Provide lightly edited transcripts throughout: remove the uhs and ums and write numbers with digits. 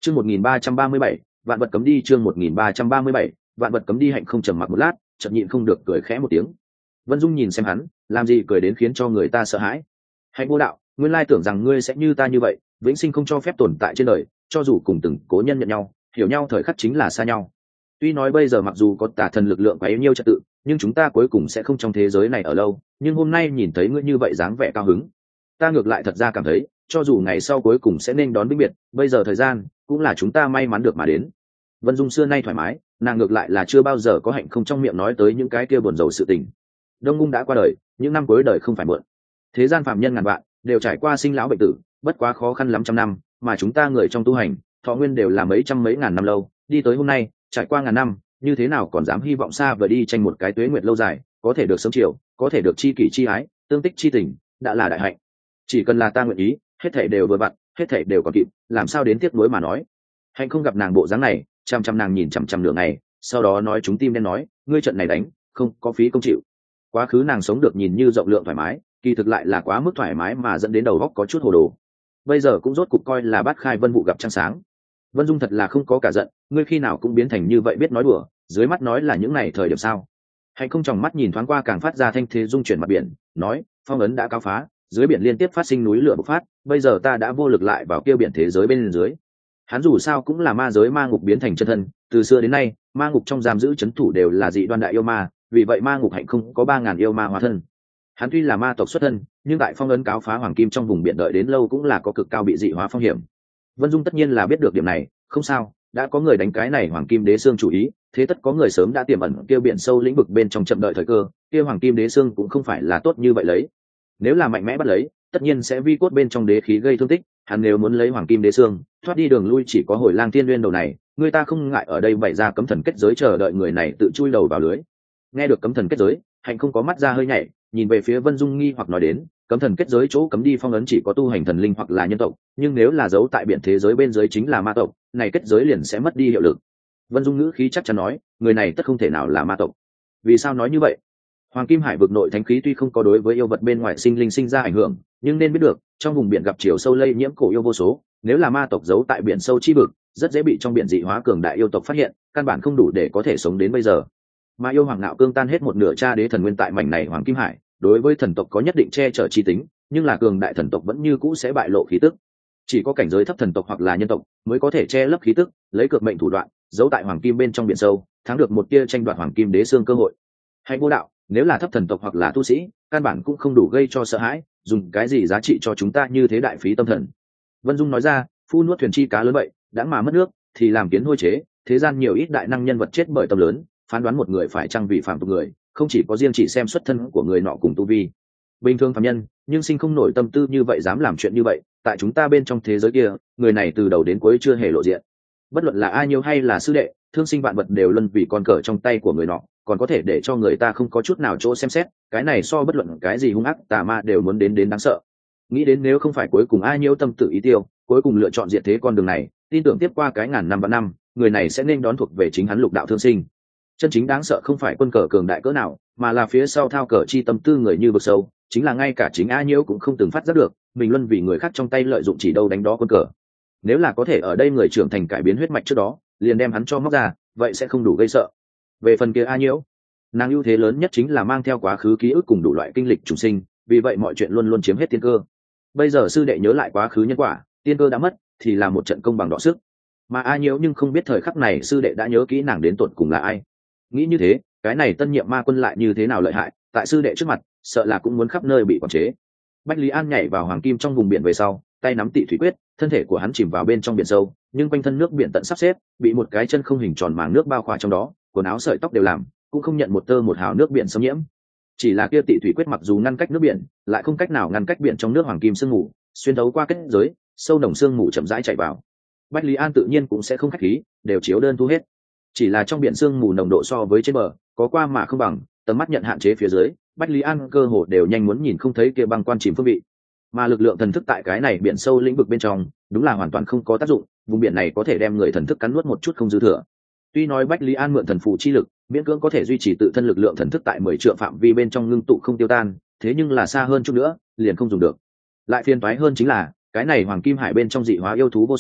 Chương 1337, vạn vật cấm đi. Chương 1337, vạn vật cấm đi. Hạnh không trầm mặc một lát, chợt nhịn không được cười khẽ một tiếng. Vân Dung nhìn xem hắn, làm gì cười đến khiến cho người ta sợ hãi. Hạnh vô đạo, nguyên lai tưởng rằng ngươi sẽ như ta như vậy, vĩnh sinh không cho phép tồn tại trên đời, cho dù cùng từng cố nhân nhận nhau, hiểu nhau thời khắc chính là xa nhau. Tuy nói bây giờ mặc dù có tà thần lực lượng quá yếu nhiêu trật tự, nhưng chúng ta cuối cùng sẽ không trong thế giới này ở lâu. Nhưng hôm nay nhìn thấy ngươi như vậy dáng vẻ cao hứng, ta ngược lại thật ra cảm thấy, cho dù ngày sau cuối cùng sẽ nên đón vĩnh biệt, bây giờ thời gian cũng là chúng ta may mắn được mà đến. Vân Dung xưa nay thoải mái, nàng ngược lại là chưa bao giờ có hạnh không trong miệng nói tới những cái kia buồn rầu sự tình. Đông Ngung đã qua đời, những năm cuối đời không phải mượn. Thế gian phạm nhân ngàn vạn đều trải qua sinh lão bệnh tử, bất quá khó khăn lắm trăm năm, mà chúng ta người trong tu hành thọ nguyên đều là mấy trăm mấy ngàn năm lâu, đi tới hôm nay trải qua ngàn năm, như thế nào còn dám hy vọng xa vời đi tranh một cái tuế nguyệt lâu dài, có thể được sớm chiều, có thể được chi kỷ chi ái, tương tích chi tình, đã là đại hạnh. Chỉ cần là ta nguyện ý, hết thảy đều vừa vặn, hết thảy đều còn kịp, làm sao đến tiếc nuối mà nói. Hạnh không gặp nàng bộ dáng này, chăm chăm nàng nhìn chằm chằm nửa ngày, sau đó nói chúng tim đen nói, ngươi trận này đánh không có phí công chịu. Quá khứ nàng sống được nhìn như rộng lượng thoải mái, kỳ thực lại là quá mức thoải mái mà dẫn đến đầu óc có chút hồ đồ. Bây giờ cũng rốt cục coi là bát khai vân vụ gặp trăng sáng. Vân Dung thật là không có cả giận, ngươi khi nào cũng biến thành như vậy biết nói đùa, dưới mắt nói là những này thời điểm sao? Hạnh không tròng mắt nhìn thoáng qua càng phát ra thanh thế dung chuyển mặt biển, nói, phong ấn đã cáo phá, dưới biển liên tiếp phát sinh núi lửa bộc phát, bây giờ ta đã vô lực lại vào kia biển thế giới bên dưới. Hắn dù sao cũng là ma giới ma ngục biến thành chân thân, từ xưa đến nay ma ngục trong giam giữ trấn thủ đều là dị đoan đại yêu ma, vì vậy ma ngục hạnh không có 3000 yêu ma hóa thân. Hắn tuy là ma tộc xuất thân, nhưng tại phong ấn cáo phá hoàng kim trong vùng biển đợi đến lâu cũng là có cực cao bị dị hóa phong hiểm. Vân Dung tất nhiên là biết được điểm này, không sao, đã có người đánh cái này hoàng kim đế xương chủ ý, thế tất có người sớm đã tiềm ẩn kia biển sâu lĩnh vực bên trong chậm đợi thời cơ, kia hoàng kim đế xương cũng không phải là tốt như vậy lấy. Nếu là mạnh mẽ bắt lấy, tất nhiên sẽ vi cốt bên trong đế khí gây thương tích, hắn nếu muốn lấy hoàng kim đế xương, thoát đi đường lui chỉ có hồi lang thiên nguyên đầu này, người ta không ngại ở đây bày ra cấm thần kết giới chờ đợi người này tự chui đầu vào lưới. Nghe được cấm thần kết giới, Hạnh không có mắt ra hơi nhảy, nhìn về phía Vân Dung nghi hoặc nói đến, cấm thần kết giới chỗ cấm đi phong ấn chỉ có tu hành thần linh hoặc là nhân tộc, nhưng nếu là giấu tại biển thế giới bên dưới chính là ma tộc, này kết giới liền sẽ mất đi hiệu lực. Vân Dung ngữ khí chắc chắn nói, người này tất không thể nào là ma tộc. Vì sao nói như vậy? Hoàng kim hải vực nội thánh khí tuy không có đối với yêu vật bên ngoài sinh linh sinh ra ảnh hưởng, nhưng nên biết được, trong vùng biển gặp chiều sâu lây nhiễm cổ yêu vô số, nếu là ma tộc giấu tại biển sâu chi vực, rất dễ bị trong biển dị hóa cường đại yêu tộc phát hiện, căn bản không đủ để có thể sống đến bây giờ. Mà yêu hoàng nạo cương tan hết một nửa cha đế thần nguyên tại mảnh này hoàng kim hải, đối với thần tộc có nhất định che chở chi tính, nhưng là cường đại thần tộc vẫn như cũ sẽ bại lộ khí tức. Chỉ có cảnh giới thấp thần tộc hoặc là nhân tộc mới có thể che lấp khí tức, lấy cược mệnh thủ đoạn giấu tại hoàng kim bên trong biển sâu, thắng được một tia tranh đoạt hoàng kim đế xương cơ hội. Hạnh vô đạo, nếu là thấp thần tộc hoặc là tu sĩ, căn bản cũng không đủ gây cho sợ hãi, dùng cái gì giá trị cho chúng ta như thế đại phí tâm thần. Vân Dung nói ra, phu nuốt thuyền chi cá lớn vậy, đã mà mất nước thì làm kiến hôi chế, thế gian nhiều ít đại năng nhân vật chết bởi tâm lớn, phán đoán một người phải chăng vì phạm tục người, không chỉ có riêng chỉ xem xuất thân của người nọ cùng tu vi. Bình thường phàm nhân, nhưng sinh không nổi tâm tư như vậy dám làm chuyện như vậy, tại chúng ta bên trong thế giới kia, người này từ đầu đến cuối chưa hề lộ diện. Bất luận là ai nhiêu hay là sư đệ, thương sinh vạn vật đều luân vì con cờ trong tay của người nọ, còn có thể để cho người ta không có chút nào chỗ xem xét, cái này so bất luận cái gì hung ác tà ma đều muốn đến đáng sợ. Nghĩ đến nếu không phải cuối cùng ai nhiêu tâm tự ý tiêu, cuối cùng lựa chọn diệt thế con đường này, tin tưởng tiếp qua cái ngàn năm vạn năm, người này sẽ nên đón thuộc về chính hắn lục đạo thương sinh. Chân chính đáng sợ không phải quân cờ cường đại cỡ nào, mà là phía sau thao cờ chi tâm tư người như vực sâu, chính là ngay cả chính A Nhiễu cũng không từng phát giác được, mình luân vì người khác trong tay lợi dụng chỉ đâu đánh đó quân cờ. Nếu là có thể ở đây người trưởng thành cải biến huyết mạch trước đó, liền đem hắn cho móc ra, vậy sẽ không đủ gây sợ. Về phần kia A Nhiễu, nàng ưu thế lớn nhất chính là mang theo quá khứ ký ức cùng đủ loại kinh lịch trùng sinh, vì vậy mọi chuyện luôn luôn chiếm hết tiên cơ. Bây giờ sư đệ nhớ lại quá khứ nhân quả, tiên cơ đã mất, thì là một trận công bằng đọ sức. Mà A Nhiễu nhưng không biết thời khắc này sư đệ đã nhớ kỹ nàng đến tột cùng là ai. Nghĩ như thế, cái này tân nhiệm ma quân lại như thế nào lợi hại, tại sư đệ trước mặt sợ là cũng muốn khắp nơi bị quản chế. Bách Lý An nhảy vào hoàng kim trong vùng biển về sau, tay nắm tị thủy quyết, thân thể của hắn chìm vào bên trong biển sâu, nhưng quanh thân nước biển tận sắp xếp, bị một cái chân không hình tròn màng nước bao khỏa trong đó, quần áo sợi tóc đều làm, cũng không nhận một tơ một hào nước biển xâm nhiễm. Chỉ là kia tị thủy quyết mặc dù ngăn cách nước biển, lại không cách nào ngăn cách biển trong nước hoàng kim sương mù, xuyên thấu qua kết giới, sâu nồng sương mù chậm rãi chảy vào. Bách Lý An tự nhiên cũng sẽ không khách khí, đều chiếu đơn thu hết. Chỉ là trong biển sương mù nồng độ so với trên bờ có qua mà không bằng, tầm mắt nhận hạn chế phía dưới, Bách Lý An cơ hồ đều nhanh muốn nhìn không thấy kia băng quan chìm phương vị. Mà lực lượng thần thức tại cái này biển sâu lĩnh vực bên trong, đúng là hoàn toàn không có tác dụng, vùng biển này có thể đem người thần thức cắn nuốt một chút không dư thừa. Tuy nói Bách Lý An mượn thần phù chi lực, miễn cưỡng có thể duy trì tự thân lực lượng thần thức tại 10 trượng phạm vi bên trong ngưng tụ không tiêu tan, thế nhưng là xa hơn chút nữa, liền không dùng được. Lại phiền toái hơn chính là, cái này hoàng kim hải bên trong dị hóa yêu thú vô số,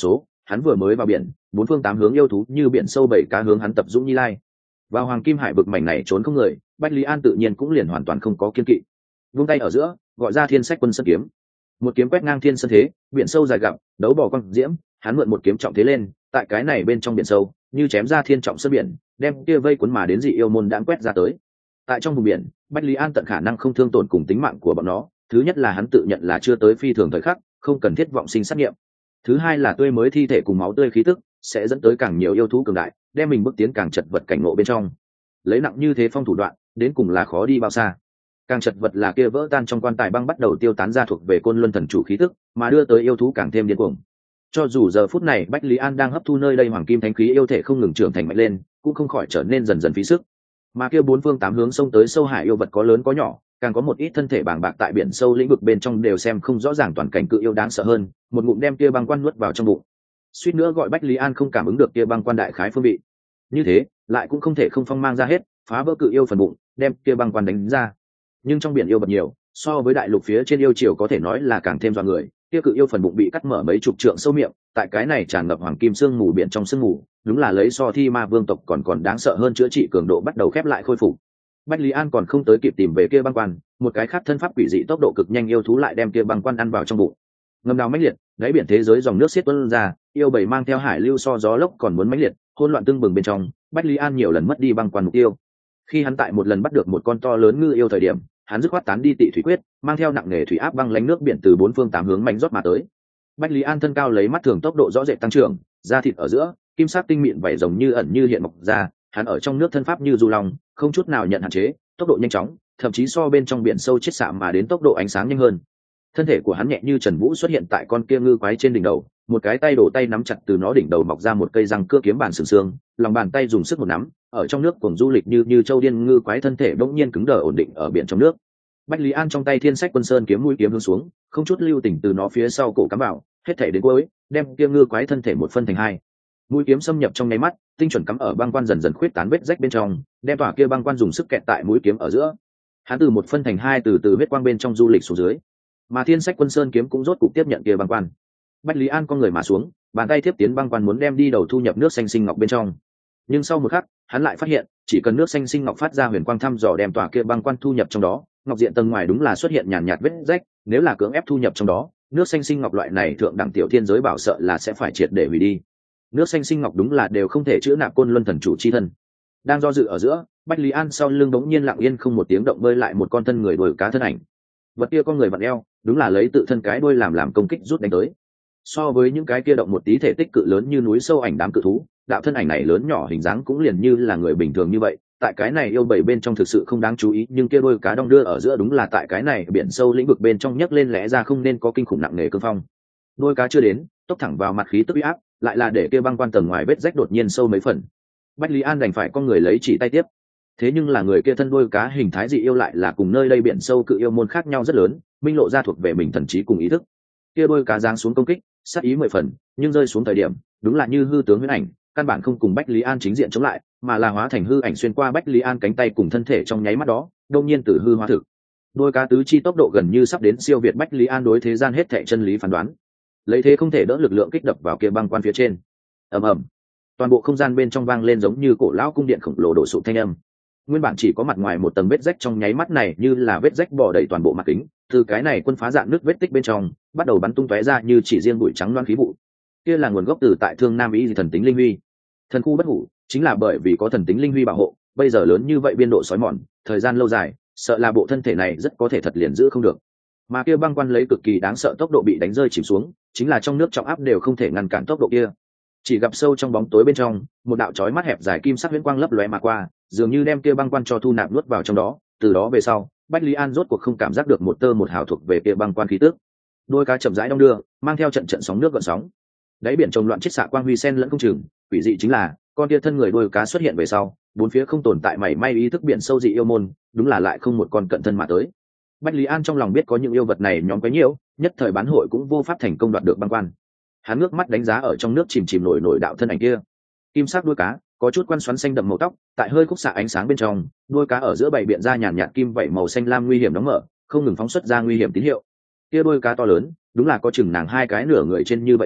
hắn vừa mới vào biển, bốn phương tám hướng yêu thú như biển sâu bảy cá hướng hắn tập dũng nhi lai. Vào hoàng kim hải vực mảnh này trốn không người, Bách Lý An tự nhiên cũng liền hoàn toàn không có kiên kỵ. Vung tay ở giữa, gọi ra Thiên Sách Quân Sơn kiếm. Một kiếm quét ngang thiên sơn thế, biển sâu dài gặm, đấu bỏ quang diễm, hắn mượn một kiếm trọng thế lên, tại cái này bên trong biển sâu, như chém ra thiên trọng sơn biển, đem kia vây cuốn mà đến dị yêu môn đãng quét ra tới. Tại trong vùng biển, Bách Lý An tận khả năng không thương tổn cùng tính mạng của bọn nó, thứ nhất là hắn tự nhận là chưa tới phi thường thời khắc, không cần thiết vọng sinh sát nghiệm. Thứ hai là tươi mới thi thể cùng máu tươi khí tức sẽ dẫn tới càng nhiều yêu thú cường đại, đem mình bước tiến càng chật vật cảnh ngộ bên trong. Lấy nặng như thế phong thủ đoạn, đến cùng là khó đi bao xa. Càng chật vật là kia vỡ tan trong quan tài băng bắt đầu tiêu tán ra thuộc về Côn Luân thần chủ khí tức, mà đưa tới yêu thú càng thêm điên cuồng. Cho dù giờ phút này Bách Lý An đang hấp thu nơi đây hoàng kim thánh khí yêu thể không ngừng trưởng thành mạnh lên, cũng không khỏi trở nên dần dần phí sức. Mà kia bốn phương tám hướng xông tới sâu hải yêu vật có lớn có nhỏ, càng có một ít thân thể bàng bạc tại biển sâu lĩnh vực bên trong đều xem không rõ ràng toàn cảnh cự yêu đáng sợ hơn, một ngụm đem kia băng quan nuốt vào trong bụng. Suýt nữa gọi Bách Lý An không cảm ứng được kia băng quan đại khái phương vị. Như thế, lại cũng không thể không phong mang ra hết, phá vỡ cự yêu phần bụng, đem kia băng quan đánh ra. Nhưng trong biển yêu vật nhiều, so với đại lục phía trên yêu triều có thể nói là càng thêm dọa người. Kia cự yêu phần bụng bị cắt mở mấy chục trượng sâu miệng, tại cái này tràn ngập hoàng kim sương mù biển trong sương mù, đúng là lấy so thi ma vương tộc còn đáng sợ hơn, chữa trị cường độ bắt đầu khép lại khôi phục. Bách Lý An còn không tới kịp tìm về kia băng quan, một cái khác thân pháp quỷ dị tốc độ cực nhanh yêu thú lại đem kia băng quan ăn vào trong bụng. Ngầm đào mãnh liệt, đáy biển thế giới dòng nước xiết tuôn ra, yêu bầy mang theo hải lưu so gió lốc còn muốn mãnh liệt, hỗn loạn tưng bừng bên trong. Bách Lý An nhiều lần mất đi băng quan mục tiêu. Khi hắn tại một lần bắt được một con to lớn ngư yêu thời điểm, hắn dứt khoát tán đi Tị thủy quyết, mang theo nặng nghề thủy áp băng lánh nước biển từ bốn phương tám hướng mạnh rót mà tới. Bách Lý An thân cao lấy mắt thường tốc độ rõ rệt tăng trưởng, da thịt ở giữa, kim sắc tinh mịn vảy rồng như ẩn như hiện mọc ra, hắn ở trong nước thân pháp như du long, không chút nào nhận hạn chế, tốc độ nhanh chóng, thậm chí so bên trong biển sâu chết xạ mà đến tốc độ ánh sáng nhanh hơn. Thân thể của hắn nhẹ như trần vũ xuất hiện tại con kia ngư quái trên đỉnh đầu, một cái tay đổ tay nắm chặt từ nó đỉnh đầu mọc ra một cây răng cưa kiếm bản sừng sương, lòng bàn tay dùng sức một nắm, ở trong nước cuồng du lịch như châu điên ngư quái thân thể bỗng nhiên cứng đờ ổn định ở biển trong nước. Bách Lý An trong tay Thiên Sách Quân Sơn kiếm mũi kiếm hướng xuống, không chút lưu tình từ nó phía sau cổ cắm vào, hết thảy đến cuối, đem kia ngư quái thân thể một phân thành hai. Mũi kiếm xâm nhập trong nháy mắt, tinh chuẩn cắm ở băng quan dần dần khuyết tán vết rách bên trong, đem tỏa kia băng quan dùng sức kẹt tại mũi kiếm ở giữa. Hắn từ một phân thành hai từ huyết quang bên trong du lịch xuống dưới, mà Thiên Sách Quân Sơn kiếm cũng rốt cục tiếp nhận kia băng quan. Bách Lý An con người mà xuống, bàn tay tiếp tiến băng quan muốn đem đi đầu thu nhập nước xanh sinh ngọc bên trong. Nhưng sau một khắc, hắn lại phát hiện, chỉ cần nước xanh sinh ngọc phát ra huyền quang thăm dò đem tỏa kia băng quan thu nhập trong đó, ngọc diện tầng ngoài đúng là xuất hiện nhàn nhạt vết rách, nếu là cưỡng ép thu nhập trong đó, nước xanh sinh ngọc loại này thượng đẳng tiểu thiên giới bảo sợ là sẽ phải triệt để hủy đi. Nước xanh sinh ngọc đúng là đều không thể chữa nạp Côn Luân thần chủ chi thân. Đang do dự ở giữa, Bách Lý An sau lưng bỗng nhiên lặng yên không một tiếng động bơi lại một con thân người đuổi cá thân ảnh. Vật kia con người vặn eo, đúng là lấy tự thân cái đuôi làm công kích rút đánh tới. So với những cái kia động một tí thể tích cự lớn như núi sâu ảnh đám cự thú, đạo thân ảnh này lớn nhỏ hình dáng cũng liền như là người bình thường như vậy. Tại cái này yêu bầy bên trong thực sự không đáng chú ý, nhưng kia đôi cá đong đưa ở giữa đúng là tại cái này biển sâu lĩnh vực bên trong nhấc lên lẽ ra không nên có kinh khủng nặng nề cương phong. Đôi cá chưa đến, tốc thẳng vào mặt khí tức uy áp, lại là để kia băng quan tầng ngoài vết rách đột nhiên sâu mấy phần. Bách Lý An đành phải con người lấy chỉ tay tiếp. Thế nhưng là người kia thân đôi cá hình thái dị yêu lại là cùng nơi đây biển sâu cự yêu môn khác nhau rất lớn, minh lộ ra thuộc về mình thần trí cùng ý thức. Kia đôi cá giáng xuống công kích, sát ý 10 phần, nhưng rơi xuống thời điểm, đúng là như hư tướng huyễn ảnh, căn bản không cùng Bách Lý An chính diện chống lại, mà là hóa thành hư ảnh xuyên qua Bách Lý An cánh tay cùng thân thể trong nháy mắt đó, đột nhiên từ hư hóa thực. Đôi cá tứ chi tốc độ gần như sắp đến siêu việt Bách Lý An đối thế gian hết thảy chân lý phán đoán. Lấy thế không thể đỡ lực lượng kích đập vào kia băng quan phía trên. Ầm ầm. Toàn bộ không gian bên trong vang lên giống như cổ lão cung điện khổng lồ đổ sụp thanh âm. Nguyên bản chỉ có mặt ngoài một tầng vết rách trong nháy mắt này như là vết rách bò đầy toàn bộ mặt kính, từ cái này quân phá dạn nước vết tích bên trong, bắt đầu bắn tung tóe ra như chỉ riêng bụi trắng loang khí vụ. Kia là nguồn gốc từ tại Thương Nam Ý thần tính linh huy. Thần khu bất hủ, chính là bởi vì có thần tính linh huy bảo hộ, bây giờ lớn như vậy biên độ sói mòn, thời gian lâu dài, sợ là bộ thân thể này rất có thể thật liền giữ không được. Mà kia băng quan lấy cực kỳ đáng sợ tốc độ bị đánh rơi chìm xuống, chính là trong nước trọng áp đều không thể ngăn cản tốc độ kia. Chỉ gặp sâu trong bóng tối bên trong, một đạo chói mắt hẹp dài kim sắc huyễn quang lấp lóe mà qua, dường như đem kia băng quan cho thu nạp nuốt vào trong đó. Từ đó về sau, Bách Lý An rốt cuộc không cảm giác được một tơ một hào thuộc về kia băng quan khí tức. Đôi cá chậm rãi đong đưa, mang theo trận sóng nước gợn sóng. Đáy biển trồng loạn chiết xạ quang huy sen lẫn không chừng, quỷ dị chính là con kia thân người đôi cá xuất hiện về sau, bốn phía không tồn tại mảy may ý thức biển sâu dị yêu môn, đúng là lại không một con cận thân mà tới. Bách Lý An trong lòng biết có những yêu vật này nhóm quấy nhiễu, nhất thời bán hội cũng vô pháp thành công đoạt được băng quan. Hắn ngước mắt đánh giá ở trong nước chìm chìm nổi đạo thân ảnh kia. Kim sắc đuôi cá, có chút quan xoắn xanh đậm màu tóc, tại hơi khúc xạ ánh sáng bên trong, đuôi cá ở giữa bảy biện ra nhàn nhạt kim vảy màu xanh lam nguy hiểm đóng mở, không ngừng phóng xuất ra nguy hiểm tín hiệu. Kia đuôi cá to lớn, đúng là có chừng nàng hai cái nửa người trên như vậy lớn,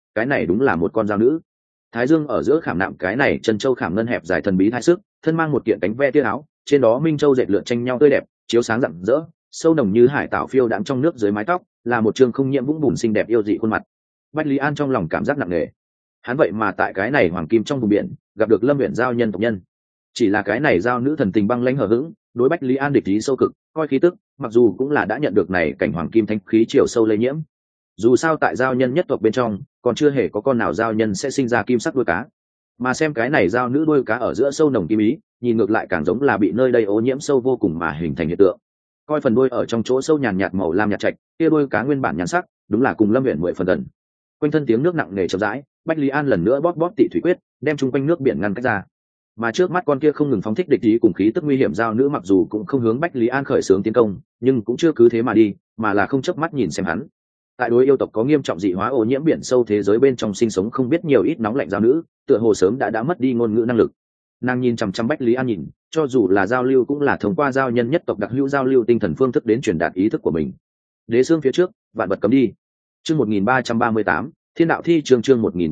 cái này đúng là một con dao nữ. Thái dương ở giữa khảm nạm cái này chân châu khảm ngân hẹp dài thần bí thái sức, thân mang một kiện cánh ve tia áo, trên đó minh châu dệt lượn tranh nhau tươi đẹp, chiếu sáng rạng rỡ, sâu nồng như hải tảo phiêu đãng trong nước dưới mái tóc, là một trương không nhiễm vũng bùn xinh đẹp yêu dị khuôn mặt. Bách Lý An trong lòng cảm giác nặng nề. Hắn vậy mà tại cái này hoàng kim trong vùng biển gặp được Lâm Uyển giao nhân tộc nhân. Chỉ là cái này giao nữ thần tình băng lãnh hờ hững, đối Bách Lý An địch ý sâu cực, coi khí tức, mặc dù cũng là đã nhận được này cảnh hoàng kim thánh khí chiều sâu lây nhiễm. Dù sao tại giao nhân nhất tộc bên trong, còn chưa hề có con nào giao nhân sẽ sinh ra kim sắc đuôi cá. Mà xem cái này giao nữ đuôi cá ở giữa sâu nồng kim ý, nhìn ngược lại càng giống là bị nơi đây ô nhiễm sâu vô cùng mà hình thành hiện tượng. Coi phần đuôi ở trong chỗ sâu nhàn nhạt màu lam nhạt trạch, kia đuôi cá nguyên bản nhàn sắc, đúng là cùng Lâm Uyển 10 phần gần. Quanh thân tiếng nước nặng nề chậm rãi, Bách Lý An lần nữa bóp bóp tị thủy quyết, đem chung quanh nước biển ngăn cách ra. Mà trước mắt con kia không ngừng phóng thích địch ý cùng khí tức nguy hiểm giao nữ mặc dù cũng không hướng Bách Lý An khởi xướng tiến công, nhưng cũng chưa cứ thế mà đi, mà là không chớp mắt nhìn xem hắn. Tại đối yêu tộc có nghiêm trọng dị hóa ô nhiễm biển sâu thế giới bên trong sinh sống không biết nhiều ít nóng lạnh giao nữ, tựa hồ sớm đã mất đi ngôn ngữ năng lực. Nàng nhìn chằm chằm Bách Lý An nhìn, cho dù là giao lưu cũng là thông qua giao nhân nhất tộc đặc hữu giao lưu tinh thần phương thức đến truyền đạt ý thức của mình. Đế xương phía trước, vạn vật cấm đi. Chương 1338, Thiên đạo thi chương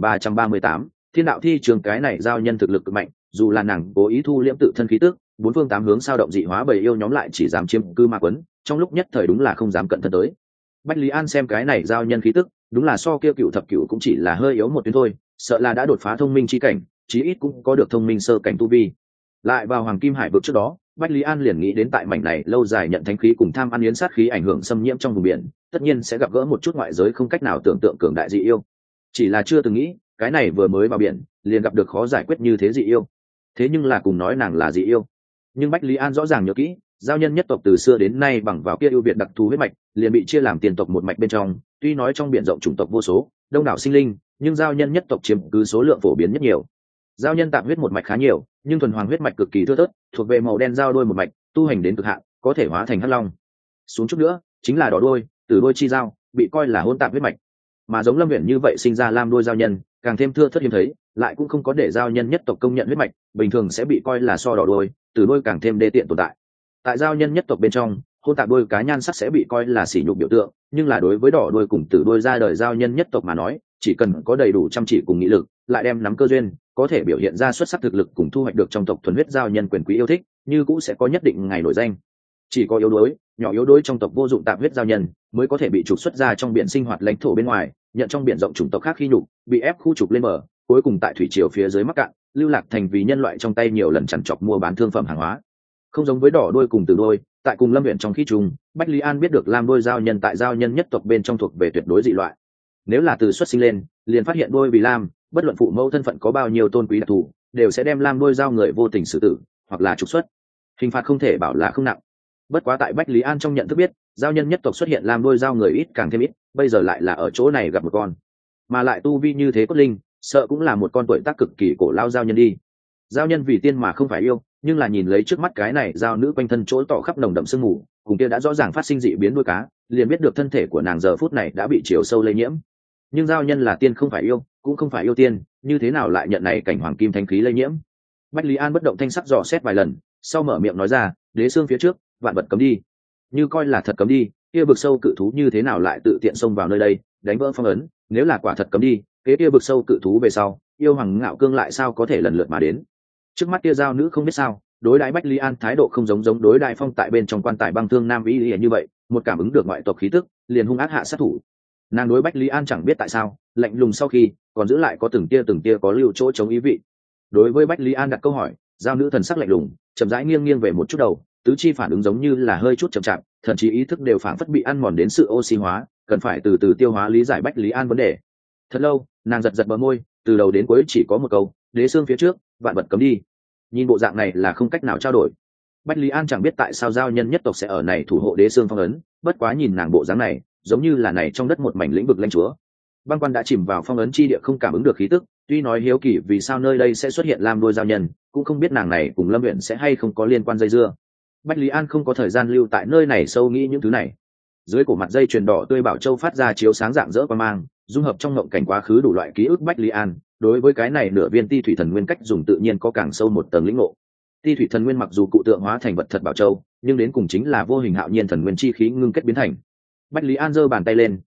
1338, Thiên đạo thi trường cái này giao nhân thực lực cực mạnh, dù là nàng cố ý thu liễm tự thân khí tức, bốn phương tám hướng sao động dị hóa bầy yêu nhóm lại chỉ dám chiếm cư ma quấn, trong lúc nhất thời đúng là không dám cận thân tới. Bách Lý An xem cái này giao nhân khí tức, đúng là so kia cựu thập cựu cũng chỉ là hơi yếu một tuyến thôi, sợ là đã đột phá thông minh chi cảnh, chí ít cũng có được thông minh sơ cảnh tu vi. Lại vào Hoàng Kim Hải vực trước đó, Bách Lý An liền nghĩ đến tại mảnh này lâu dài nhận thánh khí cùng tham ăn yến sát khí ảnh hưởng xâm nhiễm trong vùng biển, tất nhiên sẽ gặp gỡ một chút ngoại giới không cách nào tưởng tượng cường đại dị yêu. Chỉ là chưa từng nghĩ, cái này vừa mới vào biển, liền gặp được khó giải quyết như thế dị yêu. Thế nhưng là cùng nói nàng là dị yêu. Nhưng Bách Lý An rõ ràng nhớ kỹ, giao nhân nhất tộc từ xưa đến nay bằng vào kia ưu việt đặc thù huyết mạch, liền bị chia làm tiền tộc một mạch bên trong, tuy nói trong biển rộng chủng tộc vô số, đông đảo sinh linh, nhưng giao nhân nhất tộc chiếm cứ số lượng phổ biến nhất nhiều. Giao nhân tạm huyết một mạch khá nhiều, nhưng thuần hoàng huyết mạch cực kỳ thưa thớt, thuộc về màu đen giao đôi một mạch, tu hành đến cực hạn, có thể hóa thành hắc long. Xuống chút nữa, chính là đỏ đôi, tử đôi chi giao, bị coi là hôn tạp huyết mạch. Mà giống Lâm Uyển như vậy sinh ra lam đôi giao nhân, càng thêm thưa thớt hiếm thấy, lại cũng không có để giao nhân nhất tộc công nhận huyết mạch, bình thường sẽ bị coi là so đỏ đôi, tử đôi càng thêm đê tiện tồn tại. Tại giao nhân nhất tộc bên trong, hôn tạp đôi cá nhan sắc sẽ bị coi là sỉ nhục biểu tượng, nhưng là đối với đỏ đôi cùng tử đôi ra đời giao nhân nhất tộc mà nói, chỉ cần có đầy đủ chăm chỉ cùng nghị lực, lại đem nắm cơ duyên, có thể biểu hiện ra xuất sắc thực lực cùng thu hoạch được trong tộc thuần huyết giao nhân quyền quý yêu thích, như cũng sẽ có nhất định ngày nổi danh. Chỉ có yếu đuối, nhỏ yếu đuối trong tộc vô dụng tạp huyết giao nhân mới có thể bị trục xuất ra trong biển sinh hoạt lãnh thổ bên ngoài, nhận trong biển rộng chủng tộc khác khi nhục, bị ép khu trục lên bờ, cuối cùng tại thủy triều phía dưới mắc cạn, lưu lạc thành vì nhân loại trong tay nhiều lần chằn chọc mua bán thương phẩm hàng hóa. Không giống với đỏ đôi cùng tử đôi, tại cùng Lâm Uyển trong khi trùng, Bách Lý An biết được lam đôi giao nhân tại giao nhân nhất tộc bên trong thuộc về tuyệt đối dị loại. Nếu là từ xuất sinh lên, liền phát hiện đôi vì lam, bất luận phụ mẫu thân phận có bao nhiêu tôn quý đặc thù, đều sẽ đem lam đôi giao người vô tình xử tử, hoặc là trục xuất. Hình phạt không thể bảo là không nặng. Bất quá tại Bách Lý An trong nhận thức biết, giao nhân nhất tộc xuất hiện lam đôi giao người ít càng thêm ít, bây giờ lại là ở chỗ này gặp một con, mà lại tu vi như thế cốt linh, sợ cũng là một con tuổi tác cực kỳ cổ lao giao nhân đi. Giao nhân vì tiên mà không phải yêu, nhưng là nhìn lấy trước mắt cái này giao nữ quanh thân chỗ tỏ khắp nồng đậm sương mù, cùng kia đã rõ ràng phát sinh dị biến đuôi cá, liền biết được thân thể của nàng giờ phút này đã bị chiều sâu lây nhiễm. Nhưng giao nhân là tiên không phải yêu, cũng không phải yêu tiên, như thế nào lại nhận này cảnh hoàng kim thánh khí lây nhiễm? Bách Lý An bất động thanh sắc dò xét vài lần, sau mở miệng nói ra, đế xương phía trước, vạn vật cấm đi. Như coi là thật cấm đi, kia vực sâu cự thú như thế nào lại tự tiện xông vào nơi đây, đánh vỡ phong ấn? Nếu là quả thật cấm đi, kế kia vực sâu cự thú về sau, yêu hoàng ngạo cương lại sao có thể lần lượt mà đến? Trước mắt kia giao nữ không biết sao, đối đãi Bách Lý An thái độ không giống đối đại phong tại bên trong quan tài băng thương nam ý như vậy, một cảm ứng được ngoại tộc khí tức, liền hung ác hạ sát thủ. Nàng đối Bách Lý An chẳng biết tại sao, lạnh lùng sau khi, còn giữ lại có từng tia có lưu chỗ chống ý vị. Đối với Bách Lý An đặt câu hỏi, giao nữ thần sắc lạnh lùng, chậm rãi nghiêng về một chút đầu, tứ chi phản ứng giống như là hơi chút chậm chạp, thậm chí ý thức đều phản phất bị ăn mòn đến sự oxy hóa, cần phải từ từ tiêu hóa lý giải Bách Lý An vấn đề. Thật lâu, nàng giật bờ môi, từ đầu đến cuối chỉ có một câu, đế xương phía trước, vạn vật cấm đi. Nhìn bộ dạng này là không cách nào trao đổi. Bách Lý An chẳng biết tại sao giao nhân nhất tộc sẽ ở này thủ hộ đế xương phong ấn, bất quá nhìn nàng bộ dáng này, giống như là này trong đất một mảnh lĩnh vực lãnh chúa. Băng Quan đã chìm vào phong ấn chi địa không cảm ứng được khí tức, tuy nói hiếu kỳ vì sao nơi đây sẽ xuất hiện lam đôi giao nhân, cũng không biết nàng này cùng Lâm Uyển sẽ hay không có liên quan dây dưa. Bách Lý An không có thời gian lưu tại nơi này sâu nghĩ những thứ này. Dưới cổ mặt dây chuyền đỏ tươi bảo châu phát ra chiếu sáng rạng rỡ quang mang, dung hợp trong ngộng cảnh quá khứ đủ loại ký ức Bách Lý An, đối với cái này nửa viên ti thủy thần nguyên cách dùng tự nhiên có càng sâu một tầng lĩnh ngộ. Ti thủy thần nguyên mặc dù cụ tượng hóa thành vật thật bảo châu, nhưng đến cùng chính là vô hình hạo nhiên thần nguyên chi khí ngưng kết biến thành. Bách Lý An giơ bàn tay lên,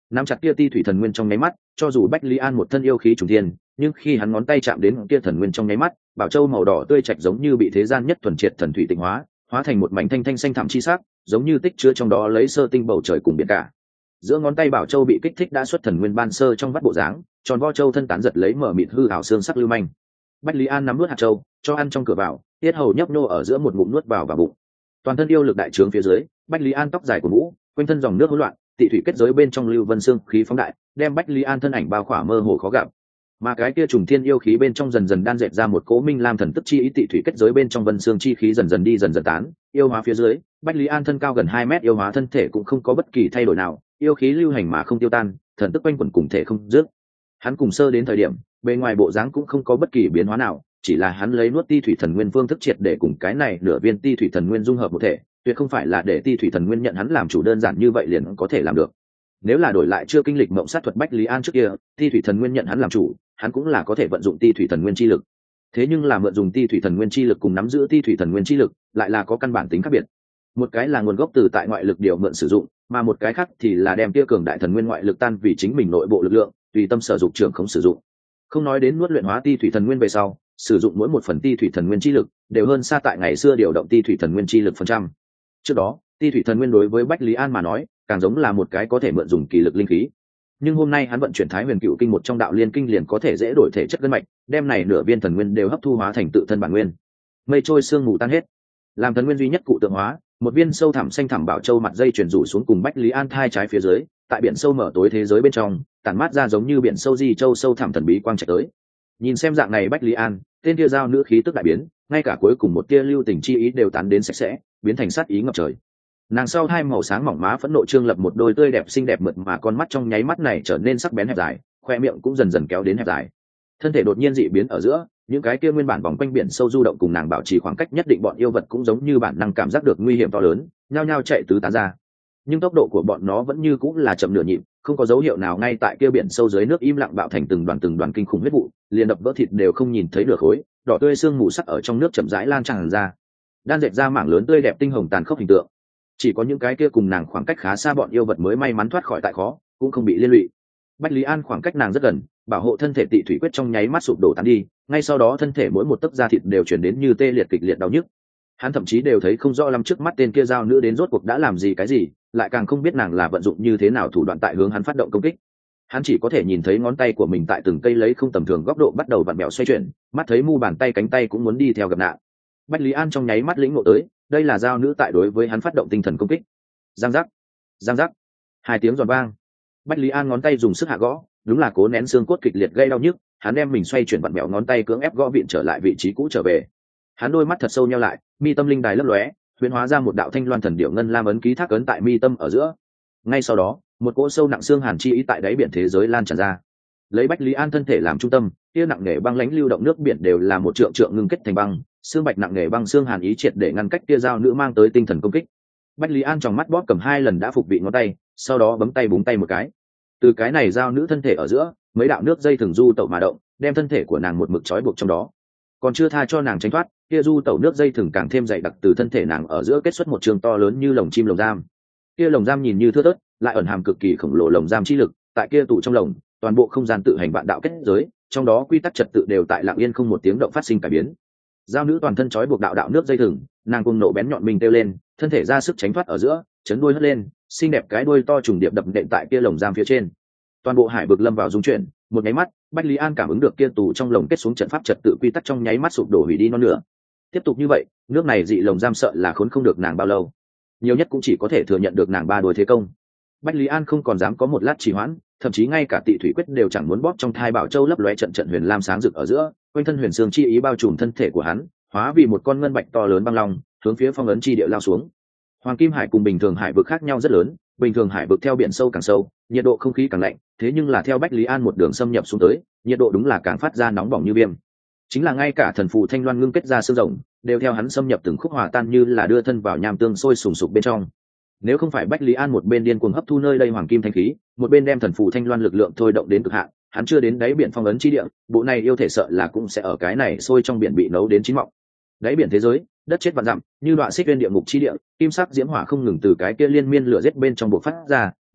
nắm chặt kia ti thủy thần nguyên trong nháy mắt, cho dù Bách Lý An một thân yêu khí trùng thiên, nhưng khi hắn ngón tay chạm đến kia thần nguyên trong nháy mắt, bảo châu màu đỏ tươi trạch giống như bị thế gian nhất thuần triệt thần thủy tịnh hóa, hóa thành một mảnh thanh thanh xanh thẳm chi sắc, giống như tích chứa trong đó lấy sơ tinh bầu trời cùng biển cả. Giữa ngón tay bảo châu bị kích thích đã xuất thần nguyên ban sơ trong vắt bộ dáng, tròn vo châu thân tán giật lấy mở mịt hư ảo xương sắc lưu manh. Bách Lý An nắm nuốt hạt châu, cho ăn trong cửa vào, tiết hầu nhấp nhô ở giữa một ngụm nuốt vào bụng. Toàn thân yêu lực đại trướng phía dưới, Bách Lý An tóc dài của mũ, quanh thân dòng nước hỗn loạn, tị thủy kết giới bên trong lưu vân xương khí phóng đại, đem Bách Lý An thân ảnh bao khỏa mơ hồ khó gặp. Mà cái kia trùng thiên yêu khí bên trong dần dần đan dệt ra một cỗ minh lam thần tức chi ý, tị thủy kết giới bên trong vân xương chi khí dần dần đi dần dần tán, yêu hóa phía dưới, Bách Lý An thân cao gần 2 mét, yêu hóa thân thể cũng không có bất kỳ thay đổi nào, yêu khí lưu hành mà không tiêu tan, thần tức quanh quẩn cùng thể không dứt. Hắn cùng sơ đến thời điểm, bề ngoài bộ dáng cũng không có bất kỳ biến hóa nào, chỉ là hắn lấy nuốt ti thủy thần nguyên phương thức triệt để cùng cái này nửa viên ti thủy thần nguyên dung hợp một thể, tuyệt không phải là để ti thủy thần nguyên nhận hắn làm chủ đơn giản như vậy liền có thể làm được. Nếu là đổi lại chưa kinh lịch mộng sát thuật Bách Lý An trước kia, ti thủy thần nguyên nhận hắn làm chủ, hắn cũng là có thể vận dụng ti thủy thần nguyên chi lực. Thế nhưng là mượn dùng ti thủy thần nguyên chi lực cùng nắm giữ ti thủy thần nguyên chi lực, lại là có căn bản tính khác biệt. Một cái là nguồn gốc từ tại ngoại lực điều mượn sử dụng, mà một cái khác thì là đem tia cường đại thần nguyên ngoại lực tan vì chính mình nội bộ lực lượng, tùy tâm sở dụng trưởng không sử dụng. Không nói đến nuốt luyện hóa ti thủy thần nguyên về sau, sử dụng mỗi một phần ti thủy thần nguyên chi lực đều hơn xa tại ngày xưa điều động ti thủy thần nguyên chi lực phần trăm. Trước đó, ti thủy thần nguyên đối với Bách Lý An mà nói, càng giống là một cái có thể mượn dùng kỳ lực linh khí. Nhưng hôm nay hắn vận chuyển Thái Huyền Cựu Kinh một trong đạo liên kinh liền có thể dễ đổi thể chất gân mạch, đem này nửa viên thần nguyên đều hấp thu hóa thành tự thân bản nguyên. Mây trôi sương mù tan hết, làm thần nguyên duy nhất cụ tượng hóa, một viên sâu thẳm xanh thẳm bảo châu mặt dây chuyển rủ xuống cùng Bách Lý An thai trái phía dưới, tại biển sâu mở tối thế giới bên trong, tản mát ra giống như biển sâu di châu sâu thẳm thần bí quang trạch tới. Nhìn xem dạng này Bách Lý An, tên kia giao nữ khí tức đại biến, ngay cả cuối cùng một tia lưu tình chi ý đều tán đến sạch sẽ, biến thành sát ý ngập trời. Nàng sau hai màu sáng mỏng má phẫn nộ trương lập một đôi tươi đẹp xinh đẹp mượt mà con mắt trong nháy mắt này trở nên sắc bén hẹp dài, khoe miệng cũng dần dần kéo đến hẹp dài. Thân thể đột nhiên dị biến ở giữa, những cái kia nguyên bản vòng quanh biển sâu du động cùng nàng bảo trì khoảng cách nhất định bọn yêu vật cũng giống như bản năng cảm giác được nguy hiểm to lớn, nhao nhao chạy tứ tán ra. Nhưng tốc độ của bọn nó vẫn như cũng là chậm nửa nhịp, không có dấu hiệu nào ngay tại kia biển sâu dưới nước im lặng bạo thành từng đoàn kinh khủng huyết vụ, liền đập vỡ thịt đều không nhìn thấy được khối, đỏ tươi xương mù sắc ở trong nước chậm rãi lan tràn ra, đan dệt ra mảng lớn tươi đẹp tinh hồng tàn khốc hình tượng. Chỉ có những cái kia cùng nàng khoảng cách khá xa bọn yêu vật mới may mắn thoát khỏi tại khó, cũng không bị liên lụy. Bách Lý An khoảng cách nàng rất gần, bảo hộ thân thể tị thủy quyết trong nháy mắt sụp đổ tan đi, ngay sau đó thân thể mỗi một tấc da thịt đều truyền đến như tê liệt kịch liệt đau nhức. Hắn thậm chí đều thấy không rõ lắm trước mắt tên kia giao nữ đến rốt cuộc đã làm gì cái gì, lại càng không biết nàng là vận dụng như thế nào thủ đoạn tại hướng hắn phát động công kích. Hắn chỉ có thể nhìn thấy ngón tay của mình tại từng cây lấy không tầm thường góc độ bắt đầu vặn vẹo xoay chuyển, mắt thấy mu bàn tay cánh tay cũng muốn đi theo gặp nạn. Bách Lý An trong nháy mắt lĩnh ngộ tới, đây là giao nữ tại đối với hắn phát động tinh thần công kích. Giang giác, giang giác, hai tiếng giòn vang. Bách Lý An ngón tay dùng sức hạ gõ, đúng là cố nén xương cốt kịch liệt gây đau nhức, hắn đem mình xoay chuyển vặn vẹo ngón tay cưỡng ép gõ vịn trở lại vị trí cũ trở về. Hắn đôi mắt thật sâu nheo lại, mi tâm linh đài lấp lóe, huyễn hóa ra một đạo thanh loan thần điệu ngân lam ấn ký thác ấn tại mi tâm ở giữa. Ngay sau đó, một cỗ sâu nặng xương hàn chi ý tại đáy biển thế giới lan tràn ra. Lấy Bách Lý An thân thể làm trung tâm, kia nặng nề băng lãnh lưu động nước biển đều là một trượng trượng ngưng kết thành băng, xương bạch nặng nề băng xương hàn ý triệt để ngăn cách kia giao nữ mang tới tinh thần công kích. Bách Lý An trong mắt bóp cầm 2 lần đã phục vị ngón tay, sau đó bấm tay búng tay một cái. Từ cái này giao nữ thân thể ở giữa, mấy đạo nước dây thường du tẩu mà động, đem thân thể của nàng một mực trói buộc trong đó. Còn chưa tha cho nàng tránh thoát, kia du tẩu nước dây thường càng thêm dày đặc từ thân thể nàng ở giữa kết xuất một trường to lớn như lồng chim lồng giam. Kia lồng giam nhìn như thưa thớt, lại ẩn hàm cực kỳ khổng lồ lồng giam chi lực, tại kia tủ trong lồng, toàn bộ không gian tự hành vạn đạo kết giới, trong đó quy tắc trật tự đều tại lặng yên không một tiếng động phát sinh cải biến. Giao nữ toàn thân trói buộc đạo đạo nước dây thừng, nàng cùng nộ bén nhọn mình kêu lên, thân thể ra sức tránh thoát ở giữa, chấn đuôi hất lên, xinh đẹp cái đuôi to trùng điệp đập nện tại kia lồng giam phía trên. Toàn bộ hải vực lâm vào rung chuyển, một nháy mắt, Bách Lý An cảm ứng được kia tù trong lồng kết xuống trận pháp trật tự quy tắc trong nháy mắt sụp đổ hủy đi non nửa. Tiếp tục như vậy, nước này dị lồng giam sợ là khốn không được nàng bao lâu, nhiều nhất cũng chỉ có thể thừa nhận được nàng 3 đuổi thế công. Bách Lý An không còn dám có một lát trì hoãn, thậm chí ngay cả Tị Thủy Quyết đều chẳng muốn bóp trong thai bảo châu lấp lóe trận trận huyền lam sáng rực ở giữa, quanh thân huyền xương chi ý bao trùm thân thể của hắn, hóa vì một con ngân bạch to lớn băng long, hướng phía phong ấn chi địa lao xuống. Hoàng Kim Hải cùng bình thường hải vực khác nhau rất lớn, bình thường hải vực theo biển sâu càng sâu, nhiệt độ không khí càng lạnh, thế nhưng là theo Bách Lý An một đường xâm nhập xuống tới, nhiệt độ đúng là càng phát ra nóng bỏng như viêm. Chính là ngay cả thần phù thanh loan ngưng kết ra xương rồng, đều theo hắn xâm nhập từng khúc hòa tan như là đưa thân vào nham tương sôi sùng sục bên trong. Nếu không phải Bách Lý An một bên điên cuồng hấp thu nơi đây hoàng kim thanh khí, một bên đem thần phù thanh loan lực lượng thôi động đến cực hạn, hắn chưa đến đáy biển phong ấn chi địa, bộ này yêu thể sợ là cũng sẽ ở cái này sôi trong biển bị nấu đến chín mọng. Đáy biển thế giới, đất chết vạn dặm, như đoạn xích viên địa ngục chi địa, kim sắc diễm hỏa không ngừng từ cái kia liên miên lửa giết bên trong bộc phát ra,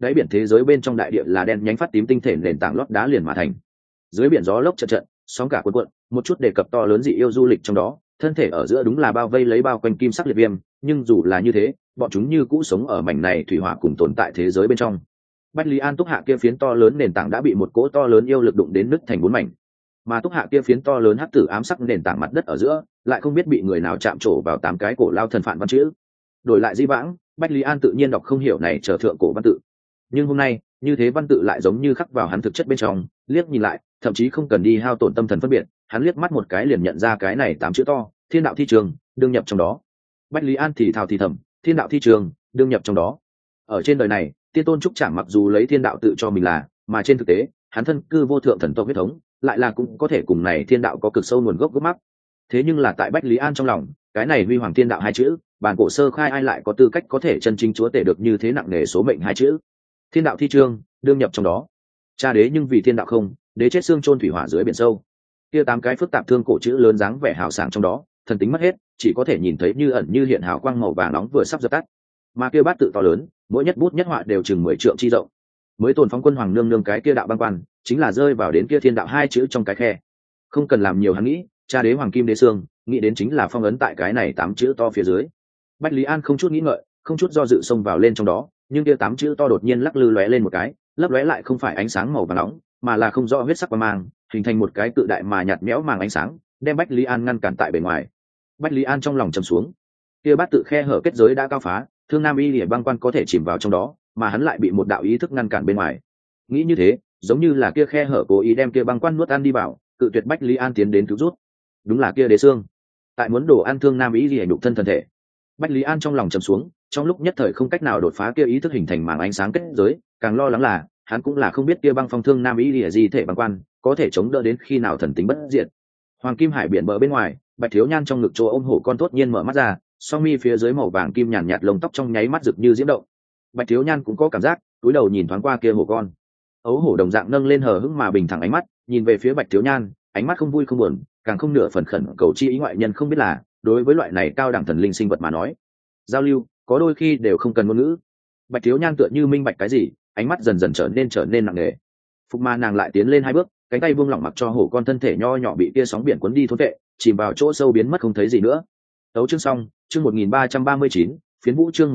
đáy biển thế giới bên trong đại địa là đen nhánh phát tím tinh thể nền tảng lót đá liền mà thành. Dưới biển gió lốc trận trận, sóng cả cuộn cuộn, một chút đề cập to lớn dị yêu du lịch trong đó, thân thể ở giữa đúng là bao vây lấy bao quanh kim sắc liệt viêm, nhưng dù là như thế, bọn chúng như cũ sống ở mảnh này thủy hỏa cùng tồn tại thế giới bên trong. Bách Lý An túc hạ kia phiến to lớn nền tảng đã bị một cỗ to lớn yêu lực đụng đến nứt thành bốn mảnh, mà túc hạ kia phiến to lớn hắc tử ám sắc nền tảng mặt đất ở giữa, lại không biết bị người nào chạm trổ vào 8 cái cổ lao thần phản văn chữ. Đổi lại di vãng, Bách Lý An tự nhiên đọc không hiểu này trở thượng cổ văn tự, nhưng hôm nay, như thế văn tự lại giống như khắc vào hắn thực chất bên trong, liếc nhìn lại, thậm chí không cần đi hao tổn tâm thần phân biệt, hắn liếc mắt một cái liền nhận ra cái này 8 chữ to, thiên đạo thi trường, đương nhập trong đó. Bách Lý An thì thào thì thầm, thiên đạo thi trường, đương nhập trong đó. Ở trên đời này, tiên tôn trúc chẳng mặc dù lấy thiên đạo tự cho mình là, mà trên thực tế, hắn thân cư vô thượng thần tộc huyết thống, lại là cũng có thể cùng này thiên đạo có cực sâu nguồn gốc gốc mắc. Thế nhưng là tại Bách Lý An trong lòng, cái này huy hoàng thiên đạo hai chữ, bản cổ sơ khai ai lại có tư cách có thể chân chính chúa tể được như thế nặng nề số mệnh hai chữ. Thiên đạo thi trương, đương nhập trong đó. Cha đế nhưng vì thiên đạo không, đế chết xương chôn thủy hỏa dưới biển sâu. Kia 8 cái phức tạp thương cổ chữ lớn dáng vẻ hào sảng trong đó, thần tính mất hết, chỉ có thể nhìn thấy như ẩn như hiện hào quang màu vàng nóng vừa sắp dập tắt. Mà kia bát tự to lớn, mỗi nhất bút nhất họa đều chừng 10 trượng chi rộng. Mới tồn phóng quân hoàng nương nương cái kia đạo băng quan, chính là rơi vào đến kia thiên đạo hai chữ trong cái khe. Không cần làm nhiều hắn nghĩ, cha đế hoàng kim đế xương, nghĩ đến chính là phong ấn tại cái này 8 chữ to phía dưới. Bách Lý An không chút nghĩ ngợi, không chút do dự xông vào lên trong đó, nhưng kia 8 chữ to đột nhiên lắc lư lóe lên một cái, lấp lóe lại không phải ánh sáng màu vàng nóng, mà là không rõ huyết sắc quang mang, hình thành một cái cự đại mà nhạt nhẽo màng ánh sáng, đem Bách Lý An ngăn cản tại bề ngoài. Bách Lý An trong lòng trầm xuống, kia bát tự khe hở kết giới đã cao phá, Thương Nam Y Liễu băng quan có thể chìm vào trong đó, mà hắn lại bị một đạo ý thức ngăn cản bên ngoài. Nghĩ như thế, giống như là kia khe hở cố ý đem kia băng quan nuốt ăn đi vào, cự tuyệt Bách Lý An tiến đến cứu rút. Đúng là kia đế xương, tại muốn đổ ăn Thương Nam Y Liễu nhục thân thân thể. Bách Lý An trong lòng trầm xuống, trong lúc nhất thời không cách nào đột phá kia ý thức hình thành màng ánh sáng kết giới, càng lo lắng là hắn cũng là không biết kia băng phong Thương Nam Y Liễu gì thể băng quan có thể chống đỡ đến khi nào thần tính bất diệt. Hoàng kim hải biển bờ bên ngoài, Bạch Thiếu Nhan trong ngực chỗ ôm hổ con tốt nhiên mở mắt ra, song mi phía dưới màu vàng kim nhàn nhạt lông tóc trong nháy mắt rực như diễm động. Bạch Thiếu Nhan cũng có cảm giác, cúi đầu nhìn thoáng qua kia hổ con. Ấu hổ đồng dạng nâng lên hờ hững mà bình thản ánh mắt, nhìn về phía Bạch Thiếu Nhan, ánh mắt không vui không buồn, càng không nửa phần khẩn cầu chi ý ngoại nhân không biết là, đối với loại này cao đẳng thần linh sinh vật mà nói, giao lưu có đôi khi đều không cần ngôn ngữ. Bạch Thiếu Nhan tựa như minh bạch cái gì, ánh mắt dần dần trở nên nặng nề. Phục Ma nàng lại tiến lên 2 bước, cánh tay buông lỏng mặc cho hổ con thân thể nho nhỏ bị kia sóng biển cuốn đi thốn vệ, chìm vào chỗ sâu biến mất không thấy gì nữa. Tấu chương xong, chương 1339, phiến vũ chương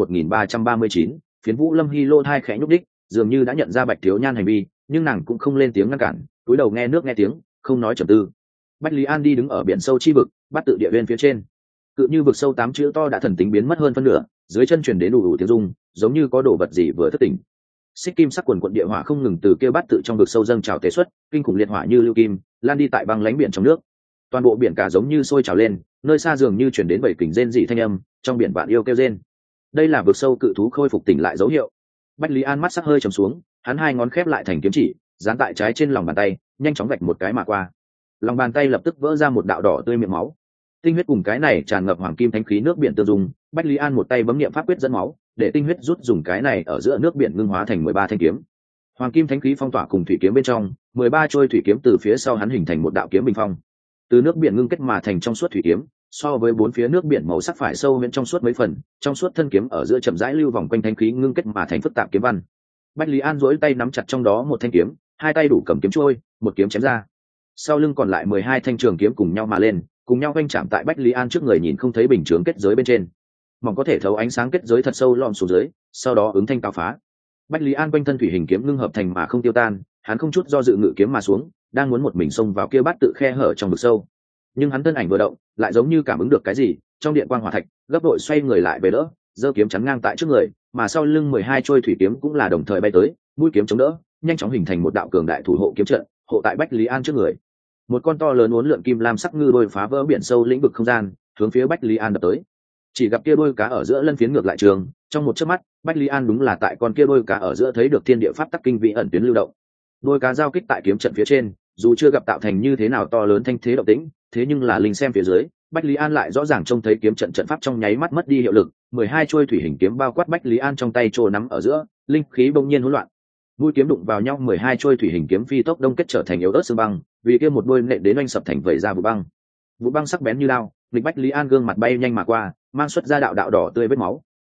1339, phiến vũ. Lâm Hy Lô thai khẽ nhúc đích, dường như đã nhận ra Bạch Thiếu Nhan hành vi, nhưng nàng cũng không lên tiếng ngăn cản, cúi đầu nghe nước nghe tiếng, không nói trầm tư. Bách Lý An đi đứng ở biển sâu chi vực, bắt tự địa viên phía trên. Cự như vực sâu 8 chữ to đã thần tính biến mất hơn phân nửa, dưới chân truyền đến đủ tiếng rung, giống như có đồ vật gì vừa thất tỉnh. Xích kim sắc quần quận địa hỏa không ngừng từ kia bát tự trong vực sâu dâng trào tế xuất, kinh khủng liệt hỏa như lưu kim, lan đi tại băng lãnh biển trong nước. Toàn bộ biển cả giống như sôi trào lên, nơi xa dường như chuyển đến bảy kình rên dị thanh âm, trong biển vạn yêu kêu rên. Đây là vực sâu cự thú khôi phục tỉnh lại dấu hiệu. Bách Lý An mắt sắc hơi trầm xuống, hắn 2 ngón khép lại thành kiếm chỉ, dán tại trái trên lòng bàn tay, nhanh chóng vạch một cái mà qua. Lòng bàn tay lập tức vỡ ra một đạo đỏ tươi miệng máu. Tinh huyết cùng cái này tràn ngập hoàng kim thánh khí nước biển tương dung, Bách Lý An một tay bấm niệm pháp quyết dẫn máu, để tinh huyết rút dùng cái này ở giữa nước biển ngưng hóa thành 13 thanh kiếm. Hoàng kim thánh khí phong tỏa cùng thủy kiếm bên trong, 13 trôi thủy kiếm từ phía sau hắn hình thành một đạo kiếm bình phong. Từ nước biển ngưng kết mà thành trong suốt thủy kiếm, so với 4 phía nước biển màu sắc phải sâu bên trong suốt mấy phần, trong suốt thân kiếm ở giữa chậm rãi lưu vòng quanh thánh khí ngưng kết mà thành phức tạp kiếm văn. Bách Lý An duỗi tay nắm chặt trong đó một thanh kiếm, 2 tay đủ cầm kiếm trôi, một kiếm chém ra. Sau lưng còn lại 12 thanh trường kiếm cùng nhau mà lên, cùng nhau vênh chạm tại Bách Lý An trước người nhìn không thấy bình chướng kết giới bên trên. Mỏng có thể thấu ánh sáng kết giới thật sâu lom xuống dưới, sau đó ứng thanh cao phá. Bách Lý An quanh thân thủy hình kiếm ngưng hợp thành mà không tiêu tan, hắn không chút do dự ngự kiếm mà xuống, đang muốn một mình xông vào kia bát tự khe hở trong vực sâu. Nhưng hắn thân ảnh vừa động, lại giống như cảm ứng được cái gì, trong điện quang hỏa thạch, gấp đội xoay người lại về đỡ, giơ kiếm chắn ngang tại trước người, mà sau lưng 12 trôi thủy kiếm cũng là đồng thời bay tới, mũi kiếm chống đỡ, nhanh chóng hình thành một đạo cường đại thủ hộ kiếm trận, hộ tại Bách Lý An trước người. Một con to lớn uốn lượn kim lam sắc ngư đôi phá vỡ biển sâu lĩnh vực không gian, hướng phía Bách Lý An đập tới. Chỉ gặp kia đôi cá ở giữa lân phiến ngược lại trường, trong một chớp mắt, Bách Lý An đúng là tại con kia đôi cá ở giữa thấy được thiên địa pháp tắc kinh vị ẩn tuyến lưu động. Đôi cá giao kích tại kiếm trận phía trên, dù chưa gặp tạo thành như thế nào to lớn thanh thế động tĩnh, thế nhưng là linh xem phía dưới, Bách Lý An lại rõ ràng trông thấy kiếm trận trận pháp trong nháy mắt mất đi hiệu lực, 12 chuôi thủy hình kiếm bao quát Bách Lý An trong tay trồ nắm ở giữa, linh khí bỗng nhiên hỗn loạn. Mũi kiếm đụng vào nhau, 12 chuôi thủy hình kiếm phi tốc đông kết trở thành yếu ớt xương băng, vì kia một đôi nện đến oanh sập thành vẩy ra vụ băng. Vụ băng sắc bén như lao, nghịch Bách Lý An gương mặt bay nhanh mà qua, mang xuất ra đạo đạo đỏ tươi vết máu.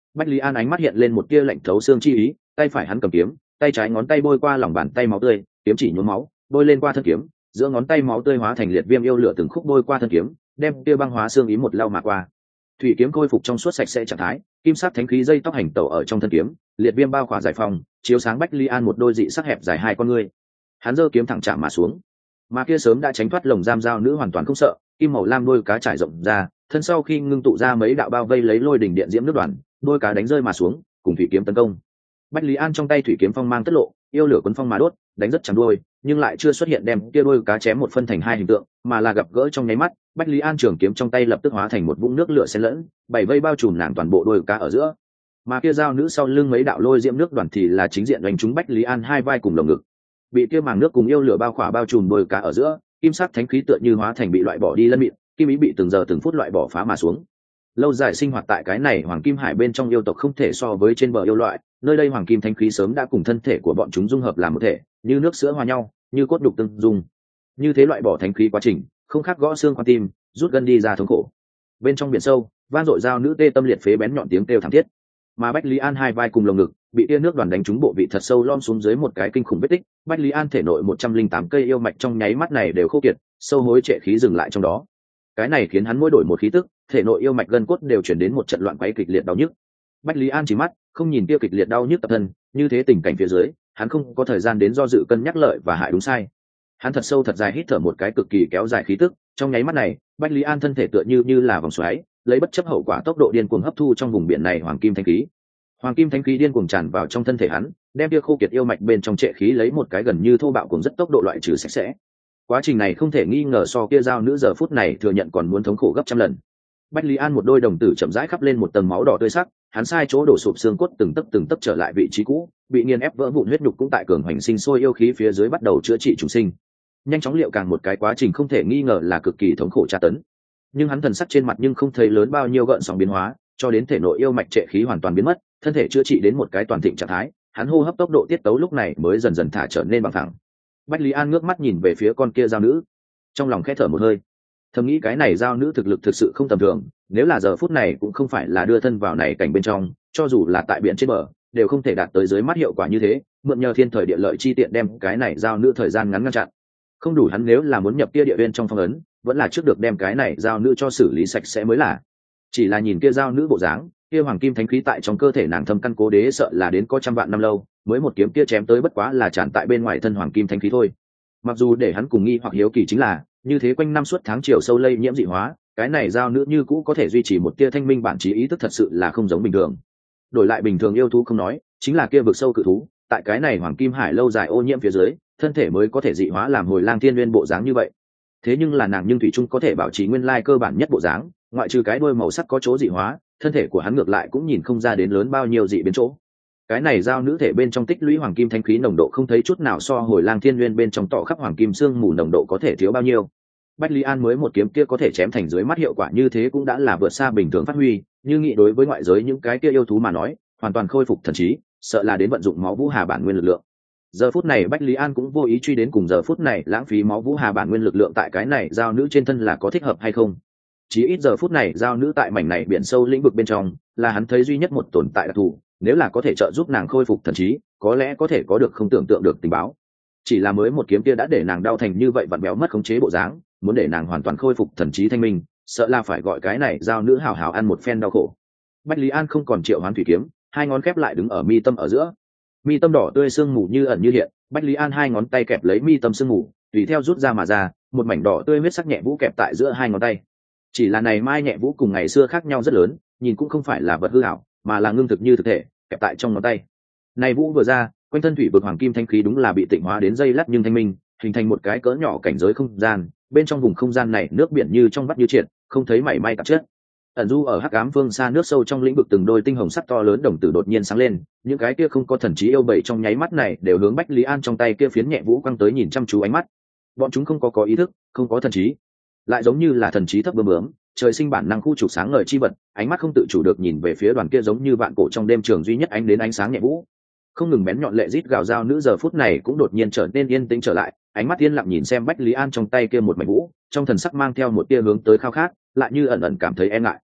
Bách Lý An ánh mắt hiện lên một tia lạnh thấu xương chi ý, tay phải hắn cầm kiếm, tay trái ngón tay bôi qua lòng bàn tay máu tươi, kiếm chỉ nhuốm máu, bôi lên qua thân kiếm, giữa ngón tay máu tươi hóa thành liệt viêm yêu lửa từng khúc bôi qua thân kiếm, đem tia băng hóa xương ý một lau mà qua. Thủy kiếm khôi phục trong suốt sạch sẽ trạng thái, kim sắc thánh khí dây tóc hành tẩu ở trong thân kiếm, liệt viêm bao khỏa giải phong, chiếu sáng Bách Lý An một đôi dị sắc hẹp dài hai con ngươi. Hắn giơ kiếm thẳng chạm mà xuống, mà kia sớm đã tránh thoát lồng giam giao nữ hoàn toàn không sợ, kim màu lam đôi cá trải rộng ra, thân sau khi ngưng tụ ra mấy đạo bao vây lấy lôi đỉnh điện diễm nước đoàn, đôi cá đánh rơi mà xuống, cùng thủy kiếm tấn công. Bách Lý An trong tay thủy kiếm phong mang tất lộ, yêu lửa cuốn phong mà đốt, đánh rất chằm đuôi, nhưng lại chưa xuất hiện đem kia đôi cá chém một phân thành hai hình tượng, mà là gặp gỡ trong nháy mắt, Bách Lý An trường kiếm trong tay lập tức hóa thành một vũng nước lửa xen lẫn, bảy vây bao trùm nàng toàn bộ đôi cá ở giữa. Mà kia giao nữ sau lưng mấy đạo lôi diễm nước đoàn thì là chính diện đánh trúng Bách Lý An hai vai cùng lồng ngực. Bị kia màng nước cùng yêu lửa bao khỏa bao trùm đôi cá ở giữa, kim sắc thánh khí tựa như hóa thành bị loại bỏ đi lân mịn, kim ý bị từng giờ từng phút loại bỏ phá mà xuống. Lâu dài sinh hoạt tại cái này hoàng kim hải bên trong yêu tộc không thể so với trên bờ yêu loại, nơi đây hoàng kim thánh khí sớm đã cùng thân thể của bọn chúng dung hợp làm một thể, như nước sữa hòa nhau, như cốt đục tương dung. Như thế loại bỏ thánh khí quá trình không khác gõ xương khoan tim, rút gân đi ra thống khổ. Bên trong biển sâu, van dội dao nữ tê tâm liệt phế bén nhọn tiếng kêu thảm thiết, mà Bách Lý An hai vai cùng lồng ngực bị tia nước đoàn đánh trúng bộ vị thật sâu lom xuống dưới một cái kinh khủng vết tích. Bách Lý An thể nội 108 cây yêu mạch trong nháy mắt này đều khô kiệt, sâu hối trệ khí dừng lại trong đó. Cái này khiến hắn mỗi đổi một khí tức, thể nội yêu mạch gân cốt đều chuyển đến một trận loạn quấy kịch liệt đau nhức. Bách Lý An chỉ mắt không nhìn kia kịch liệt đau nhức tập thân, như thế tình cảnh phía dưới hắn không có thời gian đến do dự cân nhắc lợi và hại đúng sai. Hắn thật sâu thật dài hít thở một cái cực kỳ kéo dài khí tức, trong nháy mắt này Bách Lý An thân thể tựa như là vòng xoáy, lấy bất chấp hậu quả tốc độ điên cuồng hấp thu trong vùng biển này hoàng kim thánh khí. Hoàng kim thánh khí điên cuồng tràn vào trong thân thể hắn, đem kia khô kiệt yêu mạch bên trong trệ khí lấy một cái gần như thô bạo cùng rất tốc độ loại trừ sạch sẽ. Quá trình này không thể nghi ngờ so kia giao nữ giờ phút này thừa nhận còn muốn thống khổ gấp trăm lần. Bách Lý An một đôi đồng tử chậm rãi khắp lên một tầng máu đỏ tươi sắc, hắn sai chỗ đổ sụp xương cốt từng tấc trở lại vị trí cũ, bị nghiền ép vỡ vụn huyết nhục cũng tại cường hoành sinh sôi yêu khí phía dưới bắt đầu chữa trị trùng sinh. Nhanh chóng liệu càng một cái quá trình không thể nghi ngờ là cực kỳ thống khổ tra tấn. Nhưng hắn thần sắc trên mặt nhưng không thấy lớn bao nhiêu gợn sóng biến hóa, cho đến thể nội yêu mạch trệ khí hoàn toàn biến mất, thân thể chữa trị đến một cái toàn thịnh trạng thái, hắn hô hấp tốc độ tiết tấu lúc này mới dần dần thả trở nên bằng thẳng. Bách Lý An ngước mắt nhìn về phía con kia giao nữ, trong lòng khẽ thở một hơi, thầm nghĩ cái này giao nữ thực lực thực sự không tầm thường, nếu là giờ phút này cũng không phải là đưa thân vào này cảnh bên trong, cho dù là tại biển trên bờ đều không thể đạt tới dưới mắt hiệu quả như thế, mượn nhờ thiên thời địa lợi chi tiện đem cái này giao nữ thời gian ngắn ngăn chặn. Không đủ, hắn nếu là muốn nhập kia địa viên trong phong ấn, vẫn là trước được đem cái này giao nữ cho xử lý sạch sẽ mới là. Chỉ là nhìn kia giao nữ bộ dáng, kia hoàng kim thánh khí tại trong cơ thể nàng thâm căn cố đế, sợ là đến có trăm vạn năm lâu mới một kiếm kia chém tới, bất quá là tràn tại bên ngoài thân hoàng kim thánh khí thôi. Mặc dù để hắn cùng nghi hoặc hiếu kỳ chính là, như thế quanh năm suốt tháng chiều sâu lây nhiễm dị hóa, cái này giao nữ như cũ có thể duy trì một tia thanh minh bản trí ý thức, thật sự là không giống bình thường. Đổi lại bình thường yêu thú không nói, chính là kia vực sâu cự thú, tại cái này hoàng kim hải lâu dài ô nhiễm phía dưới, thân thể mới có thể dị hóa làm hồi lang thiên nguyên bộ dáng như vậy. Thế nhưng là nàng nhưng thủy chung có thể bảo trì nguyên lai cơ bản nhất bộ dáng, ngoại trừ cái đuôi màu sắc có chỗ dị hóa, thân thể của hắn ngược lại cũng nhìn không ra đến lớn bao nhiêu dị biến chỗ. Cái này giao nữ thể bên trong tích lũy hoàng kim thanh khí nồng độ không thấy chút nào so hồi lang thiên nguyên bên trong tọ khắp hoàng kim xương mù nồng độ có thể thiếu bao nhiêu. Bách Lý An mới một kiếm kia có thể chém thành dưới mắt hiệu quả như thế cũng đã là vượt xa bình thường phát huy, như nghĩ đối với ngoại giới những cái kia yêu thú mà nói, hoàn toàn khôi phục thần trí, sợ là đến vận dụng máu vũ hà bản nguyên lực lượng. Giờ phút này Bách Lý An cũng vô ý truy đến cùng giờ phút này lãng phí máu vũ hà bản nguyên lực lượng tại cái này giao nữ trên thân là có thích hợp hay không. Chỉ ít giờ phút này giao nữ tại mảnh này biển sâu lĩnh vực bên trong là hắn thấy duy nhất một tồn tại đặc thù, nếu là có thể trợ giúp nàng khôi phục thần trí, có lẽ có thể có được không tưởng tượng được tình báo. Chỉ là mới một kiếm kia đã để nàng đau thành như vậy, vặn béo mất khống chế bộ dáng, muốn để nàng hoàn toàn khôi phục thần trí thanh minh, sợ là phải gọi cái này giao nữ hào hào ăn một phen đau khổ. Bách Lý An không còn triệu hoán thủy kiếm, hai ngón khép lại đứng ở mi tâm ở giữa, mi tâm đỏ tươi sương mù như ẩn như hiện. Bách Lý An hai ngón tay kẹp lấy mi tâm sương mù, tùy theo rút ra mà ra, một mảnh đỏ tươi huyết sắc nhẹ vũ kẹp tại giữa hai ngón tay. Chỉ là này mai nhẹ vũ cùng ngày xưa khác nhau rất lớn, nhìn cũng không phải là vật hư ảo, mà là ngưng thực như thực thể, kẹp tại trong ngón tay. Này vũ vừa ra, quanh thân thủy vực hoàng kim thanh khí đúng là bị tịnh hóa đến dây lát nhưng thanh minh, hình thành một cái cỡ nhỏ cảnh giới không gian. Bên trong vùng không gian này nước biển như trong vắt như triệt, không thấy mảy may tạp chất. Ẩn du ở hắc ám phương xa nước sâu trong lĩnh vực, từng đôi tinh hồng sắc to lớn đồng tử đột nhiên sáng lên, những cái kia không có thần trí yêu bầy trong nháy mắt này đều hướng Bách Lý An trong tay kia phiến nhẹ vũ quăng tới, nhìn chăm chú ánh mắt. Bọn chúng không có ý thức, không có thần trí, lại giống như là thần trí thấp bướm bướm, trời sinh bản năng khu trục sáng ngời chi vật, ánh mắt không tự chủ được nhìn về phía đoàn kia giống như vạn cổ trong đêm trường duy nhất ánh đến ánh sáng nhẹ vũ. Không ngừng bén nhọn lệ rít gào giao nữ giờ phút này cũng đột nhiên trở nên yên tĩnh trở lại, ánh mắt yên lặng nhìn xem Bách Lý An trong tay kia một mảnh vũ, trong thần sắc mang theo một tia hướng tới khao khát, lại như ẩn ẩn cảm thấy e ngại.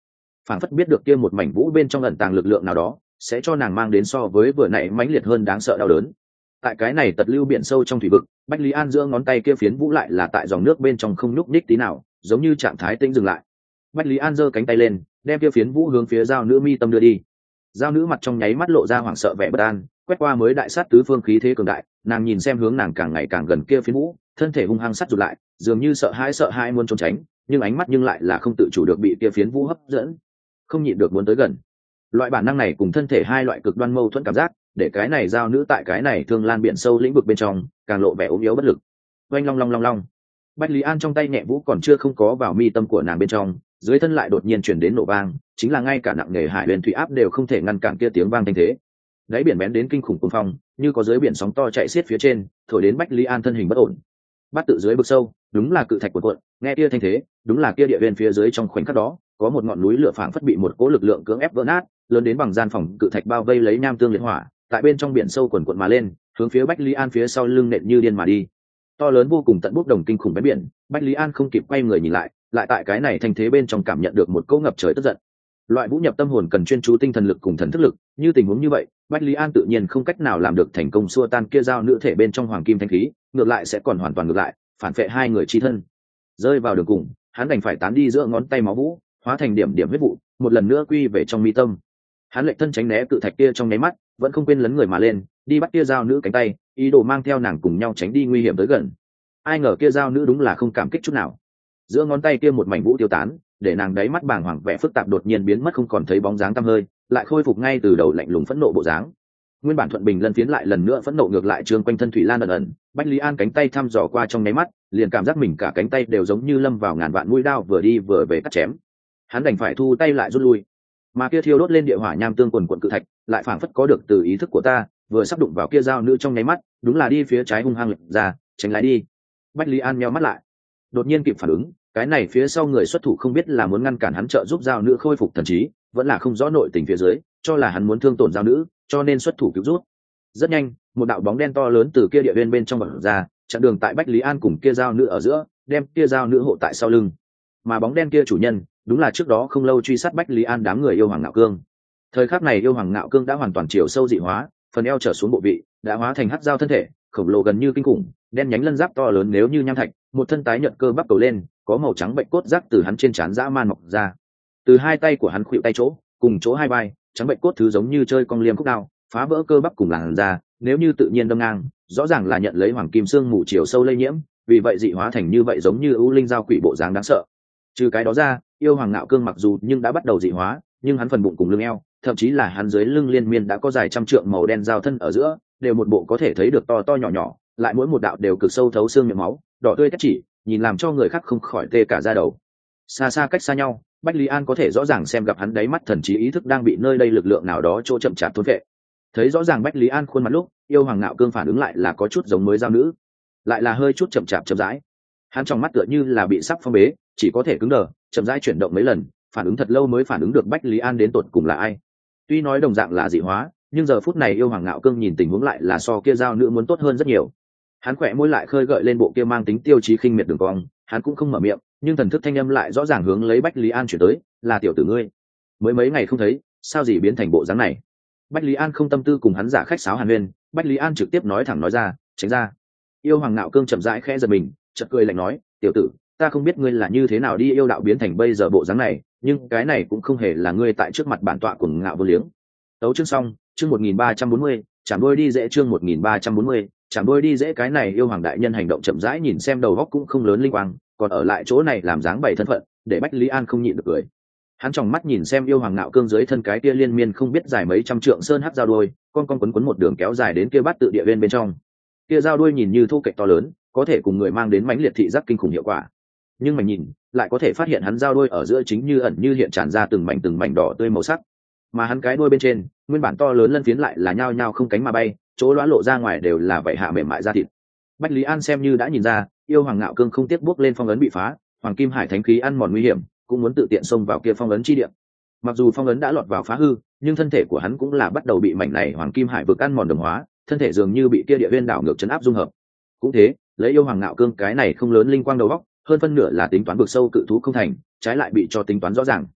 phảng phất biết được kia một mảnh vũ bên trong ẩn tàng lực lượng nào đó sẽ cho nàng mang đến so với vừa nãy mãnh liệt hơn đáng sợ đau đớn. Tại cái này tật lưu biển sâu trong thủy vực, Bách Lý An giữa ngón tay kia phiến vũ lại là tại dòng nước bên trong không nhúc nhích tí nào, giống như trạng thái tĩnh dừng lại. Bách Lý An giơ cánh tay lên, đem kia phiến vũ hướng phía giao nữ mi tâm đưa đi. Giao nữ mặt trong nháy mắt lộ ra hoảng sợ vẻ bất an, quét qua mới đại sát tứ phương khí thế cường đại, nàng nhìn xem hướng nàng càng ngày càng gần kia phiến vũ, thân thể hung hăng sắt rụt lại, dường như sợ hãi muốn trốn tránh, nhưng ánh mắt nhưng lại là không tự chủ được bị kia phiến vũ hấp dẫn, không nhịn được muốn tới gần. Loại bản năng này cùng thân thể hai loại cực đoan mâu thuẫn cảm giác, để cái này giao nữ tại cái này thương lan biển sâu lĩnh vực bên trong càng lộ vẻ ốm yếu bất lực. Oanh long long long long, Bách Lý An trong tay nhẹ vũ còn chưa không có vào mi tâm của nàng bên trong, dưới thân lại đột nhiên chuyển đến nổ vang, chính là ngay cả nặng nề hải huyền thủy áp đều không thể ngăn cản kia tiếng vang thanh thế. Đáy biển bén đến kinh khủng cuồng phong, như có dưới biển sóng to chạy xiết phía trên, thổi đến Bách Lý An thân hình bất ổn. Bát tự dưới vực sâu, đúng là cự thạch cuộn cuộn, nghe kia thanh thế, đúng là kia địa viên phía dưới trong khoảnh khắc đó, có một ngọn núi lửa phảng phất bị một cỗ lực lượng cưỡng ép vỡ nát, lớn đến bằng gian phòng cự thạch bao vây lấy nham tương liệt hỏa, tại bên trong biển sâu quần quận mà lên, hướng phía Bách Lý An phía sau lưng nện như điên mà đi. To lớn vô cùng tận bốc đồng kinh khủng bén biển, Bách Lý An không kịp quay người nhìn lại, lại tại cái này thanh thế bên trong cảm nhận được một cỗ ngập trời tức giận. Loại vũ nhập tâm hồn cần chuyên chú tinh thần lực cùng thần thức lực, như tình huống như vậy, Bách Lý An tự nhiên không cách nào làm được thành công xua tan kia giao nữ thể bên trong hoàng kim thanh khí, ngược lại sẽ còn hoàn toàn ngược lại, phản phệ hai người chi thân. Rơi vào đường cùng, hắn đành phải tán đi giữa ngón tay máu vũ, hóa thành điểm điểm huyết vụ, một lần nữa quy về trong mi tâm. Hắn lệch thân tránh né cự thạch kia trong nháy mắt, vẫn không quên lấn người mà lên, đi bắt kia giao nữ cánh tay, ý đồ mang theo nàng cùng nhau tránh đi nguy hiểm tới gần. Ai ngờ kia giao nữ đúng là không cảm kích chút nào. Giữa ngón tay kia một mảnh vũ tiêu tán, để nàng đáy mắt bàng hoàng vẻ phức tạp đột nhiên biến mất không còn thấy bóng dáng tăm hơi, lại khôi phục ngay từ đầu lạnh lùng phẫn nộ bộ dáng. Nguyên bản thuận bình lân phiến lại lần nữa phẫn nộ ngược lại trương quanh thân thủy lan ẩn ẩn, Bách Lý An cánh tay thăm dò qua trong nháy mắt, liền cảm giác mình cả cánh tay đều giống như lâm vào ngàn vạn mũi đao vừa đi vừa về cắt chém. Hắn đành phải thu tay lại rút lui. Mà kia thiêu đốt lên địa hỏa nham tương quần quần cự thạch, lại phảng phất có được từ ý thức của ta, vừa sắp đụng vào kia giao nữ trong nháy mắt, đúng là đi phía trái hung hăng lệch ra, tránh lái đi. Bách Lý An nheo mắt lại, đột nhiên kịp phản ứng, cái này phía sau người xuất thủ không biết là muốn ngăn cản hắn trợ giúp giao nữ khôi phục thần trí, vẫn là không rõ nội tình phía dưới, cho là hắn muốn thương tổn giao nữ, cho nên xuất thủ cứu rút. Rất nhanh, một đạo bóng đen to lớn từ kia địa viên bên trong bật ra, chặn đường tại Bách Lý An cùng kia giao nữ ở giữa, đem kia giao nữ hộ tại sau lưng. Mà bóng đen kia chủ nhân, đúng là trước đó không lâu truy sát Bách Lý An đám người yêu hoàng ngạo cương. Thời khắc này yêu hoàng ngạo cương đã hoàn toàn chiều sâu dị hóa, phần eo trở xuống bộ vị đã hóa thành hắc giao thân thể, khổng lồ gần như kinh khủng, đen nhánh lân giáp to lớn nếu như nham thạch, một thân tái nhợt cơ bắp cầu lên, có màu trắng bệnh cốt rác từ hắn trên trán dã man mọc ra. Từ hai tay của hắn khuỵu tay chỗ, cùng chỗ hai vai, trắng bệnh cốt thứ giống như chơi cong liêm khúc đao, phá vỡ cơ bắp cùng làn da, nếu như tự nhiên đâm ngang, rõ ràng là nhận lấy hoàng kim xương mù chiều sâu lây nhiễm, vì vậy dị hóa thành như vậy giống như ưu linh giao quỷ bộ dáng đáng sợ. Trừ cái đó ra, yêu hoàng ngạo cương mặc dù nhưng đã bắt đầu dị hóa, nhưng hắn phần bụng cùng lưng eo, thậm chí là hắn dưới lưng liên miên đã có dài trăm trượng màu đen giao thân ở giữa, đều một bộ có thể thấy được to to nhỏ nhỏ, lại mỗi một đạo đều cực sâu thấu xương miệng máu, đỏ tươi cách chỉ, nhìn làm cho người khác không khỏi tê cả da đầu. Xa xa cách xa nhau, Bách Lý An có thể rõ ràng xem gặp hắn đáy mắt thần trí ý thức đang bị nơi đây lực lượng nào đó chỗ chậm chạp thôn vệ. Thấy rõ ràng Bách Lý An khuôn mặt lúc, yêu hoàng ngạo cương phản ứng lại là có chút giống mới giao nữ, lại là hơi chút chậm chạp chậm rãi. Hắn trong mắt tựa như là bị sắp phong bế, chỉ có thể cứng đờ, chậm rãi chuyển động mấy lần, phản ứng thật lâu mới phản ứng được Bách Lý An đến tột cùng là ai. Tuy nói đồng dạng là dị hóa, nhưng giờ phút này yêu hoàng ngạo cương nhìn tình huống lại là so kia giao nữ muốn tốt hơn rất nhiều. Hắn khỏe môi lại khơi gợi lên bộ kia mang tính tiêu chí khinh miệt đường cong, hắn cũng không mở miệng, nhưng thần thức thanh âm lại rõ ràng hướng lấy Bách Lý An chuyển tới, là tiểu tử ngươi, mới mấy ngày không thấy, sao gì biến thành bộ dáng này. Bách Lý An không tâm tư cùng hắn giả khách sáo hàn huyên, Bách Lý An trực tiếp nói thẳng nói ra, tránh ra. Yêu hoàng ngạo cương chậm rãi khẽ giật mình, chợt cười lạnh nói, tiểu tử, ta không biết ngươi là như thế nào đi yêu đạo biến thành bây giờ bộ dáng này, nhưng cái này cũng không hề là ngươi tại trước mặt bản tọa của ngạo vô liếng. Tấu chương xong, chương 1340, chạm đôi đi dễ chương 1340, chạm đôi đi dễ. Cái này yêu hoàng đại nhân hành động chậm rãi, nhìn xem đầu góc cũng không lớn linh quang, còn ở lại chỗ này làm dáng bày thân phận, để Bách Lý An không nhịn được cười. Hắn tròng mắt nhìn xem yêu hoàng ngạo cương dưới thân cái kia liên miên không biết dài mấy trăm trượng sơn hắc giao đuôi, con quấn quấn một đường kéo dài đến kia bát tự địa viên bên trong. Kia giao đuôi nhìn như thô kệch to lớn, có thể cùng người mang đến mãnh liệt thị giác kinh khủng hiệu quả. Nhưng mà nhìn, lại có thể phát hiện hắn giao đuôi ở giữa chính như ẩn như hiện tràn ra từng mảnh đỏ tươi màu sắc. Mà hắn cái đuôi bên trên, nguyên bản to lớn lân phiến lại là nhao nhao không cánh mà bay, chỗ lõa lộ ra ngoài đều là vảy hạ mềm mại da thịt. Bách Lý An xem như đã nhìn ra, yêu hoàng ngạo cương không tiếc bước lên phong ấn bị phá, hoàng kim hải thánh khí ăn mòn nguy hiểm, cũng muốn tự tiện xông vào kia phong ấn chi địa. Mặc dù phong ấn đã lọt vào phá hư, nhưng thân thể của hắn cũng là bắt đầu bị mảnh này hoàng kim hải vực ăn mòn đồng hóa, thân thể dường như bị kia địa viên đảo ngược chấn áp dung hợp. Cũng thế, lấy yêu hoàng ngạo cương cái này không lớn linh quang đầu óc, hơn phân nửa là tính toán vực sâu cự thú không thành, trái lại bị cho tính toán rõ ràng.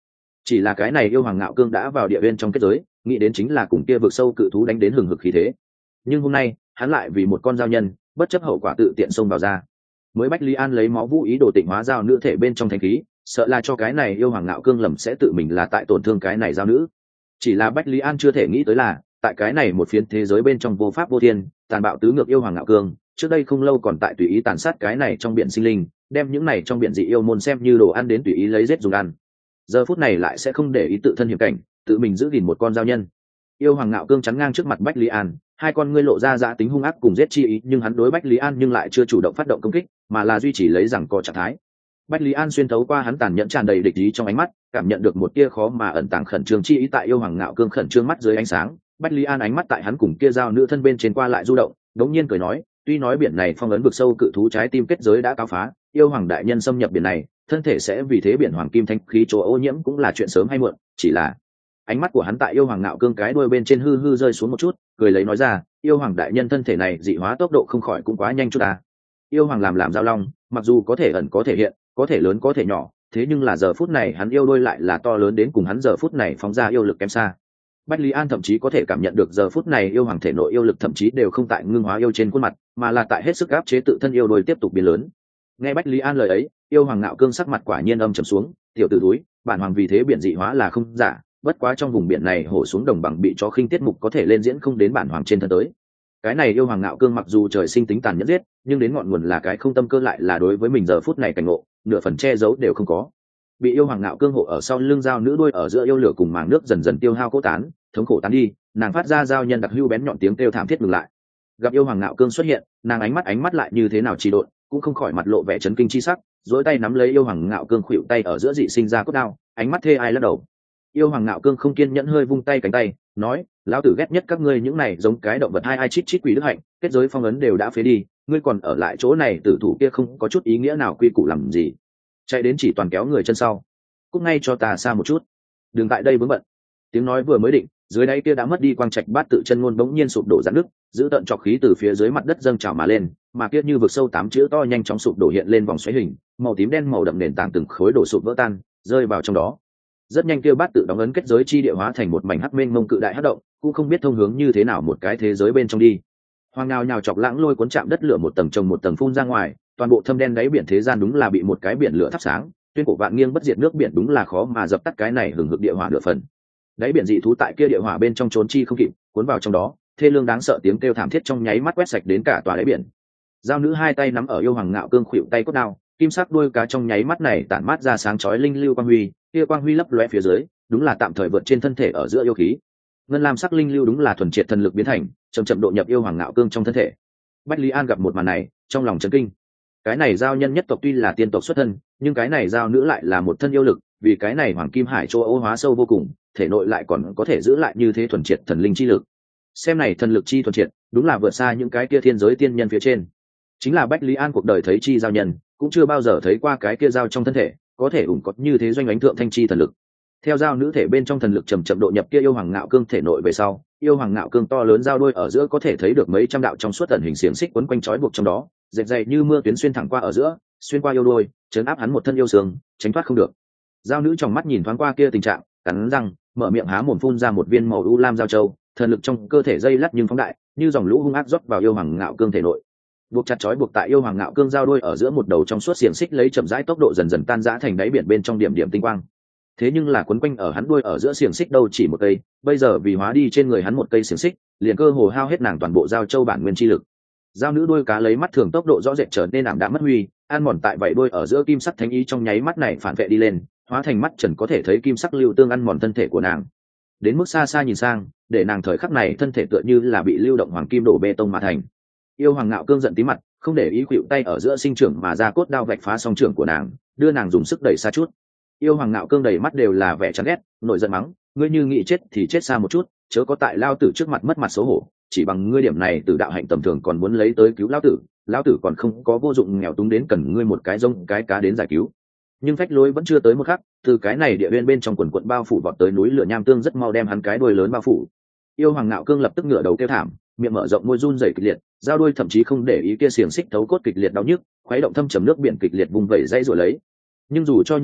chỉ là cái này yêu hoàng ngạo cương đã vào địa bên trong kết giới, nghĩ đến chính là cùng kia vực sâu cự thú đánh đến hừng hực khí thế. Nhưng hôm nay hắn lại vì một con giao nhân bất chấp hậu quả tự tiện xông vào ra. Mới Bách Lý An lấy máu vũ ý đồ tịnh hóa giao nữ thể bên trong thanh khí, sợ là cho cái này yêu hoàng ngạo cương lầm sẽ tự mình là tại tổn thương cái này giao nữ. Chỉ là Bách Lý An chưa thể nghĩ tới là tại cái này một phiến thế giới bên trong vô pháp vô thiên, tàn bạo tứ ngược yêu hoàng ngạo cương trước đây không lâu còn tại tùy ý tàn sát cái này trong biển sinh linh, đem những này trong biển dị yêu môn xem như đồ ăn đến tùy ý lấy giết dùng ăn. Giờ phút này lại sẽ không để ý tự thân hiểm cảnh, tự mình giữ gìn một con giao nhân. Yêu hoàng ngạo cương chắn ngang trước mặt Bách Lý An, hai con ngươi lộ ra dã tính hung ác cùng giết chi ý, nhưng hắn đối Bách Lý An nhưng lại chưa chủ động phát động công kích, mà là duy trì lấy rằng có trạng thái. Bách Lý An xuyên thấu qua hắn tàn nhẫn tràn đầy địch ý trong ánh mắt, cảm nhận được một tia khó mà ẩn tàng khẩn trương chi ý tại yêu hoàng ngạo cương khẩn trương mắt dưới ánh sáng. Bách Lý An ánh mắt tại hắn cùng kia giao nữ thân bên trên qua lại du động, đống nhiên cười nói, tuy nói biển này phong ấn vực sâu cự thú trái tim kết giới đã cáo phá, yêu hoàng đại nhân xâm nhập biển này, thân thể sẽ vì thế biển hoàng kim thanh khí chỗ ô nhiễm cũng là chuyện sớm hay muộn, chỉ là ánh mắt của hắn tại yêu hoàng ngạo cương cái đuôi bên trên hư hư rơi xuống một chút, cười lấy nói ra, yêu hoàng đại nhân thân thể này dị hóa tốc độ không khỏi cũng quá nhanh chút ta. Yêu hoàng làm giao long, mặc dù có thể ẩn có thể hiện, có thể lớn có thể nhỏ, thế nhưng là giờ phút này hắn yêu đôi lại là to lớn đến cùng hắn giờ phút này phóng ra yêu lực kém xa. Bách Lý An thậm chí có thể cảm nhận được giờ phút này yêu hoàng thể nội yêu lực thậm chí đều không tại ngưng hóa yêu trên khuôn mặt, mà là tại hết sức áp chế tự thân yêu đôi tiếp tục biến lớn. Nghe Bách Lý An lời ấy, yêu hoàng ngạo cương sắc mặt quả nhiên âm trầm xuống, tiểu tử túi, bản hoàng vì thế biển dị hóa là không giả, bất quá trong vùng biển này hổ xuống đồng bằng bị chó khinh tiết mục có thể lên diễn không đến bản hoàng trên thân tới. Cái này yêu hoàng ngạo cương mặc dù trời sinh tính tàn nhẫn giết, nhưng đến ngọn nguồn là cái không tâm cơ lại là đối với mình giờ phút này cảnh ngộ, nửa phần che giấu đều không có. Bị yêu hoàng ngạo cương hộ ở sau lưng giao nữ đuôi ở giữa yêu lửa cùng màng nước dần dần tiêu hao cố tán, thống khổ tán đi, nàng phát ra giao nhân đặc hưu bén nhọn tiếng kêu thảm thiết ngừng lại. Gặp yêu hoàng ngạo cương xuất hiện, nàng ánh mắt lại như thế nào trì độn, cũng không khỏi mặt lộ vẻ chấn kinh chi sắc, duỗi tay nắm lấy yêu hoàng ngạo cương khuỵu tay ở giữa dị sinh ra cốt đao, ánh mắt thê ai lắc đầu. Yêu hoàng ngạo cương không kiên nhẫn hơi vung tay cánh tay, nói, lão tử ghét nhất các ngươi những này giống cái động vật hai ai chít chít quỷ đức hạnh, kết giới phong ấn đều đã phế đi, ngươi còn ở lại chỗ này tử thủ kia không có chút ý nghĩa nào quy củ làm gì. Chạy đến chỉ toàn kéo người chân sau, cút ngay cho ta xa một chút, đừng tại đây vướng bận. Tiếng nói vừa mới định, dưới đáy kia đã mất đi quang trạch bát tự chân ngôn bỗng nhiên sụp đổ giãn nước, giữ tận trọc khí từ phía dưới mặt đất dâng trào mà lên, mà kia như vực sâu tám chữ to nhanh chóng sụp đổ hiện lên vòng xoáy hình, màu tím đen màu đậm nền tảng từng khối đổ sụp vỡ tan, rơi vào trong đó. Rất nhanh kia bát tự đóng ấn kết giới chi địa hóa thành một mảnh hắc mênh mông cự đại hắc động, cũng không biết thông hướng như thế nào một cái thế giới bên trong đi. Hoàng ngao nhào chọc lãng lôi cuốn chạm đất lửa một tầng chồng một tầng phun ra ngoài, toàn bộ thâm đen đáy biển thế gian đúng là bị một cái biển lửa thắp sáng, tuyên cổ vạn nghiêng bất diệt nước biển đúng là khó mà dập tắt cái này hừng hực địa hỏa nửa phần. Đáy biển dị thú tại kia địa hỏa bên trong trốn chi không kịp, cuốn vào trong đó, thê lương đáng sợ tiếng kêu thảm thiết trong nháy mắt quét sạch đến cả tòa đáy biển. Giao nữ hai tay nắm ở yêu hoàng ngạo cương khuỵu tay cốt đao, kim sắc đuôi cá trong nháy mắt này tản mát ra sáng chói linh lưu quang huy, kia quang huy lấp lóe phía dưới, đúng là tạm thời vượt trên thân thể ở giữa yêu khí. Ngân lam sắc linh lưu đúng là thuần triệt thần lực biến thành, chậm chậm độ nhập yêu hoàng ngạo cương trong thân thể. Bách Lý An gặp một màn này, trong lòng chấn kinh. Cái này giao nhân nhất tộc tuy là tiên tộc xuất thân, nhưng cái này giao nữ lại là một thân yêu lực, vì cái này hoàng kim hải châu ô hóa sâu vô cùng, thể nội lại còn có thể giữ lại như thế thuần triệt thần linh chi lực. Xem này thần lực chi thuần triệt, đúng là vượt xa những cái kia thiên giới tiên nhân phía trên. Chính là Bách Lý An cuộc đời thấy chi giao nhân, cũng chưa bao giờ thấy qua cái kia giao trong thân thể có thể ủng có như thế doanh ánh thượng thanh chi thần lực. Theo giao nữ thể bên trong thần lực chậm chậm độ nhập kia yêu hoàng ngạo cương thể nội về sau, yêu hoàng ngạo cương to lớn giao đôi ở giữa có thể thấy được mấy trăm đạo trong suốt tận hình xiềng xích quấn quanh trói buộc trong đó, dệt dày như mưa tuyến xuyên thẳng qua ở giữa, xuyên qua yêu đôi, chấn áp hắn một thân yêu sương, tránh thoát không được. Giao nữ trong mắt nhìn thoáng qua kia tình trạng, cắn răng, mở miệng há mồm phun ra một viên màu u lam giao châu, thần lực trong cơ thể dây lắt nhưng phóng đại, như dòng lũ hung ác rót vào yêu hoàng ngạo cương thể nội. Buộc chặt trói buộc tại yêu hoàng ngạo cương giao đôi ở giữa một đầu trong suốt xiềng xích lấy chậm rãi tốc độ dần dần tan rã thành đáy biển bên trong điểm điểm tinh quang. Thế nhưng là quấn quanh ở hắn đuôi ở giữa xiềng xích đâu chỉ một cây, bây giờ vì hóa đi trên người hắn một cây xiềng xích, liền cơ hồ hao hết nàng toàn bộ giao châu bản nguyên chi lực. Giao nữ đuôi cá lấy mắt thường tốc độ rõ rệt trở nên ảm đạm mất huy, ăn mòn tại vậy đuôi ở giữa kim sắc thánh ý trong nháy mắt này phản vệ đi lên, hóa thành mắt trần có thể thấy kim sắc lưu tương ăn mòn thân thể của nàng. Đến mức xa xa nhìn sang, để nàng thời khắc này thân thể tựa như là bị lưu động hoàng kim đổ bê tông mà thành. Yêu hoàng ngạo cương giận tí mặt, không để ý khuỵu tay ở giữa sinh trưởng mà ra cốt đao vạch phá song trưởng của nàng, đưa nàng dùng sức đẩy xa chút. Yêu hoàng ngạo cương đầy mắt đều là vẻ chán ghét, nổi giận mắng, ngươi như nghĩ chết thì chết xa một chút, chớ có tại lao tử trước mặt mất mặt xấu hổ, chỉ bằng ngươi điểm này từ đạo hạnh tầm thường còn muốn lấy tới cứu lão tử còn không có vô dụng nghèo túng đến cần ngươi một cái rông cái cá đến giải cứu. Nhưng phách lối vẫn chưa tới một khắc, từ cái này địa bên trong quần quận bao phủ vọt tới núi lửa nham tương rất mau đem hắn cái đuôi lớn bao phủ. Yêu hoàng ngạo cương lập tức ngửa đầu kêu thảm, miệng mở rộng môi run rẩy kịch liệt, giao đuôi thậm chí không để ý kia xiềng xích thấu cốt kịch liệt đau nhức, khuấy động thâm trầm nước biển kịch liệt vùng vẩy dãy rồi lấy. Nhưng dù cho như thế,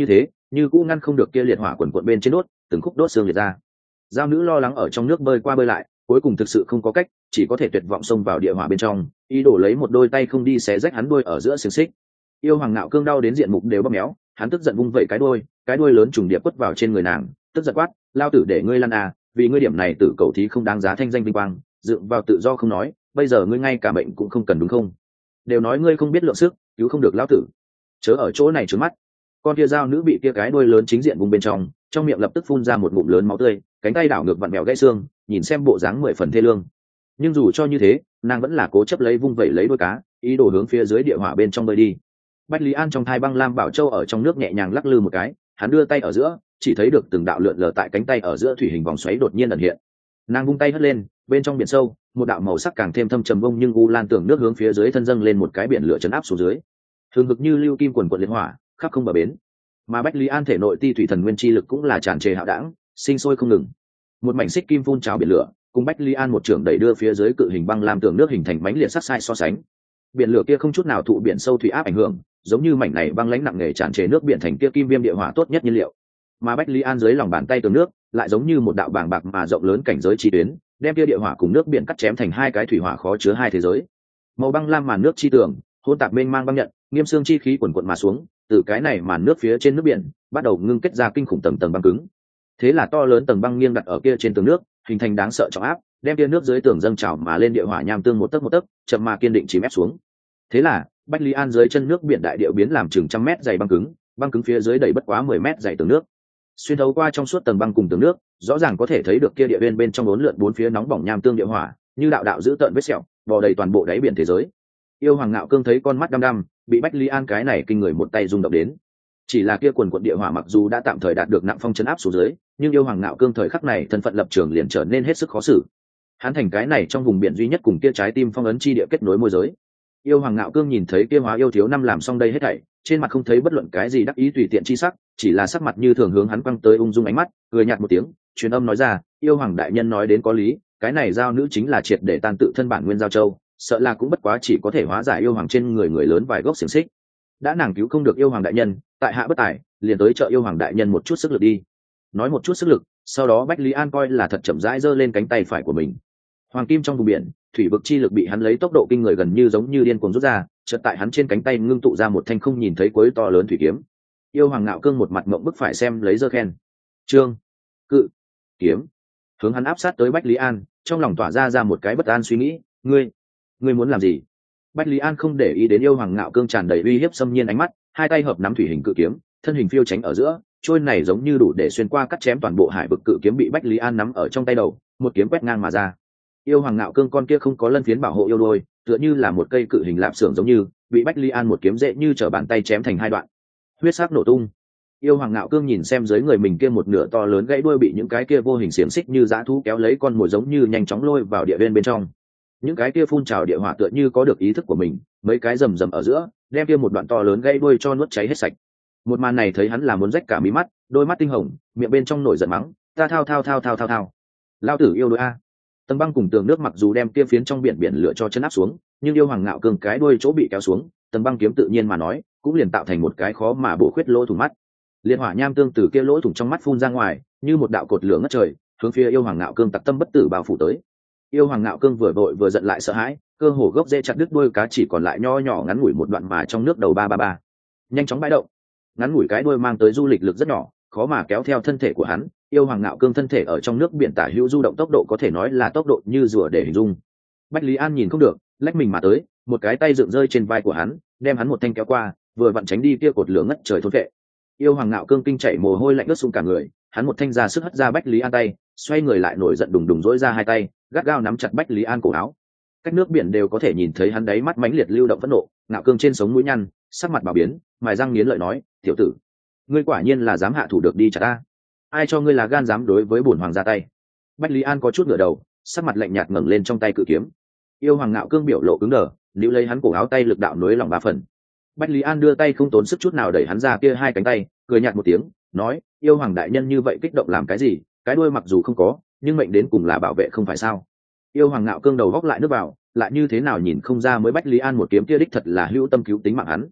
như cũ ngăn không được kia liệt hỏa quần quận bên trên đốt, từng khúc đốt xương liệt ra. Giao nữ lo lắng ở trong nước bơi qua bơi lại, cuối cùng thực sự không có cách, chỉ có thể tuyệt vọng xông vào địa hỏa bên trong, ý đồ lấy một đôi tay không đi xé rách hắn đuôi ở giữa xiềng xích. Yêu Hoàng Nạo Cương đau đến diện mục đều bóp méo, hắn tức giận vung vẩy cái đuôi lớn trùng điệp quất vào trên người nàng, tức giận quát, lao tử để ngươi lăn à, vì ngươi điểm này tử cầu thí không đáng giá thanh danh vinh quang, dựng vào tự do không nói, bây giờ ngươi ngay cả bệnh cũng không cần đúng không? Đều nói ngươi không biết lượng sức, cứu không được lão tử, chớ ở chỗ này trốn mắt. Con kia dao nữ bị kia cái đuôi lớn chính diện vùng bên trong miệng lập tức phun ra một ngụm lớn máu tươi, cánh tay đảo ngược vặn mèo gãy xương, nhìn xem bộ dáng 10 phần thê lương. Nhưng dù cho như thế, nàng vẫn là cố chấp lấy vung vẩy lấy đuôi cá, ý đồ hướng phía dưới địa hỏa bên trong bơi đi. Bách Lý An trong thai băng lam bảo châu ở trong nước nhẹ nhàng lắc lư một cái, hắn đưa tay ở giữa, chỉ thấy được từng đạo lượn lờ tại cánh tay ở giữa thủy hình vòng xoáy đột nhiên ẩn hiện. Nàng vung tay hất lên, bên trong biển sâu, một đạo màu sắc càng thêm thâm trầm bông nhưng u lan tưởng nước hướng phía dưới thân dâng lên một cái biển lửa chấn áp xuống dưới. Hừng hực như lưu kim quần quật liệt hỏa, khắp không bờ bến. Mà Bách Lý An thể nội ti thủy thần nguyên chi lực cũng là tràn trề hạo đãng, sinh sôi không ngừng. Một mảnh xích kim phun trào biển lửa, cùng Bách Lý An một trưởng đẩy đưa phía dưới cự hình băng lam tường nước hình thành mánh liệt sắc sai so sánh. Biển lửa kia không chút nào thụ biển sâu thủy áp ảnh hưởng, giống như mảnh này băng lãnh nặng nề tràn trề nước biển thành kia kim viêm địa hỏa tốt nhất nhiên liệu. Mà Bách Lý An dưới lòng bàn tay tường nước, lại giống như một đạo bàng bạc mà rộng lớn cảnh giới chi tuyến, đem kia địa hỏa cùng nước biển cắt chém thành hai cái thủy hỏa khó chứa hai thế giới. Màu băng lam màn nước chi tường, hỗn tạp mênh mang băng nhận, nghiêm xương chi khí quần quật mà xuống, từ cái này màn nước phía trên nước biển bắt đầu ngưng kết ra kinh khủng tầng tầng băng cứng. Thế là to lớn tầng băng nghiêng đặt ở kia trên tường nước, hình thành đáng sợ trọng áp, đem kia nước dưới tường dâng trào mà lên địa hỏa nham tương một tấc, chậm mà kiên định chìm ép xuống. Thế là Bách Lý An dưới chân nước biển đại điệu biến làm chừng trăm mét dày băng cứng phía dưới đầy bất quá 10 mét dày tường nước. Xuyên thấu qua trong suốt tầng băng cùng tường nước, rõ ràng có thể thấy được kia địa bên trong uốn lượn bốn phía nóng bỏng nham tương địa hỏa, như đạo đạo giữ tợn vết sẹo, bò đầy toàn bộ đáy biển thế giới. Yêu Hoàng Nạo Cương thấy con mắt đăm đăm, bị Bách Lý An cái này kinh người một tay rung động đến. Chỉ là kia quần quần địa hỏa mặc dù đã tạm thời đạt được nặng phong trấn áp xuống dưới, nhưng Yêu Hoàng Nạo Cương thời khắc này thân phận lập trường liền trở nên hết sức khó xử. Hắn thành cái này trong vùng biển duy nhất cùng kia trái tim phong ấn chi địa kết nối môi giới. Yêu Hoàng Nạo Cương nhìn thấy kia hóa yêu thiếu năm làm xong đây hết thảy, trên mặt không thấy bất luận cái gì đắc ý tùy tiện chi sắc, chỉ là sắc mặt như thường hướng hắn quăng tới ung dung ánh mắt, cười nhạt một tiếng, truyền âm nói ra, yêu hoàng đại nhân nói đến có lý, cái này giao nữ chính là triệt để tan tự thân bản nguyên giao châu, sợ là cũng bất quá chỉ có thể hóa giải yêu hoàng trên người người lớn vài gốc xiềng xích. Đã nàng cứu không được yêu hoàng đại nhân, tại hạ bất tài, liền tới trợ yêu hoàng đại nhân một chút sức lực đi. Nói một chút sức lực, sau đó Bách Lý An coi là thật chậm rãi giơ lên cánh tay phải của mình. Hoàng kim trong vùng biển, thủy vực chi lực bị hắn lấy tốc độ kinh người gần như giống như điên cuồng rút ra, chợt tại hắn trên cánh tay ngưng tụ ra một thanh không nhìn thấy cuối to lớn thủy kiếm. Yêu Hoàng Nạo Cương một mặt ngậm bức phải xem lấy giơ khen. Trương, cự, kiếm, hướng hắn áp sát tới Bách Lý An, trong lòng tỏa ra một cái bất an suy nghĩ, ngươi muốn làm gì? Bách Lý An không để ý đến Yêu Hoàng Nạo Cương tràn đầy uy hiếp xâm nhiên ánh mắt, hai tay hợp nắm thủy hình cự kiếm, thân hình phiêu tránh ở giữa, trôi này giống như đủ để xuyên qua cắt chém toàn bộ hải vực cự kiếm bị Bách Lý An nắm ở trong tay đầu, một kiếm quét ngang mà ra. Yêu Hoàng Nạo Cương con kia không có lân phiến bảo hộ yêu đôi, tựa như là một cây cự hình lạp xưởng giống như, bị Bách Lý An một kiếm dễ như trở bàn tay chém thành hai đoạn. Huyết sắc nổ tung. Yêu Hoàng Nạo Cương nhìn xem dưới người mình kia một nửa to lớn gãy đuôi bị những cái kia vô hình xiềng xích như dã thú kéo lấy con mồi giống như nhanh chóng lôi vào địa bên trong. Những cái kia phun trào địa hỏa tựa như có được ý thức của mình, mấy cái rầm rầm ở giữa, đem kia một đoạn to lớn gãy đuôi cho nuốt cháy hết sạch. Một màn này thấy hắn là muốn rách cả mí mắt, đôi mắt tinh hồng, miệng bên trong nổi giận mắng, ta thao. Lao tử yêu đôi a. Tầng băng cùng tường nước mặc dù đem kia phiến trong biển lửa cho chân áp xuống, nhưng Yêu Hoàng Nạo Cương cái đuôi chỗ bị kéo xuống, tầng băng kiếm tự nhiên mà nói, cũng liền tạo thành một cái khó mà bổ khuyết lỗ thủng mắt. Liệt hỏa nham tương từ kia lỗ thủng trong mắt phun ra ngoài, như một đạo cột lửa ngất trời, hướng phía Yêu Hoàng Nạo Cương tặc tâm bất tử bao phủ tới. Yêu Hoàng Nạo Cương vừa vội vừa giận lại sợ hãi, cơ hồ gốc rễ chặt đứt đuôi cá chỉ còn lại nho nhỏ ngắn ngủi một đoạn mà trong nước đầu ba, nhanh chóng bãi động. Ngắn ngủi cái đuôi mang tới du lịch lực rất nhỏ, khó mà kéo theo thân thể của hắn. Yêu Hoàng Nạo Cương thân thể ở trong nước biển tả hữu du động tốc độ có thể nói là tốc độ như rùa để hình dung. Bách Lý An nhìn không được, lách mình mà tới, một cái tay dựng rơi trên vai của hắn, đem hắn một thanh kéo qua, vừa vặn tránh đi kia cột lửa ngất trời thôn vệ. Yêu Hoàng Nạo Cương kinh chảy mồ hôi lạnh ướt sũng cả người, hắn một thanh ra sức hất ra Bách Lý An tay, xoay người lại nổi giận đùng đùng dỗi ra hai tay, gắt gao nắm chặt Bách Lý An cổ áo. Cách nước biển đều có thể nhìn thấy hắn đáy mắt mãnh liệt lưu động phẫn nộ, Nạo Cương trên sống mũi nhăn, sắc mặt bảo biến, mài răng nghiến lợi nói, tiểu tử, ngươi quả nhiên là dám hạ thủ được đi chả ta? Ai cho ngươi là gan dám đối với bổn hoàng ra tay? Bách Lý An có chút ngửa đầu, sắc mặt lạnh nhạt ngẩng lên trong tay cự kiếm. Yêu Hoàng Nạo Cương biểu lộ cứng đờ, níu lấy hắn cổ áo tay lực đạo nối lòng ba phần. Bách Lý An đưa tay không tốn sức chút nào đẩy hắn ra kia hai cánh tay, cười nhạt một tiếng, nói, yêu hoàng đại nhân như vậy kích động làm cái gì? Cái đuôi mặc dù không có, nhưng mệnh đến cùng là bảo vệ không phải sao? Yêu Hoàng Nạo Cương đầu góc lại nước vào, lại như thế nào nhìn không ra mới Bách Lý An một kiếm kia đích thật là hữu tâm cứu tính mạng hắn.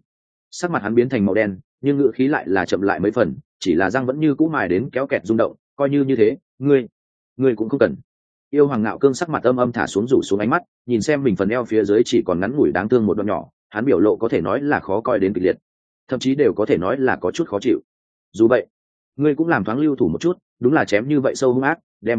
Sắc mặt hắn biến thành màu đen, nhưng ngữ khí lại là chậm lại mấy phần, chỉ là răng vẫn như cũ mài đến kéo kẹt rung động, coi như thế, ngươi cũng không cần. Yêu Hoàng Ngạo Cương sắc mặt âm âm thả xuống, rủ xuống ánh mắt, nhìn xem mình phần eo phía dưới chỉ còn ngắn ngủi đáng thương một đoạn nhỏ, hắn biểu lộ có thể nói là khó coi đến kịch liệt, thậm chí đều có thể nói là có chút khó chịu. Dù vậy, ngươi cũng làm thoáng lưu thủ một chút, đúng là chém như vậy sâu hung ác, đem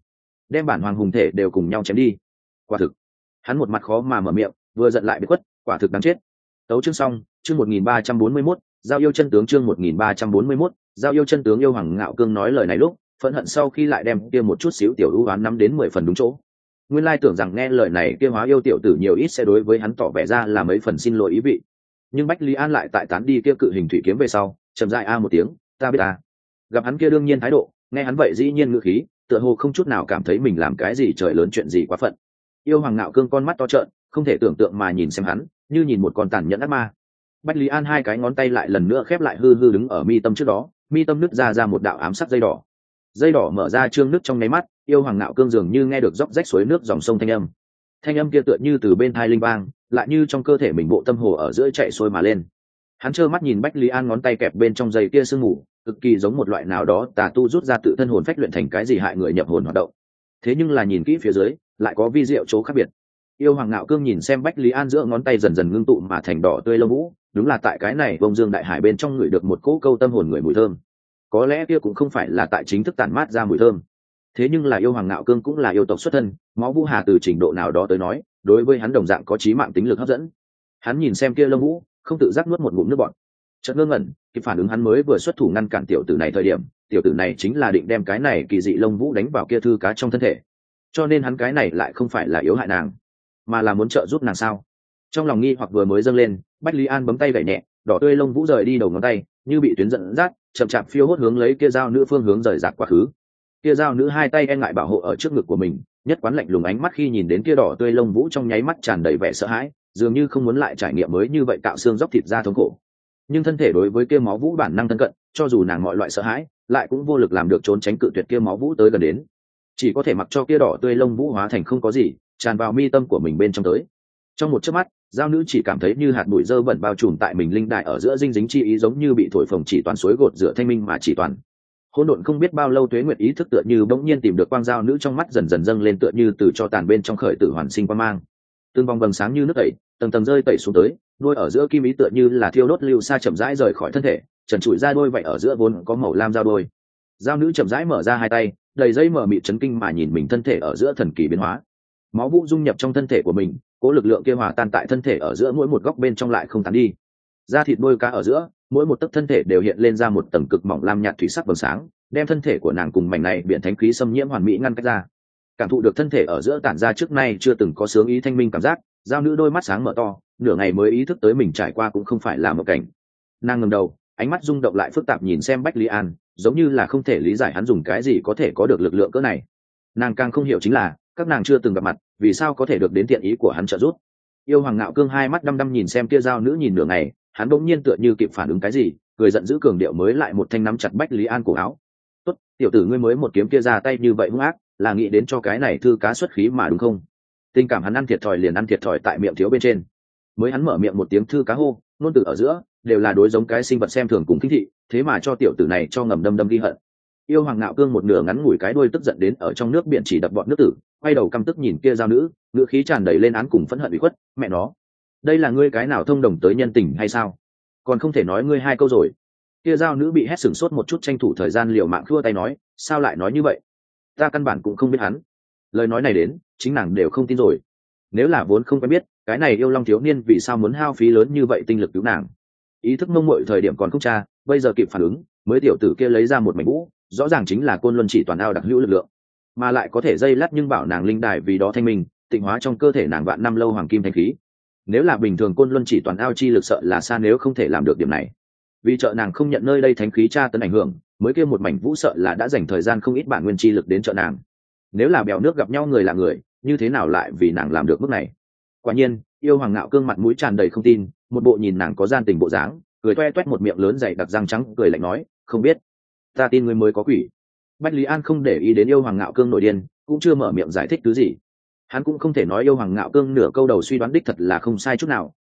bản hoàng hùng thể đều cùng nhau chém đi. Quả thực, hắn một mặt khó mà mở miệng, vừa giận lại bị quất, quả thực đáng chết. Tấu chương xong, chương 1341, giao yêu chân tướng, chương 1341, giao yêu chân tướng. Yêu Hoàng Ngạo Cương nói lời này lúc phẫn hận, sau khi lại đem kia một chút xíu tiểu ưu oán nắm đến 10 phần đúng chỗ. Nguyên lai tưởng rằng nghe lời này kia hóa yêu tiểu tử nhiều ít sẽ đối với hắn tỏ vẻ ra là mấy phần xin lỗi ý vị, nhưng Bách Lý An lại tại tán đi kia cự hình thủy kiếm về sau chậm rãi a một tiếng, ta biết ta. Gặp hắn kia đương nhiên thái độ, nghe hắn vậy dĩ nhiên ngữ khí, tựa hồ không chút nào cảm thấy mình làm cái gì trời lớn chuyện gì quá phận. Yêu Hoàng Ngạo Cương con mắt to trợn, không thể tưởng tượng mà nhìn xem hắn, như nhìn một con tàn nhẫn ác ma. Bách Lý An hai cái ngón tay lại lần nữa khép lại, hư hư đứng ở mi tâm trước đó, mi tâm nứt ra một đạo ám sắc dây đỏ. Dây đỏ mở ra trương nứt trong nháy mắt, Yêu Hoàng Ngạo Cương dường như nghe được róc rách suối nước dòng sông thanh âm kia tựa như từ bên thai linh vang, lại như trong cơ thể mình bộ tâm hồ ở giữa chạy xuôi mà lên. Hắn trơ mắt nhìn Bách Lý An ngón tay kẹp bên trong dây kia sương mù, cực kỳ giống một loại nào đó tà tu rút ra tự thân hồn phách luyện thành cái gì hại người nhập hồn hoạt động. Thế nhưng là nhìn kỹ phía dưới, lại có vi diệu chỗ khác biệt. Yêu Hoàng Ngạo Cương nhìn xem Bách Lý An giữa ngón tay dần dần ngưng tụ mà thành đỏ tươi lông vũ, đúng là tại cái này bông dương đại hải bên trong ngửi được một cỗ câu tâm hồn người mùi thơm. Có lẽ kia cũng không phải là tại chính thức tản mát ra mùi thơm, thế nhưng là Yêu Hoàng Ngạo Cương cũng là yêu tộc xuất thân, máu vũ hà từ trình độ nào đó tới nói, đối với hắn đồng dạng có chí mạng tính lực hấp dẫn. Hắn nhìn xem kia lông vũ, không tự giác nuốt một ngụm nước bọt. Chợt ngơ ngẩn, kịp phản ứng hắn mới vừa xuất thủ ngăn cản tiểu tử này thời điểm, tiểu tử này chính là định đem cái này kỳ dị lông vũ đánh vào kia thư cá trong thân thể. Cho nên hắn cái này lại không phải là yếu hại nàng, mà là muốn trợ giúp nàng sao? Trong lòng nghi hoặc vừa mới dâng lên, Bách Lý An bấm tay gảy nhẹ, đỏ tươi lông vũ rời đi đầu ngón tay, như bị tuyến dẫn dắt, chậm chạp phiêu hốt hướng lấy kia dao nữ phương hướng rời rạc quá khứ. Kia dao nữ hai tay e ngại bảo hộ ở trước ngực của mình, nhất quán lạnh lùng ánh mắt khi nhìn đến kia đỏ tươi lông vũ trong nháy mắt tràn đầy vẻ sợ hãi, dường như không muốn lại trải nghiệm mới như vậy cạo xương dốc thịt ra thống khổ. Nhưng thân thể đối với kia máu vũ bản năng thân cận, cho dù nàng mọi loại sợ hãi, lại cũng vô lực làm được trốn tránh cự tuyệt kia máu vũ tới gần đến, chỉ có thể mặc cho kia đỏ tươi lông vũ hóa thành không có gì, tràn vào mi tâm của mình bên trong tới. Trong một chớp mắt, giao nữ chỉ cảm thấy như hạt bụi dơ bẩn bao trùm tại mình linh đại ở giữa, dinh dính chi ý giống như bị thổi phồng chỉ toàn suối gột rửa thanh minh mà chỉ toàn. Hỗn độn không biết bao lâu tuế nguyệt ý thức tựa như bỗng nhiên tìm được quang, giao nữ trong mắt dần dần dâng lên tựa như từ cho tàn bên trong khởi tử hoàn sinh quang mang. Từng vòng vầng sáng như nước tẩy, tầng tầng rơi tẩy xuống tới, đuôi ở giữa kim ý tựa như là thiêu đốt lưu sa chậm rãi rời khỏi thân thể, trần trụi ra đôi vậy ở giữa vốn có màu lam giao đôi. Giao nữ chậm rãi mở ra hai tay, đầy dây mở mịt chấn kinh mà nhìn mình thân thể ở giữa thần kỳ biến hóa. Máu vũ dung nhập trong thân thể của mình, cố lực lượng kia hòa tan tại thân thể ở giữa mỗi một góc bên trong lại không tán đi. Da thịt đôi cá ở giữa, mỗi một tấc thân thể đều hiện lên ra một tầng cực mỏng lam nhạt thủy sắc vầng sáng, đem thân thể của nàng cùng mảnh này biển thánh khí xâm nhiễm hoàn mỹ ngăn cách ra. Cảm thụ được thân thể ở giữa tản ra trước nay chưa từng có sướng ý thanh minh cảm giác, giao nữ đôi mắt sáng mở to, nửa ngày mới ý thức tới mình trải qua cũng không phải là một cảnh. Nàng ngẩng đầu, ánh mắt rung động lại phức tạp nhìn xem Bách Lý An, giống như là không thể lý giải hắn dùng cái gì có thể có được lực lượng cỡ này. Nàng càng không hiểu chính là các nàng chưa từng gặp mặt, vì sao có thể được đến thiện ý của hắn trợ giúp. Yêu Hoàng Ngạo Cương hai mắt đăm đăm nhìn xem kia giao nữ nhìn nửa ngày, hắn bỗng nhiên tựa như kịp phản ứng cái gì, cười giận dữ cường điệu mới lại một thanh nắm chặt Bách Lý An cổ áo. Tốt, tiểu tử ngươi mới một kiếm kia ra tay như vậy hung ác, là nghĩ đến cho cái này thư cá xuất khí mà đúng không? Tình cảm hắn ăn thiệt thòi liền ăn thiệt thòi tại miệng thiếu bên trên. Mới hắn mở miệng một tiếng thư cá hô, ngôn từ ở giữa đều là đối giống cái sinh vật xem thường cùng khinh thị, thế mà cho tiểu tử này cho ngầm đâm ghi hận. Yêu Hoàng Ngạo Cương một nửa ngắn ngủi cái đuôi tức giận đến ở trong nước biển chỉ đập bọn nước tử, quay đầu căm tức nhìn kia giao nữ, ngữ khí tràn đầy lên án cùng phẫn hận ủy khuất, mẹ nó, đây là ngươi cái nào thông đồng tới nhân tình hay sao? Còn không thể nói ngươi hai câu rồi. Kia giao nữ bị hét sửng sốt một chút, tranh thủ thời gian liều mạng khua tay nói, sao lại nói như vậy? Ta căn bản cũng không biết hắn. Lời nói này đến, chính nàng đều không tin rồi. Nếu là vốn không quen biết, cái này yêu long thiếu niên vì sao muốn hao phí lớn như vậy tinh lực cứu nàng? Ý thức mông muội thời điểm còn không tra, bây giờ kịp phản ứng, mới tiểu tử kia lấy ra một mảnh vũ, rõ ràng chính là côn luân chỉ toàn ao đặc hữu lực lượng, mà lại có thể dây lát nhưng bảo nàng linh đài vì đó thanh minh, tịnh hóa trong cơ thể nàng vạn năm lâu hoàng kim thanh khí. Nếu là bình thường côn luân chỉ toàn ao chi lực sợ là xa nếu không thể làm được điểm này. Vì trợ nàng không nhận nơi đây thánh khí tra tấn ảnh hưởng, mới kia một mảnh vũ sợ là đã dành thời gian không ít bản nguyên chi lực đến trợ nàng. Nếu là bèo nước gặp nhau người là người, như thế nào lại vì nàng làm được bước này? Quả nhiên, Yêu Hoàng Ngạo Cương mặt mũi tràn đầy không tin, một bộ nhìn nàng có gian tình bộ dáng, cười toe toét một miệng lớn dày đặc răng trắng, cười lạnh nói, không biết, ta tin ngươi mới có quỷ. Bách Lý An không để ý đến Yêu Hoàng Ngạo Cương nội điên, cũng chưa mở miệng giải thích thứ gì. Hắn cũng không thể nói Yêu Hoàng Ngạo Cương nửa câu đầu suy đoán đích thật là không sai chút nào,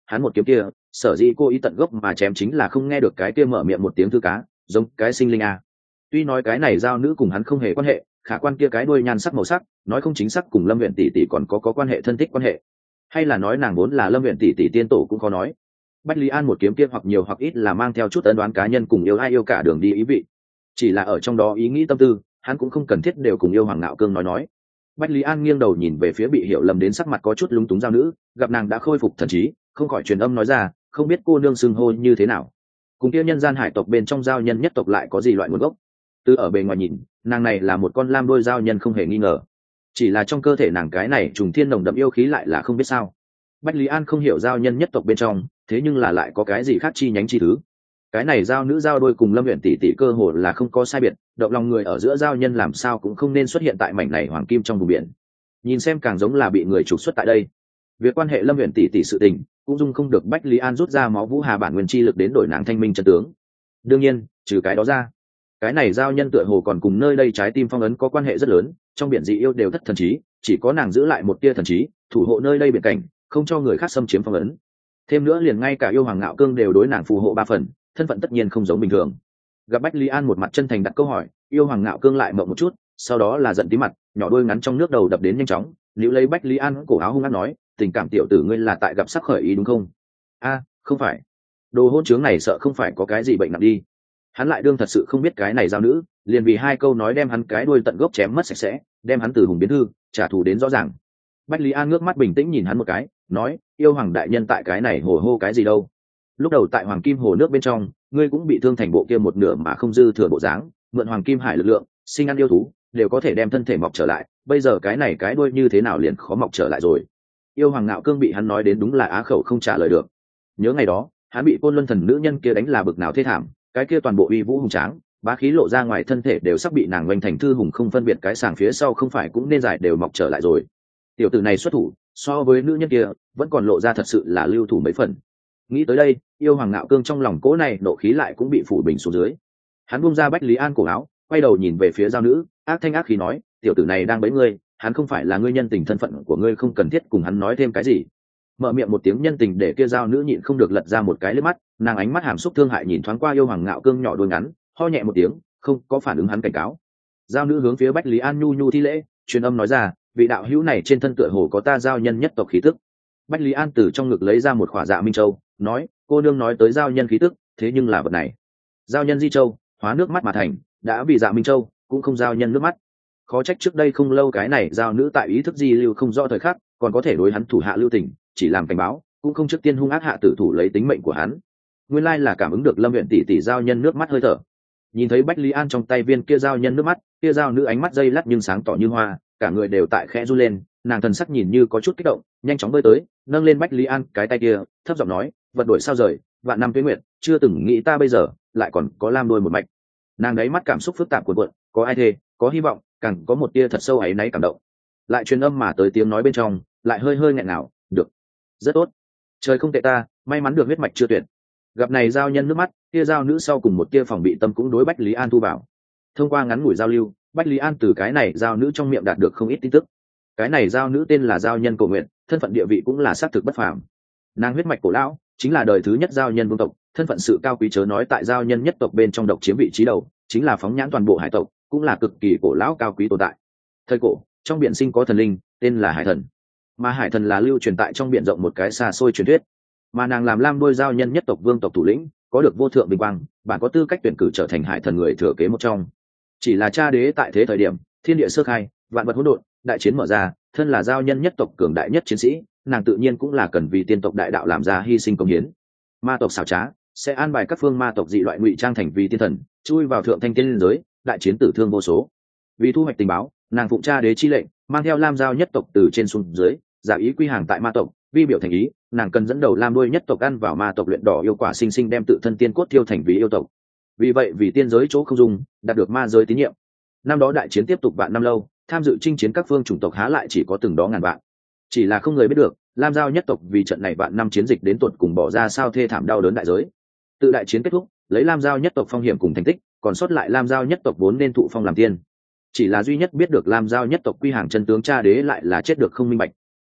hắn một kiếm kia sở dĩ cô ý tận gốc mà chém chính là không nghe được cái kia mở miệng một tiếng thư cá giống cái sinh linh a. Tuy nói cái này giao nữ cùng hắn không hề quan hệ, khả quan kia cái đuôi nhan sắc màu sắc nói không chính xác cùng Lâm Uyển tỷ tỷ còn có quan hệ thân thích quan hệ, hay là nói nàng vốn là Lâm Uyển tỷ tỷ tiên tổ cũng khó nói. Bách Lý An một kiếm kia hoặc nhiều hoặc ít là mang theo chút ấn đoán cá nhân cùng yêu ai yêu cả đường đi ý vị, chỉ là ở trong đó ý nghĩ tâm tư hắn cũng không cần thiết đều cùng yêu Hoàng Ngạo Cương nói. Bách Lý An nghiêng đầu nhìn về phía bị hiểu lầm đến sắc mặt có chút lúng túng giao nữ, gặp nàng đã khôi phục thần trí, không khỏi truyền âm nói ra, không biết cô nương xưng hô như thế nào, cùng kia nhân gian hải tộc bên trong giao nhân nhất tộc lại có gì loại nguồn gốc. Từ ở bề ngoài nhìn, nàng này là một con lam đôi giao nhân không hề nghi ngờ, chỉ là trong cơ thể nàng cái này trùng thiên nồng đậm yêu khí lại là không biết sao. Bách Lý An không hiểu giao nhân nhất tộc bên trong, thế nhưng là lại có cái gì khác chi nhánh chi thứ. Cái này giao nữ giao đôi cùng Lâm Uyển tỷ tỷ cơ hồ là không có sai biệt, động lòng người ở giữa giao nhân làm sao cũng không nên xuất hiện tại mảnh này hoàng kim trong vùng biển. Nhìn xem càng giống là bị người trục xuất tại đây. Việc quan hệ Lâm Uyển tỷ tỷ sự tình, cũng dung không được Bách Lý An rút ra máu Vũ Hà bản nguyên chi lực đến đổi nàng thanh minh chân tướng. Đương nhiên, trừ cái đó ra, cái này giao nhân tựa hồ còn cùng nơi đây trái tim phong ấn có quan hệ rất lớn, trong biển dị yêu đều thất thần trí, chỉ có nàng giữ lại một tia thần trí, thủ hộ nơi đây biển cảnh, không cho người khác xâm chiếm phong ấn. Thêm nữa liền ngay cả yêu Hoàng Ngạo Cương đều đối nàng phù hộ 3 phần, thân phận tất nhiên không giống bình thường. Gặp Bách Lý An một mặt chân thành đặt câu hỏi, yêu Hoàng Ngạo Cương lại mộng một chút, sau đó là giận tí mặt, nhỏ đôi ngắn trong nước đầu đập đến nhanh chóng, níu lấy Bách Lý An cổ áo hung hăng nói, tình cảm tiểu tử ngươi là tại gặp sắc khởi ý đúng không? A, không phải. Đồ hôn trướng này sợ không phải có cái gì bệnh nặng đi. Hắn lại đương thật sự không biết cái này giao nữ, liền vì 2 câu nói đem hắn cái đuôi tận gốc chém mất sạch sẽ, đem hắn từ hùng biến hư, trả thù đến rõ ràng. Bách Lý An ngước mắt bình tĩnh nhìn hắn một cái, nói, yêu hoàng đại nhân tại cái này hồ hô cái gì đâu? Lúc đầu tại hoàng kim hồ nước bên trong, ngươi cũng bị thương thành bộ kia một nửa mà không dư thừa bộ dáng, mượn hoàng kim hải lực lượng, sinh ăn yêu thú, đều có thể đem thân thể mọc trở lại, bây giờ cái này cái đuôi như thế nào liền khó mọc trở lại rồi. Yêu Hoàng Ngạo Cương bị hắn nói đến đúng là á khẩu không trả lời được. Nhớ ngày đó, hắn bị Côn Luân thần nữ nhân kia đánh là bực nào thê thảm, cái kia toàn bộ uy vũ hùng tráng, bá khí lộ ra ngoài thân thể đều sắp bị nàng oanh thành thư hùng không phân biệt cái sàng phía sau không phải cũng nên giải đều mọc trở lại rồi. Tiểu tử này xuất thủ, so với nữ nhân kia, vẫn còn lộ ra thật sự là lưu thủ mấy phần. Nghĩ tới đây, yêu Hoàng Ngạo Cương trong lòng cỗ này nộ khí lại cũng bị phủ bình xuống dưới. Hắn buông ra Bách Lý An cổ áo, quay đầu nhìn về phía giao nữ, ác thanh ác khí nói, tiểu tử này đang bẫy ngươi, hắn không phải là ngươi nhân tình, thân phận của ngươi không cần thiết cùng hắn nói thêm cái gì. Mở miệng một tiếng nhân tình để kia giao nữ nhịn không được lật ra một cái liếc mắt, nàng ánh mắt hàm xúc thương hại nhìn thoáng qua yêu Hoàng Ngạo Cương nhỏ đuôi ngắn, ho nhẹ một tiếng, không có phản ứng hắn cảnh cáo. Giao nữ hướng phía Bách Lý An nhu nhu thi lễ, truyền âm nói ra, vị đạo hữu này trên thân tựa hồ có ta giao nhân nhất tộc khí tức. Bách Lý An từ trong ngực lấy ra một khỏa dạ minh châu, nói, cô nương nói tới giao nhân khí tức, thế nhưng là vật này. Giao nhân di châu, hóa nước mắt mà thành, đã vì dạ minh châu, cũng không giao nhân nước mắt. Khó trách trước đây không lâu cái này giao nữ tại ý thức di lưu không rõ thời khắc, còn có thể đối hắn thủ hạ lưu tình, chỉ làm cảnh báo, cũng không trước tiên hung ác hạ tử thủ lấy tính mệnh của hắn. Nguyên lai là cảm ứng được Lâm Uyển tỷ tỷ giao nhân nước mắt hơi thở. Nhìn thấy Bách Lý An trong tay viên kia giao nhân nước mắt, kia giao nữ ánh mắt dây lắt nhưng sáng tỏ như hoa, cả người đều tại khẽ run lên, nàng thần sắc nhìn như có chút kích động, nhanh chóng bơi tới, nâng lên Bách Lý An cái tay kia, thấp giọng nói, vật đổi sao rời, vạn năm tuế nguyệt, chưa từng nghĩ ta bây giờ lại còn có lam đuôi một mạch. Nàng đáy mắt cảm xúc phức tạp cuộn cuộn, có ai thề, có hy vọng, càng có một tia thật sâu áy náy cảm động. Lại truyền âm mà tới tiếng nói bên trong, lại hơi hơi nghẹn ngào, được, rất tốt, trời không tệ ta, may mắn được huyết mạch chưa tuyệt. Gặp này giao nhân nước mắt, tia giao nữ sau cùng một tia phòng bị tâm cũng đối Bách Lý An thu vào. Thông qua ngắn ngủi giao lưu, Bách Lý An từ cái này giao nữ trong miệng đạt được không ít tin tức. Cái này giao nữ tên là giao nhân Cổ Nguyện, thân phận địa vị cũng là xác thực bất phàm. Nàng huyết mạch cổ lão, chính là đời thứ nhất giao nhân vương tộc, thân phận sự cao quý chớ nói tại giao nhân nhất tộc bên trong độc chiếm vị trí đầu, chính là phóng nhãn toàn bộ hải tộc, cũng là cực kỳ cổ lão cao quý tồn tại. Thời cổ, trong biển sinh có thần linh, tên là hải thần, mà hải thần là lưu truyền tại trong biển rộng một cái xa xôi truyền thuyết. Mà nàng làm lam đôi giao nhân nhất tộc vương tộc thủ lĩnh, có được vô thượng vinh quang, bạn có tư cách tuyển cử trở thành hải thần người thừa kế một trong. Chỉ là cha đế tại thế thời điểm, thiên địa sơ khai, vạn vật hỗn độn, đại chiến mở ra, thân là giao nhân nhất tộc cường đại nhất chiến sĩ, nàng tự nhiên cũng là cần vì tiên tộc đại đạo làm ra hy sinh công hiến. Ma tộc xảo trá, sẽ an bài các phương ma tộc dị loại ngụy trang thành vì tiên thần, chui vào thượng thanh tiên giới, đại chiến tử thương vô số. Vì thu hoạch tình báo, nàng phụng cha đế chi lệnh, mang theo lam giao nhất tộc từ trên xuống dưới, giả ý quy hàng tại ma tộc, vi biểu thành ý, nàng cần dẫn đầu lam đuôi nhất tộc ăn vào ma tộc luyện đỏ yêu quả sinh sinh đem tự thân tiên cốt tiêu thành vì yêu tộc. Vì vậy vì tiên giới chỗ không dùng, đạt được ma giới tín nhiệm. Năm đó đại chiến tiếp tục vạn năm lâu, tham dự chinh chiến các phương chủng tộc há lại chỉ có từng đó ngàn vạn. Chỉ là không người biết được, lam giao nhất tộc vì trận này vạn năm chiến dịch đến tột cùng bỏ ra sao thê thảm đau đớn đại giới. Tự đại chiến kết thúc, lấy lam giao nhất tộc phong hiểm cùng thành tích, còn sót lại lam giao nhất tộc vốn nên thụ phong làm tiên. Chỉ là duy nhất biết được lam giao nhất tộc quy hàng chân tướng cha đế lại là chết được không minh bạch.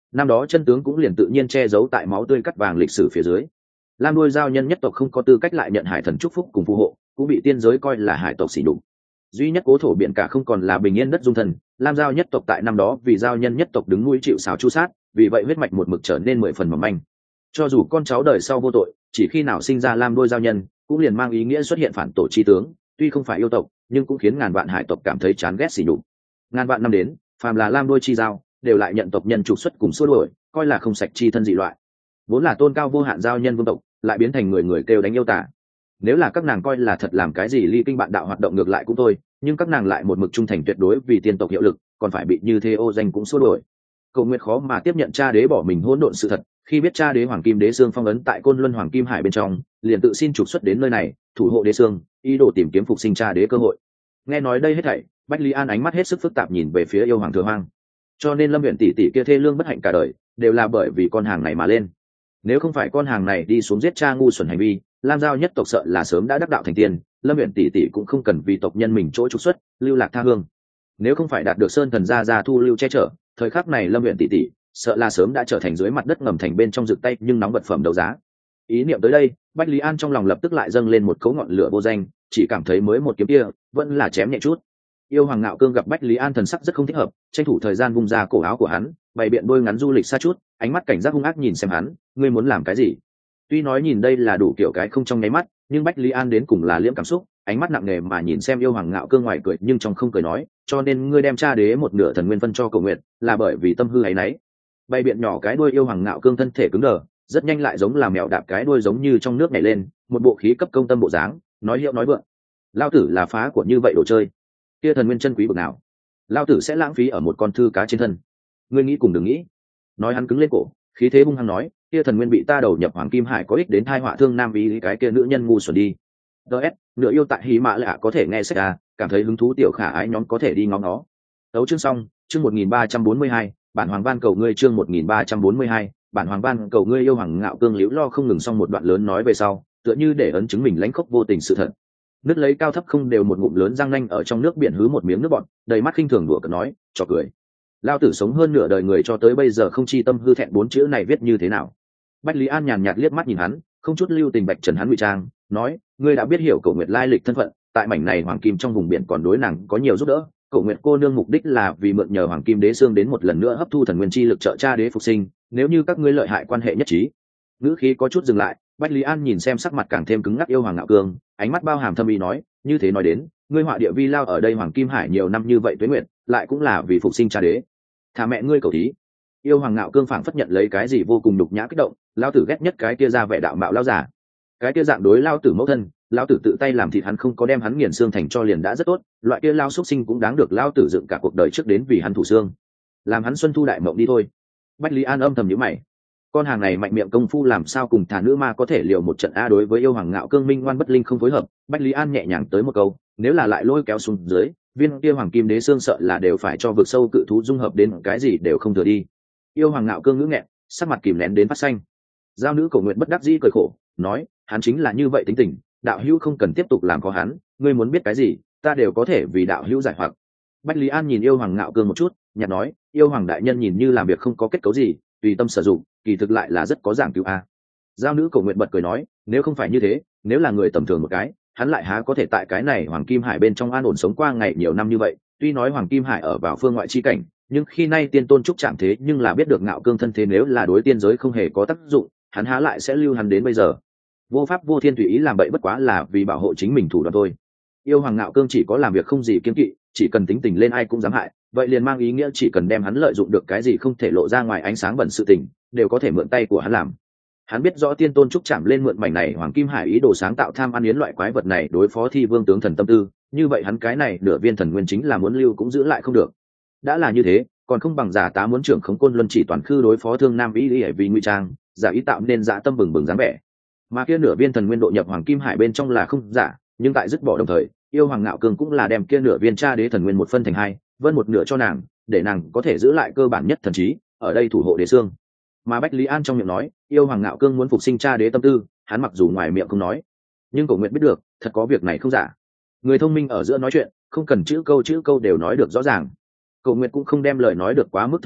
năm đó chân tướng cũng liền tự nhiên che giấu tại máu tươi cắt vàng lịch sử phía dưới. Lam đuôi giao nhân nhất tộc không có tư cách lại nhận hải thần chúc phúc cùng phù hộ, cũng bị tiên giới coi là hải tộc xỉ đục. Duy nhất cố thổ biển cả không còn là bình yên đất dung thần, Lam giao nhất tộc tại năm đó vì giao nhân nhất tộc đứng nuôi chịu sáo chu sát, vì vậy huyết mạch một mực trở nên 10 phần mỏng manh. Cho dù con cháu đời sau vô tội, chỉ khi nào sinh ra Lam đuôi giao nhân, cũng liền mang ý nghĩa xuất hiện phản tổ chi tướng, tuy không phải yêu tộc, nhưng cũng khiến ngàn vạn hải tộc cảm thấy chán ghét xỉ nhục. Ngàn vạn năm đến, phàm là Lam đuôi chi giao, đều lại nhận tộc nhân trục xuất cùng xua đuổi, coi là không sạch chi thân dị loại. Vốn là tôn cao vô hạn giao nhân vương tộc, lại biến thành người người kêu đánh yêu tả. Nếu là các nàng coi là thật làm cái gì ly kinh bạn đạo hoạt động ngược lại cũng thôi, nhưng các nàng lại một mực trung thành tuyệt đối vì tiên tộc hiệu lực, còn phải bị như thế ô danh cũng xua đuổi. Cầu Nguyệt khó mà tiếp nhận cha đế bỏ mình hỗn độn sự thật, khi biết cha đế Hoàng Kim Đế Xương phong ấn tại Côn Luân Hoàng Kim Hải bên trong, liền tự xin trục xuất đến nơi này, thủ hộ đế xương, ý đồ tìm kiếm phục sinh cha đế cơ hội. Nghe nói đây hết thảy, Bách Lý An ánh mắt hết sức phức tạp nhìn về phía yêu hoàng Thừa Hoang. Cho nên Lâm Uyển tỷ tỷ kia thê lương bất hạnh cả đời, đều là bởi vì con hàng này mà lên. Nếu không phải con hàng này đi xuống giết cha ngu xuẩn hành vi, Lam giao nhất tộc sợ là sớm đã đắc đạo thành tiên, Lâm Uyển tỷ tỷ cũng không cần vì tộc nhân mình chỗ trục xuất, lưu lạc tha hương. Nếu không phải đạt được Sơn Thần gia thu lưu che chở, thời khắc này Lâm Uyển tỷ tỷ sợ là sớm đã trở thành dưới mặt đất ngầm thành bên trong rực tay nhưng nóng vật phẩm đấu giá. Ý niệm tới đây, Bách Lý An trong lòng lập tức lại dâng lên một cấu ngọn lửa vô danh, chỉ cảm thấy mới một kiếm kia vẫn là chém nhẹ chút. Yêu hoàng Ngạo Cương gặp Bách Lý An thần sắc rất không thích hợp, tranh thủ thời gian vung ra cổ áo của hắn, bày biện đôi ngắn du lịch xa chút, ánh mắt cảnh giác hung ác nhìn xem hắn, ngươi muốn làm cái gì? Tuy nói nhìn đây là đủ kiểu cái không trong nháy mắt, nhưng Bách Lý An đến cùng là liễm cảm xúc, ánh mắt nặng nề mà nhìn xem yêu hoàng Ngạo Cương ngoài cười nhưng trong không cười nói, cho nên ngươi đem cha đế một nửa thần nguyên phân cho Cầu Nguyệt, là bởi vì tâm hư ấy nấy. Bày biện nhỏ cái đuôi yêu hoàng Ngạo Cương thân thể cứng đờ, rất nhanh lại giống là mèo đạp cái đuôi giống như trong nước nhảy lên, một bộ khí cấp công tâm bộ dáng, nói hiệu nói vượng. Lao tử là phá của như vậy đồ chơi, kia thần nguyên chân quý bực nào, lao tử sẽ lãng phí ở một con thư cá trên thân, ngươi nghĩ cùng đừng nghĩ. Nói hắn cứng lên cổ, khí thế hung hăng nói, kia thần nguyên bị ta đầu nhập Hoàng Kim Hải có ích đến thai họa thương nam ý cái kia nữ nhân ngu xuẩn đi. ds nửa yêu tại Hy Mã Lạ có thể nghe sách à, cảm thấy hứng thú tiểu khả ái nhóm có thể đi ngó nó. Tấu chương xong, chương 1342, bản hoàng van cầu ngươi, chương 1342, bản hoàng van cầu ngươi. Yêu hoàng Ngạo Cương liễu lo không ngừng xong một đoạn lớn nói về sau, tựa như để ấn chứng mình lãnh khốc vô tình sự thật. Nứt lấy cao thấp không đều một ngụm lớn răng nanh ở trong nước biển hứ một miếng nước bọt, đầy mắt khinh thường đùa cợt nói, trò cười. Lao tử sống hơn nửa đời người cho tới bây giờ không chi tâm hư thẹn, 4 chữ này viết như thế nào? Bách Lý An nhàn nhạt liếc mắt nhìn hắn, không chút lưu tình bạch trần hắn ngụy trang, nói, ngươi đã biết hiểu Cầu Nguyệt lai lịch thân phận, tại mảnh này hoàng kim trong vùng biển còn đối nàng có nhiều giúp đỡ. Cầu Nguyệt cô nương mục đích là vì mượn nhờ Hoàng Kim Đế Xương đến một lần nữa hấp thu thần nguyên chi lực trợ cha đế phục sinh, nếu như các ngươi lợi hại quan hệ nhất trí. Ngữ khí có chút dừng lại, Bách Lý An nhìn xem sắc mặt càng thêm cứng ngắc yêu hoàng Ngạo Cương, ánh mắt bao hàm thâm ý nói, như thế nói đến, ngươi họa địa vi lao ở đây Hoàng Kim Hải nhiều năm như vậy tuế nguyệt, lại cũng là vì phục sinh cha đế. Thả mẹ ngươi cầu thí. Yêu hoàng Ngạo Cương phảng phất nhận lấy cái gì vô cùng nhục nhã kích động, lao tử ghét nhất cái kia ra vẻ đạo mạo lao giả. Cái kia dạng đối lao tử mẫu thân, lao tử tự tay làm thịt hắn, không có đem hắn nghiền xương thành cho liền đã rất tốt, loại kia lao xúc sinh cũng đáng được lao tử dựng cả cuộc đời trước đến vì hắn thủ xương, làm hắn xuân thu đại mộng đi thôi. Bách Lý An âm thầm nhíu mày, con hàng này mạnh miệng công phu làm sao cùng thả nữ ma có thể liều một trận a? Đối với yêu hoàng Ngạo Cương minh ngoan bất linh không phối hợp, Bách Lý An nhẹ nhàng tới một câu, nếu là lại lôi kéo xuống dưới, viên kia Hoàng Kim Đế Xương sợ là đều phải cho vực sâu cự thú dung hợp đến cái gì đều không thừa đi. Yêu hoàng Ngạo Cương ngữ nghẹn, sắc mặt kìm nén đến phát xanh. Giao nữ Cổ Nguyệt bất đắc dĩ cười khổ, nói, hắn chính là như vậy tính tình, đạo hữu không cần tiếp tục làm khó hắn, ngươi muốn biết cái gì, ta đều có thể vì đạo hữu giải hoặc. Bách Lý An nhìn yêu hoàng Ngạo Cương một chút, nhạt nói, yêu hoàng đại nhân nhìn như làm việc không có kết cấu gì, tùy tâm sử dụng, kỳ thực lại là rất có giảng cứu a. Giao nữ Cổ Nguyệt bật cười nói, nếu không phải như thế, nếu là người tầm thường một cái, hắn lại há có thể tại cái này Hoàng Kim Hải bên trong an ổn sống qua ngày nhiều năm như vậy. Tuy nói Hoàng Kim Hải ở vào phương ngoại chi cảnh, nhưng khi nay tiên tôn trúc chạm thế, nhưng là biết được Ngạo Cương thân thế nếu là đối tiên giới không hề có tác dụng, hắn há lại sẽ lưu hắn đến bây giờ. Vô pháp vô thiên tùy ý làm bậy bất quá là vì bảo hộ chính mình thủ đoạn thôi. Yêu hoàng Ngạo Cương chỉ có làm việc không gì kiêng kỵ, chỉ cần tính tình lên ai cũng dám hại, vậy liền mang ý nghĩa chỉ cần đem hắn lợi dụng được cái gì không thể lộ ra ngoài ánh sáng bẩn sự tình, đều có thể mượn tay của hắn làm. Hắn biết rõ tiên tôn trúc chạm lên mượn mảnh này Hoàng Kim Hải ý đồ sáng tạo tham ăn yến loại quái vật này đối phó Thi Vương tướng thần tâm tư, như vậy hắn cái này nửa viên thần nguyên chính là muốn lưu cũng giữ lại không được. Đã là như thế, còn không bằng giả tá muốn trưởng khống Côn Luân chỉ toàn khư đối phó thương nam ý lý vì ngụy trang, giả ý tạo nên giả tâm bừng bừng dáng vẻ. Mà kia nửa viên thần nguyên độ nhập Hoàng Kim Hải bên trong là không giả, nhưng tại dứt bỏ đồng thời, yêu hoàng Ngạo Cương cũng là đem kia nửa viên cha đế thần nguyên một phân thành hai, vân một nửa cho nàng, để nàng có thể giữ lại cơ bản nhất thần trí, ở đây thủ hộ đế xương. Mà Bách Lý An trong miệng nói, yêu hoàng Ngạo Cương muốn phục sinh cha đế tâm tư, hắn mặc dù ngoài miệng không nói, nhưng Cổ Nguyệt biết được, thật có việc này không giả. Người thông minh ở giữa nói chuyện, không cần chữ câu đều nói được rõ ràng. Cổ Nguyệt cũng không đem lời nói được quá mức thông thấu,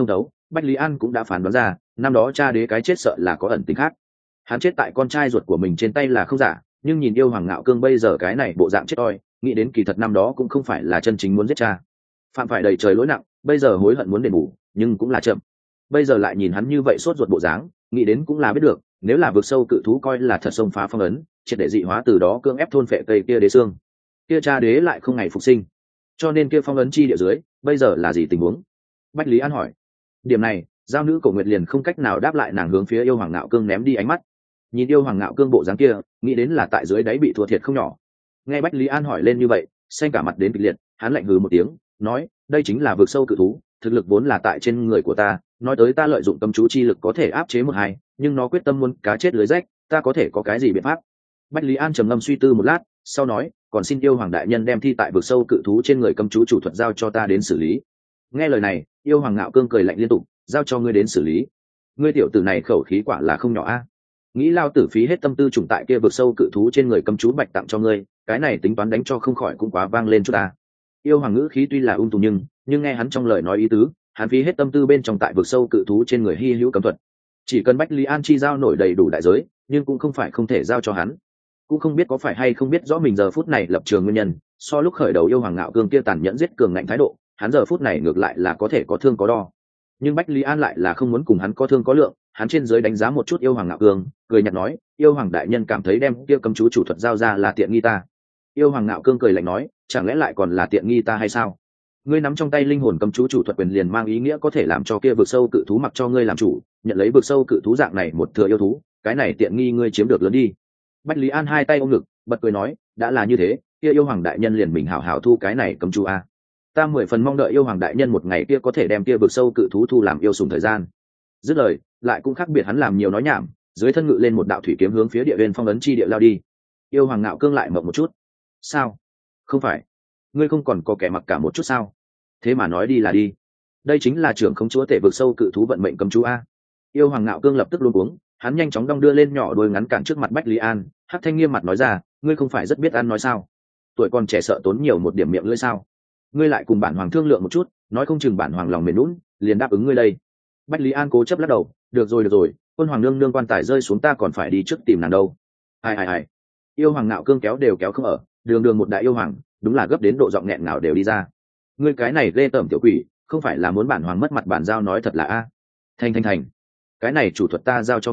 Bách Lý An cũng đã phán đoán ra năm đó cha đế cái chết sợ là có ẩn tính khác. Hắn chết tại con trai ruột của mình trên tay là không giả, nhưng nhìn yêu Hoàng Ngạo Cương bây giờ cái này bộ dạng chết oi, nghĩ đến kỳ thật năm đó cũng không phải là chân chính muốn giết cha, phạm phải đầy trời lỗi nặng, bây giờ hối hận muốn đền bù nhưng cũng là chậm. Bây giờ lại nhìn hắn như vậy sốt ruột bộ dáng, nghĩ đến cũng là biết được, nếu là vực sâu cự thú coi là thật xông phá phong ấn, triệt để dị hóa, từ đó cưỡng ép thôn phệ cây kia đế xương, kia cha đế lại không ngày phục sinh, cho nên kia phong ấn chi địa dưới bây giờ là gì tình huống? Bách Lý An hỏi. Điểm này giao nữ Cổ Nguyệt liền không cách nào đáp lại, nàng hướng phía yêu Hoàng Ngạo Cương ném đi ánh mắt. Nhìn yêu Hoàng Ngạo Cương bộ dáng kia, nghĩ đến là tại dưới đáy bị thua thiệt không nhỏ. Nghe Bách Lý An hỏi lên như vậy, xanh cả mặt đến kịch liệt, hắn lạnh hừ một tiếng, nói, đây chính là vực sâu cự thú, thực lực vốn là tại trên người của ta, nói tới ta lợi dụng cấm chú chi lực có thể áp chế một hai, nhưng nó quyết tâm muốn cá chết lưới rách, ta có thể có cái gì biện pháp? Bách Lý An trầm ngâm suy tư một lát, sau nói, còn xin yêu Hoàng đại nhân đem thi tại vực sâu cự thú trên người cấm chú chủ thuật giao cho ta đến xử lý. Nghe lời này, yêu Hoàng Ngạo Cương cười lạnh liên tục, giao cho ngươi đến xử lý? Ngươi tiểu tử này khẩu khí quả là không nhỏ a. Nghĩ lao tử phí hết tâm tư trùng tại kia vực sâu cự thú trên người cấm chú bạch tặng cho ngươi, cái này tính toán đánh cho không khỏi cũng quá vang lên chút ta. Yêu Hoàng ngữ khí tuy là ung tùm nhưng nghe hắn trong lời nói ý tứ, hắn phí hết tâm tư bên trong tại vực sâu cự thú trên người hy hữu cấm thuật, chỉ cần Bách Lý An chi giao nổi đầy đủ đại giới, nhưng cũng không phải không thể giao cho hắn. Cũng không biết có phải hay không biết rõ mình giờ phút này lập trường nguyên nhân, so lúc khởi đầu yêu Hoàng Ngạo Cương kia tàn nhẫn giết cường ngạnh thái độ, hắn giờ phút này ngược lại là có thể có thương có đo. Nhưng Bách Lý An lại là không muốn cùng hắn có thương có lượng, hắn trên dưới đánh giá một chút yêu Hoàng Ngạo Cương, cười nhạt nói, yêu Hoàng đại nhân cảm thấy đem kia cấm chú chủ thuật giao ra là tiện nghi ta? Yêu Hoàng Ngạo Cương cười lạnh nói, chẳng lẽ lại còn là tiện nghi ta hay sao? Ngươi nắm trong tay linh hồn cấm chú chủ thuật quyền liền mang ý nghĩa có thể làm cho kia vực sâu cự thú mặc cho ngươi làm chủ, nhận lấy vực sâu cự thú dạng này một thừa yêu thú, cái này tiện nghi ngươi chiếm được lớn đi. Bách Lý An hai tay ôm ngực, bật cười nói, đã là như thế, kia yêu Hoàng đại nhân liền mình hảo hảo thu cái này cấm chú a. Ta 10 phần mong đợi yêu Hoàng đại nhân một ngày kia có thể đem kia vực sâu cự thú thu làm yêu sủng thời gian. Dứt lời, lại cũng khác biệt hắn làm nhiều nói nhảm, dưới thân ngự lên một đạo thủy kiếm hướng phía địa viên phong ấn chi địa lao đi. Yêu Hoàng Ngạo Cương lại mộng một chút. Sao? Không phải, ngươi không còn có kẻ mặc cả một chút sao? Thế mà nói đi là đi. Đây chính là trưởng không chúa tể vực sâu cự thú vận mệnh cấm chú a. Yêu Hoàng Ngạo Cương lập tức luống cuống, hắn nhanh chóng đong đưa lên nhỏ đuôi ngắn cản trước mặt Bách Lý An, Hắc Thanh nghiêm mặt nói ra, ngươi không phải rất biết ăn nói sao? Tuổi còn trẻ sợ tốn nhiều một điểm miệng lưỡi sao? Ngươi lại cùng bản hoàng thương lượng một chút, nói không chừng bản hoàng lòng mềm lún, liền đáp ứng ngươi đây. Bách Lý An cố chấp lắc đầu, được rồi, quân hoàng nương nương quan tài rơi xuống ta còn phải đi trước tìm nàng đâu. Ai. Yêu Hoàng Ngạo Cương kéo đều kéo không ở, đường một đại yêu hoàng, đúng là gấp đến độ giọng nghẹn ngào đều đi ra. Ngươi cái này ghê tởm tiểu quỷ, không phải là muốn bản hoàng mất mặt bản giao nói thật là a? Thành, cái này chủ thuật ta giao cho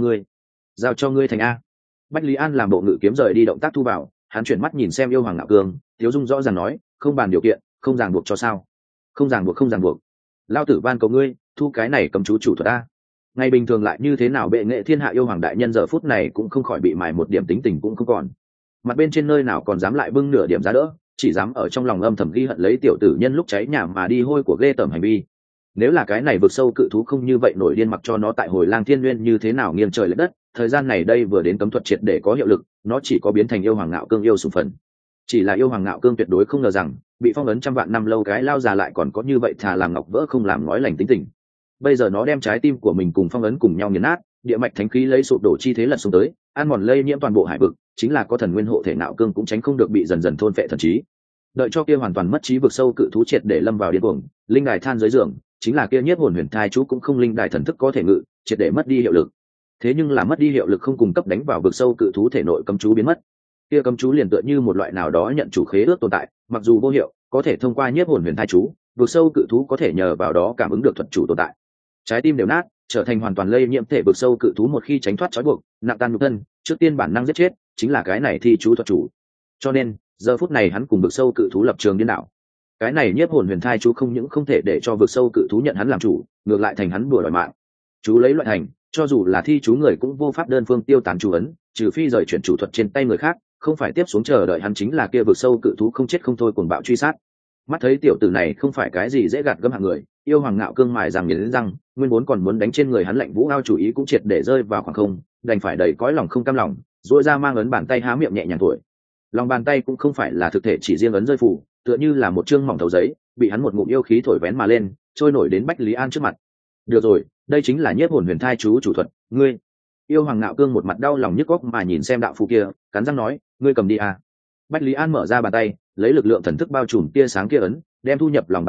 ngươi thành a. Bách Lý An làm bộ ngự kiếm rời đi, động tác thu vào, hắn chuyển mắt nhìn xem yêu Hoàng Ngạo Cương, Tiếu Dung rõ ràng nói, không bàn điều kiện, không ràng buộc cho sao? Không ràng buộc. Lao tử van cầu ngươi, thu cái này cấm chú chủ thuật a. Ngày bình thường lại như thế nào bệ nghệ thiên hạ yêu Hoàng đại nhân giờ phút này cũng không khỏi bị mài một điểm tính tình cũng không còn. Mặt bên trên nơi nào còn dám lại bưng nửa điểm giá đỡ, chỉ dám ở trong lòng âm thầm ghi hận lấy tiểu tử nhân lúc cháy nhà mà đi hôi của ghê tởm hành vi. Nếu là cái này vực sâu cự thú không như vậy nổi điên, mặc cho nó tại Hồi Lang Thiên Nguyên như thế nào nghiêng trời lệch đất, thời gian này đây vừa đến cấm thuật triệt để có hiệu lực, nó chỉ có biến thành yêu Hoàng Ngạo Cương yêu sủng phần. Chỉ là yêu Hoàng Ngạo Cương tuyệt đối không ngờ rằng, bị phong ấn trăm vạn năm lâu cái lao già lại còn có như vậy thà làm ngọc vỡ không làm nói lành tính tình. Bây giờ nó đem trái tim của mình cùng phong ấn cùng nhau nghiền nát, địa mạch thánh khí lấy sụp đổ chi thế lật xuống tới, ăn mòn lây nhiễm toàn bộ hải vực, chính là có thần nguyên hộ thể Ngạo Cương cũng tránh không được bị dần dần thôn phệ thần trí. Đợi cho kia hoàn toàn mất trí vực sâu cự thú triệt để lâm vào điên cuồng, linh đài than dưới giường, chính là kia nhiếp hồn huyền thai chú cũng không linh đài thần thức có thể ngự, triệt để mất đi hiệu lực. Thế nhưng là mất đi hiệu lực không cung cấp đánh vào vực sâu cự thú thể nội cấm chú biến mất. Kia cấm chú liền tựa như một loại nào đó nhận chủ khế ước tồn tại, mặc dù vô hiệu, có thể thông qua nhiếp hồn huyền thai chú, vực sâu cự thú có thể nhờ vào đó cảm ứng được thuật chủ tồn tại. Trái tim đều nát, trở thành hoàn toàn lây nhiễm thể vực sâu cự thú một khi tránh thoát trói buộc, nặng tan nhục thân, trước tiên bản năng giết chết, chính là cái này thi chú thuật chủ. Cho nên, giờ phút này hắn cùng vực sâu cự thú lập trường điên đảo. Cái này nhiếp hồn huyền thai chú không những không thể để cho vực sâu cự thú nhận hắn làm chủ, ngược lại thành hắn bùa đòi mạng. Chú lấy loại thành, cho dù là thi chú người cũng vô pháp đơn phương tiêu tán chú ấn, trừ phi rời chuyển chủ thuật trên tay người khác, không phải tiếp xuống chờ đợi hắn chính là kia vực sâu cự thú không chết không thôi cuồng bạo truy sát. Mắt thấy tiểu tử này không phải cái gì dễ gạt gẫm hạng người, yêu Hoàng Ngạo Cương mài rằng nghiến răng, nguyên vốn còn muốn đánh trên người hắn lạnh vũ ao chủ ý cũng triệt để rơi vào khoảng không, đành phải đầy cõi lòng không cam lòng, duỗi ra mang ấn bàn tay há miệng nhẹ nhàng thổi. Lòng bàn tay cũng không phải là thực thể chỉ riêng ấn rơi phủ, tựa như là một chương mỏng thầu giấy, bị hắn một ngụm yêu khí thổi vén mà lên, trôi nổi đến Bách Lý An trước mặt. Được rồi, đây chính là nhiếp hồn huyền thai chú chủ thuật, ngươi. Yêu Hoàng Ngạo Cương một mặt đau lòng nhức óc mà nhìn xem đạo phù kia, cắn răng nói, ngươi cầm đi à. Bách Lý An mở ra bàn tay, lấy lực lượng thần thức bao trùm tia sáng kia ấn, đem thu nhập lòng bàn tay,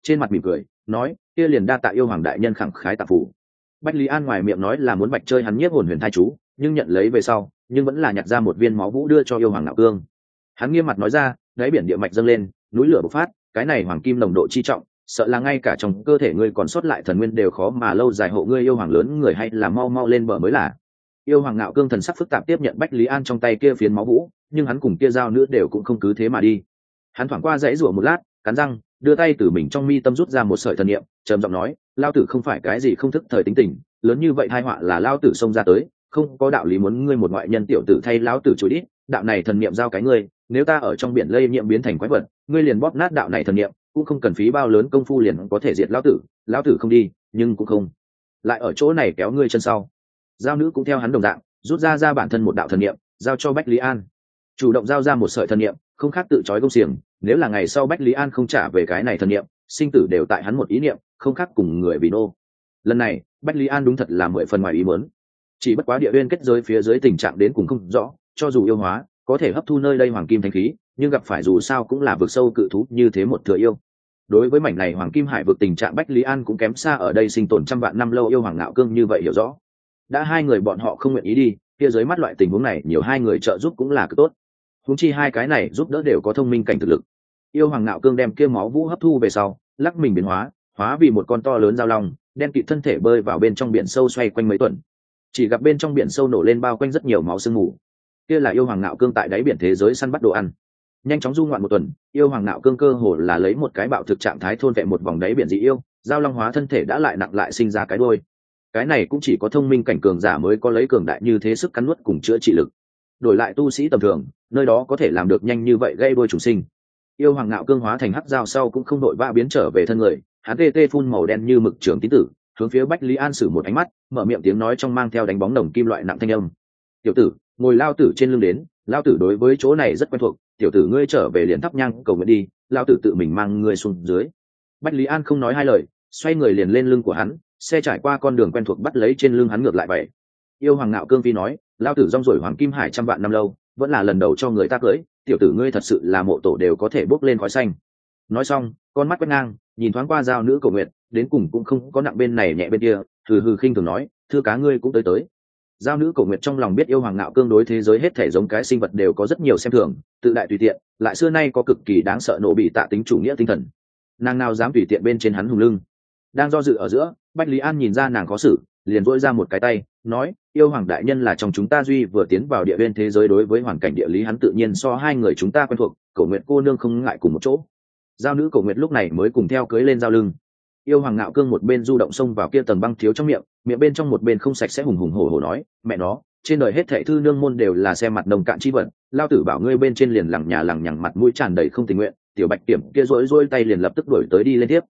trên mặt mỉm cười nói kia liền đa tạ yêu hoàng đại nhân khẳng khái tạ phủ. Bách Lý An ngoài miệng nói là muốn bạch chơi hắn nhiếp hồn huyền thai chú, nhưng nhận lấy về sau nhưng vẫn là nhặt ra một viên máu vũ đưa cho yêu hoàng Nạo Cương. Hắn nghiêm mặt nói ra, đáy biển địa mạch dâng lên, núi lửa bộc phát, cái này hoàng kim nồng độ chi trọng, sợ là ngay cả trong cơ thể ngươi còn sót lại thần nguyên đều khó mà lâu dài hộ ngươi yêu hoàng lớn người, hay là mau mau lên bờ mới là. Yêu hoàng Nạo Cương thần sắc phức tạp tiếp nhận Bách Lý An trong tay kia phiến máu vũ, nhưng hắn cùng kia dao nữ đều cũng không cứ thế mà đi. Hắn thoảng qua dãy rủa một lát, cắn răng đưa tay từ mình trong mi tâm rút ra một sợi thần niệm, trầm giọng nói, lao tử không phải cái gì không thức thời tính tình, lớn như vậy tai họa là lao tử xông ra tới, không có đạo lý muốn ngươi một ngoại nhân tiểu tử thay lão tử chối đi. Đạo này thần niệm giao cái ngươi, nếu ta ở trong biển lây nhiễm biến thành quái vật, ngươi liền bóp nát đạo này thần niệm, cũng không cần phí bao lớn công phu liền có thể diệt lão tử không đi, nhưng cũng không lại ở chỗ này kéo ngươi chân sau. Giao nữ cũng theo hắn đồng dạng, rút ra bản thân một đạo thần niệm, giao cho Bách Lý An, chủ động giao ra một sợi thần niệm, không khác tự trói công xiềng, nếu là ngày sau Bách Lý An không trả về cái này thần niệm, sinh tử đều tại hắn một ý niệm, không khác cùng người vì nô. Lần này Bách Lý An đúng thật là 10 phần ngoài ý muốn, chỉ bất quá địa uyên kết giới phía dưới tình trạng đến cùng không rõ, cho dù yêu hóa có thể hấp thu nơi đây hoàng kim thanh khí, nhưng gặp phải dù sao cũng là vực sâu cự thú như thế một thừa yêu. Đối với mảnh này hoàng kim hải vực tình trạng Bách Lý An cũng kém xa ở đây sinh tồn trăm vạn năm lâu yêu hoàng Nạo Cương như vậy hiểu rõ. Đã hai người bọn họ không nguyện ý đi, kia dưới mắt loại tình huống này nhiều hai người trợ giúp cũng là cực tốt. Huống chi hai cái này giúp đỡ đều có thông minh cảnh thực lực. Yêu hoàng Nạo Cương đem kia máu vũ hấp thu về sau, lắc mình biến hóa vì một con to lớn giao long, đen kịt thân thể bơi vào bên trong biển sâu xoay quanh mấy tuần. Chỉ gặp bên trong biển sâu nổ lên bao quanh rất nhiều máu sương mù. Kia là yêu hoàng Nạo Cương tại đáy biển thế giới săn bắt đồ ăn. Nhanh chóng du ngoạn một tuần, yêu hoàng Nạo Cương cơ hồ là lấy một cái bạo thực trạng thái thôn vệ một vòng đáy biển dị yêu, giao long hóa thân thể đã lại nặng lại sinh ra cái đuôi. Cái này cũng chỉ có thông minh cảnh cường giả mới có lấy cường đại như thế sức cắn nuốt cùng chữa trị lực. Đổi lại tu sĩ tầm thường, nơi đó có thể làm được nhanh như vậy gây đuôi chủ sinh. Yêu hoàng Nạo Cương hóa thành hắc dao sau cũng không đội vã biến trở về thân người, hắn tê phun màu đen như mực trường tín tử, hướng phía Bách Lý An sử một ánh mắt, mở miệng tiếng nói trong mang theo đánh bóng đồng kim loại nặng thanh âm. Tiểu tử, ngồi lao tử trên lưng đến, lao tử đối với chỗ này rất quen thuộc, tiểu tử ngươi trở về liền thắp nhang cầu nguyện đi, lao tử tự mình mang ngươi xuống dưới. Bách Lý An không nói hai lời, xoay người liền lên lưng của hắn, xe trải qua con đường quen thuộc bắt lấy trên lưng hắn ngược lại vậy. Yêu hoàng Nạo Cương phi nói, lao tử rong ruổi hoàng kim hải trăm vạn năm lâu, vẫn là lần đầu cho người ta cưỡi, tiểu tử ngươi thật sự là mộ tổ đều có thể bốc lên khói xanh. Nói xong, con mắt quét ngang, nhìn thoáng qua giao nữ cầu nguyện, đến cùng cũng không có nặng bên này nhẹ bên kia, hừ khinh thường nói, thưa cá ngươi cũng tới. Giao nữ cầu nguyện trong lòng biết yêu hoàng Nạo Cương đối thế giới hết thể giống cái sinh vật đều có rất nhiều xem thường, tự đại tùy tiện, lại xưa nay có cực kỳ đáng sợ nộ bị tạ tính chủ nghĩa tinh thần. Nàng nào dám tùy tiện bên trên hắn hùng lưng. Đang do dự ở giữa, Bách Lý An nhìn ra nàng khó xử, liền dỗi ra một cái tay, nói, yêu hoàng đại nhân là trong chúng ta duy vừa tiến vào địa bên thế giới, đối với hoàn cảnh địa lý hắn tự nhiên so hai người chúng ta quen thuộc, cầu nguyện cô nương không ngại cùng một chỗ. Giao nữ cầu nguyện lúc này mới cùng theo cưới lên giao lưng. Yêu hoàng Nạo Cương một bên du động xông vào kia tầng băng thiếu trong miệng bên trong một bên không sạch sẽ hùng hổ nói, mẹ nó, trên đời hết thảy thư nương môn đều là xem mặt nông cạn chi vật, lao tử bảo ngươi bên trên liền lằng nhằng mặt mũi tràn đầy không tình nguyện, tiểu bạch điểm kia rỗi tay liền lập tức đuổi tới đi lên tiếp.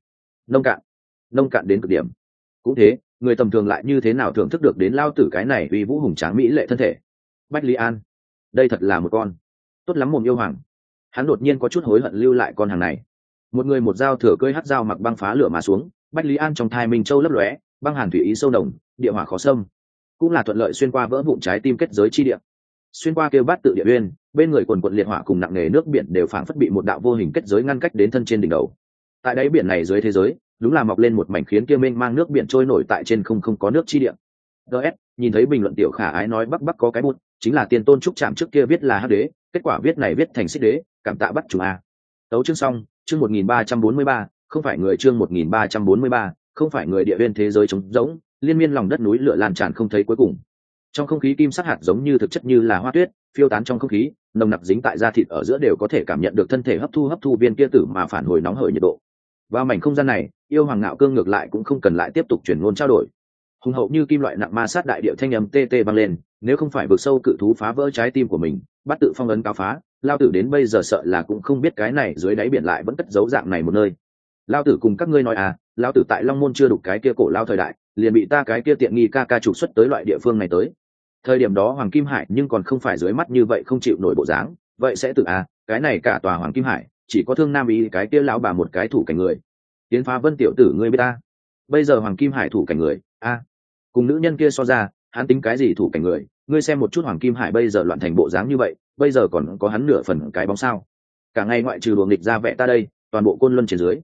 Nông cạn đến cực điểm. Cũng thế, người tầm thường lại như thế nào thưởng thức được đến lao tử cái này uy vũ hùng tráng mỹ lệ thân thể. Bách Lý An, đây thật là một con tốt lắm mồm yêu hoàng. Hắn đột nhiên có chút hối hận lưu lại con hàng này. Một người một dao thừa cơi hắt dao mặc băng phá lửa mà xuống, Bách Lý An trong thai minh châu lấp lóe, băng hàn thủy ý sâu nồng, địa hỏa khó xâm, cũng là thuận lợi xuyên qua vỡ vụn trái tim kết giới chi địa, xuyên qua kêu bát tự địa uyên, bên người quần quận liệt hỏa cùng nặng nề nước biển đều phảng phất bị một đạo vô hình kết giới ngăn cách đến thân trên đỉnh đầu. Tại đáy biển này dưới thế giới, đúng là mọc lên một mảnh khiến kia mênh mang nước biển trôi nổi tại trên không có nước chi địa. DS, nhìn thấy bình luận tiểu khả ái nói bắc có cái bút, chính là tiền tôn trúc chạm trước kia viết là hắc đế, kết quả viết này viết thành xích đế, cảm tạ bắt chủ a. Tấu chương xong, chương 1343, không phải người, chương 1343, không phải người, địa viên thế giới trống rỗng, liên miên lòng đất núi lửa lan tràn không thấy cuối cùng. Trong không khí kim sắc hạt giống như thực chất như là hoa tuyết, phiêu tán trong không khí, nồng nặc dính tại da thịt ở giữa đều có thể cảm nhận được thân thể hấp thu viên kia tử mà phản hồi nóng hởi nhiệt độ. Vào mảnh không gian này, yêu hoàng Nạo Cương ngược lại cũng không cần lại tiếp tục chuyển ngôn trao đổi. Hùng hậu như kim loại nặng ma sát đại điệu thanh âm tê tê vang lên, nếu không phải vực sâu cự thú phá vỡ trái tim của mình, bắt tự phong ấn cáo phá, lao tử đến bây giờ sợ là cũng không biết cái này dưới đáy biển lại vẫn cất giấu dạng này một nơi. Lao tử cùng các ngươi nói à, lao tử tại Long Môn chưa đủ cái kia cổ lao thời đại, liền bị ta cái kia tiện nghi ca trục xuất tới loại địa phương này tới. Thời điểm đó Hoàng Kim Hải nhưng còn không phải dưới mắt như vậy không chịu nổi bộ dáng, vậy sẽ tự à, cái này cả tòa Hoàng Kim Hải, chỉ có Thương Nam ý cái kia lão bà một cái thủ cảnh người. Tiến Phá Vân tiểu tử ngươi biết ta, bây giờ Hoàng Kim Hải thủ cảnh người, a, cùng nữ nhân kia so ra, hắn tính cái gì thủ cảnh người, ngươi xem một chút Hoàng Kim Hải bây giờ loạn thành bộ dáng như vậy, bây giờ còn có hắn nửa phần cái bóng sao? Cả ngày ngoại trừ luồng nghịch ra vẽ ta đây, toàn bộ Côn Luân trên dưới.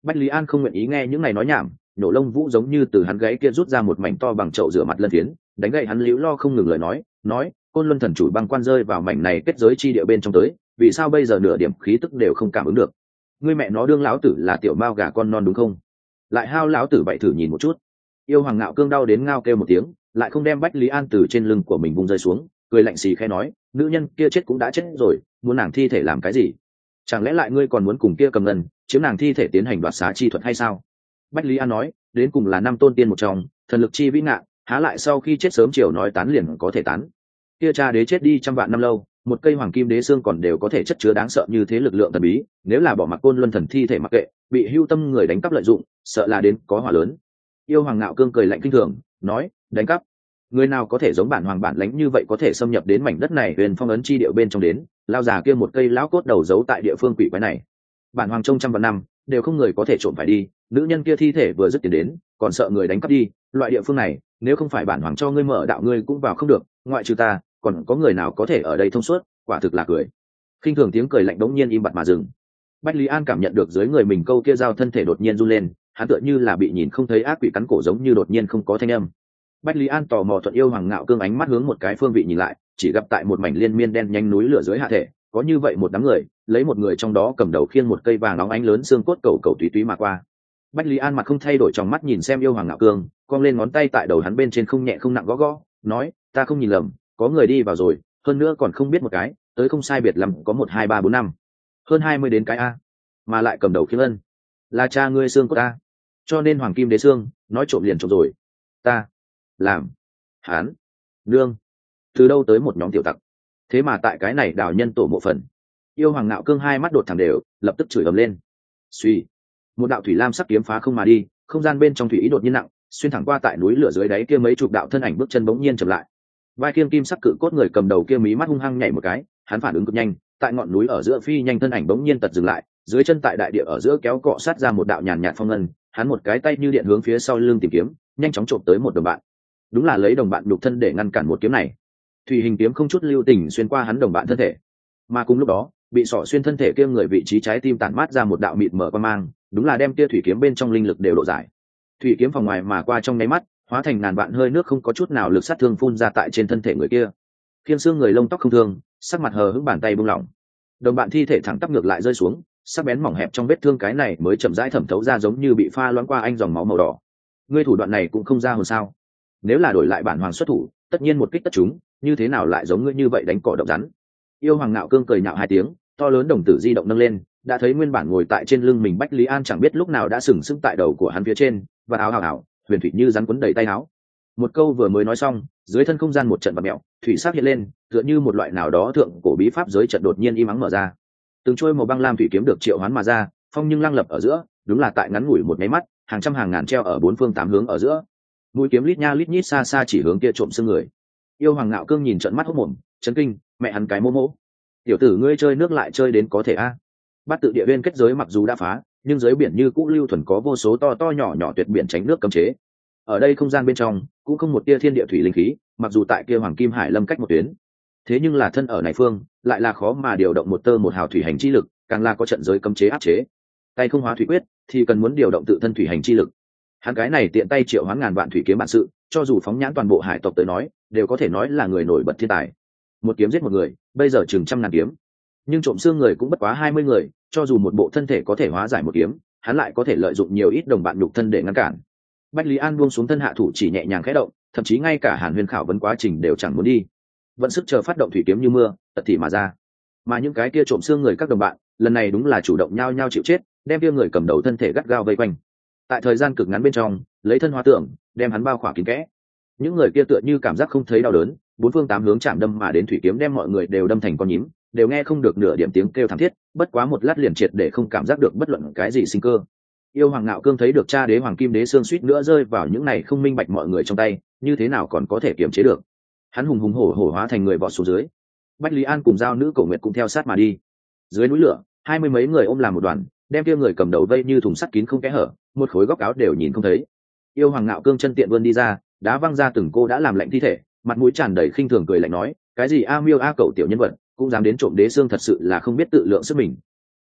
Bách Lý An không nguyện ý nghe những này nói nhảm, nổ lông vũ giống như từ hắn gáy kia rút ra một mảnh to bằng chậu rửa mặt lân phiến, đánh gậy hắn liễu lo không ngừng lời nói côn luân thần chủ băng quan rơi vào mảnh này kết giới chi địa bên trong tới, vì sao bây giờ nửa điểm khí tức đều không cảm ứng được? Ngươi mẹ nó đương lão tử là tiểu mao gà con non đúng không? Lại hao lão tử vậy thử nhìn một chút. Yêu Hoàng Ngạo Cương đau đến ngao kêu một tiếng, lại không đem Bách Lý An từ trên lưng của mình bung rơi xuống, cười lạnh xì khẽ nói, nữ nhân kia chết cũng đã chết rồi, muốn nàng thi thể làm cái gì? Chẳng lẽ lại ngươi còn muốn cùng kia cầm ngân chiếm nàng thi thể tiến hành đoạt xá chi thuật hay sao? Bách Lý An nói, đến cùng là năm tôn tiên một trong, thần lực chi vĩ ngạn, há lại sau khi chết sớm chiều nói tán liền có thể tán. Kia cha đế chết đi trăm vạn năm lâu, một cây hoàng kim đế xương còn đều có thể chất chứa đáng sợ như thế lực lượng thần bí, nếu là bỏ mặc côn luân thần thi thể mặc kệ, bị hưu tâm người đánh cắp lợi dụng, sợ là đến có hỏa lớn. Yêu Hoàng Ngạo Cương cười lạnh kinh thường, nói, đánh cắp? Người nào có thể giống bản hoàng bản lãnh như vậy có thể xâm nhập đến mảnh đất này huyền phong ấn chi địa bên trong đến, lao già kia một cây lão cốt đầu giấu tại địa phương quỷ quái này. Bản hoàng trông trăm vạn năm, đều không người có thể trộm phải đi, nữ nhân kia thi thể vừa dứt tiền đến, còn sợ người đánh cắp đi, loại địa phương này, nếu không phải bản hoàng cho ngươi mở đạo ngươi cũng vào không được, ngoại trừ ta, còn có người nào có thể ở đây thông suốt, quả thực là cười. Khinh thường tiếng cười lạnh đống nhiên im bặt mà dừng. Bách Lý An cảm nhận được dưới người mình câu kia dao thân thể đột nhiên run lên, hắn tựa như là bị nhìn không thấy ác quỷ cắn cổ giống như đột nhiên không có thanh âm. Bách Lý An tò mò thuận Yêu Hoàng Ngạo Cương ánh mắt hướng một cái phương vị nhìn lại, chỉ gặp tại một mảnh liên miên đen nhanh núi lửa dưới hạ thể, có như vậy một đám người, lấy một người trong đó cầm đầu khiêng một cây vàng óng ánh lớn xương cốt cầu tùy túy mà qua. Bách Lý An mặt không thay đổi trong mắt nhìn xem Yêu Hoàng Ngạo Cương, cong lên ngón tay tại đầu hắn bên trên không nhẹ không nặng gõ, nói, ta không nhìn lầm, có người đi vào rồi, hơn nữa còn không biết một cái, tới không sai biệt lắm có 1 2 3 4 5, hơn 20 đến cái a, mà lại cầm đầu khiêng ân, là cha ngươi xương cốt ta, cho nên hoàng kim đế xương, nói trộm liền trộm rồi, ta làm hán nương từ đâu tới một nhóm tiểu tặc, thế mà tại cái này đào nhân tổ mộ phần. Yêu Hoàng Ngạo Cương hai mắt đột thẳng đều, lập tức chửi ầm lên. Suy, một đạo thủy lam sắc kiếm phá không mà đi, không gian bên trong thủy ý đột nhiên nặng, xuyên thẳng qua tại núi lửa dưới đáy kia mấy chục đạo thân ảnh bước chân bỗng nhiên chậm lại. Vai kiêng kim sắc cự cốt người cầm đầu kia mí mắt hung hăng nhảy một cái, hắn phản ứng cực nhanh, tại ngọn núi ở giữa phi nhanh thân ảnh bỗng nhiên tật dừng lại, dưới chân tại đại địa ở giữa kéo cọ sát ra một đạo nhàn nhạt phong ngân, hắn một cái tay như điện hướng phía sau lưng tìm kiếm, nhanh chóng trộm tới một đồng bạn. Đúng là lấy đồng bạn đục thân để ngăn cản một kiếm này. Thủy hình kiếm không chút lưu tình xuyên qua hắn đồng bạn thân thể, mà cùng lúc đó bị sỏ xuyên thân thể kia người vị trí trái tim tản mát ra một đạo mịt mở qua mang, đúng là đem kia thủy kiếm bên trong linh lực đều độ giải. Thủy kiếm phòng ngoài mà qua trong nháy mắt, hóa thành ngàn vạn hơi nước không có chút nào lực sát thương phun ra tại trên thân thể người kia. Khiên xương người lông tóc không thương, sắc mặt hờ hững, bàn tay buông lỏng, đồng bạn thi thể thẳng tắp ngược lại rơi xuống, sắc bén mỏng hẹp trong vết thương cái này mới chậm rãi thẩm thấu ra giống như bị pha loãng qua anh dòng máu màu đỏ. Ngươi thủ đoạn này cũng không ra hồn sao? Nếu là đổi lại bản hoàng xuất thủ, tất nhiên một kích tất chúng, như thế nào lại giống ngươi như vậy đánh cỏ động rắn? Yêu Hoàng Ngạo Cương cười nhạo hai tiếng, to lớn đồng tử di động nâng lên, đã thấy nguyên bản ngồi tại trên lưng mình Bách Lý An chẳng biết lúc nào đã sừng sững tại đầu của hắn phía trên, và áo hào huyền thủy như rắn quấn đầy tay áo. Một câu vừa mới nói xong, dưới thân không gian một trận bạt mèo, thủy sắc hiện lên, tựa như một loại nào đó thượng cổ bí pháp giới trận đột nhiên im ắng mở ra. Từng trôi màu băng lam thủy kiếm được triệu hoán mà ra, phong nhưng lăng lập ở giữa, đúng là tại ngắn ngủi một cái mắt, hàng trăm hàng ngàn treo ở bốn phương tám hướng ở giữa. Mũi kiếm lít nha lít nhít xa xa chỉ hướng kia trộm xương người. Yêu Hoàng Ngạo Cương nhìn trợn mắt hốt mồm, chấn kinh, mẹ hắn cái mô mỗ. Tiểu tử ngươi chơi nước lại chơi đến có thể a? Bát tự địa viên kết giới mặc dù đã phá, nhưng dưới biển như cũ lưu thuần có vô số to to nhỏ nhỏ tuyệt biển tránh nước cấm chế. Ở đây không gian bên trong cũng không một tia thiên địa thủy linh khí, mặc dù tại kia Hoàng Kim Hải Lâm cách một tuyến, thế nhưng là thân ở này phương, lại là khó mà điều động một tơ một hào thủy hành chi lực, càng là có trận giới cấm chế áp chế. Tay không hóa thủy quyết, thì cần muốn điều động tự thân thủy hành chi lực. Hắn cái này tiện tay triệu hoán ngàn vạn thủy kiếm bản sự, cho dù phóng nhãn toàn bộ hải tộc tới nói, đều có thể nói là người nổi bật thiên tài. Một kiếm giết một người, bây giờ chừng trăm ngàn kiếm, nhưng trộm xương người cũng bất quá 20 người, cho dù một bộ thân thể có thể hóa giải một kiếm, hắn lại có thể lợi dụng nhiều ít đồng bạn nhục thân để ngăn cản. Bách Lý An buông xuống thân hạ thủ chỉ nhẹ nhàng khẽ động, thậm chí ngay cả Hàn Huyền khảo vấn quá trình đều chẳng muốn đi, vẫn sức chờ phát động thủy kiếm như mưa, tật thị mà ra. Mà những cái kia trộm xương người các đồng bạn, lần này đúng là chủ động nhao nhao chịu chết, đem kia người cầm đầu thân thể gắt gao vây quanh. Tại thời gian cực ngắn bên trong, lấy thân hóa tượng, đem hắn bao khỏa kín kẽ. Những người kia tựa như cảm giác không thấy đau đớn, bốn phương tám hướng chạm đâm mà đến thủy kiếm đem mọi người đều đâm thành con nhím, đều nghe không được nửa điểm tiếng kêu thảm thiết, bất quá một lát liền triệt để không cảm giác được bất luận cái gì sinh cơ. Yêu Hoàng Ngạo Cương thấy được cha đế Hoàng Kim Đế xương suýt nữa rơi vào những này không minh bạch mọi người trong tay, như thế nào còn có thể kiềm chế được. Hắn hùng hùng hổ hổ hóa thành người vọt xuống dưới. Bách Lý An cùng giao nữ Cổ Nguyệt cũng theo sát mà đi. Dưới núi lửa, 20 mấy người ôm làm một đoàn, đem kia người cầm đầu vây như thùng sắt kín không kẽ hở, một khối góc áo đều nhìn không thấy. Yêu Hoàng Ngạo Cương chân tiện vươn đi ra, đá văng ra từng cô đã làm lạnh thi thể, mặt mũi tràn đầy khinh thường cười lạnh nói, cái gì a miêu a cậu tiểu nhân vật, cũng dám đến trộm đế xương, thật sự là không biết tự lượng sức mình.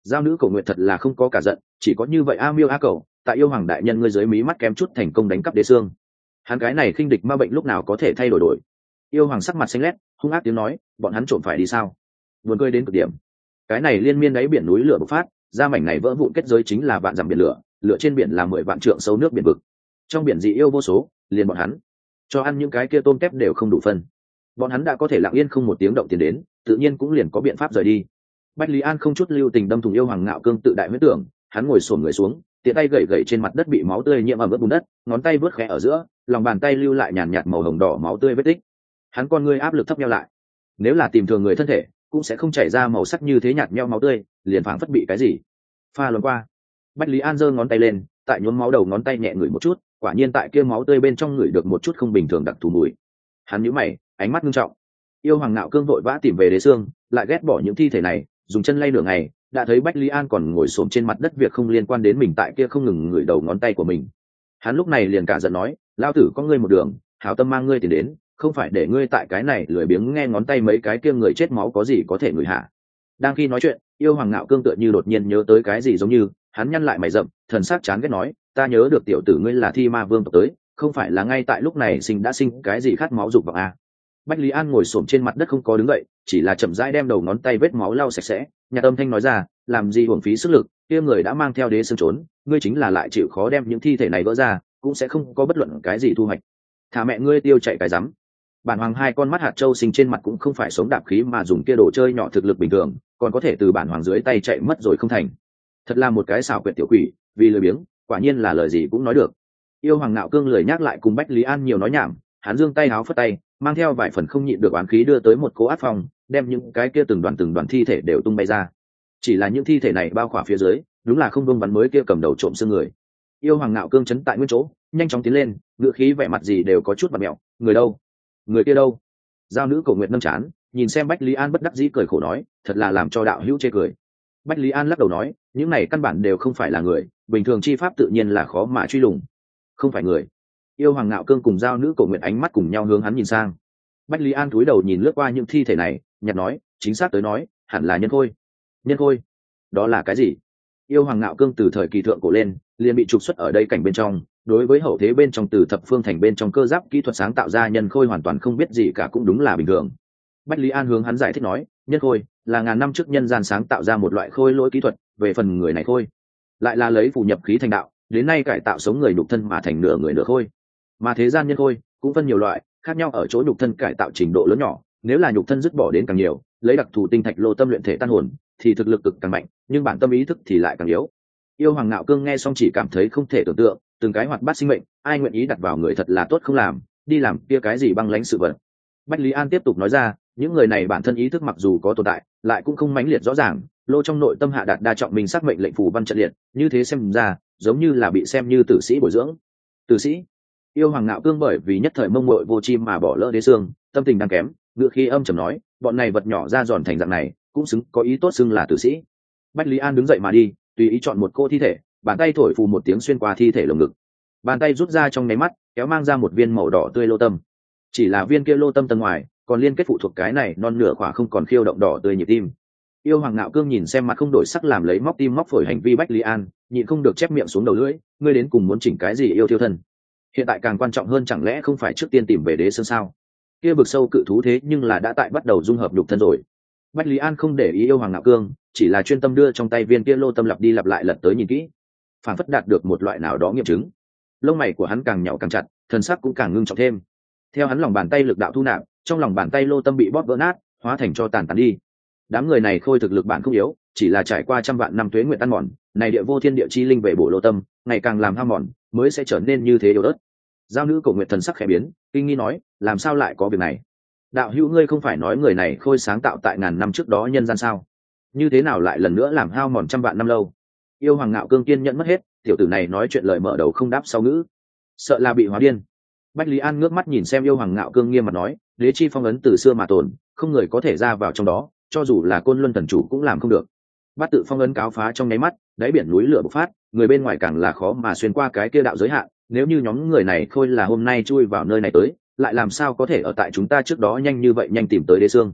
Giao nữ Cổ Nguyệt thật là không có cả giận, chỉ có như vậy a miêu a cầu, tại yêu hoàng đại nhân ngươi dưới mí mắt kém chút thành công đánh cắp đế xương. Hắn cái này khinh địch ma bệnh lúc nào có thể thay đổi. Yêu hoàng sắc mặt xanh lét, hung ác tiếng nói, bọn hắn trộm phải đi sao? Buồn cười đến cực điểm. Cái này liên miên đáy biển núi lửa bộc phát, ra mảnh này vỡ vụn kết giới chính là vạn dặm biển lửa, lửa trên biển là 10 vạn trượng sâu nước biển vực. Trong biển dị yêu vô số, liền bọn hắn cho ăn những cái kia tôm tép đều không đủ phân. Bọn hắn đã có thể lặng yên không một tiếng động tiền đến, tự nhiên cũng liền có biện pháp rời đi. Bách Lý An không chút lưu tình đâm thủng yêu hoàng ngạo cương tự đại huyết tưởng, hắn ngồi xổm người xuống, tiện tay gẩy gẩy trên mặt đất bị máu tươi nhiễm ẩm ướt bùn đất, ngón tay vớt khẽ ở giữa, lòng bàn tay lưu lại nhàn nhạt màu hồng đỏ máu tươi vết tích. Hắn con ngươi áp lực thấp nheo lại. Nếu là tìm thường người thân thể, cũng sẽ không chảy ra màu sắc như thế nhạt nhẽo máu tươi, liền phảng phất bị cái gì pha luồn qua. Bách Lý An giơ ngón tay lên, tại nhuốm máu đầu ngón tay nhẹ ngửi một chút, quả nhiên tại kia máu tươi bên trong ngửi được một chút không bình thường đặc thù mùi. Hắn nhíu mày, ánh mắt nghiêm trọng. Yêu hoàng ngạo cương vội vã tìm về đế xương, lại ghét bỏ những thi thể này, dùng chân lay nửa ngày, đã thấy Bách Lý An còn ngồi xổm trên mặt đất, việc không liên quan đến mình tại kia không ngừng ngửi đầu ngón tay của mình. Hắn lúc này liền cả giận nói, lao tử có ngươi một đường, hảo tâm mang ngươi tiền đến, không phải để ngươi tại cái này lười biếng nghe ngón tay mấy cái kia người chết máu có gì có thể ngửi hả? Đang khi nói chuyện, yêu hoàng ngạo cương tựa như đột nhiên nhớ tới cái gì giống như, hắn nhăn lại mày rậm, thần sắc chán ghét nói, ta nhớ được tiểu tử ngươi là thi ma vương tộc tới, không phải là ngay tại lúc này sinh cái gì khát máu dục vọng à? Bách Lý An ngồi xổm trên mặt đất không có đứng dậy, chỉ là chậm rãi đem đầu ngón tay vết máu lau sạch sẽ, nhà âm thanh nói ra, làm gì uổng phí sức lực, kia người đã mang theo đế xương trốn, ngươi chính là lại chịu khó đem những thi thể này vỡ ra, cũng sẽ không có bất luận cái gì thu hoạch. Thả mẹ ngươi tiêu chạy cái rắm. Bản hoàng hai con mắt hạt châu sinh trên mặt cũng không phải sống đạp khí mà dùng kia đồ chơi nhỏ thực lực bình thường, còn có thể từ bản hoàng dưới tay chạy mất rồi không thành. Thật là một cái xảo quyệt tiểu quỷ, vì lười biếng, quả nhiên là lời gì cũng nói được. Yêu hoàng nạo cương lười nhắc lại cùng Bách Lý An nhiều nói nhảm, hắn giương tay háo phất tay, mang theo vài phần không nhịn được oán khí đưa tới một cỗ áp phong, đem những cái kia từng đoàn thi thể đều tung bay ra. Chỉ là những thi thể này bao khỏa phía dưới, đúng là không bông bắn mới kia cầm đầu trộm xương người. Yêu hoàng nạo cương chấn tại nguyên chỗ, nhanh chóng tiến lên, ngựa khí vẻ mặt gì đều có chút mặt mẹo, người đâu? Người kia đâu? Giao nữ Cổ Nguyệt nâng chán, nhìn xem Bách Lý An bất đắc dĩ cười khổ nói, thật là làm cho đạo hữu chê cười. Bách Lý An lắc đầu nói, những này căn bản đều không phải là người, bình thường chi pháp tự nhiên là khó mà truy lùng. Không phải người. Yêu hoàng ngạo cương cùng giao nữ Cổ Nguyệt ánh mắt cùng nhau hướng hắn nhìn sang. Bách Lý An cúi đầu nhìn lướt qua những thi thể này, nhặt nói, chính xác tới nói, hẳn là nhân khôi. Nhân khôi? Đó là cái gì? Yêu hoàng ngạo cương từ thời kỳ thượng cổ lên, liền bị trục xuất ở đây cảnh bên trong, đối với hậu thế bên trong từ thập phương thành bên trong cơ giáp kỹ thuật sáng tạo ra nhân khôi hoàn toàn không biết gì cả, cũng đúng là bình thường. Bách Lý An hướng hắn giải thích nói, nhân khôi là ngàn năm trước nhân gian sáng tạo ra một loại khôi lỗi kỹ thuật, về phần người này khôi lại là lấy phù nhập khí thành đạo, đến nay cải tạo sống người nhục thân mà thành nửa người nửa khôi. Mà thế gian nhân khôi cũng phân nhiều loại, khác nhau ở chỗ nhục thân cải tạo trình độ lớn nhỏ, nếu là nhục thân dứt bỏ đến càng nhiều, lấy đặc thù tinh thạch lô tâm luyện thể tan hồn, thì thực lực cực càng mạnh, nhưng bản tâm ý thức thì lại càng yếu. Yêu hoàng ngạo cương nghe xong chỉ cảm thấy không thể tưởng tượng, từng cái hoạt bát sinh mệnh, ai nguyện ý đặt vào người thật là tốt không làm, đi làm kia cái gì băng lãnh sự vật. Bách Lý An tiếp tục nói ra, những người này bản thân ý thức mặc dù có tồn tại, lại cũng không mãnh liệt rõ ràng, lô trong nội tâm hạ đạt đa trọng mình xác mệnh lệnh phù văn trận liệt, như thế xem ra, giống như là bị xem như tử sĩ bồi dưỡng. Tử sĩ? Yêu hoàng ngạo cương bởi vì nhất thời mông muội vô chi mà bỏ lỡ đế xương, tâm tình đang kém, ngựa khí âm trầm nói, bọn này vật nhỏ ra giòn thành dạng này, cũng xứng có ý tốt xưng là tử sĩ. Bách Lý An đứng dậy mà đi, tùy ý chọn một cô thi thể, bàn tay thổi phù một tiếng xuyên qua thi thể lồng ngực, bàn tay rút ra trong nháy mắt, kéo mang ra một viên màu đỏ tươi lô tâm. Chỉ là viên kia lô tâm tầng ngoài còn liên kết phụ thuộc cái này non nửa khỏa không còn khiêu động đỏ tươi nhịp tim. Yêu hoàng ngạo cương nhìn xem mặt không đổi sắc làm lấy móc tim móc phổi hành vi Bách Lý An, nhịn không được chép miệng xuống đầu lưỡi, ngươi đến cùng muốn chỉnh cái gì yêu thiêu thân? Hiện tại càng quan trọng hơn chẳng lẽ không phải trước tiên tìm về đế xương sao? Kia vực sâu cự thú thế nhưng là đã tại bắt đầu dung hợp nhục thân rồi. Bách Lý An không để ý yêu hoàng ngạo cương, chỉ là chuyên tâm đưa trong tay viên kia lô tâm lặp đi lặp lại lật tới nhìn kỹ, phản phất đạt được một loại nào đó nghiệm chứng. Lông mày của hắn càng nhạo càng chặt, thần sắc cũng càng ngưng trọng thêm. Theo hắn lòng bàn tay lực đạo thu nạp, trong lòng bàn tay lô tâm bị bóp vỡ nát, hóa thành cho tàn đi. Đám người này khôi thực lực bản không yếu, chỉ là trải qua trăm vạn năm tuế nguyện ăn mòn, này địa vô thiên địa chi linh về bổ lô tâm, ngày càng làm hao mòn, mới sẽ trở nên như thế yếu ớt. Giao nữ Cổ Nguyệt thần sắc khẽ biến, kinh nghi nói, làm sao lại có việc này? Đạo hữu ngươi không phải nói người này khôi sáng tạo tại ngàn năm trước đó nhân gian sao? Như thế nào lại lần nữa làm hao mòn trăm vạn năm lâu? Yêu hoàng ngạo cương kiên nhẫn mất hết, tiểu tử này nói chuyện lời mở đầu không đáp sau ngữ, sợ là bị hóa điên. Bách Lý An ngước mắt nhìn xem yêu hoàng ngạo cương nghiêm mặt nói, đế chi phong ấn từ xưa mà tồn, không người có thể ra vào trong đó, cho dù là Côn Luân thần chủ cũng làm không được. Bát tự phong ấn cáo phá trong nháy mắt, đáy biển núi lửa bộc phát, người bên ngoài càng là khó mà xuyên qua cái kia đạo giới hạn. Nếu như nhóm người này khôi là hôm nay chui vào nơi này tới, lại làm sao có thể ở tại chúng ta trước đó nhanh như vậy nhanh tìm tới đế xương?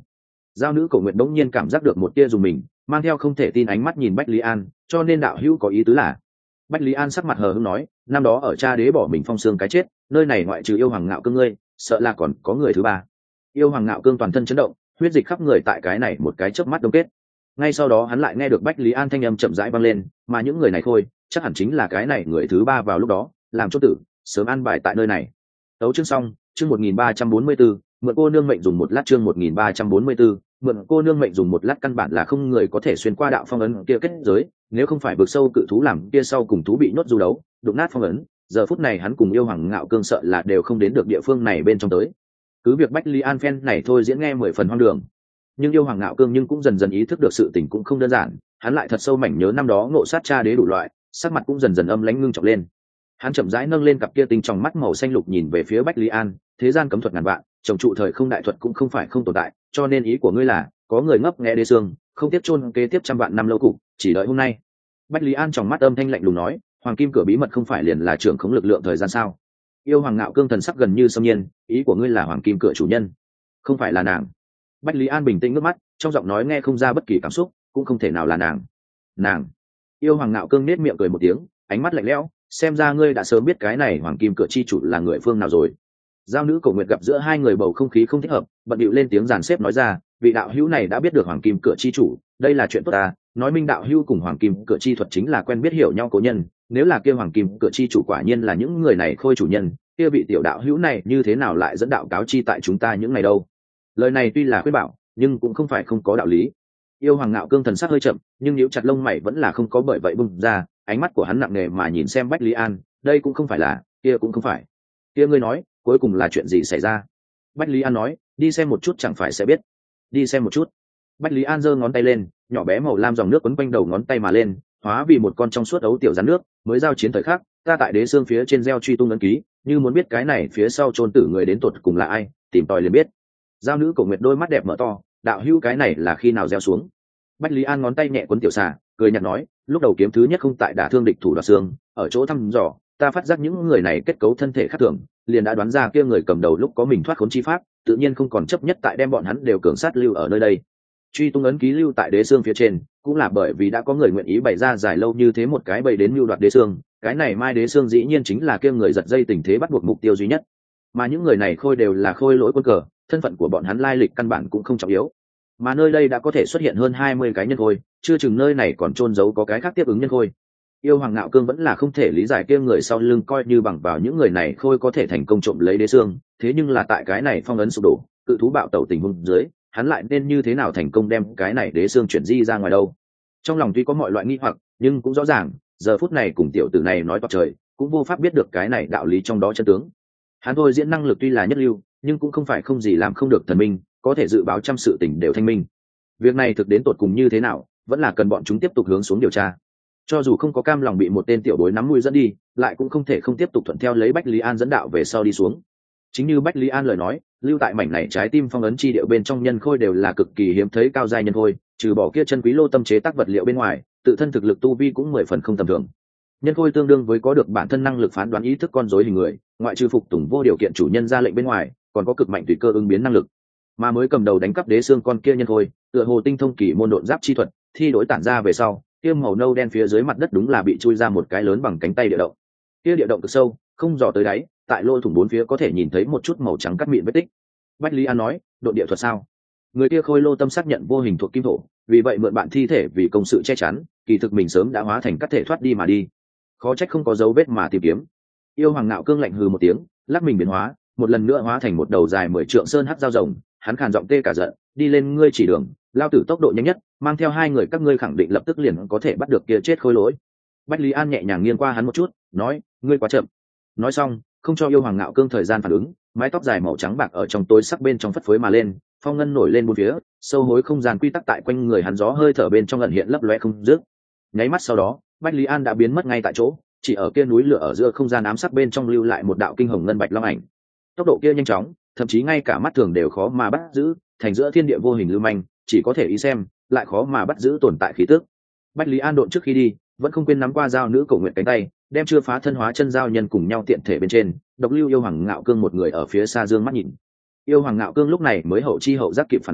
Giao nữ Cổ Nguyệt đống nhiên cảm giác được một tia dùng mình, mang theo không thể tin ánh mắt nhìn Bách Lý An, cho nên đạo hữu có ý tứ là. Bách Lý An sắc mặt hờ hững nói, năm đó ở cha đế bỏ mình phong xương cái chết, nơi này ngoại trừ yêu hoàng ngạo cương ngươi, sợ là còn có người thứ ba. Yêu hoàng ngạo cương toàn thân chấn động, huyết dịch khắp người tại cái này một cái chớp mắt đông kết. Ngay sau đó hắn lại nghe được Bách Lý An thanh âm chậm rãi vang lên, mà những người này thôi, chắc hẳn chính là cái này người thứ ba vào lúc đó, làm chốt tử, sớm an bài tại nơi này. Tấu chương xong, chương 1344, mượn cô nương mệnh dùng một lát, chương 1344, mượn cô nương mệnh dùng một lát, căn bản là không người có thể xuyên qua đạo phong ấn kia kết giới, nếu không phải vực sâu cự thú làm kia sau cùng thú bị nhốt du đấu, đụng nát phong ấn, giờ phút này hắn cùng yêu hoàng ngạo cương sợ là đều không đến được địa phương này bên trong tới. Cứ việc Bách Lý An phen này thôi diễn nghe 10 phần hoang đường, nhưng yêu hoàng ngạo cương nhưng cũng dần dần ý thức được sự tình cũng không đơn giản, hắn lại thật sâu mảnh nhớ năm đó ngộ sát cha đế đủ loại, sắc mặt cũng dần dần âm lãnh ngưng trọng lên. Hắn chậm rãi nâng lên cặp kia tinh trong mắt màu xanh lục nhìn về phía Bách Lý An, thế gian cấm thuật ngàn vạn, trồng trụ thời không đại thuật cũng không phải không tồn tại, cho nên ý của ngươi là có người ngấp nghé đế xương, không tiếp chôn kế tiếp trăm vạn năm lâu cục, chỉ đợi hôm nay. Bách Lý An trong mắt âm thanh lạnh lùng nói, hoàng kim cửa bí mật không phải liền là trưởng khống lực lượng thời gian sao? Yêu hoàng ngạo cương thần sắc gần như xâm nhiên, ý của ngươi là hoàng kim cửa chủ nhân, không phải là nàng. Bách Lý An bình tĩnh nước mắt, trong giọng nói nghe không ra bất kỳ cảm xúc, cũng không thể nào là nàng. Yêu hoàng ngạo cương nết miệng cười một tiếng, ánh mắt lạnh lẽo, xem ra ngươi đã sớm biết cái này hoàng kim cửa chi chủ là người phương nào rồi. Giao nữ Cổ Nguyệt gặp giữa hai người bầu không khí không thích hợp, bận bịu lên tiếng dàn xếp nói ra, vị đạo hữu này đã biết được hoàng kim cửa chi chủ, đây là chuyện tốt ta, nói minh đạo hữu cùng hoàng kim cửa chi thuật chính là quen biết hiểu nhau cố nhân, nếu là kia hoàng kim cửa chi chủ quả nhiên là những người này khôi chủ nhân, kia vị tiểu đạo hữu này như thế nào lại dẫn đạo cáo chi tại chúng ta những ngày đâu. Lời này tuy là khuyên bảo, nhưng cũng không phải không có đạo lý. Yêu hoàng ngạo cương thần sắc hơi chậm, nhưng nhíu chặt lông mày vẫn là không có bởi vậy bung ra, ánh mắt của hắn nặng nề mà nhìn xem Bách Lý An, đây cũng không phải là, kia cũng không phải. Kia ngươi nói, cuối cùng là chuyện gì xảy ra? Bách Lý An nói, đi xem một chút chẳng phải sẽ biết. Đi xem một chút. Bách Lý An giơ ngón tay lên, nhỏ bé màu lam dòng nước quấn quanh đầu ngón tay mà lên, hóa vì một con trong suốt ấu tiểu rắn nước, mới giao chiến thời khắc, ta tại đế xương phía trên gieo truy tung ấn ký, như muốn biết cái này phía sau chôn tử người đến tuột cùng là ai, tìm tòi liền biết. Giao nữ Cổ Nguyệt đôi mắt đẹp mở to, đạo hữu cái này là khi nào gieo xuống? Bách Lý An ngón tay nhẹ quấn tiểu xà, cười nhạt nói, lúc đầu kiếm thứ nhất không tại đả thương địch thủ đoạt xương, ở chỗ thăm dò, ta phát giác những người này kết cấu thân thể khác thường, liền đã đoán ra kia người cầm đầu lúc có mình thoát khốn chi pháp, tự nhiên không còn chấp nhất tại đem bọn hắn đều cường sát lưu ở nơi đây. Truy tung ấn ký lưu tại đế xương phía trên, cũng là bởi vì đã có người nguyện ý bày ra dài lâu như thế một cái bày đến mưu đoạt đế xương, cái này mai đế xương dĩ nhiên chính là kia người giật dây tình thế bắt buộc mục tiêu duy nhất. Mà những người này khôi đều là khôi lỗi quân cờ, thân phận của bọn hắn lai lịch căn bản cũng không trọng yếu. Mà nơi đây đã có thể xuất hiện hơn 20 cái nhân khôi, chưa chừng nơi này còn trôn giấu có cái khác tiếp ứng nhân khôi. Yêu hoàng ngạo cương vẫn là không thể lý giải kia người sau lưng coi như bằng vào những người này khôi có thể thành công trộm lấy đế xương, thế nhưng là tại cái này phong ấn sụp đổ, cự thú bạo tẩu tình huống dưới, hắn lại nên như thế nào thành công đem cái này đế xương chuyển di ra ngoài đâu. Trong lòng tuy có mọi loại nghi hoặc, nhưng cũng rõ ràng, giờ phút này cùng tiểu tử này nói toạc trời, cũng vô pháp biết được cái này đạo lý trong đó chân tướng. Hắn thôi diễn năng lực tuy là nhất lưu, nhưng cũng không phải không gì làm không được thần minh, có thể dự báo trăm sự tình đều thanh minh. Việc này thực đến tột cùng như thế nào, vẫn là cần bọn chúng tiếp tục hướng xuống điều tra. Cho dù không có cam lòng bị một tên tiểu bối nắm mũi dẫn đi, lại cũng không thể không tiếp tục thuận theo lấy Bách Lý An dẫn đạo về sau đi xuống. Chính như Bách Lý An lời nói, lưu tại mảnh này trái tim phong ấn chi điệu bên trong nhân khôi đều là cực kỳ hiếm thấy cao giai nhân khôi, trừ bỏ kia chân quý lô tâm chế tác vật liệu bên ngoài, tự thân thực lực tu vi cũng 10 phần không tầm thường. Nhân khôi tương đương với có được bản thân năng lực phán đoán ý thức con rối hình người, ngoại trừ phục tùng vô điều kiện chủ nhân ra lệnh bên ngoài, còn có cực mạnh tùy cơ ứng biến năng lực. Mà mới cầm đầu đánh cắp đế xương con kia nhân khôi, tựa hồ tinh thông kỳ môn độn giáp chi thuật, thi đối tản ra về sau, kia màu nâu đen phía dưới mặt đất đúng là bị chui ra một cái lớn bằng cánh tay địa động. Kia địa động cực sâu, không dò tới đáy, tại lỗ thủng bốn phía có thể nhìn thấy một chút màu trắng cắt mịn vết tích. Bách Lý An nói, độ địa thuật sao? Người kia khôi lô tâm xác nhận vô hình thuộc kim thổ, vì vậy mượn bạn thi thể vì công sự che chắn, kỳ thực mình sớm đã hóa thành cắt thể thoát đi mà đi. Khó trách không có dấu vết mà tìm kiếm. Yêu hoàng nạo cương lạnh hừ một tiếng, lắc mình biến hóa, một lần nữa hóa thành một đầu dài 10 trượng sơn hắc dao rồng, hắn khàn giọng tê cả giận, đi lên ngươi chỉ đường, lao tử tốc độ nhanh nhất, mang theo hai người các ngươi khẳng định lập tức liền có thể bắt được kia chết khôi lỗi. Bách Lý An nhẹ nhàng nghiêng qua hắn một chút, nói, ngươi quá chậm. Nói xong, không cho yêu hoàng nạo cương thời gian phản ứng, mái tóc dài màu trắng bạc ở trong tối sắc bên trong phất phới mà lên, phong ngân nổi lên bốn phía, sâu hối không gian quy tắc tại quanh người hắn gió hơi thở bên trong ẩn hiện lấp loe không dứt. Nháy mắt sau đó, Bách Lý An đã biến mất ngay tại chỗ, chỉ ở kia núi lửa ở giữa không gian ám sắc bên trong lưu lại một đạo kinh hồng ngân bạch long ảnh. Tốc độ kia nhanh chóng, thậm chí ngay cả mắt thường đều khó mà bắt giữ, thành giữa thiên địa vô hình lưu manh, chỉ có thể ý xem, lại khó mà bắt giữ tồn tại khí tức. Bách Lý An độn trước khi đi, vẫn không quên nắm qua dao nữ Cổ Nguyệt cánh tay, đem chưa phá thân hóa chân giao nhân cùng nhau tiện thể bên trên, độc lưu yêu hoàng ngạo cương một người ở phía xa dương mắt nhìn. Yêu hoàng ngạo cương lúc này mới hậu chi hậu giác kịp phản ứng,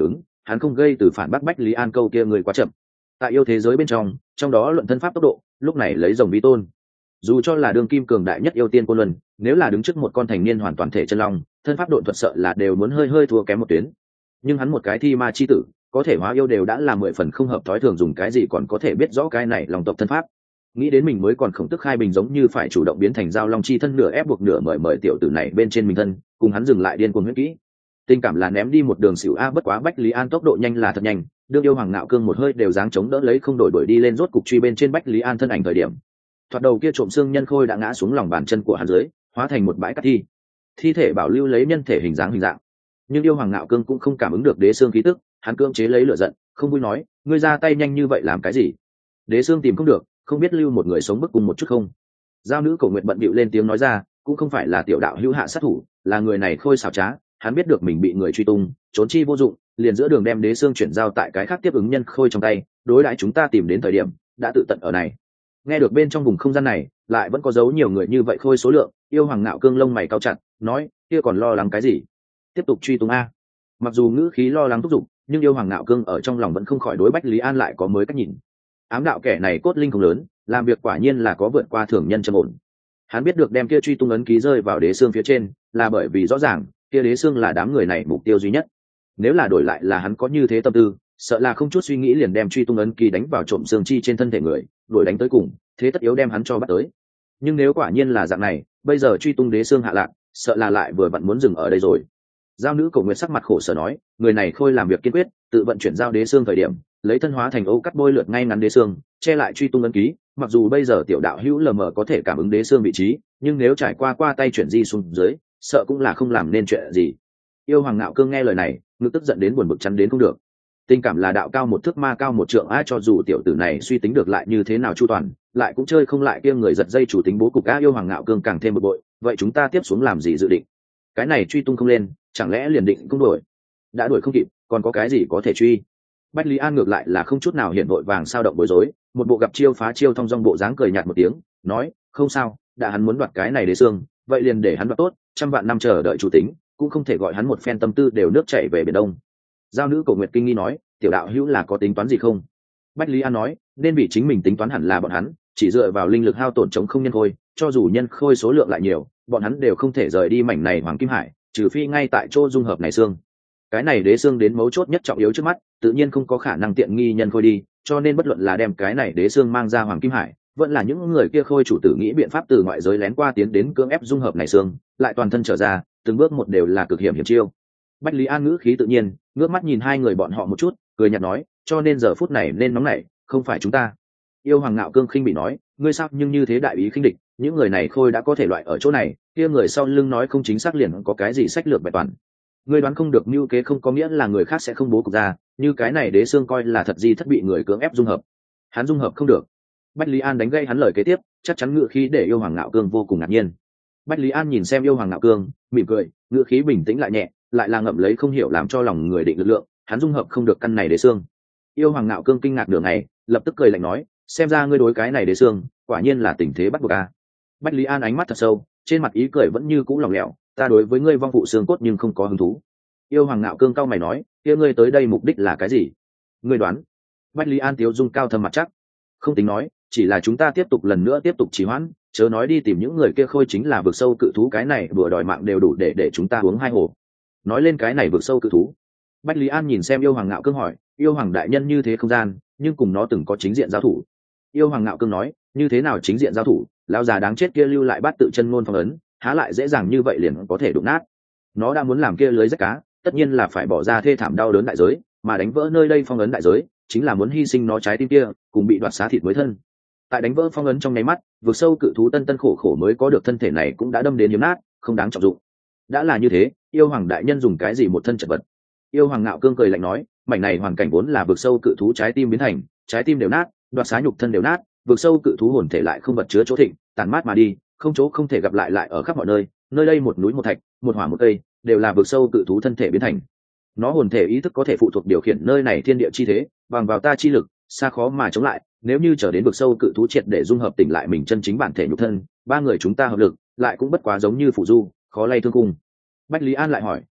hắn không gây từ phản bác Bách Lý An câu kia người quá chậm. Tại yêu thế giới bên trong đó luận thân pháp tốc độ, lúc này lấy rồng vi tôn. Dù cho là đương kim cường đại nhất yêu tiên Côn Luân, nếu là đứng trước một con thành niên hoàn toàn thể chân long, thân pháp độn thuật sợ là đều muốn hơi thua kém một tuyến. Nhưng hắn một cái thi ma chi tử, có thể hóa yêu đều đã là 10 phần không hợp thói thường, dùng cái gì còn có thể biết rõ cái này lòng tộc thân pháp. Nghĩ đến mình mới còn khổng tức khai bình giống như phải chủ động biến thành giao long chi thân, nửa ép buộc nửa mời tiểu tử này bên trên mình thân, cùng hắn dừng lại điên cuồng huyết kỹ. Tình cảm là ném đi một đường xỉu a, bất quá Bách Lý An tốc độ nhanh là thật nhanh, đương yêu Hoàng Ngạo Cương một hơi đều dáng chống đỡ lấy không đổi đi lên, rốt cục truy bên trên Bách Lý An thân ảnh thời điểm. Thoạt đầu kia trộm xương nhân khôi đã ngã xuống lòng bàn chân của hắn dưới, hóa thành một bãi cát thi thể bảo lưu lấy nhân thể hình dạng. Nhưng yêu Hoàng Ngạo Cương cũng không cảm ứng được đế xương khí tức, hắn cưỡng chế lấy lửa giận, không vui nói, ngươi ra tay nhanh như vậy làm cái gì? Đế xương tìm không được, không biết lưu một người sống bức cùng một chút không? Giao nữ Cổ Nguyệt bận bịu lên tiếng nói ra, cũng không phải là tiểu đạo hữu hạ sát thủ, là người này khôi xảo trá, hắn biết được mình bị người truy tung, trốn chi vô dụng, liền giữa đường đem đế xương chuyển giao tại cái khác tiếp ứng nhân khôi trong tay, đối đãi chúng ta tìm đến thời điểm đã tự tận ở này. Nghe được bên trong vùng không gian này lại vẫn có giấu nhiều người như vậy khôi số lượng, yêu Hoàng Ngạo Cương lông mày cao chặt, nói, kia còn lo lắng cái gì? Tiếp tục truy tung a. Mặc dù ngữ khí lo lắng thúc giục, nhưng yêu Hoàng Ngạo Cương ở trong lòng vẫn không khỏi đối Bách Lý An lại có mới cách nhìn. Ám đạo kẻ này cốt linh không lớn, làm việc quả nhiên là có vượt qua thường nhân trầm ổn. Hắn biết được đem kia truy tung ấn ký rơi vào đế xương phía trên, là bởi vì rõ ràng kia đế xương là đám người này mục tiêu duy nhất. Nếu là đổi lại là hắn có như thế tâm tư, sợ là không chút suy nghĩ liền đem truy tung ấn ký đánh vào trộm xương chi trên thân thể người, đuổi đánh tới cùng, thế tất yếu đem hắn cho bắt tới. Nhưng nếu quả nhiên là dạng này, bây giờ truy tung đế xương hạ lạc, sợ là lại vừa vặn muốn dừng ở đây rồi. Giao nữ Cổ Nguyệt sắc mặt khổ sở nói, người này khôi làm việc kiên quyết, tự vận chuyển giao đế xương thời điểm, lấy thân hóa thành ô cắt bôi lượt ngay ngắn đế xương, che lại truy tung ấn ký. Mặc dù bây giờ tiểu đạo hữu lờ mờ có thể cảm ứng đế xương vị trí, nhưng nếu trải qua tay chuyển di xuống dưới, sợ cũng là không làm nên chuyện gì. Yêu Hoàng Ngạo Cương nghe lời này, ngực tức giận đến buồn bực chắn đến không được. Tình cảm là đạo cao một thước ma cao một trượng, cho dù tiểu tử này suy tính được lại như thế nào chu toàn, lại cũng chơi không lại kia người giật dây chủ tính bố cục yêu Hoàng Ngạo Cương càng thêm một bội. Vậy chúng ta tiếp xuống làm gì dự định? Cái này truy tung không lên, chẳng lẽ liền định không đuổi? Đã đuổi không kịp, còn có cái gì có thể truy? Bách Lý An ngược lại là không chút nào hiện vội vàng sao động bối rối, một bộ gặp chiêu phá chiêu thong dong bộ dáng, cười nhạt một tiếng, nói, không sao, đã hắn muốn đoạt cái này đế xương, vậy liền để hắn đoạt tốt, trăm vạn năm chờ đợi chủ tính, cũng không thể gọi hắn một phen tâm tư đều nước chảy về biển đông. Giao nữ Cổ Nguyệt kinh nghi nói, tiểu đạo hữu là có tính toán gì không? Bách Lý An nói, nên vì chính mình tính toán hẳn là bọn hắn chỉ dựa vào linh lực hao tổn chống không nhân khôi, cho dù nhân khôi số lượng lại nhiều, bọn hắn đều không thể rời đi mảnh này Hoàng Kim Hải, trừ phi ngay tại chỗ dung hợp này xương. Cái này đế xương đến mấu chốt nhất trọng yếu trước mắt, tự nhiên không có khả năng tiện nghi nhân khôi đi, cho nên bất luận là đem cái này đế xương mang ra Hoàng Kim Hải, vẫn là những người kia khôi chủ tử nghĩ biện pháp từ ngoại giới lén qua tiến đến cưỡng ép dung hợp này xương, lại toàn thân trở ra, từng bước một đều là cực hiểm chiêu. Bách Lý An ngữ khí tự nhiên, ngước mắt nhìn hai người bọn họ một chút, cười nhạt nói, cho nên giờ phút này nên nóng nảy, không phải chúng ta. Yêu Hoàng Ngạo Cương khinh bị nói, ngươi sao nhưng như thế đại ý khinh địch, những người này khôi đã có thể loại ở chỗ này, kia người sau lưng nói không chính xác liền có cái gì sách lược bày toàn. Ngươi đoán không được mưu kế không có nghĩa là người khác sẽ không bố cục ra, như cái này đế xương coi là thật gì thất bị người cưỡng ép dung hợp. Hắn dung hợp không được. Bách Lý An đánh gây hắn lời kế tiếp, chắc chắn ngữ khí để Yêu Hoàng Ngạo Cương vô cùng ngạc nhiên. Bách Lý An nhìn xem Yêu Hoàng Ngạo Cương, mỉm cười, ngữ khí bình tĩnh lại nhẹ, lại là ngậm lấy không hiểu làm cho lòng người định lực lượng, hắn dung hợp không được căn này đế xương. Yêu Hoàng Ngạo Cương kinh ngạc nửa ngày, lập tức cười lạnh nói, xem ra ngươi đối cái này đế xương, quả nhiên là tình thế bắt buộc a. Bách Lý An ánh mắt thật sâu, trên mặt ý cười vẫn như cũ lỏng lẻo, ta đối với ngươi vong phụ xương cốt nhưng không có hứng thú. Yêu Hoàng Ngạo Cương cau mày nói, kia ngươi tới đây mục đích là cái gì? Ngươi đoán. Bách Lý An tiếu dung cao thâm mặt chắc, không tính nói, chỉ là chúng ta tiếp tục lần nữa tiếp tục trì hoãn, chớ nói đi tìm những người kia khôi chính là vực sâu cự thú, cái này bữa đòi mạng đều đủ để chúng ta uống hai hồ. Nói lên cái này vực sâu cự thú, Bách Lý An nhìn xem Yêu Hoàng Ngạo Cương hỏi, Yêu Hoàng đại nhân như thế không gian, nhưng cùng nó từng có chính diện giao thủ. Yêu Hoàng Ngạo Cương nói, như thế nào chính diện giao thủ, lão già đáng chết kia lưu lại bát tự chân ngôn phong ấn, há lại dễ dàng như vậy liền có thể đụng nát. Nó đã muốn làm kia lưới rách cá, tất nhiên là phải bỏ ra thê thảm đau đớn đại giới, mà đánh vỡ nơi đây phong ấn đại giới, chính là muốn hy sinh nó trái tim kia, cùng bị đoạt xá thịt mới thân. Tại đánh vỡ phong ấn trong nháy mắt, vực sâu cự thú tân khổ khổ mới có được thân thể này cũng đã đâm đến hiếm nát, không đáng trọng dụng. Đã là như thế, Yêu Hoàng đại nhân dùng cái gì một thân chật vật? Yêu Hoàng Ngạo Cương cười lạnh nói, mảnh này hoàn cảnh vốn là vực sâu cự thú trái tim biến thành, trái tim đều nát, đoạt xá nhục thân đều nát, vực sâu cự thú hồn thể lại không vật chứa chỗ thịnh, tàn mát mà đi, không chỗ không thể gặp lại ở khắp mọi nơi, nơi đây một núi một thạch, một hỏa một cây, đều là vực sâu cự thú thân thể biến thành. Nó hồn thể ý thức có thể phụ thuộc điều khiển nơi này thiên địa chi thế, bằng vào ta chi lực, xa khó mà chống lại, nếu như trở đến vực sâu cự thú triệt để dung hợp tỉnh lại mình chân chính bản thể nhục thân, ba người chúng ta hợp lực, lại cũng bất quá giống như phụ du, khó lay thương cung. Bách Lý An lại hỏi,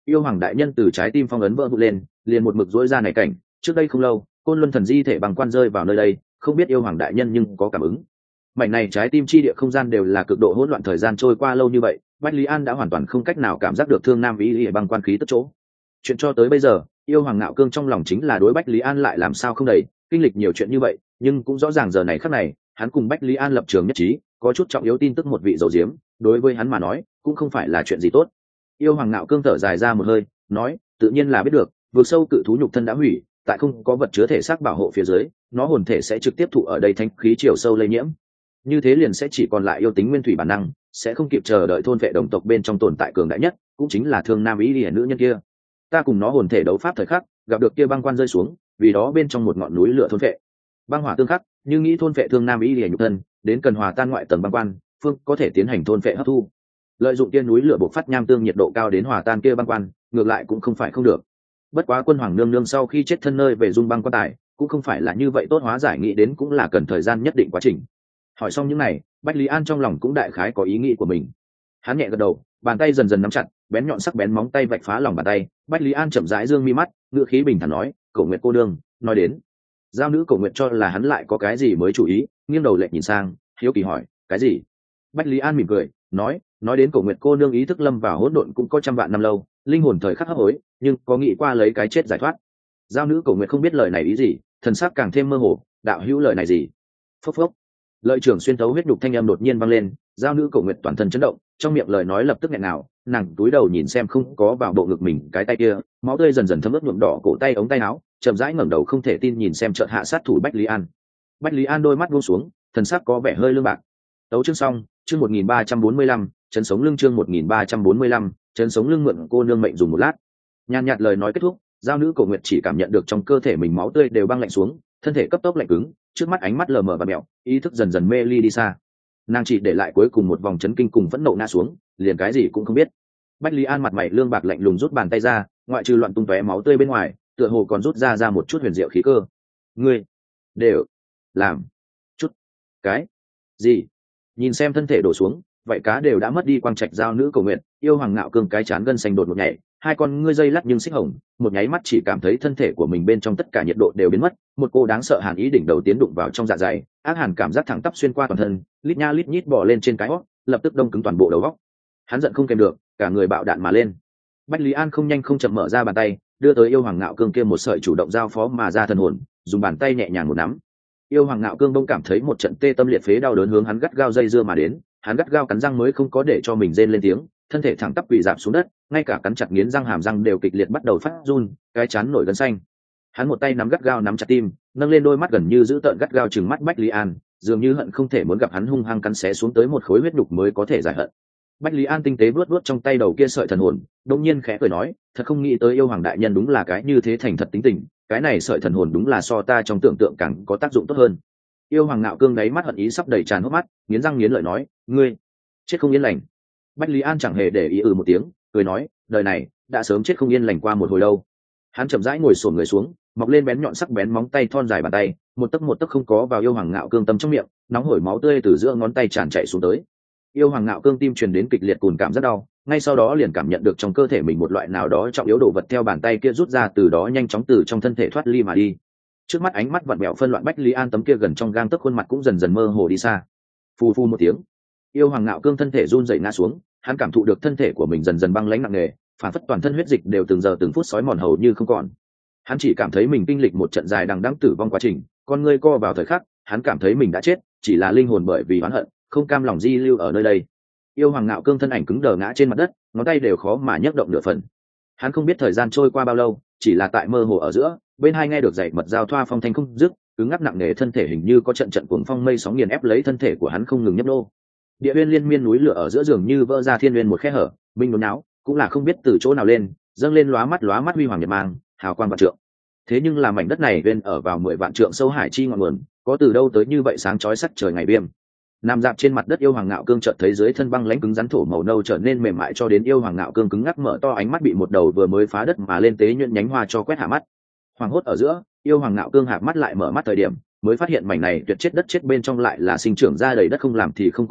Yêu hoàng đại nhân từ trái tim phong ấn vỡ vụn lên, liền một mực dối ra này cảnh, trước đây không lâu côn luân thần di thể bằng quan rơi vào nơi đây, không biết yêu hoàng đại nhân nhưng có cảm ứng. Mảnh này trái tim chi địa không gian đều là cực độ hỗn loạn, thời gian trôi qua lâu như vậy bách lý an đã hoàn toàn không cách nào cảm giác được thương nam ý ỉa băng quan khí tức chỗ. Chuyện cho tới bây giờ yêu hoàng ngạo cương trong lòng chính là đối bách lý an lại làm sao không đầy, kinh lịch nhiều chuyện như vậy nhưng cũng rõ ràng giờ này khắc này hắn cùng bách lý an lập trường nhất trí, có chút trọng yếu tin tức một vị dầu diếm đối với hắn mà nói cũng không phải là chuyện gì tốt. Yêu hoàng ngạo cương thở dài ra một hơi nói, tự nhiên là biết được, vượt sâu cự thú nhục thân đã hủy, tại không có vật chứa thể xác bảo hộ phía dưới nó hồn thể sẽ trực tiếp thụ ở đây thanh khí chiều sâu lây nhiễm, như thế liền sẽ chỉ còn lại yêu tính nguyên thủy bản năng, sẽ không kịp chờ đợi thôn vệ đồng tộc bên trong tồn tại cường đại nhất, cũng chính là thương nam ý ỉa nữ nhân kia. Ta cùng nó hồn thể đấu pháp thời khắc gặp được kia băng quan rơi xuống, vì đó bên trong một ngọn núi lửa thôn vệ, băng hỏa tương khắc, như nghĩ thôn vệ thương nam ý ỉa nhục thân đến cần hòa tan ngoại tầng băng quan, phương có thể tiến hành thôn vệ hấp thu, lợi dụng kia núi lửa bộc phát nham tương nhiệt độ cao đến hòa tan kia băng quan, ngược lại cũng không phải không được. Bất quá quân hoàng nương nương sau khi chết thân nơi về dung băng quan tài cũng không phải là như vậy tốt hóa giải, nghĩ đến cũng là cần thời gian nhất định quá trình. Hỏi xong những này bách lý an trong lòng cũng đại khái có ý nghĩ của mình, hắn nhẹ gật đầu, bàn tay dần dần nắm chặt, bén nhọn sắc bén móng tay vạch phá lòng bàn tay. Bách lý an chậm rãi dương mi mắt, ngựa khí bình thản nói, Cổ Nguyệt cô đương nói đến. Giao nữ Cổ Nguyệt cho là hắn lại có cái gì mới chủ ý, nghiêng đầu lệch nhìn sang hiếu kỳ hỏi, cái gì? Bách lý an mỉm cười nói đến Cổ Nguyệt cô nương ý thức lâm vào hỗn độn cũng có trăm vạn năm lâu, linh hồn thời khắc hấp hối, nhưng có nghĩ qua lấy cái chết giải thoát. Giao nữ Cổ Nguyệt không biết lời này ý gì, thần sắc càng thêm mơ hồ, đạo hữu lời này gì? Phốc phốc, lợi trưởng xuyên thấu huyết nhục thanh âm đột nhiên vang lên, giao nữ Cổ Nguyệt toàn thân chấn động, trong miệng lời nói lập tức nghẹn ngào, nàng túi đầu nhìn xem không có vào bộ ngực mình cái tay kia, máu tươi dần dần thấm ướt nhuộm đỏ cổ tay ống tay áo, chậm rãi ngẩng đầu không thể tin nhìn xem chợt hạ sát thủ Bách lý an. Bách lý an đôi mắt buông xuống, thần sắc có vẻ hơi lương bạc. Tấu chương xong, chương 1345, chấn sống lưng, chương 1345, chấn sống lưng, mượn cô nương mệnh dùng một lát. Nhàn nhạt lời nói kết thúc, giao nữ Cổ Nguyệt chỉ cảm nhận được trong cơ thể mình máu tươi đều băng lạnh xuống, thân thể cấp tốc lạnh cứng, trước mắt ánh mắt lờ mờ và mèo, ý thức dần dần mê ly đi xa. Nàng chỉ để lại cuối cùng một vòng chấn kinh cùng phẫn nộ ngã xuống, liền cái gì cũng không biết. Bách lý an mặt mày lương bạc lạnh lùng rút bàn tay ra, ngoại trừ loạn tung tóe máu tươi bên ngoài tựa hồ còn rút ra một chút huyền diệu khí cơ. Ngươi đều làm chút cái gì? Nhìn xem thân thể đổ xuống vậy cá đều đã mất đi quang trạch, giao nữ Cổ Nguyệt yêu hoàng ngạo cương cái chán gân xanh đột một nhảy, hai con ngươi dây lắc nhưng xích hồng, một nháy mắt chỉ cảm thấy thân thể của mình bên trong tất cả nhiệt độ đều biến mất, một cô đáng sợ hàn ý đỉnh đầu tiến đụng vào trong dạ dày, ác hàn cảm giác thẳng tắp xuyên qua toàn thân, lít nha lít nhít bò lên trên cái hót, lập tức đông cứng toàn bộ đầu góc. Hắn giận không kèm được, cả người bạo đạn mà lên. Bách lý an không nhanh không chậm mở ra bàn tay, đưa tới yêu hoàng ngạo cương kia một sợi chủ động giao phó mà ra thần hồn, dùng bàn tay nhẹ nhàng một nắm. Yêu hoàng ngạo cương đông cảm thấy một trận tê tâm liệt phế đau đớn hướng hắn gắt gao dây dưa mà đến, hắn gắt gao cắn răng mới không có để cho mình rên lên tiếng, thân thể thẳng tắp quỳ rạp xuống đất, ngay cả cắn chặt nghiến răng hàm răng đều kịch liệt bắt đầu phát run, cái chán nổi gân xanh. Hắn một tay nắm gắt gao nắm chặt tim, nâng lên đôi mắt gần như giữ tợn gắt gao trừng mắt Bách lý an, dường như hận không thể muốn gặp hắn hung hăng cắn xé xuống tới một khối huyết nhục mới có thể giải hận. Bách lý an tinh tế vuốt vuốt trong tay đầu kia sợi thần hồn, đột nhiên khẽ cười nói, thật không nghĩ tới yêu hoàng đại nhân đúng là cái như thế thành thật tính tình, cái này sợi thần hồn đúng là so ta trong tưởng tượng càng có tác dụng tốt hơn. Yêu hoàng ngạo cương đáy mắt hận ý sắp đầy tràn hốc mắt, nghiến răng nghiến lợi nói, ngươi chết không yên lành. Bách lý an chẳng hề để ý một tiếng, cười nói, đời này đã sớm chết không yên lành qua một hồi lâu. Hắn chậm rãi ngồi xổm người xuống, mọc lên bén nhọn sắc bén móng tay thon dài bàn tay, một tấc không có vào yêu hoàng ngạo cương tâm trong miệng, nóng hổi máu tươi từ giữa ngón tay tràn chảy xuống tới. Yêu hoàng ngạo cương tim truyền đến kịch liệt cùn cảm rất đau, ngay sau đó liền cảm nhận được trong cơ thể mình một loại nào đó trọng yếu đồ vật theo bàn tay kia rút ra, từ đó nhanh chóng từ trong thân thể thoát ly mà đi. Trước mắt ánh mắt vặn vẹo phân loạn Bách lý an tấm kia gần trong gang tấc khuôn mặt cũng dần dần mơ hồ đi xa. Phù phù một tiếng, yêu hoàng ngạo cương thân thể run rẩy ngã xuống, hắn cảm thụ được thân thể của mình dần dần băng lãnh nặng nề, phản phất toàn thân huyết dịch đều từng giờ từng phút sói mòn hầu như không còn. Hắn chỉ cảm thấy mình kinh lịch một trận dài đằng đẵng tử vong quá trình, con ngươi co vào thời khắc hắn cảm thấy mình đã chết, chỉ là linh hồn bởi vì oán hận không cam lòng di lưu ở nơi đây. Yêu hoàng ngạo cương thân ảnh cứng đờ ngã trên mặt đất, ngón tay đều khó mà nhấc động nửa phần. Hắn không biết thời gian trôi qua bao lâu, chỉ là tại mơ hồ ở giữa bên hai nghe được dậy mật giao thoa phong thanh không dứt, cứng ngắc nặng nề thân thể hình như có trận trận cuồng phong mây sóng nghiền ép lấy thân thể của hắn không ngừng nhấp nô. Địa uyên liên miên núi lửa ở giữa giường như vỡ ra thiên uyên một khe hở, minh nôn náo cũng là không biết từ chỗ nào lên, dâng lên lóa mắt huy hoàng nhật mang, hào quang vạn trượng. Thế nhưng là mảnh đất này uyên ở vào 10 vạn trượng sâu hải chi ngọn nguồn, có từ đâu tới như vậy sáng chói sắc trời ngày viêm. Nằm dạp trên mặt đất yêu hoàng ngạo cương chợt thấy dưới thân băng lãnh cứng rắn thổ màu nâu trở nên mềm mại, cho đến yêu hoàng ngạo cương cứng ngắc mở to ánh mắt bị một đầu vừa mới phá đất mà lên tế nhuyễn nhánh hoa cho quét hạ mắt. Hoàng hốt ở giữa, yêu hoàng ngạo cương hạ mắt lại mở mắt thời điểm, mới phát hiện mảnh này tuyệt chết đất chết bên trong lại là sinh trưởng ra đầy đất không làm thì không có ăn,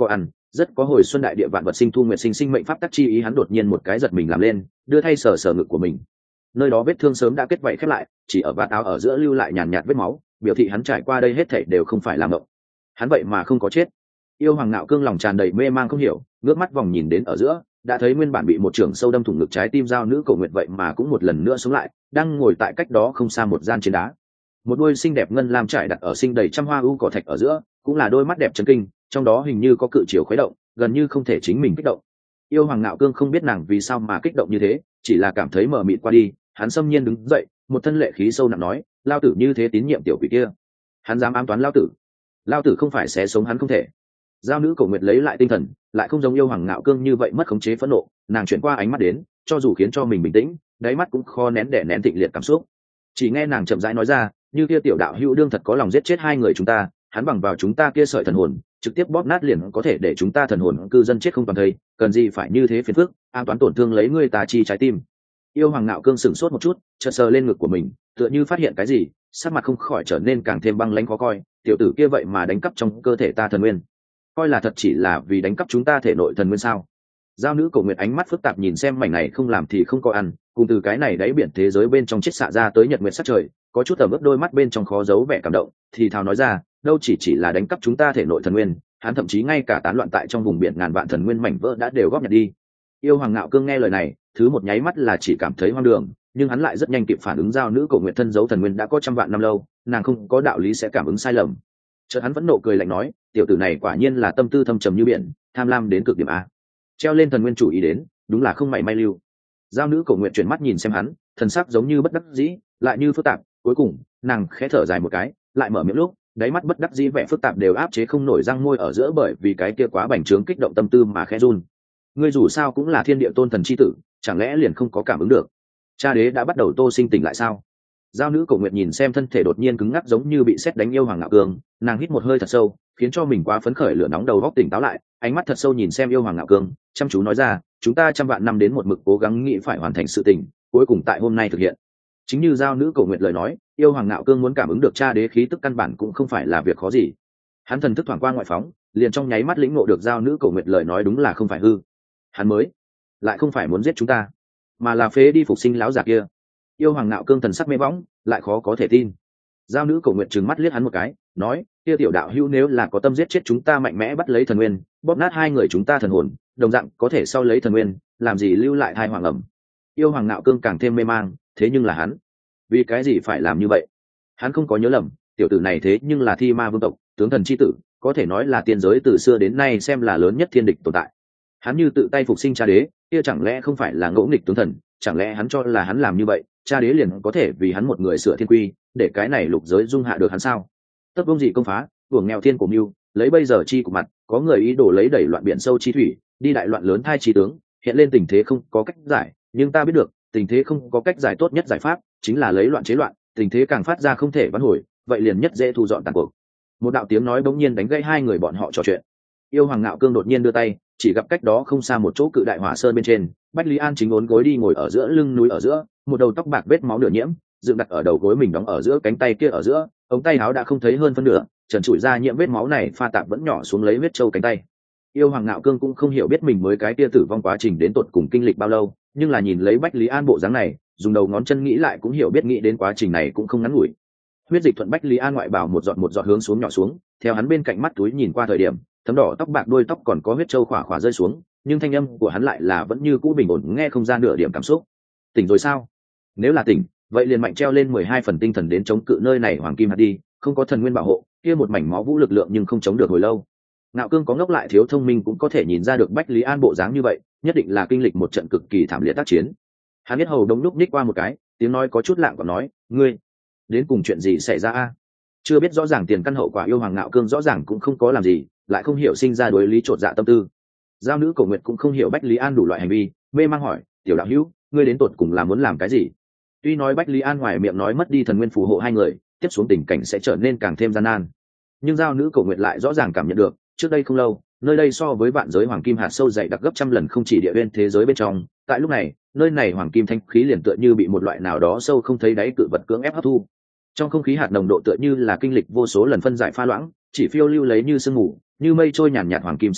rất có hồi xuân đại địa vạn vật sinh thu nguyệt sinh sinh mệnh pháp tắc chi ý, hắn đột nhiên một cái giật mình làm lên, đưa thay sờ sờ ngực của mình. Nơi đó vết thương sớm đã kết vảy khép lại, chỉ ở vạt áo ở giữa lưu lại nhàn nhạt vết máu, biểu thị hắn trải qua đây hết thảy đều không phải là mộng. Hắn vậy mà không có chết. Yêu Hoàng Nạo Cương lòng tràn đầy mê mang không hiểu, ngước mắt vòng nhìn đến ở giữa, đã thấy nguyên bản bị một trường sâu đâm thủng ngực trái tim giao nữ Cổ Nguyệt vậy mà cũng một lần nữa sống lại, đang ngồi tại cách đó không xa một gian trên đá. Một đôi xinh đẹp ngân lam trải đặt ở xinh đầy trăm hoa u cỏ thạch ở giữa, cũng là đôi mắt đẹp chấn kinh, trong đó hình như có cự chiều khuấy động, gần như không thể chính mình kích động. Yêu Hoàng Nạo Cương không biết nàng vì sao mà kích động như thế, chỉ là cảm thấy mờ mịt qua đi, hắn xâm nhiên đứng dậy, một thân lệ khí sâu nặng nói, lao tử như thế tín nhiệm tiểu quỷ kia, hắn dám ám toán lao tử không phải sẽ sống hắn không thể. Giao nữ Cổ Nguyệt lấy lại tinh thần, lại không giống Yêu Hoàng Nạo Cương như vậy mất khống chế phẫn nộ, nàng chuyển qua ánh mắt đến, cho dù khiến cho mình bình tĩnh, đáy mắt cũng khó nén đè nén thịnh liệt cảm xúc. Chỉ nghe nàng chậm rãi nói ra, như kia tiểu đạo hữu đương thật có lòng giết chết hai người chúng ta, hắn bằng vào chúng ta kia sợi thần hồn, trực tiếp bóp nát liền có thể để chúng ta thần hồn cư dân chết không toàn thây, cần gì phải như thế phiền phức, ám toán tổn thương lấy ngươi ta chi trái tim. Yêu Hoàng Nạo Cương sửng sốt một chút, chợt sờ lên ngực của mình, tựa như phát hiện cái gì, sắc mặt không khỏi trở nên càng thêm băng lãnh khó coi. Tiểu tử kia vậy mà đánh cắp trong cơ thể ta thần nguyên, coi là thật chỉ là vì đánh cắp chúng ta thể nội thần nguyên sao? Giao nữ Cổ Nguyệt ánh mắt phức tạp nhìn xem mảnh này không làm thì không có ăn, cùng từ cái này đáy biển thế giới bên trong chết xạ ra tới nhật nguyệt sắc trời, có chút tầm ướp đôi mắt bên trong khó giấu vẻ cảm động, thì thào nói ra, đâu chỉ là đánh cắp chúng ta thể nội thần nguyên, hắn thậm chí ngay cả tán loạn tại trong vùng biển ngàn vạn thần nguyên mảnh vỡ đã đều góp nhặt đi. Yêu Hoàng Nạo Cương nghe lời này, thứ một nháy mắt là chỉ cảm thấy hoang đường, nhưng hắn lại rất nhanh kịp phản ứng, giao nữ Cổ Nguyệt thân giấu thần nguyên đã có trăm vạn năm lâu, nàng không có đạo lý sẽ cảm ứng sai lầm. Chợt hắn vẫn nộ cười lạnh nói, tiểu tử này quả nhiên là tâm tư thâm trầm như biển, tham lam đến cực điểm a. Treo lên thần nguyên chủ ý đến, đúng là không mảy may lưu. Giao nữ Cổ Nguyệt chuyển mắt nhìn xem hắn, thần sắc giống như bất đắc dĩ, lại như phức tạp, cuối cùng nàng khẽ thở dài một cái, lại mở miệng lúc, đáy mắt bất đắc dĩ vẻ phức tạp đều áp chế không nổi răng môi ở giữa, bởi vì cái kia quá bành trướng kích động tâm tư mà khẽ run. Ngươi dù sao cũng là thiên địa tôn thần chi tử, chẳng lẽ liền không có cảm ứng được? Cha đế đã bắt đầu tô sinh tỉnh lại sao? Giao nữ Cổ Nguyệt nhìn xem thân thể đột nhiên cứng ngắc giống như bị sét đánh Yêu Hoàng Nạo Cương, nàng hít một hơi thật sâu, khiến cho mình quá phấn khởi lửa nóng đầu óc tỉnh táo lại, ánh mắt thật sâu nhìn xem Yêu Hoàng Nạo Cương, chăm chú nói ra, chúng ta trăm vạn năm đến một mực cố gắng nghĩ phải hoàn thành sự tình, cuối cùng tại hôm nay thực hiện. Chính như giao nữ Cổ Nguyệt lời nói, Yêu Hoàng Nạo Cương muốn cảm ứng được cha đế khí tức căn bản cũng không phải là việc khó gì. Hắn thần thức thoảng qua ngoại phóng, liền trong nháy mắt lĩnh ngộ được giao nữ Cổ Nguyệt lời nói đúng là không phải hư. Hắn mới lại không phải muốn giết chúng ta, mà là phế đi phục sinh lão già kia. Yêu Hoàng Nạo Cương thần sắc mê võng, lại khó có thể tin. Giao nữ Cổ Nguyệt trừng mắt liếc hắn một cái, nói, kia tiểu đạo hữu nếu là có tâm giết chết chúng ta, mạnh mẽ bắt lấy thần nguyên, bóp nát hai người chúng ta thần hồn, đồng dạng có thể sau lấy thần nguyên, làm gì lưu lại hai hoàng ẩm. Yêu Hoàng Nạo Cương càng thêm mê mang, thế nhưng là hắn, vì cái gì phải làm như vậy? Hắn không có nhớ lầm, tiểu tử này thế nhưng là Thi Ma vương tộc, tướng thần chi tử, có thể nói là tiên giới từ xưa đến nay xem là lớn nhất thiên địch tồn tại. Hắn như tự tay phục sinh cha đế, kia chẳng lẽ không phải là ngỗ nghịch tướng thần? Chẳng lẽ hắn cho là hắn làm như vậy, cha đế liền có thể vì hắn một người sửa thiên quy, để cái này lục giới dung hạ được hắn sao? Tất công gì công phá, hưởng nghèo thiên của mưu, lấy bây giờ chi của mặt, có người ý đồ lấy đẩy loạn biển sâu chi thủy, đi đại loạn lớn thai chi tướng, hiện lên tình thế không có cách giải, nhưng ta biết được, tình thế không có cách giải tốt nhất giải pháp chính là lấy loạn chế loạn, tình thế càng phát ra không thể vãn hồi, vậy liền nhất dễ thu dọn tàn cuộc. Một đạo tiếng nói bỗng nhiên đánh gãy hai người bọn họ trò chuyện. Yêu Hoàng Nạo Cương đột nhiên đưa tay, chỉ gặp cách đó không xa một chỗ cự đại hỏa sơn bên trên, Bách Lý An chính ốn gối đi ngồi ở giữa lưng núi ở giữa, một đầu tóc bạc vết máu nửa nhiễm dựng đặt ở đầu gối mình, đóng ở giữa cánh tay kia ở giữa, ống tay áo đã không thấy hơn phân nửa, trần trụi ra nhiễm vết máu này pha tạp vẫn nhỏ xuống lấy huyết châu cánh tay. Yêu Hoàng Nạo Cương cũng không hiểu biết mình mới cái kia tử vong quá trình đến tột cùng kinh lịch bao lâu, nhưng là nhìn lấy Bách Lý An bộ dáng này, dùng đầu ngón chân nghĩ lại cũng hiểu biết nghĩ đến quá trình này cũng không ngắn ngủi. Huyết dịch thuận Bách Lý An ngoại bào một giọt hướng xuống nhỏ xuống, theo hắn bên cạnh mắt túi nhìn qua thời điểm, thấm đỏ tóc bạc đuôi tóc còn có huyết châu khỏa khỏa rơi xuống, nhưng thanh âm của hắn lại là vẫn như cũ bình ổn, nghe không ra nửa điểm cảm xúc. Tỉnh rồi sao? Nếu là tỉnh, vậy liền mạnh treo lên 12 phần tinh thần đến chống cự nơi này hoàng kim hạt đi, không có thần nguyên bảo hộ, kia một mảnh máu vũ lực lượng nhưng không chống được hồi lâu. Nạo Cương có ngốc lại thiếu thông minh cũng có thể nhìn ra được Bách Lý An bộ dáng như vậy, nhất định là kinh lịch một trận cực kỳ thảm liệt tác chiến. Hắn biết hầu đông lúc ních qua một cái, tiếng nói có chút lạng còn nói, ngươi đến cùng chuyện gì xảy ra a? Chưa biết rõ ràng tiền căn hậu quả, Yêu Hoàng Nạo Cương rõ ràng cũng không có làm gì, lại không hiểu sinh ra đối lý chột dạ tâm tư. Giao nữ Cổ Nguyệt cũng không hiểu Bách Lý An đủ loại hành vi, mê mang hỏi, tiểu đạo hữu, ngươi đến tột cùng là muốn làm cái gì? Tuy nói Bách Lý An ngoài miệng nói mất đi thần nguyên phù hộ hai người, tiếp xuống tình cảnh sẽ trở nên càng thêm gian nan, nhưng giao nữ Cổ Nguyệt lại rõ ràng cảm nhận được, trước đây không lâu, nơi đây so với vạn giới hoàng kim hạt sâu dày đặc gấp trăm lần không chỉ địa bên thế giới bên trong, tại lúc này, nơi này hoàng kim thanh khí liền tựa như bị một loại nào đó sâu không thấy đáy cự vật cưỡng ép hấp thu. Trong không khí hạt nồng độ tựa như là kinh lịch vô số lần phân giải pha loãng, chỉ phiêu lưu lấy như sương mù, như mây trôi nhàn nhạt hoàng kim sương mù,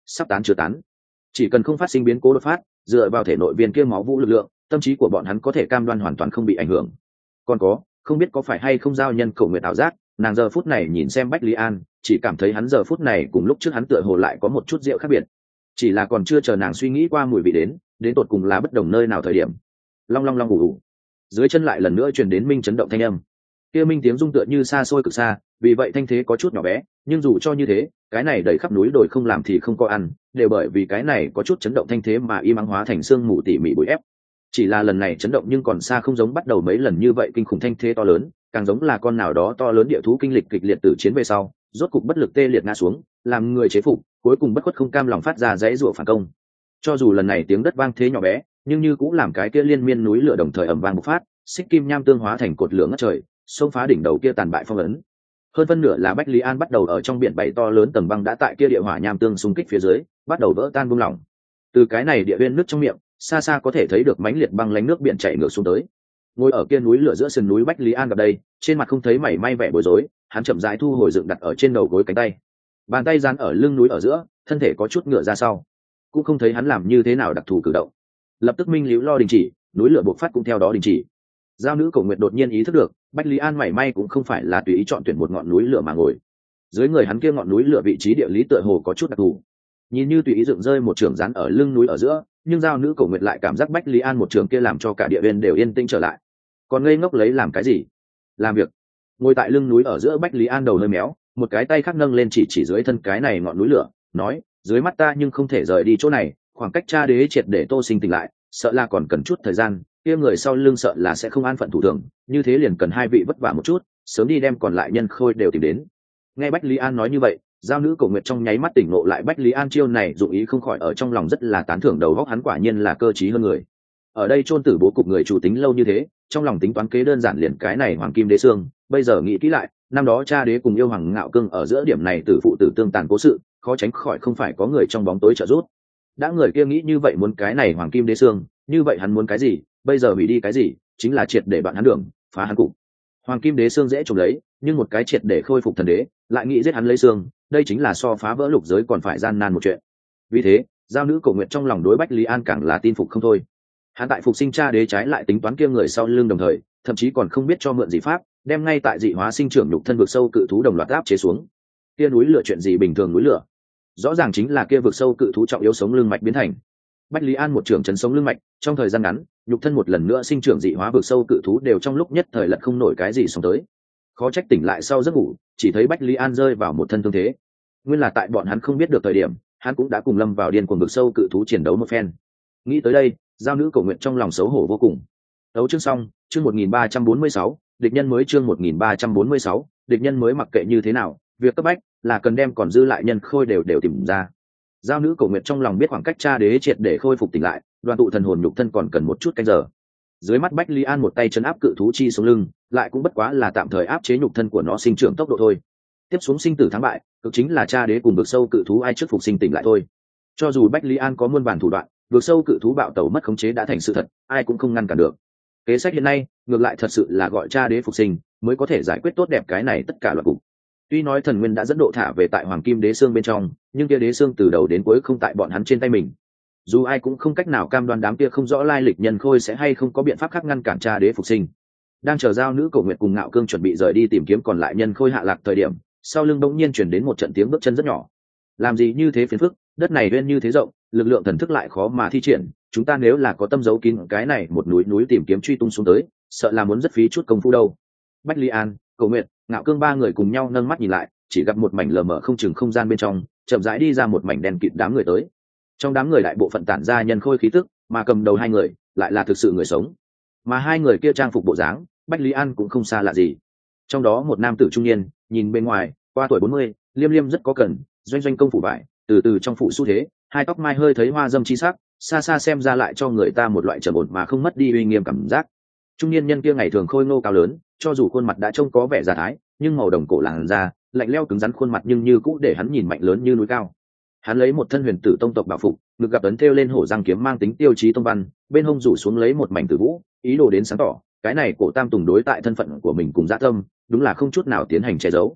sắp tán chưa tán. Chỉ cần không phát sinh biến cố đột phát, dựa vào thể nội viên kia máu vũ lực lượng, tâm trí của bọn hắn có thể cam đoan hoàn toàn không bị ảnh hưởng. Còn có, không biết có phải hay không giao nhân Cổ Nguyệt ảo giác, nàng giờ phút này nhìn xem Bách Lý An, chỉ cảm thấy hắn giờ phút này cùng lúc trước hắn tựa hồ lại có một chút rượu khác biệt. Chỉ là còn chưa chờ nàng suy nghĩ qua mùi vị đến tột cùng là bất đồng nơi nào thời điểm. Long long long ù ù. Dưới chân lại lần nữa truyền đến minh chấn động thanh âm. Kia minh tiếng rung tựa như xa xôi cực xa, vì vậy thanh thế có chút nhỏ bé, nhưng dù cho như thế, cái này đầy khắp núi đồi không làm thì không có ăn, đều bởi vì cái này có chút chấn động thanh thế mà im ắng hóa thành xương mù tỉ mỉ bụi ép. Chỉ là lần này chấn động nhưng còn xa không giống bắt đầu mấy lần như vậy kinh khủng thanh thế to lớn, càng giống là con nào đó to lớn địa thú kinh lịch kịch liệt từ chiến về sau, rốt cục bất lực tê liệt ngã xuống, làm người chế phục, cuối cùng bất khuất không cam lòng phát ra dãy rủa phản công. Cho dù lần này tiếng đất vang thế nhỏ bé, nhưng như cũng làm cái kia liên miên núi lửa đồng thời ầm vang bộc phát, xích kim nham tương hóa thành cột lửa ngất trời, xông phá đỉnh đầu kia tàn bại phong ấn. Hơn phân nửa là Bách Lý An bắt đầu ở trong biển bảy to lớn tầng băng đã tại kia địa hỏa nham tương xung kích phía dưới, bắt đầu vỡ tan buông lỏng. Từ cái này địa viên nước trong miệng, xa xa có thể thấy được mãnh liệt băng lánh nước biển chảy ngược xuống tới. Ngồi ở kia núi lửa giữa sườn núi Bách Lý An gặp đây, trên mặt không thấy mảy may vẻ bối rối, hắn chậm rãi thu hồi dựng đặt ở trên đầu gối cánh tay, bàn tay dán ở lưng núi ở giữa, thân thể có chút ngửa ra sau, cũng không thấy hắn làm như thế nào đặc thù cử động. Lập tức minh liễu lo đình chỉ, núi lửa bộc phát cũng theo đó đình chỉ. Giao nữ Cổ Nguyệt đột nhiên ý thức được, Bách Lý An mảy may cũng không phải là tùy ý chọn tuyển một ngọn núi lửa mà ngồi. Dưới người hắn kia ngọn núi lửa vị trí địa lý tựa hồ có chút đặc thù, nhìn như tùy ý dựng rơi một trường dán ở lưng núi ở giữa, nhưng giao nữ Cổ Nguyệt lại cảm giác Bách Lý An một trường kia làm cho cả địa viên đều yên tĩnh trở lại. Còn ngây ngốc lấy làm cái gì? Làm việc. Ngồi tại lưng núi ở giữa Bách Lý An đầu hơi méo, một cái tay khác nâng lên chỉ dưới thân cái này ngọn núi lửa, nói: dưới mắt ta nhưng không thể rời đi chỗ này, khoảng cách cha đế triệt để Tô Sinh tỉnh lại, sợ là còn cần chút thời gian, kia người sau lưng sợ là sẽ không an phận thủ thường, như thế liền cần hai vị vất vả một chút, sớm đi đem còn lại nhân khôi đều tìm đến. Nghe Bách Lý An nói như vậy, giao nữ Cổ Nguyệt trong nháy mắt tỉnh ngộ lại Bách Lý An chiêu này dụng ý không khỏi ở trong lòng rất là tán thưởng, đầu óc hắn quả nhiên là cơ trí hơn người. Ở đây chôn tử bố cục người chủ tính lâu như thế, trong lòng tính toán kế đơn giản liền cái này Hoàng Kim Đế Xương, bây giờ nghĩ kỹ lại, năm đó cha đế cùng yêu Hoàng Ngạo Cương ở giữa điểm này tử phụ tử tương tàn cố sự, khó tránh khỏi không phải có người trong bóng tối trợ giúp. Đã người kia nghĩ như vậy muốn cái này Hoàng Kim Đế Xương, như vậy hắn muốn cái gì, bây giờ hủy đi cái gì, chính là triệt để đoạn hắn đường, phá hắn cục. Hoàng Kim Đế Xương dễ trồng lấy, nhưng một cái triệt để khôi phục thần đế, lại nghĩ giết hắn lấy xương, đây chính là so phá vỡ lục giới còn phải gian nan một chuyện. Vì thế, giao nữ Cổ Nguyệt trong lòng đối Bách Lý An càng là tin phục không thôi. Hắn tại phục sinh cha đế trái lại tính toán kia người sau lưng đồng thời, thậm chí còn không biết cho mượn gì pháp, đem ngay tại dị hóa sinh trưởng nhục thân vực sâu cự thú đồng loạt áp chế xuống. Kia núi lửa chuyện gì bình thường núi lửa, rõ ràng chính là kia vực sâu cự thú trọng yếu sống lưng mạch biến thành. Bách Lý An một trường chấn sống lưng mạch, trong thời gian ngắn, nhục thân một lần nữa sinh trưởng dị hóa vực sâu cự thú đều trong lúc nhất thời lật không nổi cái gì sống tới. Khó trách tỉnh lại sau giấc ngủ, chỉ thấy Bách Lý An rơi vào một thân thương thế. Nguyên là tại bọn hắn không biết được thời điểm, hắn cũng đã cùng lâm vào điên cuồng vực sâu cự thú chiến đấu một phen. Nghĩ tới đây, giao nữ Cổ Nguyệt trong lòng xấu hổ vô cùng. Đấu chương xong, chương 1346, địch nhân mới, chương 1346, địch nhân mới. Mặc kệ như thế nào, việc cấp bách là cần đem còn dư lại nhân khôi đều tìm ra. Giao nữ Cổ Nguyệt trong lòng biết khoảng cách cha đế triệt để khôi phục tỉnh lại, đoàn tụ thần hồn nhục thân còn cần một chút canh giờ. Dưới mắt Bách Lý An một tay chấn áp cự thú chi xuống lưng, lại cũng bất quá là tạm thời áp chế nhục thân của nó sinh trưởng tốc độ thôi. Tiếp xuống sinh tử thắng bại, cực chính là cha đế cùng vực sâu cự thú ai trước phục sinh tỉnh lại thôi. Cho dù Bách Lý An có muôn vàn thủ đoạn, vực sâu cự thú bạo tẩu mất khống chế đã thành sự thật, ai cũng không ngăn cản được. Kế sách hiện nay, ngược lại thật sự là gọi cha đế phục sinh, mới có thể giải quyết tốt đẹp cái này tất cả loạt cục. Tuy nói thần nguyên đã dẫn độ thả về tại Hoàng Kim Đế Xương bên trong, nhưng kia đế xương từ đầu đến cuối không tại bọn hắn trên tay mình. Dù ai cũng không cách nào cam đoan đám kia không rõ lai lịch nhân khôi sẽ hay không có biện pháp khác ngăn cản cha đế phục sinh. Đang chờ giao nữ Cổ Nguyệt cùng Ngạo Cương chuẩn bị rời đi tìm kiếm còn lại nhân khôi hạ lạc thời điểm, sau lưng bỗng nhiên chuyển đến một trận tiếng bước chân rất nhỏ. Làm gì như thế phiền phức, đất này uyên như thế rộng, lực lượng thần thức lại khó mà thi triển, chúng ta nếu là có tâm giấu kín cái này một núi tìm kiếm truy tung xuống tới, sợ là muốn rất phí chút công phu đâu. Bách Lý An, Cổ Nguyệt, Ngạo Cương ba người cùng nhau nâng mắt nhìn lại, chỉ gặp một mảnh lờ mờ không chừng không gian bên trong, chậm rãi đi ra một mảnh đen kịt đám người tới. Trong đám người đại bộ phận tản ra nhân khôi khí tức, mà cầm đầu hai người lại là thực sự người sống. Mà hai người kia trang phục bộ dáng, Bách Lý An cũng không xa lạ gì. Trong đó một nam tử trung niên, nhìn bên ngoài, qua tuổi 40, liêm liêm rất có cần, doanh công phủ vải, từ từ trong phủ xu thế, hai tóc mai hơi thấy hoa dâm chi sắc, xa xa xem ra lại cho người ta một loại trầm ổn mà không mất đi uy nghiêm cảm giác. Trung niên nhân kia ngày thường khôi ngô cao lớn, cho dù khuôn mặt đã trông có vẻ già thái, nhưng màu đồng cổ làn da, lạnh lẽo cứng rắn khuôn mặt nhưng như cũ để hắn nhìn mạnh lớn như núi cao. Hắn lấy một thân huyền tử tông tộc bảo phục, ngực gặp ấn thêu lên hổ răng kiếm mang tính tiêu chí tông văn, bên hông rủ xuống lấy một mảnh tử vũ, ý đồ đến sáng tỏ, cái này cổ tam tùng đối tại thân phận của mình cùng dã tâm, đúng là không chút nào tiến hành che giấu.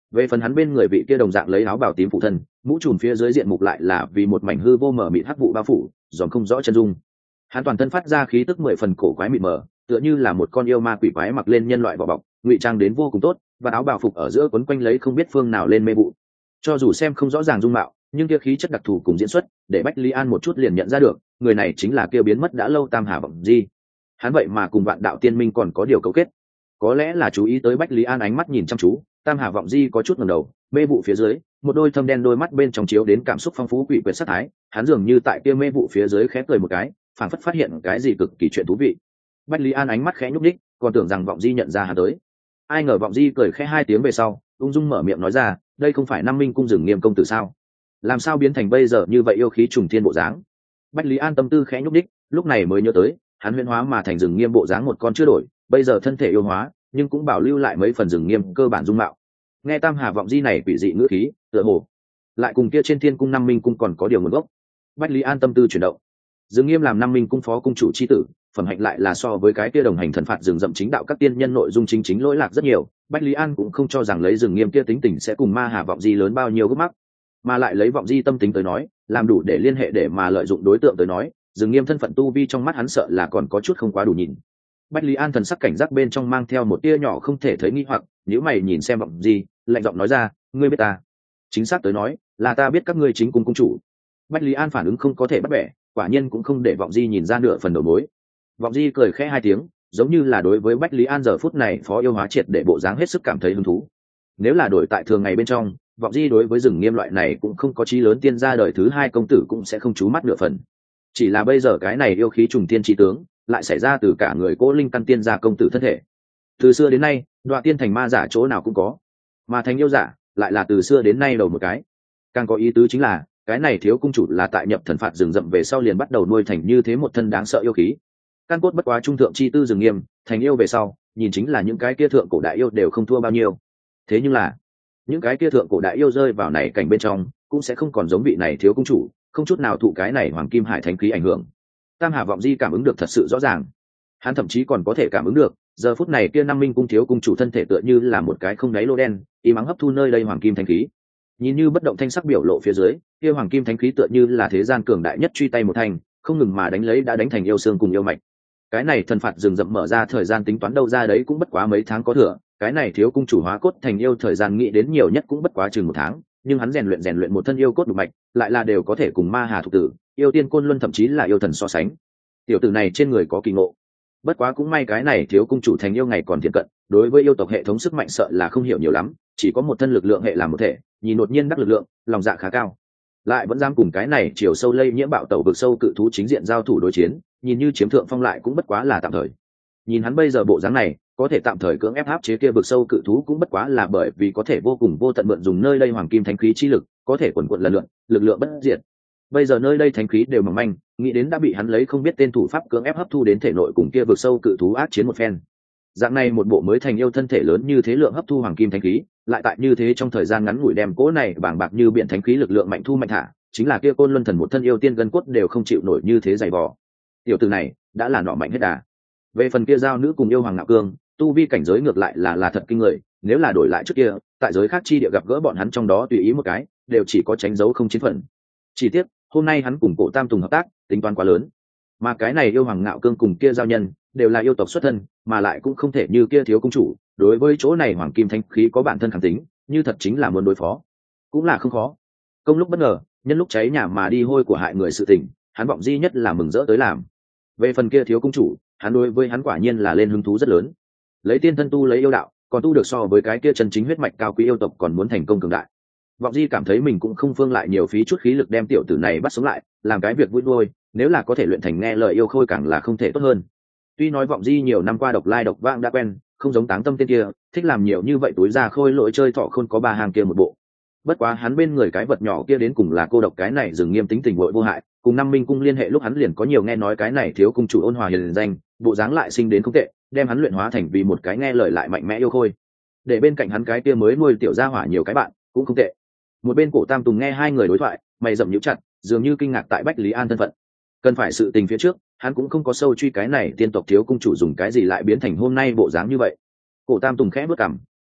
Về phần hắn bên người vị kia đồng dạng lấy áo bào tím phụ thân, mũ trùm phía dưới diện mục lại là vì một mảnh hư vô mờ mịt hắc vụ bao phủ, dòm không rõ chân dung. Hắn toàn thân phát ra khí tức 10 phần cổ quái mịt mờ, tựa như là một con yêu ma quỷ quái mặc lên nhân loại vỏ bọc, ngụy trang đến vô cùng tốt, và áo bào phục ở giữa quấn quanh lấy không biết phương nào lên mê vụ. Cho dù xem không rõ ràng dung mạo, nhưng kia khí chất đặc thù cùng diễn xuất, để Bách Lý An một chút liền nhận ra được, người này chính là kia biến mất đã lâu Tam Hà Vọng Di. Hắn vậy mà cùng Vạn Đạo Tiên Minh còn có điều cấu kết. Có lẽ là chú ý tới Bách Lý An ánh mắt nhìn chăm chú, Tam Hà Vọng Di có chút ngẩng đầu, mê vụ phía dưới, một đôi thâm đen đôi mắt bên trong chiếu đến cảm xúc phong phú quỷ quyệt sát thái, hắn dường như tại kia mê vụ phía dưới khẽ cười một cái, phảng phất phát hiện cái gì cực kỳ chuyện thú vị. Bách Lý An ánh mắt khẽ nhúc nhích, còn tưởng rằng Vọng Di nhận ra hắn tới. Ai ngờ Vọng Di cười khẽ 2 tiếng về sau, ung dung mở miệng nói ra, đây không phải Nam Minh cung Dừng Nghiêm công tử sao? Làm sao biến thành bây giờ như vậy yêu khí trùng thiên bộ dáng? Bách Lý An tâm tư khẽ nhúc nhích, lúc này mới nhớ tới, hắn huyễn hóa mà thành Dừng Nghiêm bộ dáng một con chưa đổi, bây giờ thân thể yêu hóa, nhưng cũng bảo lưu lại mấy phần Dừng Nghiêm cơ bản dung mạo. Nghe Tam Hà Vọng Di này quỷ dị ngữ khí, tựa hồ lại cùng kia trên Thiên cung Nam Minh cung còn có điều nguồn gốc. Bách Lý An tâm tư chuyển động. Dừng Nghiêm làm Nam Minh cung phó cung chủ chi tử, phẩm hạnh lại là so với cái kia đồng hành thần phạt rừng rậm chính đạo các tiên nhân nội dung chính lỗi lạc rất nhiều. Bách Lý An cũng không cho rằng lấy Dừng Nghiêm kia tính tình sẽ cùng Ma Hà Vọng Di lớn bao nhiêu gấp mắc, mà lại lấy Vọng Di tâm tính tới nói, làm đủ để liên hệ để mà lợi dụng đối tượng tới nói, Dừng Nghiêm thân phận tu vi trong mắt hắn sợ là còn có chút không quá đủ nhìn. Bách Lý An thần sắc cảnh giác bên trong mang theo một tia nhỏ không thể thấy nghi hoặc, nếu mày nhìn xem Vọng Di, lạnh giọng nói ra, ngươi biết ta? Chính xác tới nói, là ta biết các ngươi chính cung cung chủ. Bách Lý An phản ứng không có thể bắt bẻ, quả nhiên cũng không để Vọng Di nhìn ra nửa phần đầu mối. Vọng Di cười khẽ 2 tiếng, giống như là đối với Bách Lý An giờ phút này phó yêu hóa triệt để bộ dáng hết sức cảm thấy hứng thú. Nếu là đổi tại thường ngày bên trong, Vọng Di đối với Dừng Nghiêm loại này cũng không có chí lớn tiên gia đời thứ 2 công tử cũng sẽ không chú mắt nửa phần. Chỉ là bây giờ cái này yêu khí trùng tiên chí tướng, lại xảy ra từ cả người Cố Linh căn tiên gia công tử thân thể. Từ xưa đến nay, Đoạ Tiên thành ma giả chỗ nào cũng có, mà thành yêu giả lại là từ xưa đến nay đầu một cái. Càng có ý tứ chính là, cái này thiếu cung chủ là tại nhập thần phạt rừng rậm về sau liền bắt đầu nuôi thành như thế một thân đáng sợ yêu khí. Căn cốt bất quá trung thượng chi tư Dừng Nghiêm, thành yêu về sau, nhìn chính là những cái kia thượng cổ đại yêu đều không thua bao nhiêu. Thế nhưng là, những cái kia thượng cổ đại yêu rơi vào này cảnh bên trong, cũng sẽ không còn giống vị này thiếu cung chủ, không chút nào thụ cái này hoàng kim hải thánh khí ảnh hưởng. Tam Hà Vọng Di cảm ứng được thật sự rõ ràng, hắn thậm chí còn có thể cảm ứng được, giờ phút này kia Nam Minh cung thiếu cung chủ thân thể tựa như là một cái không đáy lô đen, y mắng hấp thu nơi đây hoàng kim thánh khí. Nhìn như bất động thanh sắc biểu lộ phía dưới, kia hoàng kim thánh khí tựa như là thế gian cường đại nhất truy tay một thanh, không ngừng mà đánh lấy đã đánh thành yêu xương cùng yêu mạch. Cái này thần phạt rừng rậm mở ra thời gian tính toán đâu ra đấy cũng bất quá mấy tháng có thừa, cái này thiếu cung chủ hóa cốt thành yêu thời gian nghĩ đến nhiều nhất cũng bất quá chừng 1 tháng, nhưng hắn rèn luyện một thân yêu cốt đục mạch, lại là đều có thể cùng Ma Hà thuộc tử, yêu tiên côn luân thậm chí là yêu thần so sánh. Tiểu tử này trên người có kỳ ngộ. Bất quá cũng may cái này thiếu cung chủ thành yêu ngày còn thiện cận, đối với yêu tộc hệ thống sức mạnh sợ là không hiểu nhiều lắm, chỉ có một thân lực lượng hệ làm một thể, nhìn đột nhiên đắc lực lượng, lòng dạ khá cao, lại vẫn dám cùng cái này chiều sâu lây nhiễm bạo tẩu vực sâu cự thú chính diện giao thủ đối chiến, nhìn như chiếm thượng phong lại cũng bất quá là tạm thời. Nhìn hắn bây giờ bộ dáng này, có thể tạm thời cưỡng ép áp chế kia vực sâu cự thú cũng bất quá là bởi vì có thể vô cùng vô tận mượn dùng nơi đây hoàng kim thánh khí chi lực, có thể quần quật lần lượt, lực lượng bất diệt. Bây giờ nơi đây thánh khí đều mỏng manh, nghĩ đến đã bị hắn lấy không biết tên thủ pháp cưỡng ép hấp thu đến thể nội cùng kia vực sâu cự thú ác chiến một phen. Dạng này một bộ mới thành yêu thân thể lớn như thế lượng hấp thu hoàng kim thánh khí, lại tại như thế trong thời gian ngắn ngủi đem cỗ này bàng bạc như biển thánh khí lực lượng mạnh thu mạnh thả, chính là kia Côn Luân thần một thân yêu tiên gân cốt đều không chịu nổi như thế dày vò. Tiểu tử này đã là nọ mạnh hết đà. Về phần kia giao nữ cùng yêu hoàng ngạo cương, tu vi cảnh giới ngược lại là thật kinh người, nếu là đổi lại trước kia, tại giới khác chi địa gặp gỡ bọn hắn trong đó tùy ý một cái, đều chỉ có tránh dấu không chiến phần. Chỉ tiếc, hôm nay hắn cùng Cổ Tam Tùng hợp tác, tính toán quá lớn. Mà cái này yêu hoàng ngạo cương cùng kia giao nhân, đều là yêu tộc xuất thân, mà lại cũng không thể như kia thiếu cung chủ, đối với chỗ này hoàng kim thanh khí có bản thân kháng tính, như thật chính là muốn đối phó, cũng là không khó. Công lúc bất ngờ, nhân lúc cháy nhà mà đi hôi của hại người sự tình, hắn Vọng Di nhất là mừng rỡ tới làm. Về phần kia thiếu cung chủ, hắn đối với hắn quả nhiên là lên hứng thú rất lớn. Lấy tiên thân tu lấy yêu đạo, còn tu được so với cái kia chân chính huyết mạch cao quý yêu tộc còn muốn thành công cường đại. Vọng Di cảm thấy mình cũng không phương lại nhiều phí chút khí lực đem tiểu tử này bắt sống lại, làm cái việc vui đuôi, nếu là có thể luyện thành nghe lời yêu khôi càng là không thể tốt hơn. Tuy nói Vọng Di nhiều năm qua độc lai độc vãng đã quen, không giống Táng Tâm tên kia, thích làm nhiều như vậy túi ra khôi lỗi chơi thọ khôn có 3 hàng kia một bộ. Bất quá hắn bên người cái vật nhỏ kia đến cùng là cô độc cái này Dừng Nghiêm tính tình vội vô hại, cùng Nam Minh cung liên hệ lúc hắn liền có nhiều nghe nói cái này thiếu cung chủ ôn hòa hiền danh, bộ dáng lại sinh đến không tệ, đem hắn luyện hóa thành vì một cái nghe lời lại mạnh mẽ yêu khôi. Để bên cạnh hắn cái kia mới nuôi tiểu gia hỏa nhiều cái bạn, cũng không tệ. Một bên Cổ Tam Tùng nghe hai người đối thoại, mày rậm nhíu chặt, dường như kinh ngạc tại Bách Lý An thân phận. Cần phải sự tình phía trước, hắn cũng không có sâu truy cái này tiên tộc thiếu cung chủ dùng cái gì lại biến thành hôm nay bộ dáng như vậy. Cổ Tam Tùng khẽ bước cằm,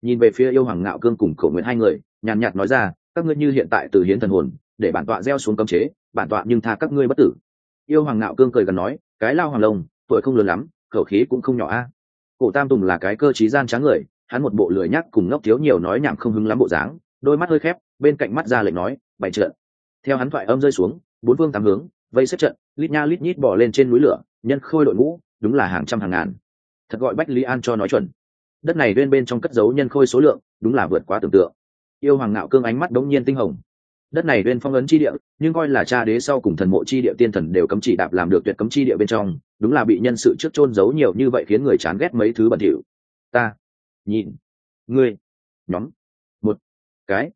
nhìn về phía yêu hoàng ngạo cương cùng Cổ Nguyệt hai người, nhàn nhạt nói ra, các ngươi như hiện tại từ hiến thần hồn, để bản tọa gieo xuống cấm chế, bản tọa nhưng tha các ngươi bất tử. Yêu hoàng ngạo cương cười gần nói, cái lao hoàng lông, tuổi không lớn lắm, khẩu khí cũng không nhỏ a. Cổ Tam Tùng là cái cơ trí gian trá người, hắn một bộ lười nhác cùng ngốc thiếu nhiều nói nhảm không hứng lắm bộ dáng, đôi mắt hơi khép, bên cạnh mắt ra lệnh nói, bày trận. Theo hắn thoại âm rơi xuống, bốn phương tám hướng vây xếp trận, lít nha lít nhít bỏ lên trên núi lửa, nhân khôi đội ngũ, đúng là hàng trăm hàng ngàn. Thật gọi Bách Lý An cho nói chuẩn. Đất này bên trong cất giấu nhân khôi số lượng, đúng là vượt quá tưởng tượng. Yêu hoàng ngạo cương ánh mắt đống nhiên tinh hồng. Đất này bên phong ấn chi địa, nhưng coi là cha đế sau cùng thần mộ chi địa tiên thần đều cấm chỉ đạp làm được tuyệt cấm chi địa bên trong, đúng là bị nhân sự trước chôn giấu nhiều như vậy khiến người chán ghét mấy thứ bẩn thỉu. Ta nhìn ngươi nhóm một cái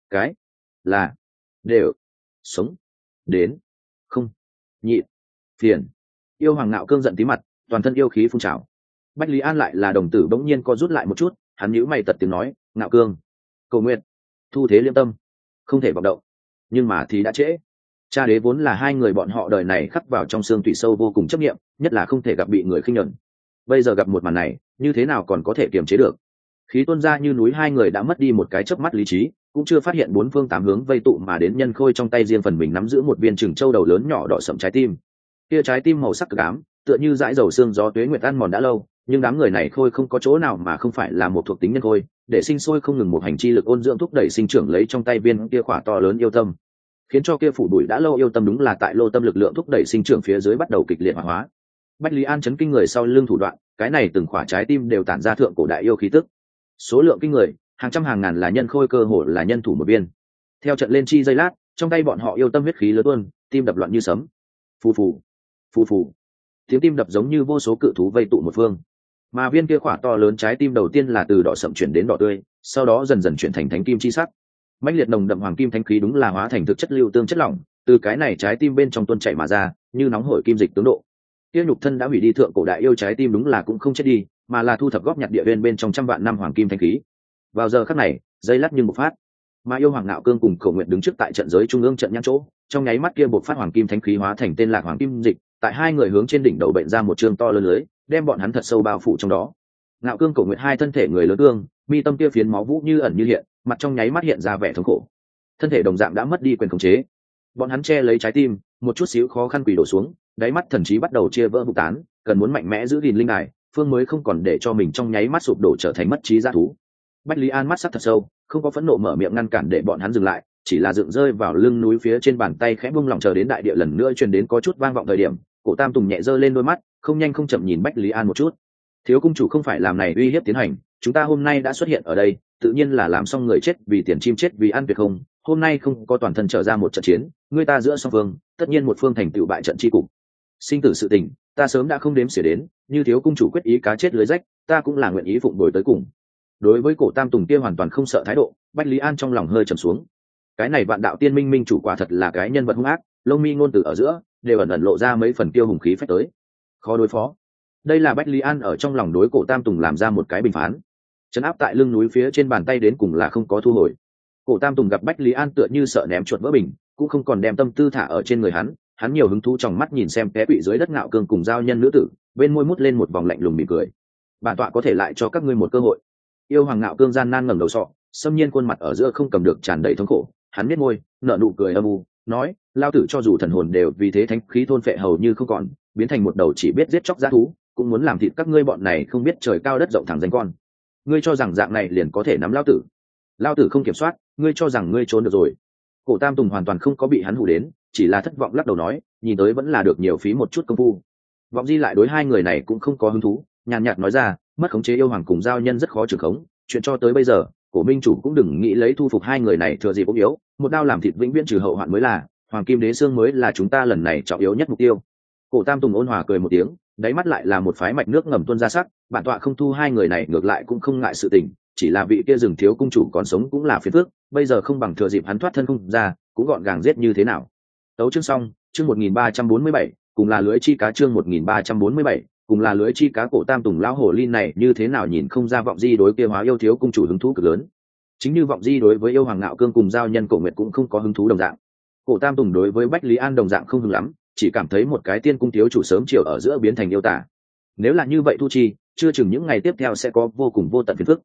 là đều sống đến không nhịn phiền. Yêu hoàng ngạo cương giận tí mặt, toàn thân yêu khí phun trào. Bách Lý An lại là đồng tử bỗng nhiên co rút lại một chút, hắn nhíu mày tật tiếng nói, ngạo cương, Cầu Nguyện, thu thế liêm tâm, không thể vọng động. Nhưng mà thì đã trễ. Cha đế vốn là hai người bọn họ đời này khắc vào trong xương tủy sâu vô cùng chấp nghiệm, nhất là không thể gặp bị người khinh nhẫn. Bây giờ gặp một màn này, như thế nào còn có thể kiềm chế được? Khí tuôn ra như núi, hai người đã mất đi một cái chớp mắt lý trí, cũng chưa phát hiện bốn phương tám hướng vây tụ mà đến nhân khôi trong tay riêng phần mình nắm giữ một viên trừng châu đầu lớn nhỏ đỏ sẫm trái tim. Kia trái tim màu sắc cực ám, tựa như dãi dầu xương gió tuế nguyệt ăn mòn đã lâu, nhưng đám người này khôi không có chỗ nào mà không phải là một thuộc tính nhân khôi, để sinh sôi không ngừng một hành chi lực ôn dưỡng thúc đẩy sinh trưởng lấy trong tay viên kia khỏa to lớn yêu tâm, khiến cho kia phủ bụi đã lâu yêu tâm đúng là tại lô tâm lực lượng thúc đẩy sinh trưởng phía dưới bắt đầu kịch liệt hoạt hóa. Bách Lý An chấn kinh người sau lưng thủ đoạn, cái này từng khỏa trái tim đều tản ra thượng cổ đại yêu khí tức, số lượng kinh người, hàng trăm hàng ngàn là nhân khôi, cơ hồ là nhân thủ một viên. Theo trận lên chi giây lát, trong tay bọn họ yêu tâm huyết khí lớn tuôn, tim đập loạn như sấm. Phù phù, phù phù, tiếng tim đập giống như vô số cự thú vây tụ một phương. Mà viên kia khỏa to lớn trái tim đầu tiên là từ đỏ sậm chuyển đến đỏ tươi, sau đó dần dần chuyển thành thánh kim chi sắc. Mãnh liệt nồng đậm hoàng kim thánh khí đúng là hóa thành thực chất lưu tương chất lỏng, từ cái này trái tim bên trong tuôn chảy mà ra, như nóng hổi kim dịch tướng độ. Kia nhục thân đã hủy đi thượng cổ đại yêu trái tim đúng là cũng không chết đi, mà là thu thập góp nhặt địa viên bên trong trăm vạn năm hoàng kim thánh khí. Vào giờ khắc này, dây lát nhưng một phát, mà yêu hoàng ngạo cương cùng Cổ Nguyện đứng trước tại trận giới trung ương trận nhãn chỗ, trong nháy mắt kia bộc phát hoàng kim thánh khí hóa thành tên lạc hoàng kim dịch, tại hai người hướng trên đỉnh đầu bệnh ra một trường to lớn lưới, đem bọn hắn thật sâu bao phủ trong đó. Ngạo cương Cổ Nguyện hai thân thể người lớn cương, mi tâm kia phiến máu vũ như ẩn như hiện, mặt trong nháy mắt hiện ra vẻ thống khổ. Thân thể đồng dạng đã mất đi quyền khống chế. Bọn hắn che lấy trái tim, một chút xíu khó khăn quỳ đổ xuống, đáy mắt thần trí bắt đầu chia vỡ vụ tán, cần muốn mạnh mẽ giữ gìn linh đài, phương mới không còn để cho mình trong nháy mắt sụp đổ trở thành mất trí dã thú. Bách Lý An mắt sắc thật sâu, không có phẫn nộ mở miệng ngăn cản để bọn hắn dừng lại, chỉ là dựng rơi vào lưng núi phía trên bàn tay khẽ buông lỏng, chờ đến đại địa lần nữa truyền đến có chút vang vọng thời điểm, Cổ Tam Tùng nhẹ giơ lên đôi mắt, không nhanh không chậm nhìn Bách Lý An một chút. Thiếu cung chủ không phải làm này uy hiếp tiến hành, chúng ta hôm nay đã xuất hiện ở đây, tự nhiên là làm xong người chết vì tiền, chim chết vì ăn tuyệt không, hôm nay không có toàn thân trở ra một trận chiến, người ta giữa song phương, tất nhiên một phương thành tựu bại trận chi cục. Sinh tử sự tình, ta sớm đã không đếm xỉa đến, như thiếu cung chủ quyết ý cá chết lưới rách, ta cũng là nguyện ý phụng đổi tới cùng. Đối với Cổ Tam Tùng kia hoàn toàn không sợ thái độ, Bách Lý An trong lòng hơi trầm xuống. Cái này Vạn Đạo Tiên Minh minh chủ quả thật là cái nhân vật hung ác, lông mi ngôn từ ở giữa đều ẩn ẩn lộ ra mấy phần tiêu hùng khí phách tới, khó đối phó. Đây là Bách Lý An ở trong lòng đối Cổ Tam Tùng làm ra một cái bình phán. Trấn áp tại lưng núi phía trên bàn tay đến cùng là không có thu hồi. Cổ Tam Tùng gặp Bách Lý An tựa như sợ ném chuột vỡ bình, cũng không còn đem tâm tư thả ở trên người hắn nhiều hứng thú trong mắt nhìn xem té quỵ dưới đất ngạo cương cùng giao nhân nữ tử, bên môi mút lên một vòng lạnh lùng mỉm cười. Bản tọa có thể lại cho các ngươi một cơ hội. Yêu hoàng ngạo cương gian nan ngẩng đầu sọ, xâm nhiên khuôn mặt ở giữa không cầm được tràn đầy thống khổ, hắn biết môi, nở nụ cười âm u, nói: lao tử cho dù thần hồn đều vì thế thánh khí thôn phệ hầu như không còn, biến thành một đầu chỉ biết giết chóc dã thú, cũng muốn làm thịt các ngươi bọn này không biết trời cao đất rộng thẳng danh con. Ngươi cho rằng dạng này liền có thể nắm lao tử không kiểm soát, ngươi cho rằng ngươi trốn được rồi. Cổ Tam Tùng hoàn toàn không có bị hắn hù đến, chỉ là thất vọng lắc đầu nói, nhìn tới vẫn là được nhiều phí một chút công phu. Vọng Di lại đối hai người này cũng không có hứng thú, nhàn nhạt nói ra, mất khống chế yêu hoàng cùng giao nhân rất khó trưởng khống, chuyện cho tới bây giờ, Cổ minh chủ cũng đừng nghĩ lấy thu phục hai người này thừa dịp ốm yếu, một đao làm thịt vĩnh viễn trừ hậu hoạn mới là, hoàng kim đế xương mới là chúng ta lần này trọng yếu nhất mục tiêu. Cổ Tam Tùng ôn hòa cười một tiếng, đáy mắt lại là một phái mạch nước ngầm tuôn ra sắc, bản tọa không thu hai người này ngược lại cũng không ngại sự tình, chỉ là vị kia rừng thiếu cung chủ còn sống cũng là phiền phức, bây giờ không bằng thừa dịp hắn thoát thân không ra, cũng gọn gàng giết như thế nào. Tấu chương xong, chương 1347, cùng là lưới chi cá, chương 1347, cùng là lưới chi cá. Cổ Tam Tùng lão hồ ly này như thế nào nhìn không ra Vọng Di đối kia hóa yêu thiếu cung chủ hứng thú cực lớn. Chính như Vọng Di đối với yêu hoàng ngạo cương cùng giao nhân Cổ Nguyệt cũng không có hứng thú đồng dạng. Cổ Tam Tùng đối với Bách Lý An đồng dạng không hứng lắm, chỉ cảm thấy một cái tiên cung thiếu chủ sớm chiều ở giữa biến thành yêu tả. Nếu là như vậy thu chi, chưa chừng những ngày tiếp theo sẽ có vô cùng vô tận phiền phức.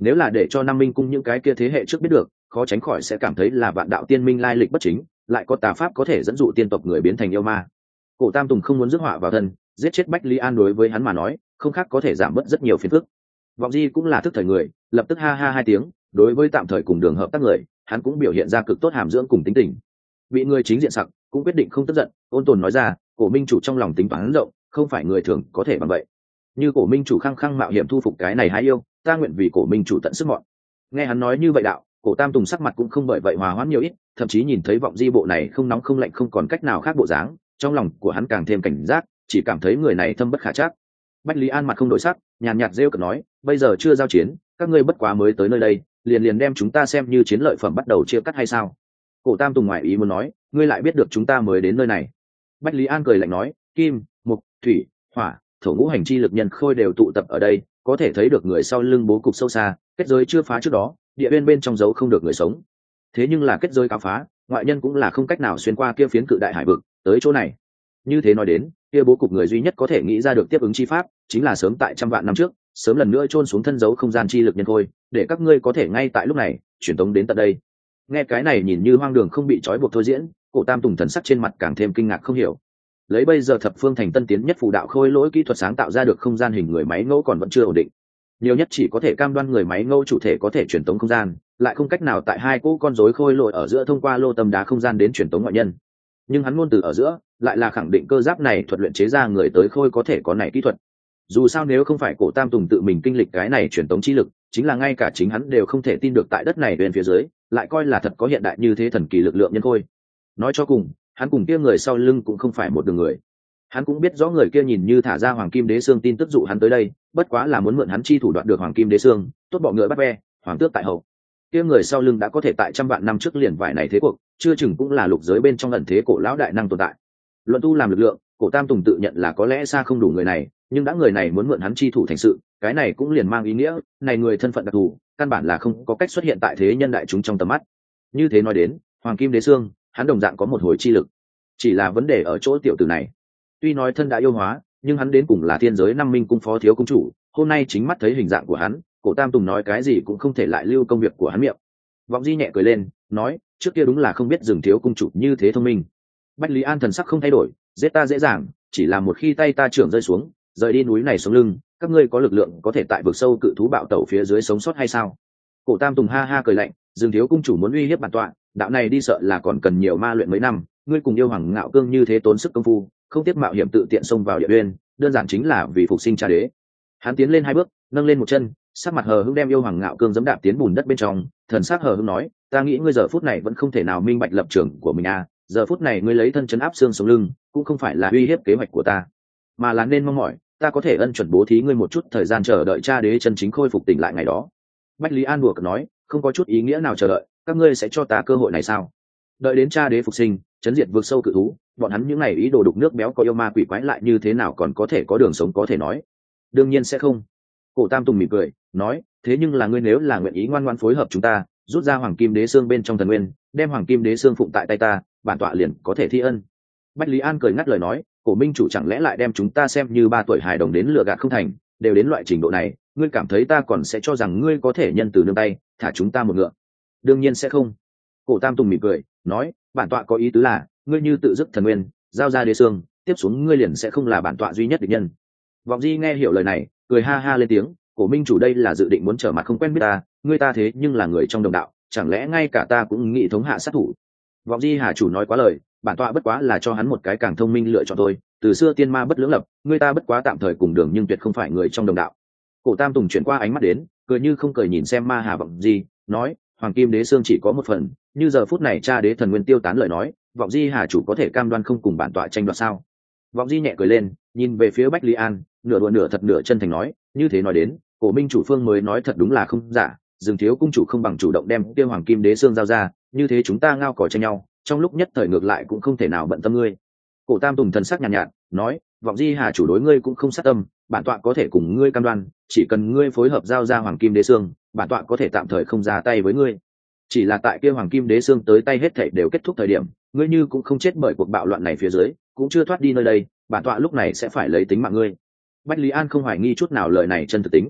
Nếu là để cho Nam Minh cung những cái kia thế hệ trước biết được, khó tránh khỏi sẽ cảm thấy là vạn đạo tiên minh lai lịch bất chính, lại có tà pháp có thể dẫn dụ tiên tộc người biến thành yêu ma. Cổ Tam Tùng không muốn rước họa vào thân, giết chết Bách Lý An đối với hắn mà nói không khác có thể giảm bớt rất nhiều phiền phức. Vọng Di cũng là thức thời người, lập tức ha ha hai tiếng, đối với tạm thời cùng đường hợp tác người, hắn cũng biểu hiện ra cực tốt hàm dưỡng cùng tính tình. Bị người chính diện sặc, cũng quyết định không tức giận, ôn tồn nói ra, Cổ Minh chủ trong lòng tính toán rộng, không phải người thường có thể bằng vậy. Như Cổ Minh chủ khăng khăng mạo hiểm thu phục cái này hái yêu, ta nguyện vì Cổ Minh chủ tận sức mọn. Nghe hắn nói như vậy đạo, Cổ Tam Tùng sắc mặt cũng không bởi vậy hòa hoãn nhiều ít, thậm chí nhìn thấy Vọng Di bộ này không nóng không lạnh không còn cách nào khác bộ dáng, trong lòng của hắn càng thêm cảnh giác, chỉ cảm thấy người này thâm bất khả trắc. Bách Lý An mặt không đổi sắc, nhàn nhạt rêu cợt nói, bây giờ chưa giao chiến, các ngươi bất quá mới tới nơi đây, liền liền đem chúng ta xem như chiến lợi phẩm bắt đầu chia cắt hay sao? Cổ Tam Tùng ngoại ý muốn nói, ngươi lại biết được chúng ta mới đến nơi này. Bách Lý An cười lạnh nói, kim, mộc, thủy, hỏa, thổ ngũ hành chi lực nhân khôi đều tụ tập ở đây, có thể thấy được người sau lưng bố cục sâu xa, kết giới chưa phá trước đó, địa bên trong giấu không được người sống. Thế nhưng là kết giới cáo phá, ngoại nhân cũng là không cách nào xuyên qua kia phiến cự đại hải vực tới chỗ này. Như thế nói đến, kia bố cục người duy nhất có thể nghĩ ra được tiếp ứng chi pháp, chính là sớm tại trăm vạn năm trước, sớm lần nữa chôn xuống thân dấu không gian chi lực nhân khôi, để các ngươi có thể ngay tại lúc này truyền tống đến tận đây. Nghe cái này nhìn như hoang đường không bị trói buộc thôi diễn, Cổ Tam Tùng thần sắc trên mặt càng thêm kinh ngạc không hiểu. Lấy bây giờ thập phương thành tân tiến nhất phù đạo khôi lỗi kỹ thuật sáng tạo ra được không gian hình người máy ngẫu còn vẫn chưa ổn định, nhiều nhất chỉ có thể cam đoan người máy ngẫu chủ thể có thể truyền tống không gian, lại không cách nào tại hai cỗ con rối khôi lỗi ở giữa thông qua lô tâm đá không gian đến truyền tống ngoại nhân. Nhưng hắn ngôn từ ở giữa lại là khẳng định cơ giáp này thuật luyện chế ra người tới khôi có thể có này kỹ thuật. Dù sao nếu không phải Cổ Tam Tùng tự mình kinh lịch cái này truyền tống chi lực, chính là ngay cả chính hắn đều không thể tin được tại đất này bên phía dưới lại coi là thật có hiện đại như thế thần kỳ lực lượng nhân khôi. Nói cho cùng, hắn cùng kia người sau lưng cũng không phải một đường người. Hắn cũng biết rõ người kia nhìn như thả ra Hoàng Kim Đế Xương tin tức dụ hắn tới đây, bất quá là muốn mượn hắn chi thủ đoạt được Hoàng Kim Đế Xương, tốt bọ ngựa bắt ve, hoàng tước tại hậu. Kia người sau lưng đã có thể tại trăm vạn năm trước liền vải này thế cuộc, chưa chừng cũng là lục giới bên trong ẩn thế cổ lão đại năng tồn tại. Luận tu làm lực lượng, Cổ Tam Tùng tự nhận là có lẽ xa không đủ người này, nhưng đã người này muốn mượn hắn chi thủ thành sự, cái này cũng liền mang ý nghĩa, này người thân phận đặc thù, căn bản là không có cách xuất hiện tại thế nhân đại chúng trong tầm mắt. Như thế nói đến, Hoàng Kim Đế Xương, hắn đồng dạng có một hồi chi lực. Chỉ là vấn đề ở chỗ tiểu tử này. Tuy nói thân đã yêu hóa, nhưng hắn đến cùng là thiên giới năm minh cung phó thiếu cung chủ, hôm nay chính mắt thấy hình dạng của hắn, Cổ Tam Tùng nói cái gì cũng không thể lại lưu công việc của hắn miệng. Vọng Di nhẹ cười lên, nói, trước kia đúng là không biết dừng thiếu cung chủ như thế thông minh. Bách Lý An thần sắc không thay đổi, giết ta dễ dàng, chỉ là một khi tay ta trưởng rơi xuống, rời đi núi này xuống lưng, các ngươi có lực lượng có thể tại vực sâu cự thú bạo tẩu phía dưới sống sót hay sao? Cổ Tam Tùng ha ha cười lạnh, dừng thiếu cung chủ muốn uy hiếp bản tọa, đạo này đi sợ là còn cần nhiều ma luyện mấy năm, ngươi cùng yêu hoàng ngạo cương như thế tốn sức công phu, không tiếc mạo hiểm tự tiện xông vào địa uyên, đơn giản chính là vì phục sinh cha đế. Hắn tiến lên hai bước, nâng lên một chân, sắc mặt hờ hững đem yêu hoàng ngạo cương giẫm đạp tiến bùn đất bên trong, thần sắc hờ hững nói, ta nghĩ ngươi giờ phút này vẫn không thể nào minh bạch lập trường của mình à, giờ phút này ngươi lấy thân chấn áp xương sống lưng, cũng không phải là uy hiếp kế hoạch của ta, mà là nên mong mỏi ta có thể ân chuẩn bố thí ngươi một chút thời gian chờ đợi cha đế chân chính khôi phục tỉnh lại ngày đó. Bách Lý An đùa cợt nói, không có chút ý nghĩa nào chờ đợi, các ngươi sẽ cho ta cơ hội này sao? Đợi đến cha đế phục sinh, chấn diệt vượt sâu cự thú, bọn hắn những này ý đồ đục nước béo có yêu ma quỷ quái lại như thế nào còn có thể có đường sống có thể nói? Đương nhiên sẽ không. Cổ Tam Tùng mỉm cười, nói, thế nhưng là ngươi nếu là nguyện ý ngoan ngoãn phối hợp chúng ta, rút ra Hoàng Kim Đế Xương bên trong thần nguyên, đem Hoàng Kim Đế Xương phụng tại tay ta, bản tọa liền có thể thi ân. Bách Lý An cười ngắt lời nói, Cổ Minh chủ chẳng lẽ lại đem chúng ta xem như 3 tuổi hài đồng đến lừa gạt không thành, đều đến loại trình độ này, ngươi cảm thấy ta còn sẽ cho rằng ngươi có thể nhân từ nương tay, thả chúng ta một ngựa? Đương nhiên sẽ không. Cổ Tam Tùng mỉm cười, nói, bản tọa có ý tứ là, ngươi như tự dứt thần nguyên, giao ra đế xương, tiếp xuống ngươi liền sẽ không là bản tọa duy nhất địch nhân. Vọng Di nghe hiểu lời này, cười ha ha lên tiếng, Cổ Minh chủ đây là dự định muốn trở mặt không quen biết ta, ngươi ta thế nhưng là người trong đồng đạo, chẳng lẽ ngay cả ta cũng nghĩ thống hạ sát thủ? Vọng Di Hà chủ nói quá lời, bản tọa bất quá là cho hắn một cái càng thông minh lựa chọn thôi, từ xưa tiên ma bất lưỡng lập, ngươi ta bất quá tạm thời cùng đường nhưng tuyệt không phải người trong đồng đạo. Cổ Tam Tùng chuyển qua ánh mắt đến, cười như không cười nhìn xem Ma Hà Vọng Di, nói, Hoàng Kim Đế Xương chỉ có một phần, như giờ phút này cha đế thần nguyên tiêu tán lời nói, Vọng Di Hà chủ có thể cam đoan không cùng bản tọa tranh đoạt sao? Vọng Di nhẹ cười lên, nhìn về phía Bách Lý An, nửa đùa nửa thật nửa chân thành nói, như thế nói đến, Cổ Minh chủ phương mới nói thật đúng là không giả, dừng thiếu cung chủ không bằng chủ động đem tiêu Hoàng Kim Đế Xương giao ra, như thế chúng ta ngao cỏ tranh nhau, trong lúc nhất thời ngược lại cũng không thể nào bận tâm ngươi. Cổ Tam Tùng thần sắc nhàn nhạt, nói, Vọng Di Hà chủ đối ngươi cũng không sát tâm, bản tọa có thể cùng ngươi cam đoan, chỉ cần ngươi phối hợp giao ra Hoàng Kim Đế Xương, bản tọa có thể tạm thời không ra tay với ngươi. Chỉ là tại kia Hoàng Kim Đế Xương tới tay hết thảy đều kết thúc thời điểm, ngươi như cũng không chết bởi cuộc bạo loạn này phía dưới, cũng chưa thoát đi nơi đây, bản tọa lúc này sẽ phải lấy tính mạng ngươi. Bách Lý An không hoài nghi chút nào lời này chân thực tính.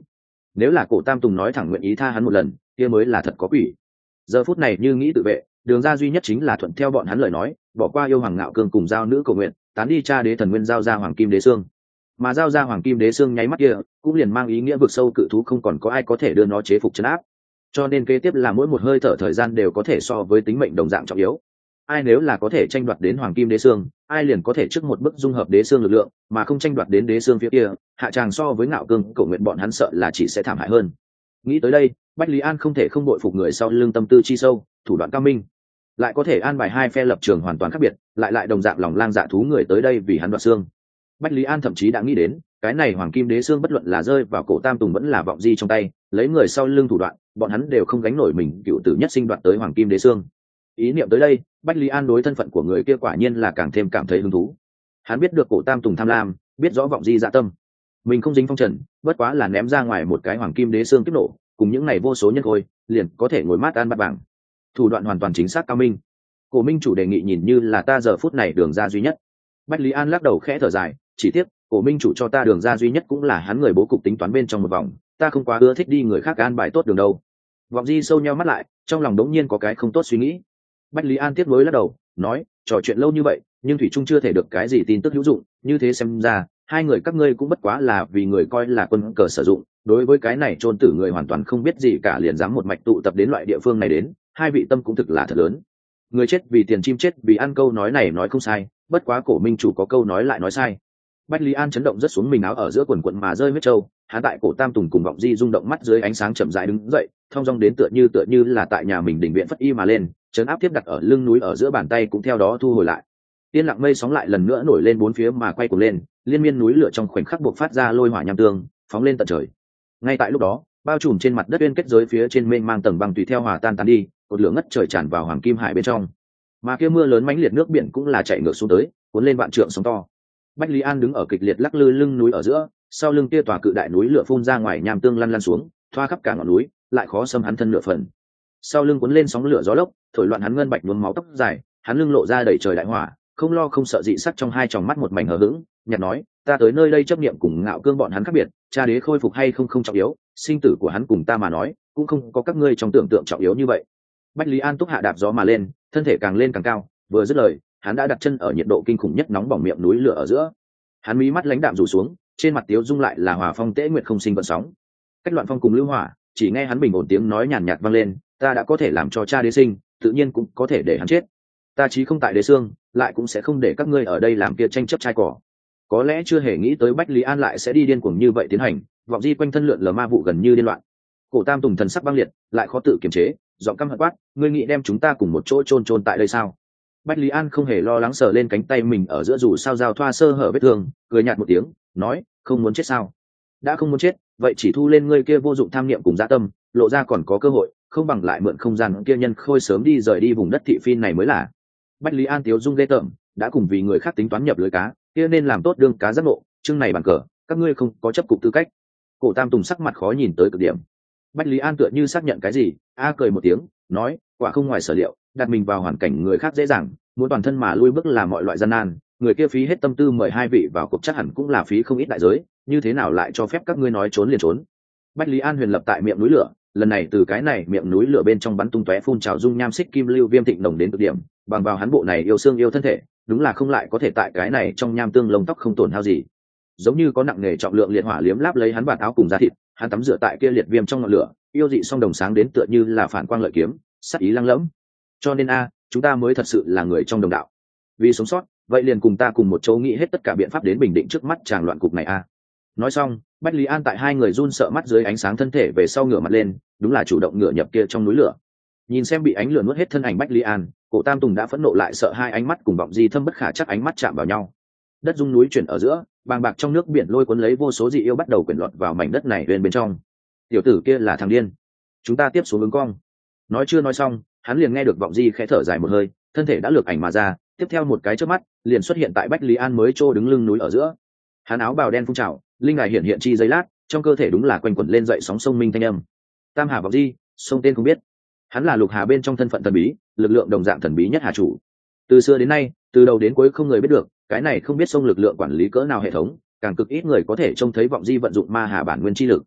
nếu là cổ tam tùng nói thẳng nguyện ý tha hắn một lần kia mới là thật có quỷ. Giờ phút này như nghĩ tự vệ, đường ra duy nhất chính là thuận theo bọn hắn lời nói, bỏ qua yêu hoàng ngạo cương cùng giao nữ cầu nguyện, tán đi cha đế thần nguyên giao ra hoàng kim đế xương. Mà giao ra hoàng kim đế xương nháy mắt kia cũng liền mang ý nghĩa vực sâu cự thú không còn có ai có thể đưa nó chế phục trấn áp, cho nên kế tiếp là mỗi một hơi thở thời gian đều có thể so với tính mệnh đồng dạng trọng yếu. Ai nếu là có thể tranh đoạt đến hoàng kim đế xương, ai liền có thể trước một bước dung hợp đế xương lực lượng, mà không tranh đoạt đến đế xương phía kia, hạ tràng so với ngạo cương cầu nguyện bọn hắn sợ là chỉ sẽ thảm hại hơn. Nghĩ tới đây, Bách Lý An không thể không bội phục người sau lưng tâm tư chi sâu, thủ đoạn cao minh, lại có thể an bài hai phe lập trường hoàn toàn khác biệt, lại đồng dạng lòng lang dạ thú người tới đây vì hắn đoạt xương. Bách Lý An thậm chí đã nghĩ đến, cái này hoàng kim đế xương bất luận là rơi vào cổ tam tùng vẫn là vọng di trong tay, lấy người sau lưng thủ đoạn, bọn hắn đều không gánh nổi mình cựu tử nhất sinh đoạt tới hoàng kim đế xương. Ý niệm tới đây, Bách Lý An đối thân phận của người kia quả nhiên là càng thêm cảm thấy hứng thú. Hắn biết được cổ tam tùng tham lam, biết rõ vọng di dạ tâm, mình không dính phong trần, bất quá là ném ra ngoài một cái hoàng kim đế xương tiếp nổ, cùng những này vô số nhân khôi liền có thể ngồi mát ăn bát vàng. Thủ đoạn hoàn toàn chính xác cao minh. Cổ minh chủ đề nghị nhìn như là ta giờ phút này đường ra duy nhất. Bách Lý An lắc đầu khẽ thở dài, chỉ tiếc cổ minh chủ cho ta đường ra duy nhất cũng là hắn người bố cục tính toán bên trong một vòng, ta không quá ưa thích đi người khác an bài tốt đường đâu. Vọng di sâu nhau mắt lại, trong lòng đống nhiên có cái không tốt suy nghĩ. Bách Lý An tiếp nối lắc đầu, nói, trò chuyện lâu như vậy nhưng thủy trung chưa thể được cái gì tin tức hữu dụng, như thế xem ra hai người các ngươi cũng bất quá là vì người coi là quân cờ sử dụng, đối với cái này chôn tử người hoàn toàn không biết gì cả liền dám một mạch tụ tập đến loại địa phương này đến, hai vị tâm cũng thực là thật lớn. Người chết vì tiền chim chết vì ăn, câu nói này nói không sai, bất quá cổ minh chủ có câu nói lại nói sai. Bách Lý An chấn động rất xuống mình áo ở giữa quần quận mà rơi huyết trâu, hắn tại cổ tam tùng cùng vọng di rung động mắt dưới ánh sáng chậm rãi đứng dậy, thong dong đến tựa như là tại nhà mình đỉnh viện phất y mà lên, chấn áp tiếp đặt ở lưng núi ở giữa bàn tay cũng theo đó thu hồi lại. Tiên lặng mây sóng lại lần nữa nổi lên bốn phía mà quay cuồng lên, liên miên núi lửa trong khoảnh khắc buộc phát ra lôi hỏa nham tương, phóng lên tận trời. Ngay tại lúc đó, bao trùm trên mặt đất uyên kết giới phía trên mênh mang tầng băng tùy theo hòa tan đi, cột lửa ngất trời tràn vào hoàng kim hải bên trong. Mà kia mưa lớn mãnh liệt nước biển cũng là chạy ngược xuống tới, cuốn lên vạn trượng sóng to. Bách Lý An đứng ở kịch liệt lắc lư lưng núi ở giữa, sau lưng kia tòa cự đại núi lửa phun ra ngoài nham tương lăn xuống, thoa khắp cả ngọn núi, lại khó xâm hắn thân nửa phần. Sau lưng cuốn lên sóng lửa gió lốc, thổi loạn hắn ngân bạch nhuốm máu tóc dài, hắn lưng lộ ra đầy trời đại hỏa, không lo không sợ dị sắc trong hai tròng mắt một mảnh hờ hững, nhạt nói, ta tới nơi đây chấp niệm cùng ngạo cương bọn hắn khác biệt, cha đế khôi phục hay không trọng yếu, sinh tử của hắn cùng ta mà nói, cũng không có các ngươi trong tưởng tượng trọng yếu như vậy. Bách Lý An túc hạ đạp gió mà lên, thân thể càng lên càng cao, vừa dứt lời, hắn đã đặt chân ở nhiệt độ kinh khủng nhất nóng bỏng miệng núi lửa ở giữa. Hắn mí mắt lãnh đạm rủ xuống, trên mặt tiếu dung lại là hòa phong tễ nguyệt không sinh vận sóng. Cách loạn phong cùng lưu hỏa, chỉ nghe hắn bình ổn tiếng nói nhàn nhạt vang lên, ta đã có thể làm cho cha đế sinh, tự nhiên cũng có thể để hắn chết. Ta chí không tại đế xương, lại cũng sẽ không để các ngươi ở đây làm kia tranh chấp trai cỏ. Có lẽ chưa hề nghĩ tới Bách Lý An lại sẽ đi điên cuồng như vậy tiến hành, vọng di quanh thân lượn lờ ma vụ gần như điên loạn. Cổ tam tùng thần sắc băng liệt, lại khó tự kiềm chế, giọng căm hận quát, ngươi nghĩ đem chúng ta cùng một chỗ chôn tại đây sao? Bách Lý An không hề lo lắng sờ lên cánh tay mình ở giữa dù sao dao thoa sơ hở vết thương, cười nhạt một tiếng, nói, không muốn chết sao? Đã không muốn chết, vậy chỉ thu lên ngươi kia vô dụng tham niệm cùng dã tâm, lộ ra còn có cơ hội, không bằng lại mượn không gian kia nhân khôi sớm đi rời đi vùng đất thị phi này mới là. Bách Lý An tiếu dung ghê tởm, đã cùng vì người khác tính toán nhập lưới cá, kia nên làm tốt đương cá giác ngộ, chương này bàn cờ, các ngươi không có chấp cục tư cách. Cổ tam tùng sắc mặt khó nhìn tới cực điểm. Bách Lý An tựa như xác nhận cái gì, cười một tiếng, nói, quả không ngoài sở liệu, đặt mình vào hoàn cảnh người khác dễ dàng, muốn toàn thân mà lui bước làm mọi loại gian nan, người kia phí hết tâm tư mời hai vị vào cuộc chắc hẳn cũng là phí không ít đại giới, như thế nào lại cho phép các ngươi nói trốn liền trốn? Bách Lý An huyền lập tại miệng núi lửa, lần này từ cái này miệng núi lửa bên trong bắn tung tóe phun trào dung nham xích kim lưu viêm thịnh nồng đến cực điểm, bằng vào hắn bộ này yêu xương yêu thân thể, đúng là không lại có thể tại cái này trong nham tương lông tóc không tổn hao gì. Giống như có nặng nghề trọng lượng liệt hỏa liếm láp lấy hắn bạt áo cùng da thịt, hắn tắm rửa tại kia liệt viêm trong ngọn lửa, yêu dị song đồng sáng đến tựa như là phản quang lợi kiếm, sắc ý lăng lẫm. Cho nên chúng ta mới thật sự là người trong đồng đạo. Vì sống sót, vậy liền cùng ta cùng một chỗ nghĩ hết tất cả biện pháp đến bình định trước mắt tràng loạn cục này Nói xong, Bách Lý An tại hai người run sợ mắt dưới ánh sáng thân thể về sau ngửa mặt lên, đúng là chủ động ngửa nhập kia trong núi lửa. Nhìn xem bị ánh lửa nuốt hết thân ảnh Bách Lý An, cổ tam tùng đã phẫn nộ lại sợ hai ánh mắt cùng vọng di thâm bất khả chắc ánh mắt chạm vào nhau. Đất rung núi chuyển ở giữa, bàng bạc trong nước biển lôi cuốn lấy vô số dị yêu bắt đầu quyển lọt vào mảnh đất này bên trong. Tiểu tử kia là thằng điên, chúng ta tiếp xuống ứng cong. Nói chưa nói xong, hắn liền nghe được vọng di khẽ thở dài một hơi, thân thể đã lược ảnh mà ra, tiếp theo một cái chớp mắt liền xuất hiện tại Bách Lý An mới trô đứng lưng núi ở giữa. Hắn áo bào đen phun trào, linh ngài hiện chi giây lát, trong cơ thể đúng là quanh quẩn lên dậy sóng sông minh thanh âm. Tam Hà Vọng Di, sông tên không biết. Hắn là Lục Hà bên trong thân phận thần bí, lực lượng đồng dạng thần bí nhất hà chủ. Từ xưa đến nay, từ đầu đến cuối không người biết được, cái này không biết sông lực lượng quản lý cỡ nào hệ thống, càng cực ít người có thể trông thấy Vọng Di vận dụng ma hà bản nguyên chi lực.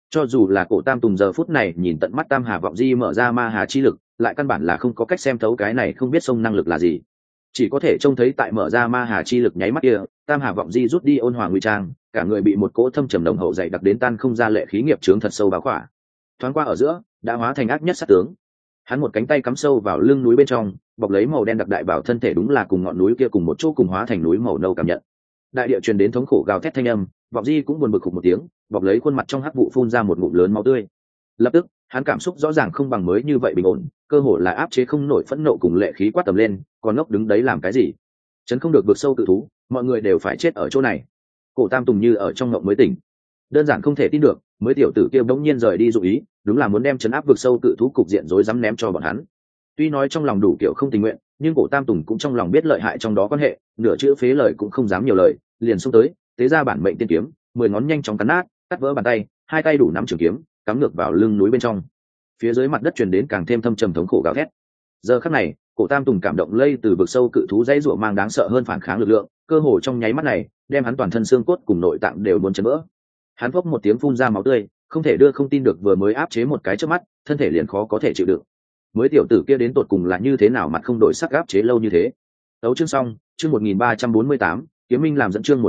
Cho dù là cổ tam tùng giờ phút này nhìn tận mắt tam hà vọng di mở ra ma hà chi lực, lại căn bản là không có cách xem thấu cái này không biết sông năng lực là gì, chỉ có thể trông thấy tại mở ra ma hà chi lực nháy mắt kia, tam hà vọng di rút đi ôn hòa nguy trang, cả người bị một cỗ thâm trầm nồng hậu dày đặc đến tan không ra lệ khí nghiệp chướng thật sâu báo khỏa, thoáng qua ở giữa đã hóa thành ác nhất sát tướng. Hắn một cánh tay cắm sâu vào lưng núi bên trong, bọc lấy màu đen đặc đại bảo thân thể đúng là cùng ngọn núi kia cùng một chỗ cùng hóa thành núi màu nâu cảm nhận. Đại địa truyền đến thống khổ gào thét thanh âm, vọng di cũng buồn bực khục một tiếng, bọc lấy khuôn mặt trong hắc vụ phun ra một ngụm lớn máu tươi. Lập tức hắn cảm xúc rõ ràng không bằng mới như vậy bình ổn, cơ hồ là áp chế không nổi phẫn nộ cùng lệ khí quát tầm lên, còn ngốc đứng đấy làm cái gì? Chấn không được vượt sâu tự thú, mọi người đều phải chết ở chỗ này. Cổ tam tùng như ở trong ngộng mới tỉnh, đơn giản không thể tin được, mới tiểu tử kia bỗng nhiên rời đi dụ ý, đúng là muốn đem chấn áp vượt sâu tự thú cục diện rối rắm ném cho bọn hắn. Tuy nói trong lòng đủ kiểu không tình nguyện, nhưng cổ tam tùng cũng trong lòng biết lợi hại trong đó quan hệ, nửa chữ phế lời cũng không dám nhiều lời, liền xông tới, tế ra bản mệnh tiên kiếm, 10 ngón nhanh chóng cắn nát, cắt vỡ bàn tay, hai tay đủ nắm trường kiếm, cắm ngược vào lưng núi bên trong. Phía dưới mặt đất truyền đến càng thêm thâm trầm thống khổ gào thét. Giờ khắc này, cổ tam tùng cảm động lây từ vực sâu cự thú dãy rủa mang đáng sợ hơn phản kháng lực lượng, cơ hồ trong nháy mắt này, đem hắn toàn thân xương cốt cùng nội tạng đều muốn chấn vỡ. Hắn phốc một tiếng phun ra máu tươi, không thể đưa không tin được vừa mới áp chế một cái trước mắt, thân thể liền khó có thể chịu đựng. Mới tiểu tử kia đến tột cùng là như thế nào mặt không đổi sắc áp chế lâu như thế. Tấu chương xong, chương 1348, Kiếm Minh làm dẫn chương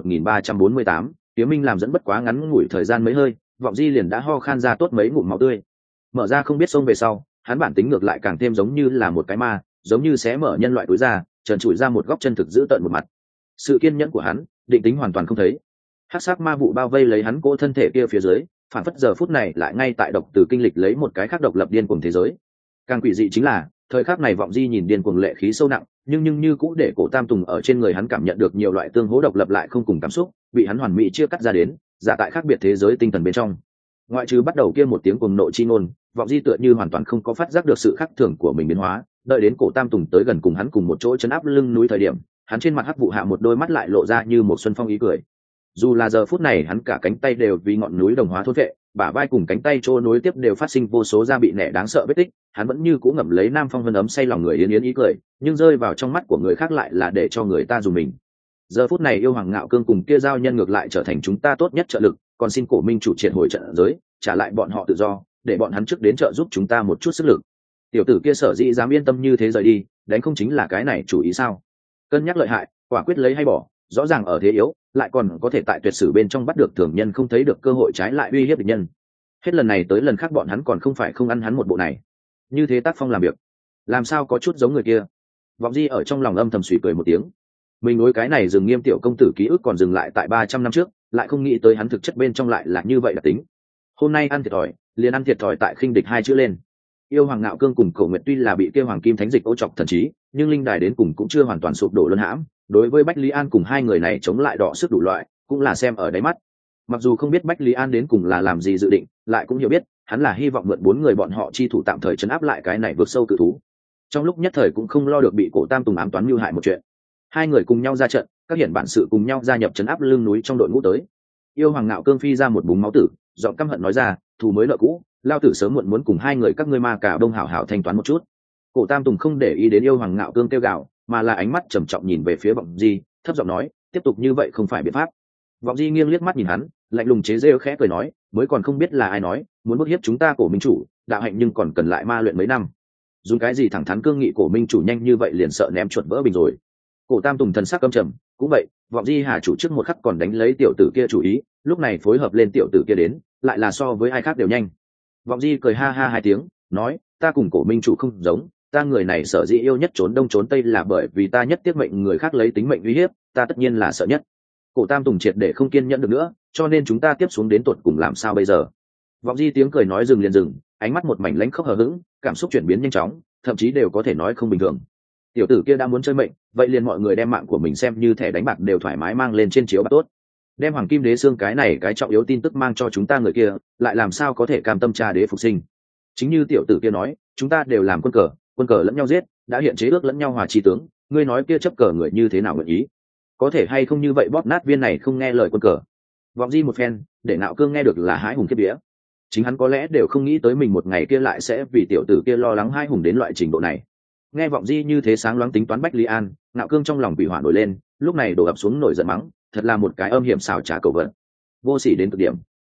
1348, Kiếm Minh làm dẫn bất quá ngắn ngủi thời gian mấy hơi, vọng di liền đã ho khan ra tốt mấy ngụm máu tươi. Mở ra không biết sông về sau, hắn bản tính ngược lại càng thêm giống như là một cái ma, giống như xé mở nhân loại túi ra, trần trụi ra một góc chân thực giữ tợn một mặt. Sự kiên nhẫn của hắn, định tính hoàn toàn không thấy. Hắc sắc ma vụ bao vây lấy hắn cỗ thân thể kia phía dưới, phản phất giờ phút này lại ngay tại độc từ kinh lịch lấy một cái khác độc lập điên cuồng thế giới. Càng quỷ dị chính là, thời khắc này vọng di nhìn điên cuồng lệ khí sâu nặng, nhưng như cũ để cổ tam tùng ở trên người hắn cảm nhận được nhiều loại tương hỗ độc lập lại không cùng cảm xúc, bị hắn hoàn mỹ chia cắt ra đến, giả tại khác biệt thế giới tinh thần bên trong. Ngoại trừ bắt đầu kia một tiếng cuồng nộ chi ngôn, vọng di tựa như hoàn toàn không có phát giác được sự khác thường của mình biến hóa, đợi đến cổ tam tùng tới gần cùng hắn cùng một chỗ chấn áp lưng núi thời điểm, hắn trên mặt hắc vụ hạ một đôi mắt lại lộ ra như một xuân phong ý cười. Dù là giờ phút này hắn cả cánh tay đều vì ngọn núi đồng hóa thôn vệ, bả vai cùng cánh tay trô nối tiếp đều phát sinh vô số da bị nẻ đáng sợ vết tích, hắn vẫn như cũ ngậm lấy nam phong vân ấm say lòng người yến yến ý cười, nhưng rơi vào trong mắt của người khác lại là để cho người ta dùng mình. Giờ phút này yêu hoàng ngạo cương cùng kia giao nhân ngược lại trở thành chúng ta tốt nhất trợ lực, còn xin cổ minh chủ triệt hồi trận giới, trả lại bọn họ tự do, để bọn hắn trước đến trợ giúp chúng ta một chút sức lực. Tiểu tử kia sở dĩ dám yên tâm như thế rời đi, đánh không chính là cái này chủ ý sao? Cân nhắc lợi hại, quả quyết lấy hay bỏ, rõ ràng ở thế yếu, lại còn có thể tại tuyệt sử bên trong bắt được thường nhân không thấy được cơ hội trái lại uy hiếp địch nhân. Hết lần này tới lần khác bọn hắn còn không phải không ăn hắn một bộ này. Như thế tác phong làm việc, làm sao có chút giống người kia. Vọng di ở trong lòng âm thầm suy cười một tiếng. Mình đối cái này dừng nghiêm tiểu công tử ký ức còn dừng lại tại 300 năm trước, lại không nghĩ tới hắn thực chất bên trong lại là như vậy đặc tính. Hôm nay ăn thiệt thòi, liền ăn thiệt thòi tại khinh địch hai chữ lên. Yêu hoàng ngạo cương cùng Cổ Nguyệt tuy là bị kêu hoàng kim thánh dịch ô chọc thần trí, nhưng linh đài đến cùng cũng chưa hoàn toàn sụp đổ luân hãm. Đối với Bách Lý An cùng hai người này chống lại đọ sức đủ loại, cũng là xem ở đáy mắt. Mặc dù không biết Bách Lý An đến cùng là làm gì dự định, lại cũng hiểu biết hắn là hy vọng mượn 4 người bọn họ chi thủ tạm thời trấn áp lại cái này vượt sâu cự thú. Trong lúc nhất thời cũng không lo được bị cổ tam tùng ám toán mưu hại một chuyện. Hai người cùng nhau ra trận, các hiển bản sự cùng nhau gia nhập trấn áp lưng núi trong đội ngũ tới. Yêu hoàng ngạo cương phi ra một búng máu tử, giọng căm hận nói ra, thù mới nợ cũ, lao tử sớm muộn muốn cùng hai người các ngươi ma cả đông hảo hảo thanh toán một chút. Cổ tam tùng không để ý đến yêu hoàng ngạo cương kêu gào, mà là ánh mắt trầm trọng nhìn về phía vọng di, thấp giọng nói, tiếp tục như vậy không phải biện pháp. Vọng di nghiêng liếc mắt nhìn hắn, lạnh lùng chế rêu khẽ cười nói, mới còn không biết là ai nói muốn bức hiếp chúng ta cổ minh chủ đạo hạnh, nhưng còn cần lại ma luyện mấy năm. Dùng cái gì thẳng thắn cương nghị cổ minh chủ nhanh như vậy liền sợ ném chuột vỡ bình rồi. Cổ tam tùng thần sắc căm trầm, cũng vậy, vọng di hà chủ trước một khắc còn đánh lấy tiểu tử kia chủ ý, lúc này phối hợp lên tiểu tử kia đến, lại là so với ai khác đều nhanh. Vọng di cười ha ha hai tiếng, nói, ta cùng cổ minh chủ không giống, ta người này sở dĩ yêu nhất trốn đông trốn tây là bởi vì ta nhất tiết mệnh người khác lấy tính mệnh uy hiếp, ta tất nhiên là sợ nhất. Cổ tam tùng triệt để không kiên nhẫn được nữa, cho nên chúng ta tiếp xuống đến tột cùng làm sao bây giờ. Vọng di tiếng cười nói dừng liền dừng, ánh mắt một mảnh lãnh khốc hờ hững, cảm xúc chuyển biến nhanh chóng, thậm chí đều có thể nói không bình thường. Tiểu tử kia đã muốn chơi mệnh, vậy liền mọi người đem mạng của mình xem như thẻ đánh bạc đều thoải mái mang lên trên chiếu bạc tốt. Đem hoàng kim đế xương cái này cái trọng yếu tin tức mang cho chúng ta người kia, lại làm sao có thể cam tâm cha đế phục sinh. Chính như tiểu tử kia nói, chúng ta đều làm quân cờ lẫn nhau giết, đã hiện chế ước lẫn nhau hòa chi tướng, ngươi nói kia chấp cờ người như thế nào nguyện ý? Có thể hay không như vậy bóp nát viên này không nghe lời quân cờ. Vọng di một phen, để Nạo Cương nghe được là hái hùng kiếp vía. Chính hắn có lẽ đều không nghĩ tới mình một ngày kia lại sẽ vì tiểu tử kia lo lắng hái hùng đến loại trình độ này. Nghe Vọng di như thế sáng loáng tính toán Bách Lý An, Nạo Cương trong lòng quỷ hỏa nổi lên, lúc này đổ ập xuống nổi giận mắng, thật là một cái âm hiểm xảo trá cầu vận, vô sỉ đến cực điểm.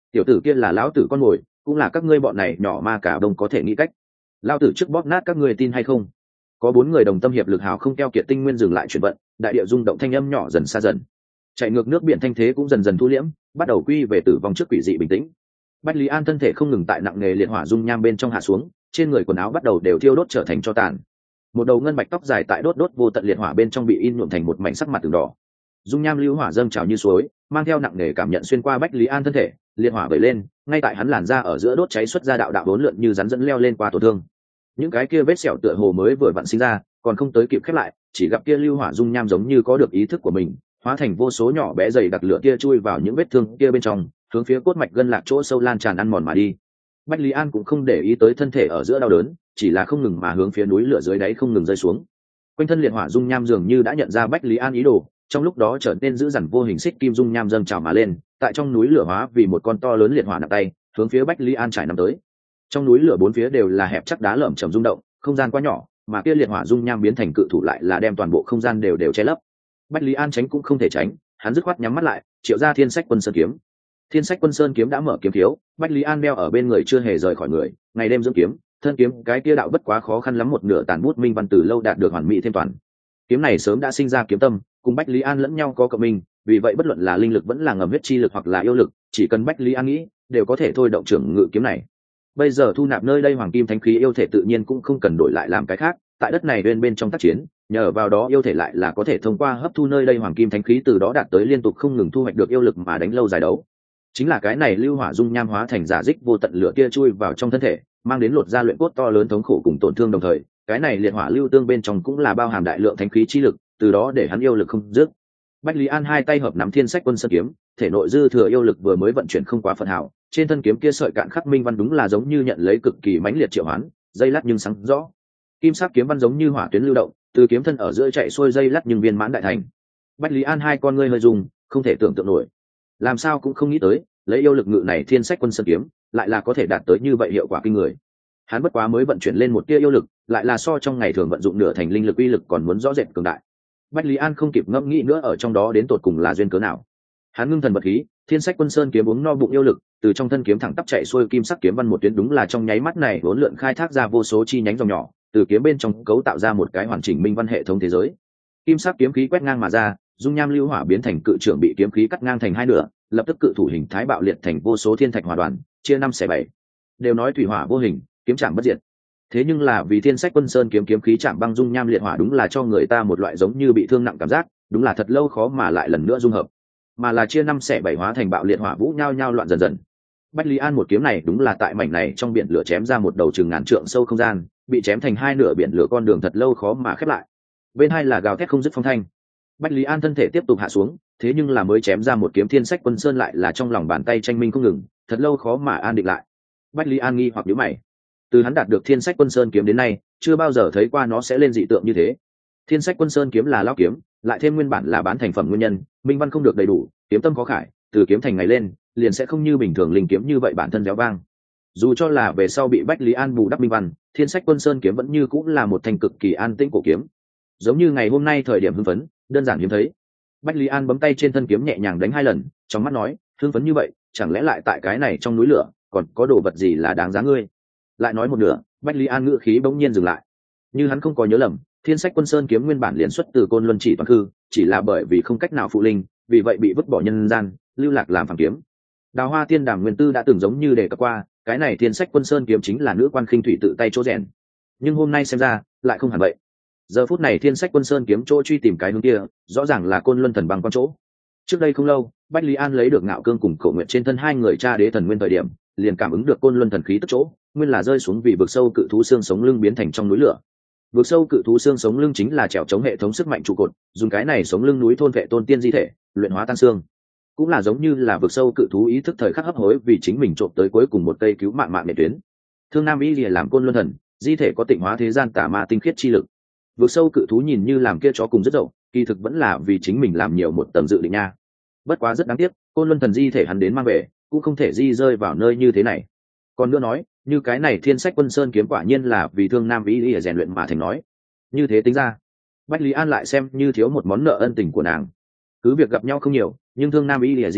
tiểu tử kia là lão tử con mồi, cũng là các ngươi bọn này nhỏ ma cả đông có thể nghĩ cách. Lão tử trước bóp nát các ngươi tin hay không? Có 4 người đồng tâm hiệp lực hào không keo kiệt tinh nguyên dừng lại chuyển vận, đại địa rung động thanh âm nhỏ dần xa dần. Chạy ngược nước biển thanh thế cũng dần dần thu liễm, bắt đầu quy về tử vong trước quỷ dị bình tĩnh. Bách Lý An thân thể không ngừng tại nặng nề liệt hỏa dung nham bên trong hạ xuống, trên người quần áo bắt đầu đều thiêu đốt trở thành tro tàn. Một đầu ngân bạch tóc dài tại đốt vô tận liệt hỏa bên trong bị in nhuộm thành một mảnh sắc mặt từng đỏ. Dung nham lưu hỏa dâng trào như suối, mang theo nặng nề cảm nhận xuyên qua Bách Lý An thân thể, liệt hỏa vẩy lên, ngay tại hắn làn da ở giữa đốt cháy xuất ra đạo đạo đốn lượn như rắn dẫn leo lên qua tổn thương. Những cái kia vết sẹo tựa hồ mới vừa vặn sinh ra, còn không tới kịp khép lại, chỉ gặp kia lưu hỏa dung nham giống như có được ý thức của mình, hóa thành vô số nhỏ bé dày đặc lửa kia chui vào những vết thương kia bên trong, hướng phía cốt mạch gân lạc chỗ sâu lan tràn ăn mòn mà đi. Bách Lý An cũng không để ý tới thân thể ở giữa đau đớn, chỉ là không ngừng mà hướng phía núi lửa dưới đáy không ngừng rơi xuống. Quanh thân liệt hỏa dung nham dường như đã nhận ra Bách Lý An ý đồ, trong lúc đó trở nên dữ dằn vô hình xích kim dung nham dâng trào mà lên, tại trong núi lửa hóa vì một con to lớn liệt hỏa nặng tay, hướng phía Bách Lý An trải nằm tới. Trong núi lửa bốn phía đều là hẹp chắc đá lởm chởm rung động, không gian quá nhỏ, mà kia liệt hỏa dung nham biến thành cự thủ lại là đem toàn bộ không gian đều che lấp. Bách Lý An tránh cũng không thể tránh, hắn dứt khoát nhắm mắt lại, triệu ra Thiên Sách Quân Sơn kiếm. Thiên Sách Quân Sơn kiếm đã mở kiếm thiếu, Bách Lý An đeo ở bên người chưa hề rời khỏi người, ngày đêm dưỡng kiếm, thân kiếm cái kia đạo bất quá khó khăn lắm một nửa tàn bút minh văn từ lâu đạt được hoàn mỹ thêm toàn. Kiếm này sớm đã sinh ra kiếm tâm, cùng Bách Lý An lẫn nhau có cộng minh, vì vậy bất luận là linh lực vẫn là ngầm huyết chi lực hoặc là yêu lực, chỉ cần Bách Lý An nghĩ, đều có thể thôi động trưởng ngự kiếm này. Bây giờ thu nạp nơi đây hoàng kim thánh khí yêu thể tự nhiên cũng không cần đổi lại làm cái khác, tại đất này bên trong tác chiến, nhờ vào đó yêu thể lại là có thể thông qua hấp thu nơi đây hoàng kim thánh khí từ đó đạt tới liên tục không ngừng thu hoạch được yêu lực mà đánh lâu dài đấu. Chính là cái này lưu hỏa dung nham hóa thành giả dích vô tận lửa kia chui vào trong thân thể, mang đến lột ra luyện cốt to lớn thống khổ cùng tổn thương đồng thời, cái này liệt hỏa lưu tương bên trong cũng là bao hàm đại lượng thánh khí chi lực, từ đó để hắn yêu lực không dứt. Bách Lý An hai tay hợp nắm Thiên Sách Quân Sơn kiếm, thể nội dư thừa yêu lực vừa mới vận chuyển không quá phần hảo, trên thân kiếm kia sợi cạn khắc minh văn đúng là giống như nhận lấy cực kỳ mãnh liệt triệu hoán, dây lát nhưng sáng rõ. Kim sắc kiếm văn giống như hỏa tuyến lưu động, từ kiếm thân ở giữa chạy xuôi dây lát nhưng viên mãn đại thành. Bách Lý An hai con ngươi hơi dùng, không thể tưởng tượng nổi, làm sao cũng không nghĩ tới, lấy yêu lực ngự này Thiên Sách Quân Sơn kiếm, lại là có thể đạt tới như vậy hiệu quả kinh người. Hắn bất quá mới vận chuyển lên một tia yêu lực, lại là so trong ngày thường vận dụng nửa thành linh lực uy lực còn muốn rõ rệt cường đại. Bách Lý An không kịp ngẫm nghĩ nữa ở trong đó đến tột cùng là duyên cớ nào. Hắn ngưng thần bật khí, Thiên Sách Quân Sơn kiếm uống no bụng yêu lực, từ trong thân kiếm thẳng tắp chạy xuôi kim sắc kiếm văn một tuyến đúng là trong nháy mắt này vốn lượn khai thác ra vô số chi nhánh dòng nhỏ, từ kiếm bên trong cấu tạo ra một cái hoàn chỉnh minh văn hệ thống thế giới. Kim sắc kiếm khí quét ngang mà ra, dung nham lưu hỏa biến thành cự trưởng bị kiếm khí cắt ngang thành hai nửa, lập tức cự thủ hình thái bạo liệt thành vô số thiên thạch hỏa đoàn, chia 5/7. Đều nói thủy hỏa vô hình, kiếm chạm bất diệt. Thế nhưng là vì Thiên Sách Quân Sơn kiếm kiếm khí chạm băng dung nham liệt hỏa đúng là cho người ta một loại giống như bị thương nặng cảm giác, đúng là thật lâu khó mà lại lần nữa dung hợp, mà là chia 5/7 hóa thành bạo liệt hỏa vũ nhao nhao loạn dần dần. Bách Lý An một kiếm này đúng là tại mảnh này trong biển lửa chém ra một đầu chừng ngàn trượng sâu không gian, bị chém thành hai nửa biển lửa con đường thật lâu khó mà khép lại. Bên hai là gào thét không dứt phong thanh. Bách Lý An thân thể tiếp tục hạ xuống, thế nhưng là mới chém ra một kiếm Thiên Sách Quân Sơn lại là trong lòng bàn tay tranh minh không ngừng, thật lâu khó mà an định lại. Bách Lý An nghi hoặc nhíu mày. Từ hắn đạt được Thiên Sách Quân Sơn kiếm đến nay, chưa bao giờ thấy qua nó sẽ lên dị tượng như thế. Thiên Sách Quân Sơn kiếm là lão kiếm, lại thêm nguyên bản là bán thành phẩm nguyên nhân, minh văn không được đầy đủ, kiếm tâm khó khải, từ kiếm thành ngày lên, liền sẽ không như bình thường linh kiếm như vậy bản thân réo vang. Dù cho là về sau bị Bách Lý An bù đắp minh văn, Thiên Sách Quân Sơn kiếm vẫn như cũng là một thanh cực kỳ an tĩnh cổ kiếm. Giống như ngày hôm nay thời điểm hưng phấn, đơn giản hiếm thấy. Bách Lý An bấm tay trên thân kiếm nhẹ nhàng đánh 2 lần, trong mắt nói, hưng phấn như vậy, chẳng lẽ lại tại cái này trong núi lửa, còn có đồ vật gì là đáng giá ngươi? Lại nói một nửa, Bách Lý An ngữ khí bỗng nhiên dừng lại. Như hắn không có nhớ lầm, Thiên Sách Quân Sơn kiếm nguyên bản liền xuất từ Côn Luân Chỉ Toàn Khư, chỉ là bởi vì không cách nào phụ linh, vì vậy bị vứt bỏ nhân gian, lưu lạc làm phàm kiếm. Đào Hoa Tiên Đàm Nguyên Tư đã từng giống như đề cập qua, cái này Thiên Sách Quân Sơn kiếm chính là nữ quan khinh thủy tự tay chỗ rèn. Nhưng hôm nay xem ra, lại không hẳn vậy. Giờ phút này Thiên Sách Quân Sơn kiếm chỗ truy tìm cái hướng kia, rõ ràng là Côn Luân Thần Băng quan chỗ. Trước đây không lâu, Bách Lý An lấy được Ngạo Cương cùng Cổ Nguyện trên thân hai người cha đế thần nguyên thời điểm, liền cảm ứng được Côn Luân thần khí tức chỗ, nguyên là rơi xuống vì vực sâu cự thú xương sống lưng biến thành trong núi lửa. Vực sâu cự thú xương sống lưng chính là trèo chống hệ thống sức mạnh trụ cột, dùng cái này sống lưng núi thôn vệ tôn tiên di thể, luyện hóa tan xương. Cũng là giống như là vực sâu cự thú ý thức thời khắc hấp hối vì chính mình trộm tới cuối cùng một cây cứu mạng nệ tuyến. Thương Nam Y Lìa làm Côn Luân thần, di thể có tịnh hóa thế gian tà ma tinh khiết chi lực. Vực sâu cự thú nhìn như làm kia chó cùng rất dậu, kỳ thực vẫn là vì chính mình làm nhiều một tầng dự định nha. Bất quá rất đáng tiếc, Côn Luân thần di thể hắn đến mang về, cũng không thể di rơi vào nơi như thế này. Còn nữa nói, như cái này Thiên Sách Quân Sơn kiếm quả nhiên là vì Thương Nam Y Lìa rèn luyện mà thành nói. Như thế tính ra, Bách Lý An lại xem như thiếu một món nợ ân tình của nàng. Cứ việc gặp nhau không nhiều, nhưng Thương Nam Y Lìa di thể,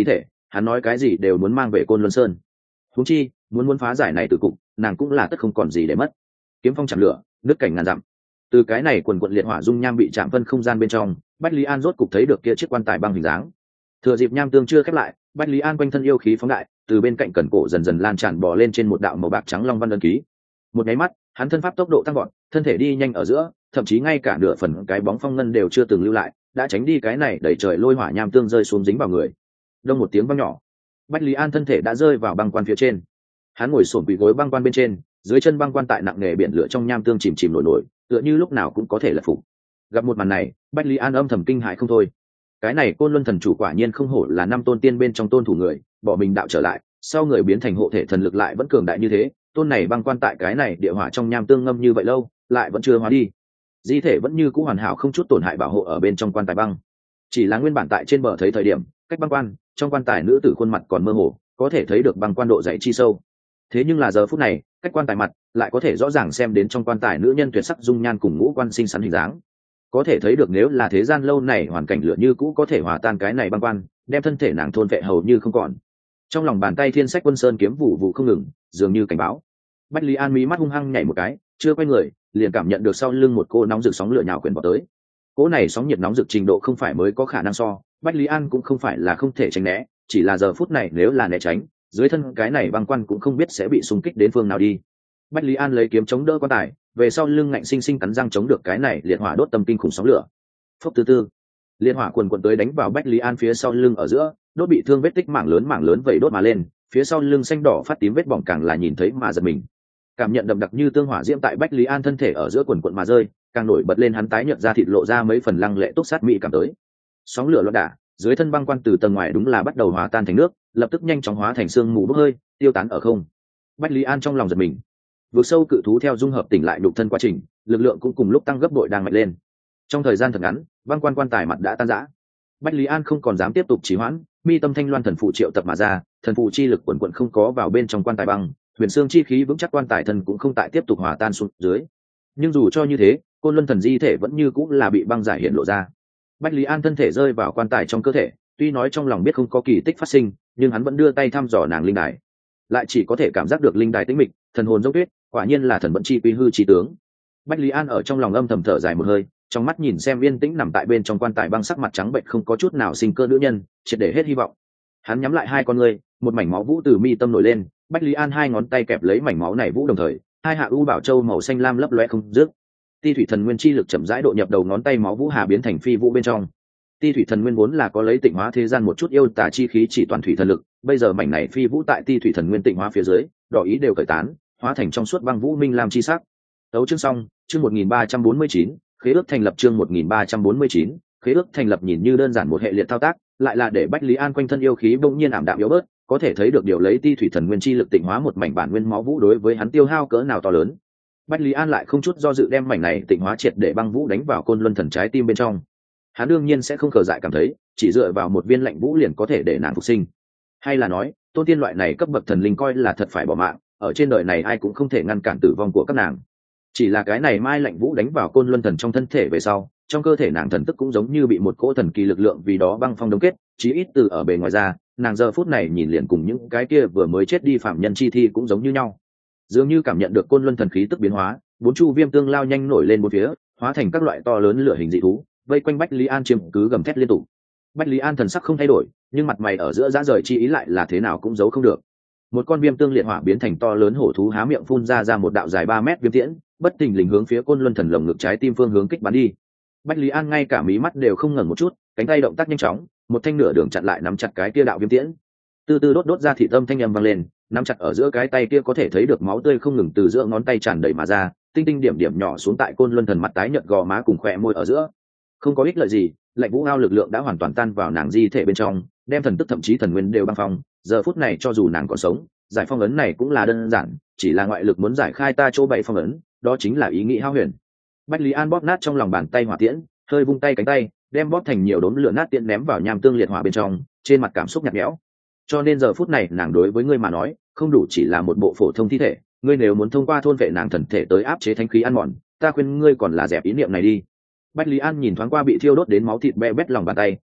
hắn nói cái gì đều muốn mang về Côn Luân Sơn. Huống chi muốn phá giải này từ cục, nàng cũng là tất không còn gì để mất. Kiếm phong chạm lửa, nước cảnh ngàn dặm. Từ cái này quần quận liệt hỏa dung nham bị chạm phân không gian bên trong, Bách Lý An rốt cục thấy được kia chiếc quan tài băng hình dáng. Thừa dịp nham tương chưa khép lại, Bách Lý An quanh thân yêu khí phóng đại, từ bên cạnh cẩn cổ dần dần lan tràn bò lên trên một đạo màu bạc trắng long văn ấn ký. Một nháy mắt, hắn thân pháp tốc độ tăng vọt, thân thể đi nhanh ở giữa, thậm chí ngay cả nửa phần cái bóng phong ngân đều chưa từng lưu lại, đã tránh đi cái này đẩy trời lôi hỏa nham tương rơi xuống dính vào người. Đông một tiếng vang nhỏ, Bách Lý An thân thể đã rơi vào băng quan phía trên. Hắn ngồi xổm quỳ gối băng quan bên trên, dưới chân băng quan tại nặng nề biển lửa trong nham tương chìm chìm nổi nổi, tựa như lúc nào cũng có thể lật phục. Gặp một màn này, Bách Lý An âm thầm kinh hãi không thôi. Cái này Côn Luân thần chủ quả nhiên không hổ là năm tôn tiên bên trong tôn thủ người, bỏ mình đạo trở lại, sau người biến thành hộ thể thần lực lại vẫn cường đại như thế, tôn này băng quan tại cái này địa hỏa trong nham tương ngâm như vậy lâu, lại vẫn chưa hóa đi. Di thể vẫn như cũ hoàn hảo không chút tổn hại bảo hộ ở bên trong quan tài băng. Chỉ là nguyên bản tại trên bờ thấy thời điểm, cách băng quan, trong quan tài nữ tử khuôn mặt còn mơ hồ, có thể thấy được băng quan độ dày chi sâu. Thế nhưng là giờ phút này, cách quan tài mặt lại có thể rõ ràng xem đến trong quan tài nữ nhân tuyệt sắc dung nhan cùng ngũ quan xinh xắn hình dáng. Có thể thấy được nếu là thế gian lâu này hoàn cảnh lửa như cũ có thể hòa tan cái này băng quan, đem thân thể nàng thôn vệ hầu như không còn. Trong lòng bàn tay Thiên Sách Quân Sơn kiếm vụ vụ không ngừng, dường như cảnh báo. Bách Lý An mí mắt hung hăng nhảy một cái, chưa quay người, liền cảm nhận được sau lưng một cô nóng rực sóng lửa nhào quyển vào tới. Cỗ này sóng nhiệt nóng rực trình độ không phải mới có khả năng so, Bách Lý An cũng không phải là không thể tránh né, chỉ là giờ phút này nếu là né tránh, dưới thân cái này băng quan cũng không biết sẽ bị xung kích đến phương nào đi. Bách Lý An lấy kiếm chống đỡ quan tài, về sau lưng ngạnh sinh sinh cắn răng chống được cái này liệt hỏa đốt tâm kinh khủng sóng lửa. Phốc từ từ, liệt hỏa quần quần tới đánh vào Bách Lý An phía sau lưng ở giữa, đốt bị thương vết tích mảng lớn vẩy đốt mà lên, phía sau lưng xanh đỏ phát tím vết bỏng càng là nhìn thấy mà giật mình. Cảm nhận đậm đặc như tương hỏa diễm tại Bách Lý An thân thể ở giữa quần quần mà rơi, càng nổi bật lên hắn tái nhợt ra thịt lộ ra mấy phần lăng lệ túc sát mỹ cảm tới. Sóng lửa loạn đả, dưới thân băng quan từ tầng ngoài đúng là bắt đầu hòa tan thành nước, lập tức nhanh chóng hóa thành sương mù bốc hơi, tiêu tán ở không. Bách Lý An trong lòng giật mình. Vượt sâu cự thú theo dung hợp tỉnh lại nhục thân quá trình, lực lượng cũng cùng lúc tăng gấp bội đang mạnh lên. Trong thời gian thật ngắn, băng quan tài mặt đã tan rã. Bách Lý An không còn dám tiếp tục trì hoãn, mi tâm thanh loan thần phụ triệu tập mà ra, thần phụ chi lực quần quần không có vào bên trong quan tài băng, huyền xương chi khí vững chắc quan tài thần cũng không tại tiếp tục hòa tan xuống dưới. Nhưng dù cho như thế, Côn Luân thần di thể vẫn như cũng là bị băng giải hiện lộ ra. Bách Lý An thân thể rơi vào quan tài trong cơ thể, tuy nói trong lòng biết không có kỳ tích phát sinh, nhưng hắn vẫn đưa tay thăm dò nàng linh đài, lại chỉ có thể cảm giác được linh đài tĩnh mịch, thần hồn dốc tuyết, quả nhiên là thần vận chi quy hư chi tướng. Bách Lý An ở trong lòng âm thầm thở dài một hơi, trong mắt nhìn xem yên tĩnh nằm tại bên trong quan tài băng sắc mặt trắng bệnh không có chút nào sinh cơ nữ nhân, triệt để hết hy vọng. Hắn nhắm lại hai con ngươi, một mảnh máu vũ từ mi tâm nổi lên, Bách Lý An hai ngón tay kẹp lấy mảnh máu này vũ đồng thời, hai hạ u bảo châu màu xanh lam lấp loe không dứt. Ti thủy thần nguyên chi lực chậm rãi độ nhập đầu ngón tay máu vũ hà biến thành phi vũ bên trong. Ti thủy thần nguyên vốn là có lấy tịnh hóa thế gian một chút yêu tà chi khí chỉ toàn thủy thần lực, bây giờ mảnh này phi vũ tại ti thủy thần nguyên tịnh hóa phía dưới, đỏ ý đều cởi tán, hóa thành trong suốt băng vũ minh lam chi sắc. Đấu chương xong, chương 1349, khế ước thành lập chương 1349, khế ước thành lập nhìn như đơn giản một hệ liệt thao tác, lại là để Bách Lý An quanh thân yêu khí bỗng nhiên ảm đạm yếu bớt, có thể thấy được điều lấy ti thủy thần nguyên chi lực tịnh hóa một mảnh bản nguyên máu vũ đối với hắn tiêu hao cỡ nào to lớn. Bách Lý An lại không chút do dự đem mảnh này tịnh hóa triệt để băng vũ đánh vào Côn Luân thần trái tim bên trong. Hắn đương nhiên sẽ không khờ dại cảm thấy chỉ dựa vào một viên lạnh vũ liền có thể để nàng phục sinh, hay là nói tôn tiên loại này cấp bậc thần linh coi là thật phải bỏ mạng, ở trên đời này ai cũng không thể ngăn cản tử vong của các nàng. Chỉ là cái này mai lạnh vũ đánh vào Côn Luân thần trong thân thể về sau, trong cơ thể nàng thần tức cũng giống như bị một cỗ thần kỳ lực lượng vì đó băng phong đóng kết, chí ít từ ở bề ngoài ra, nàng giờ phút này nhìn liền cùng những cái kia vừa mới chết đi phạm nhân chi thi cũng giống như nhau. Dường như cảm nhận được Côn Luân thần khí tức biến hóa, bốn chu viêm tương lao nhanh nổi lên bốn phía, hóa thành các loại to lớn lửa hình dị thú, vây quanh Bách Lý An chiếm cứ gầm thét liên tục. Bách Lý An thần sắc không thay đổi, nhưng mặt mày ở giữa dã rời chi ý lại là thế nào cũng giấu không được. Một con viêm tương liệt hỏa biến thành to lớn hổ thú há miệng phun ra một đạo dài 3 mét viêm tiễn, bất thình lình hướng phía Côn Luân thần lồng ngực trái tim phương hướng kích bắn đi. Bách Lý An ngay cả mí mắt đều không ngẩng một chút, cánh tay động tác nhanh chóng, một thanh nửa đường chặn lại nắm chặt cái kia đạo viêm tiễn. Từ từ đốt ra thịt âm thanh âm vang lên, nắm chặt ở giữa cái tay kia có thể thấy được máu tươi không ngừng từ giữa ngón tay tràn đầy mà ra, tinh tinh điểm điểm nhỏ xuống tại Côn Luân thần mặt tái nhợt gò má cùng khóe môi ở giữa. Không có ích lợi gì, lạnh vũ ao lực lượng đã hoàn toàn tan vào nàng di thể bên trong, đem thần tức thậm chí thần nguyên đều băng phong. Giờ phút này cho dù nàng còn sống, giải phong ấn này cũng là đơn giản, chỉ là ngoại lực muốn giải khai ta chỗ bày phong ấn, đó chính là ý nghĩ hao huyền. Bách Lý An bóp nát trong lòng bàn tay hỏa tiễn, hơi vung tay cánh tay, đem bóp thành nhiều đốm lửa nát tiễn ném vào nham tương liệt hỏa bên trong, trên mặt cảm xúc nhạt nhẽo. Cho nên giờ phút này nàng đối với ngươi mà nói, không đủ chỉ là một bộ phổ thông thi thể, ngươi nếu muốn thông qua thôn vệ nàng thần thể tới áp chế thánh khí ăn mòn, ta khuyên ngươi còn là dẹp ý niệm này đi. Bách Lý An nhìn thoáng qua bị thiêu đốt đến máu thịt be bét lòng bàn tay,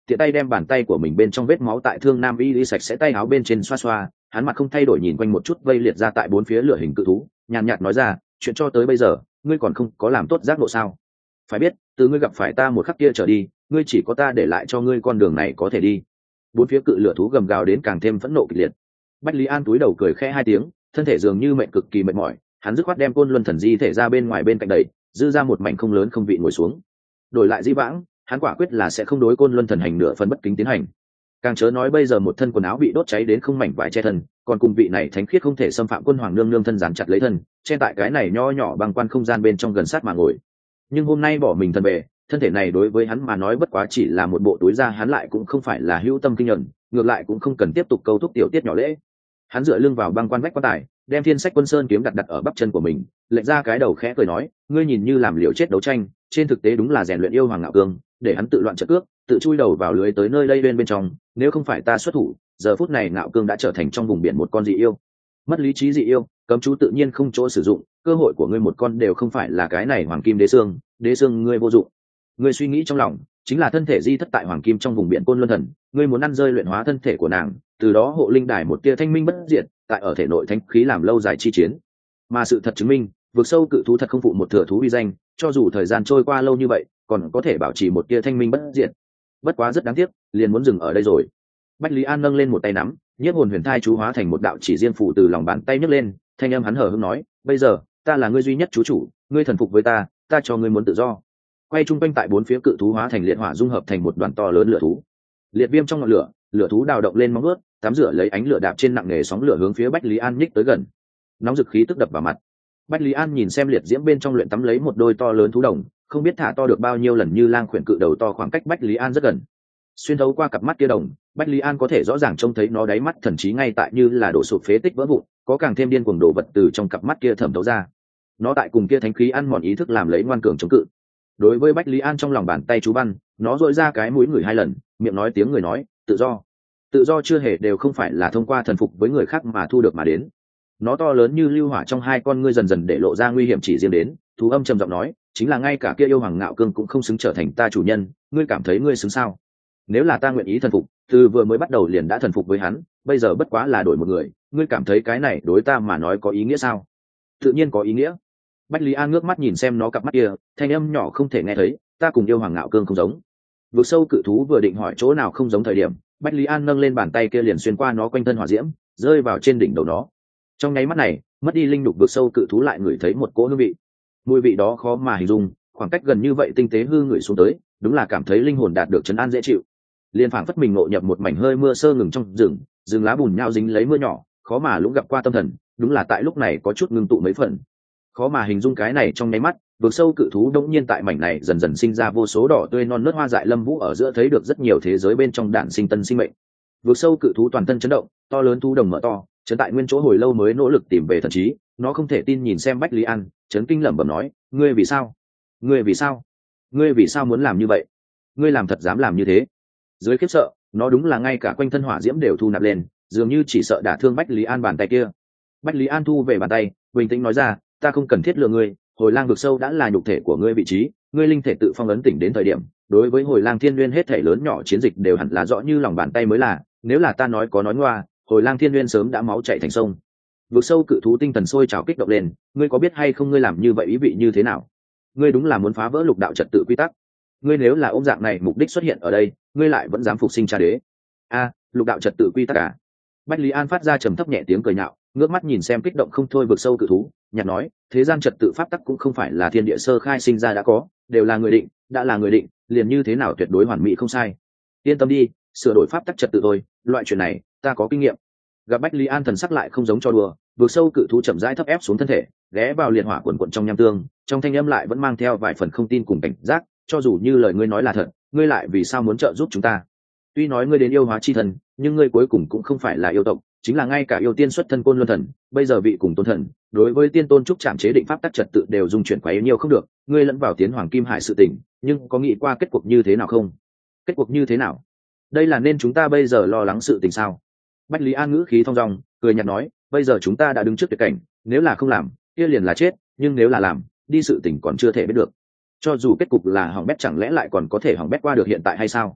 tiện tay đem bàn tay của mình bên trong vết máu tại thương nam y sạch sẽ tay áo bên trên xoa xoa. Hắn mặt không thay đổi nhìn quanh một chút vây liệt ra tại bốn phía lửa hình cự thú, nhàn nhạt nói ra, chuyện cho tới bây giờ ngươi còn không có làm tốt giác ngộ sao? Phải biết, từ ngươi gặp phải ta một khắc kia trở đi, ngươi chỉ có ta để lại cho ngươi con đường này có thể đi. Bốn phía cự lửa thú gầm gào đến càng thêm phẫn nộ kịch liệt. Bách Lý An túi đầu cười khẽ hai tiếng, thân thể dường như mệt cực kỳ mệt mỏi, hắn dứt khoát đem côn luân thần di thể ra bên ngoài bên cạnh đẩy, dư ra một mảnh không lớn không vị ngồi xuống. Đổi lại Di Vãng, hắn quả quyết là sẽ không đối côn luân thần hành nửa phần bất kính tiến hành. Càng chớ nói bây giờ một thân quần áo bị đốt cháy đến không mảnh vải che thân, còn cùng vị này thánh khiết không thể xâm phạm quân hoàng nương nương thân dán chặt lấy thân, che tại cái này nho nhỏ bằng quan không gian bên trong gần sát mà ngồi. Nhưng hôm nay bỏ mình thân về, thân thể này đối với hắn mà nói bất quá chỉ là một bộ túi da, hắn lại cũng không phải là hữu tâm kinh nhẫn, ngược lại cũng không cần tiếp tục câu thúc tiểu tiết nhỏ lễ. Hắn dựa lưng vào băng quan vách quan tài, đem Thiên Sách Quân Sơn kiếm đặt ở bắp chân của mình, lệch ra cái đầu khẽ cười nói, ngươi nhìn như làm liều chết đấu tranh, trên thực tế đúng là rèn luyện yêu hoàng ngạo cương, để hắn tự loạn trận cước, tự chui đầu vào lưới tới nơi đây bên trong, nếu không phải ta xuất thủ, giờ phút này ngạo cương đã trở thành trong vùng biển một con dị yêu. Mất lý trí dị yêu, cấm chú tự nhiên không chỗ sử dụng, cơ hội của ngươi một con đều không phải là cái này hoàng kim đế xương ngươi vô dụng. Ngươi suy nghĩ trong lòng chính là thân thể di thất tại hoàng kim trong vùng biển côn luân thần, ngươi muốn ăn rơi luyện hóa thân thể của nàng, từ đó hộ linh đài một tia thanh minh bất diệt, tại ở thể nội thánh khí làm lâu dài chi chiến. Mà sự thật chứng minh, vực sâu cự thú thật không phụ một thừa thú uy danh, cho dù thời gian trôi qua lâu như vậy, còn có thể bảo trì một tia thanh minh bất diệt. Bất quá rất đáng tiếc, liền muốn dừng ở đây rồi. Bách Lý An nâng lên một tay nắm, nhiếp hồn huyền thai chú hóa thành một đạo chỉ riêng phủ từ lòng bàn tay nhấc lên, thanh âm hắn hờ hững nói, bây giờ ta là ngươi duy nhất chú chủ, ngươi thần phục với ta, ta cho ngươi muốn tự do. Quay trung quanh tại bốn phía cự thú hóa thành liệt hỏa dung hợp thành một đoàn to lớn lửa thú. Liệt viêm trong ngọn lửa, lửa thú đào động lên móng vuốt, tắm rửa lấy ánh lửa đạp trên nặng nề sóng lửa hướng phía Bách Lý An nhích tới gần. Nóng dực khí tức đập vào mặt. Bách Lý An nhìn xem liệt diễm bên trong luyện tắm lấy một đôi to lớn thú đồng, không biết thả to được bao nhiêu lần như lang khuyển cự đầu to khoảng cách Bách Lý An rất gần. Xuyên thấu qua cặp mắt kia đồng, Bách Lý An có thể rõ ràng trông thấy nó đáy mắt thần trí ngay tại như là đổ sụp phế tích vỡ vụn, có càng thêm điên cuồng đổ vật từ trong cặp mắt kia thẩm thấu ra. Nó tại cùng kia thánh khí ăn mòn ý thức làm lấy ngoan cường chống cự. Đối với Bách Lý An trong lòng bàn tay chú văn, nó dội ra cái mũi người hai lần, miệng nói tiếng người nói, tự do. Tự do chưa hề đều không phải là thông qua thần phục với người khác mà thu được mà đến. Nó to lớn như lưu hỏa trong hai con ngươi dần dần để lộ ra nguy hiểm chỉ riêng đến, thú âm trầm giọng nói, chính là ngay cả kia yêu hoàng ngạo cương cũng không xứng trở thành ta chủ nhân, ngươi cảm thấy ngươi xứng sao? Nếu là ta nguyện ý thần phục, từ vừa mới bắt đầu liền đã thần phục với hắn, bây giờ bất quá là đổi một người, ngươi cảm thấy cái này đối ta mà nói có ý nghĩa sao? Tự nhiên có ý nghĩa. Bách Lý An ngước mắt nhìn xem nó cặp mắt kia, thanh âm nhỏ không thể nghe thấy, ta cùng yêu hoàng ngạo cương không giống. Vực sâu cự thú vừa định hỏi chỗ nào không giống thời điểm, Bách Lý An nâng lên bàn tay kia liền xuyên qua nó quanh thân hỏa diễm, rơi vào trên đỉnh đầu nó. Trong nháy mắt này, mất đi linh đục vực sâu cự thú lại ngửi thấy một cỗ hương vị. Mùi vị đó khó mà hình dung, khoảng cách gần như vậy tinh tế hư ngửi xuống tới, đúng là cảm thấy linh hồn đạt được trấn an dễ chịu. Liên phảng phất mình ngộ nhập một mảnh hơi mưa sơ ngừng trong rừng, rừng lá bùn nhão dính lấy mưa nhỏ, khó mà lũng gặp qua tâm thần, đúng là tại lúc này có chút ngưng tụ mấy phần. Khó mà hình dung cái này trong nháy mắt, vực sâu cự thú đống nhiên tại mảnh này dần dần sinh ra vô số đỏ tươi non nớt hoa dại lâm vũ ở giữa thấy được rất nhiều thế giới bên trong đạn sinh tân sinh mệnh. Vực sâu cự thú toàn thân chấn động, to lớn thú đồng mở to, chấn tại nguyên chỗ hồi lâu mới nỗ lực tìm về thần trí, nó không thể tin nhìn xem Bách Lý An, chấn kinh lẩm bẩm nói, ngươi vì sao? Ngươi vì sao? Ngươi vì sao muốn làm như vậy? Ngươi làm thật dám làm như thế? Dưới khiếp sợ, nó đúng là ngay cả quanh thân hỏa diễm đều thu nạp lên, dường như chỉ sợ đả thương Bách Lý An bàn tay kia. Bách Lý An thu về bàn tay, bình tĩnh nói ra, ta không cần thiết lừa ngươi, hồi lang vực sâu đã là nhục thể của ngươi vị trí, ngươi linh thể tự phong ấn tỉnh đến thời điểm, đối với hồi lang thiên nguyên hết thể lớn nhỏ chiến dịch đều hẳn là rõ như lòng bàn tay mới là, nếu là ta nói có nói ngoa, hồi lang thiên nguyên sớm đã máu chảy thành sông. Vực sâu cự thú tinh thần sôi trào kích động lên, ngươi có biết hay không ngươi làm như vậy ý vị như thế nào? Ngươi đúng là muốn phá vỡ lục đạo trật tự quy tắc. Ngươi nếu là ôm dạng này mục đích xuất hiện ở đây, ngươi lại vẫn dám phục sinh cha đế. A, lục đạo trật tự quy tắc à? Bách Lý An phát ra trầm thấp nhẹ tiếng cười nhạo, ngước mắt nhìn xem kích động không thôi vực sâu cự thú, nhạt nói, thế gian trật tự pháp tắc cũng không phải là thiên địa sơ khai sinh ra đã có, đều là người định, đã là người định, liền như thế nào tuyệt đối hoàn mỹ không sai. Yên tâm đi, sửa đổi pháp tắc trật tự thôi, loại chuyện này ta có kinh nghiệm. Gặp Bách Lý An thần sắc lại không giống cho đùa, vực sâu cự thú chậm rãi thấp ép xuống thân thể, ghé vào liệt hỏa quần quần trong nham tương, trong thanh âm lại vẫn mang theo vài phần không tin cùng cảnh giác, cho dù như lời ngươi nói là thật, ngươi lại vì sao muốn trợ giúp chúng ta? Tuy nói ngươi đến yêu hóa chi thần, nhưng ngươi cuối cùng cũng không phải là yêu tộc, chính là ngay cả yêu tiên xuất thân côn luân thần, bây giờ vị cùng tôn thần, đối với tiên tôn trúc chạm chế định pháp tắc trật tự đều dung chuyển quá yếu nhiều không được, ngươi lẫn vào tiến hoàng kim hải sự tình, nhưng có nghĩ qua kết cuộc như thế nào không? Kết cuộc như thế nào? Đây là nên chúng ta bây giờ lo lắng sự tình sao? Bách Lý An ngữ khí thong dong, cười nhạt nói, bây giờ chúng ta đã đứng trước tuyệt cảnh, nếu là không làm, kia liền là chết, nhưng nếu là làm, đi sự tình còn chưa thể biết được. Cho dù kết cục là hỏng bét chẳng lẽ lại còn có thể hỏng bét qua được hiện tại hay sao?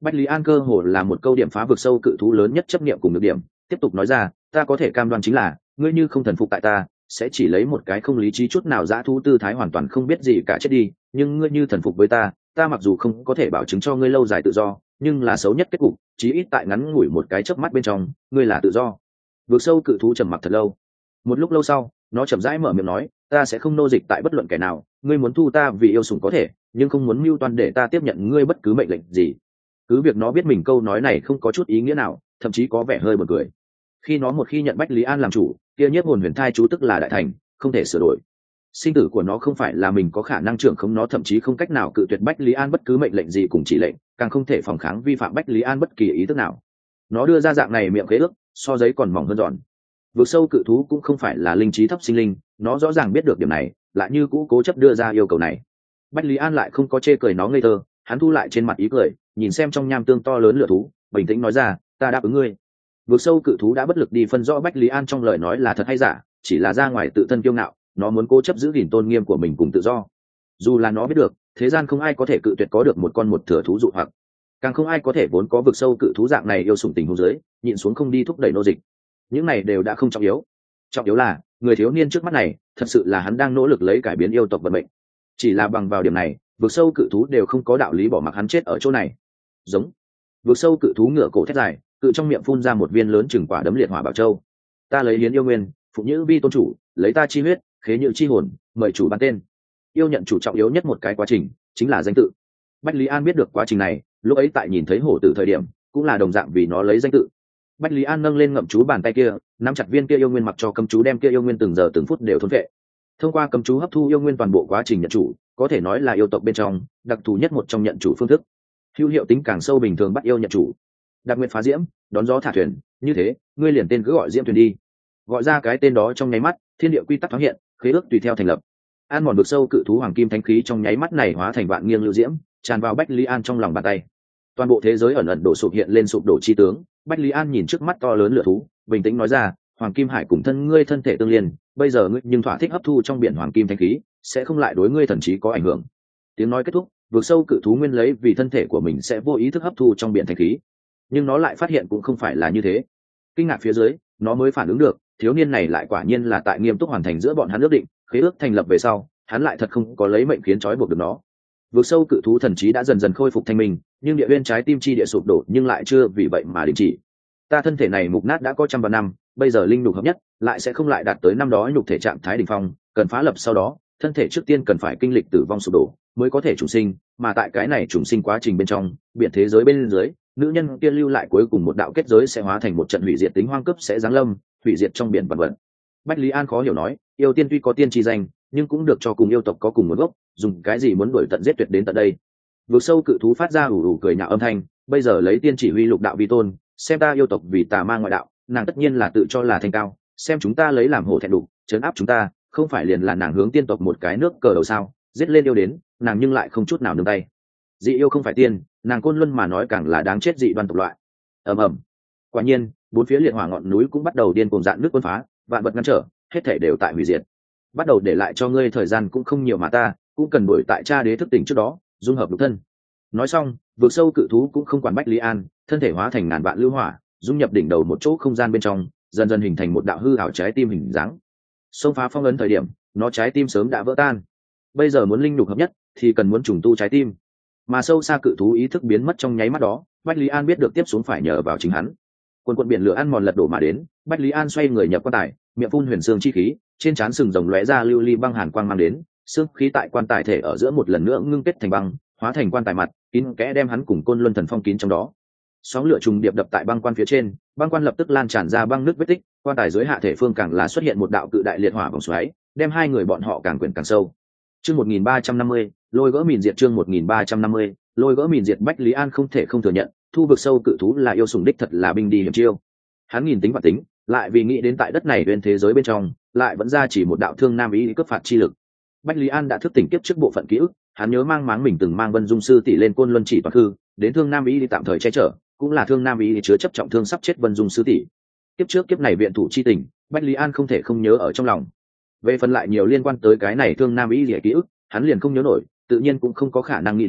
Bách Lý An cơ hồ là một câu điểm phá vực sâu cự thú lớn nhất chấp niệm cùng được điểm, tiếp tục nói ra, ta có thể cam đoan chính là, ngươi như không thần phục tại ta, sẽ chỉ lấy một cái không lý trí chút nào dã thú tư thái hoàn toàn không biết gì cả chết đi, nhưng ngươi như thần phục với ta, ta mặc dù không có thể bảo chứng cho ngươi lâu dài tự do, nhưng là xấu nhất kết cục, chí ít tại ngắn ngủi một cái chớp mắt bên trong, ngươi là tự do. Vực sâu cự thú trầm mặc thật lâu. Một lúc lâu sau, nó chậm rãi mở miệng nói, ta sẽ không nô dịch tại bất luận kẻ nào, ngươi muốn thu ta vì yêu sủng có thể, nhưng không muốn mưu toan để ta tiếp nhận ngươi bất cứ mệnh lệnh gì. Cứ việc nó biết mình câu nói này không có chút ý nghĩa nào, thậm chí có vẻ hơi buồn cười. Khi nó một khi nhận Bách Lý An làm chủ, kia nhiếp hồn huyền thai chú tức là đại thành, không thể sửa đổi. Sinh tử của nó không phải là mình có khả năng trưởng không, nó thậm chí không cách nào cự tuyệt Bách Lý An bất cứ mệnh lệnh gì cùng chỉ lệnh, càng không thể phòng kháng vi phạm Bách Lý An bất kỳ ý thức nào. Nó đưa ra dạng này miệng khế ước, so giấy còn mỏng hơn giòn. Vực sâu cự thú cũng không phải là linh trí thấp sinh linh, nó rõ ràng biết được điểm này, lại như cũ cố chấp đưa ra yêu cầu này. Bách Lý An lại không có chê cười nó ngây thơ, hắn thu lại trên mặt ý cười, nhìn xem trong nham tương to lớn lửa thú, bình tĩnh nói ra, ta đáp ứng ngươi. Vực sâu cự thú đã bất lực đi phân rõ Bách Lý An trong lời nói là thật hay giả, chỉ là ra ngoài tự thân kiêu ngạo, nó muốn cố chấp giữ gìn tôn nghiêm của mình cùng tự do. Dù là nó biết được, thế gian không ai có thể cự tuyệt có được một con một thửa thú dụ hoặc, càng không ai có thể vốn có vực sâu cự thú dạng này yêu sủng tình huống dưới, nhịn xuống không đi thúc đẩy nô dịch. Những này đều đã không trọng yếu. Trọng yếu là, người thiếu niên trước mắt này, thật sự là hắn đang nỗ lực lấy cải biến yêu tộc vận mệnh. Chỉ là bằng vào điểm này, vực sâu cự thú đều không có đạo lý bỏ mặc hắn chết ở chỗ này. Giống. Vực sâu cự thú ngửa cổ thét dài, cự trong miệng phun ra một viên lớn chừng quả đấm liệt hỏa bảo châu. Ta lấy hiến yêu nguyên, phụ nhữ vi tôn chủ, lấy ta chi huyết, khế nhự chi hồn, mời chủ ban tên. Yêu nhận chủ trọng yếu nhất một cái quá trình, chính là danh tự. Bách Lý An biết được quá trình này, lúc ấy tại nhìn thấy hổ tử thời điểm, cũng là đồng dạng vì nó lấy danh tự. Bách Lý An nâng lên ngậm chú bàn tay kia, nắm chặt viên kia yêu nguyên, mặc cho cấm chú đem kia yêu nguyên từng giờ từng phút đều thôn vệ. Thông qua cấm chú hấp thu yêu nguyên toàn bộ quá trình nhận chủ, có thể nói là yêu tộc bên trong đặc thù nhất một trong nhận chủ phương thức. Hữu hiệu tính càng sâu, bình thường bắt yêu nhận chủ. Đặc nguyện phá diễm, đón gió thả thuyền, như thế, ngươi liền tên cứ gọi diễm thuyền đi. Gọi ra cái tên đó trong nháy mắt, thiên địa quy tắc thoáng hiện, khế ước tùy theo thành lập. An mòn vực sâu cự thú hoàng kim thánh khí trong nháy mắt này hóa thành vạn nghiêng lưu diễm, tràn vào Bách Lý An trong lòng bàn tay. Toàn bộ thế giới ẩn ẩn đổ sụp hiện lên sụp đổ chi tướng. Bách Lý An nhìn trước mắt to lớn lửa thú, bình tĩnh nói ra, hoàng kim hải cùng thân ngươi thân thể tương liên, bây giờ ngươi nhưng thỏa thích hấp thu trong biển hoàng kim thánh khí, sẽ không lại đối ngươi thần trí có ảnh hưởng. Tiếng nói kết thúc, vực sâu cự thú nguyên lấy vì thân thể của mình sẽ vô ý thức hấp thu trong biển thánh khí, nhưng nó lại phát hiện cũng không phải là như thế. Kinh ngạc phía dưới, nó mới phản ứng được, thiếu niên này lại quả nhiên là tại nghiêm túc hoàn thành giữa bọn hắn ước định, khế ước thành lập về sau, hắn lại thật không có lấy mệnh khiến trói buộc được nó. Vực sâu cự thú thần trí đã dần dần khôi phục thanh minh, nhưng địa bên trái tim chi địa sụp đổ nhưng lại chưa vì vậy mà đình chỉ. Ta thân thể này mục nát đã có trăm vạn năm, bây giờ linh nhục hợp nhất, lại sẽ không lại đạt tới năm đó nhục thể trạng thái đỉnh phong, cần phá lập sau đó, thân thể trước tiên cần phải kinh lịch tử vong sụp đổ, mới có thể trùng sinh, mà tại cái này trùng sinh quá trình bên trong, biển thế giới bên dưới, nữ nhân kia lưu lại cuối cùng một đạo kết giới sẽ hóa thành một trận hủy diệt tính hoang cấp sẽ giáng lâm, hủy diệt trong biển vạn vật. Bách Lý An khó hiểu nói, yêu tiên tuy có tiên chi danh, nhưng cũng được cho cùng yêu tộc có cùng nguồn gốc, dùng cái gì muốn đuổi tận giết tuyệt đến tận đây? Vực sâu cự thú phát ra ủ ủ cười nhạo âm thanh, bây giờ lấy tiên chỉ huy lục đạo vi tôn, xem ta yêu tộc vì tà ma ngoại đạo, nàng tất nhiên là tự cho là thanh cao, xem chúng ta lấy làm hổ thẹn đủ, trấn áp chúng ta, không phải liền là nàng hướng tiên tộc một cái nước cờ đầu sao? Giết lên yêu đến, nàng nhưng lại không chút nào nương tay. Dị yêu không phải tiên, nàng côn luân mà nói càng là đáng chết dị đoan tộc loại. ầm ầm. Quả nhiên, bốn phía liệt hỏa ngọn núi cũng bắt đầu điên cuồng dạn nước quân phá, vạn vật ngăn trở, hết thể đều tại hủy diệt. Bắt đầu để lại cho ngươi thời gian cũng không nhiều mà ta cũng cần đuổi tại cha đế thức tỉnh trước đó, dung hợp lục thân. Nói xong, vực sâu cự thú cũng không quản Bách Lý An, thân thể hóa thành ngàn vạn lưu hỏa, dung nhập đỉnh đầu một chỗ không gian bên trong, dần dần hình thành một đạo hư ảo trái tim hình dáng. Xông phá phong ấn thời điểm, nó trái tim sớm đã vỡ tan. Bây giờ muốn linh nhục hợp nhất, thì cần muốn trùng tu trái tim. Mà sâu xa cự thú ý thức biến mất trong nháy mắt đó, Bách Lý An biết được tiếp xuống phải nhờ vào chính hắn. Quần quần biển lửa ăn mòn lật đổ mà đến, Bách Lý An xoay người nhập quan tài, miệng phun huyền xương chi khí, trên trán sừng rồng lóe ra lưu ly băng hàn quang mang đến, xương khí tại quan tài thể ở giữa một lần nữa ngưng kết thành băng, hóa thành quan tài mặt, kín kẽ đem hắn cùng Côn Luân Thần Phong kín trong đó. Sóng lửa trùng điệp đập tại băng quan phía trên, băng quan lập tức lan tràn ra băng nước vết tích, quan tài dưới hạ thể phương càng là xuất hiện một đạo cự đại liệt hỏa vòng xoáy, đem hai người bọn họ càng quyển càng sâu. Chương 1350, lôi gỡ mìn diệt. Chương 1350, lôi gỡ mìn diệt. Bách Lý An không thể không thừa nhận, thu vực sâu cự thú là yêu sủng đích thật là binh đi hiểm chiêu. Hắn nghìn tính và tính, lại vì nghĩ đến tại đất này bên thế giới bên trong, lại vẫn ra chỉ một đạo thương nam ý cấp phạt chi lực. Bách Lý An đã thức tỉnh kiếp trước bộ phận ký ức, hắn nhớ mang máng mình từng mang Vân Dung sư tỷ lên Côn Luân chỉ toàn hư, đến thương nam ý đi tạm thời che chở, cũng là thương nam ý chứa chấp trọng thương sắp chết Vân Dung sư tỷ. Kiếp trước kiếp này viện thủ chi tình, Bách Lý An không thể không nhớ ở trong lòng. Về phần lại nhiều liên quan tới cái này thương nam ý gì ký ức, hắn liền không nhớ nổi, tự nhiên cũng không có khả năng nghĩ đến,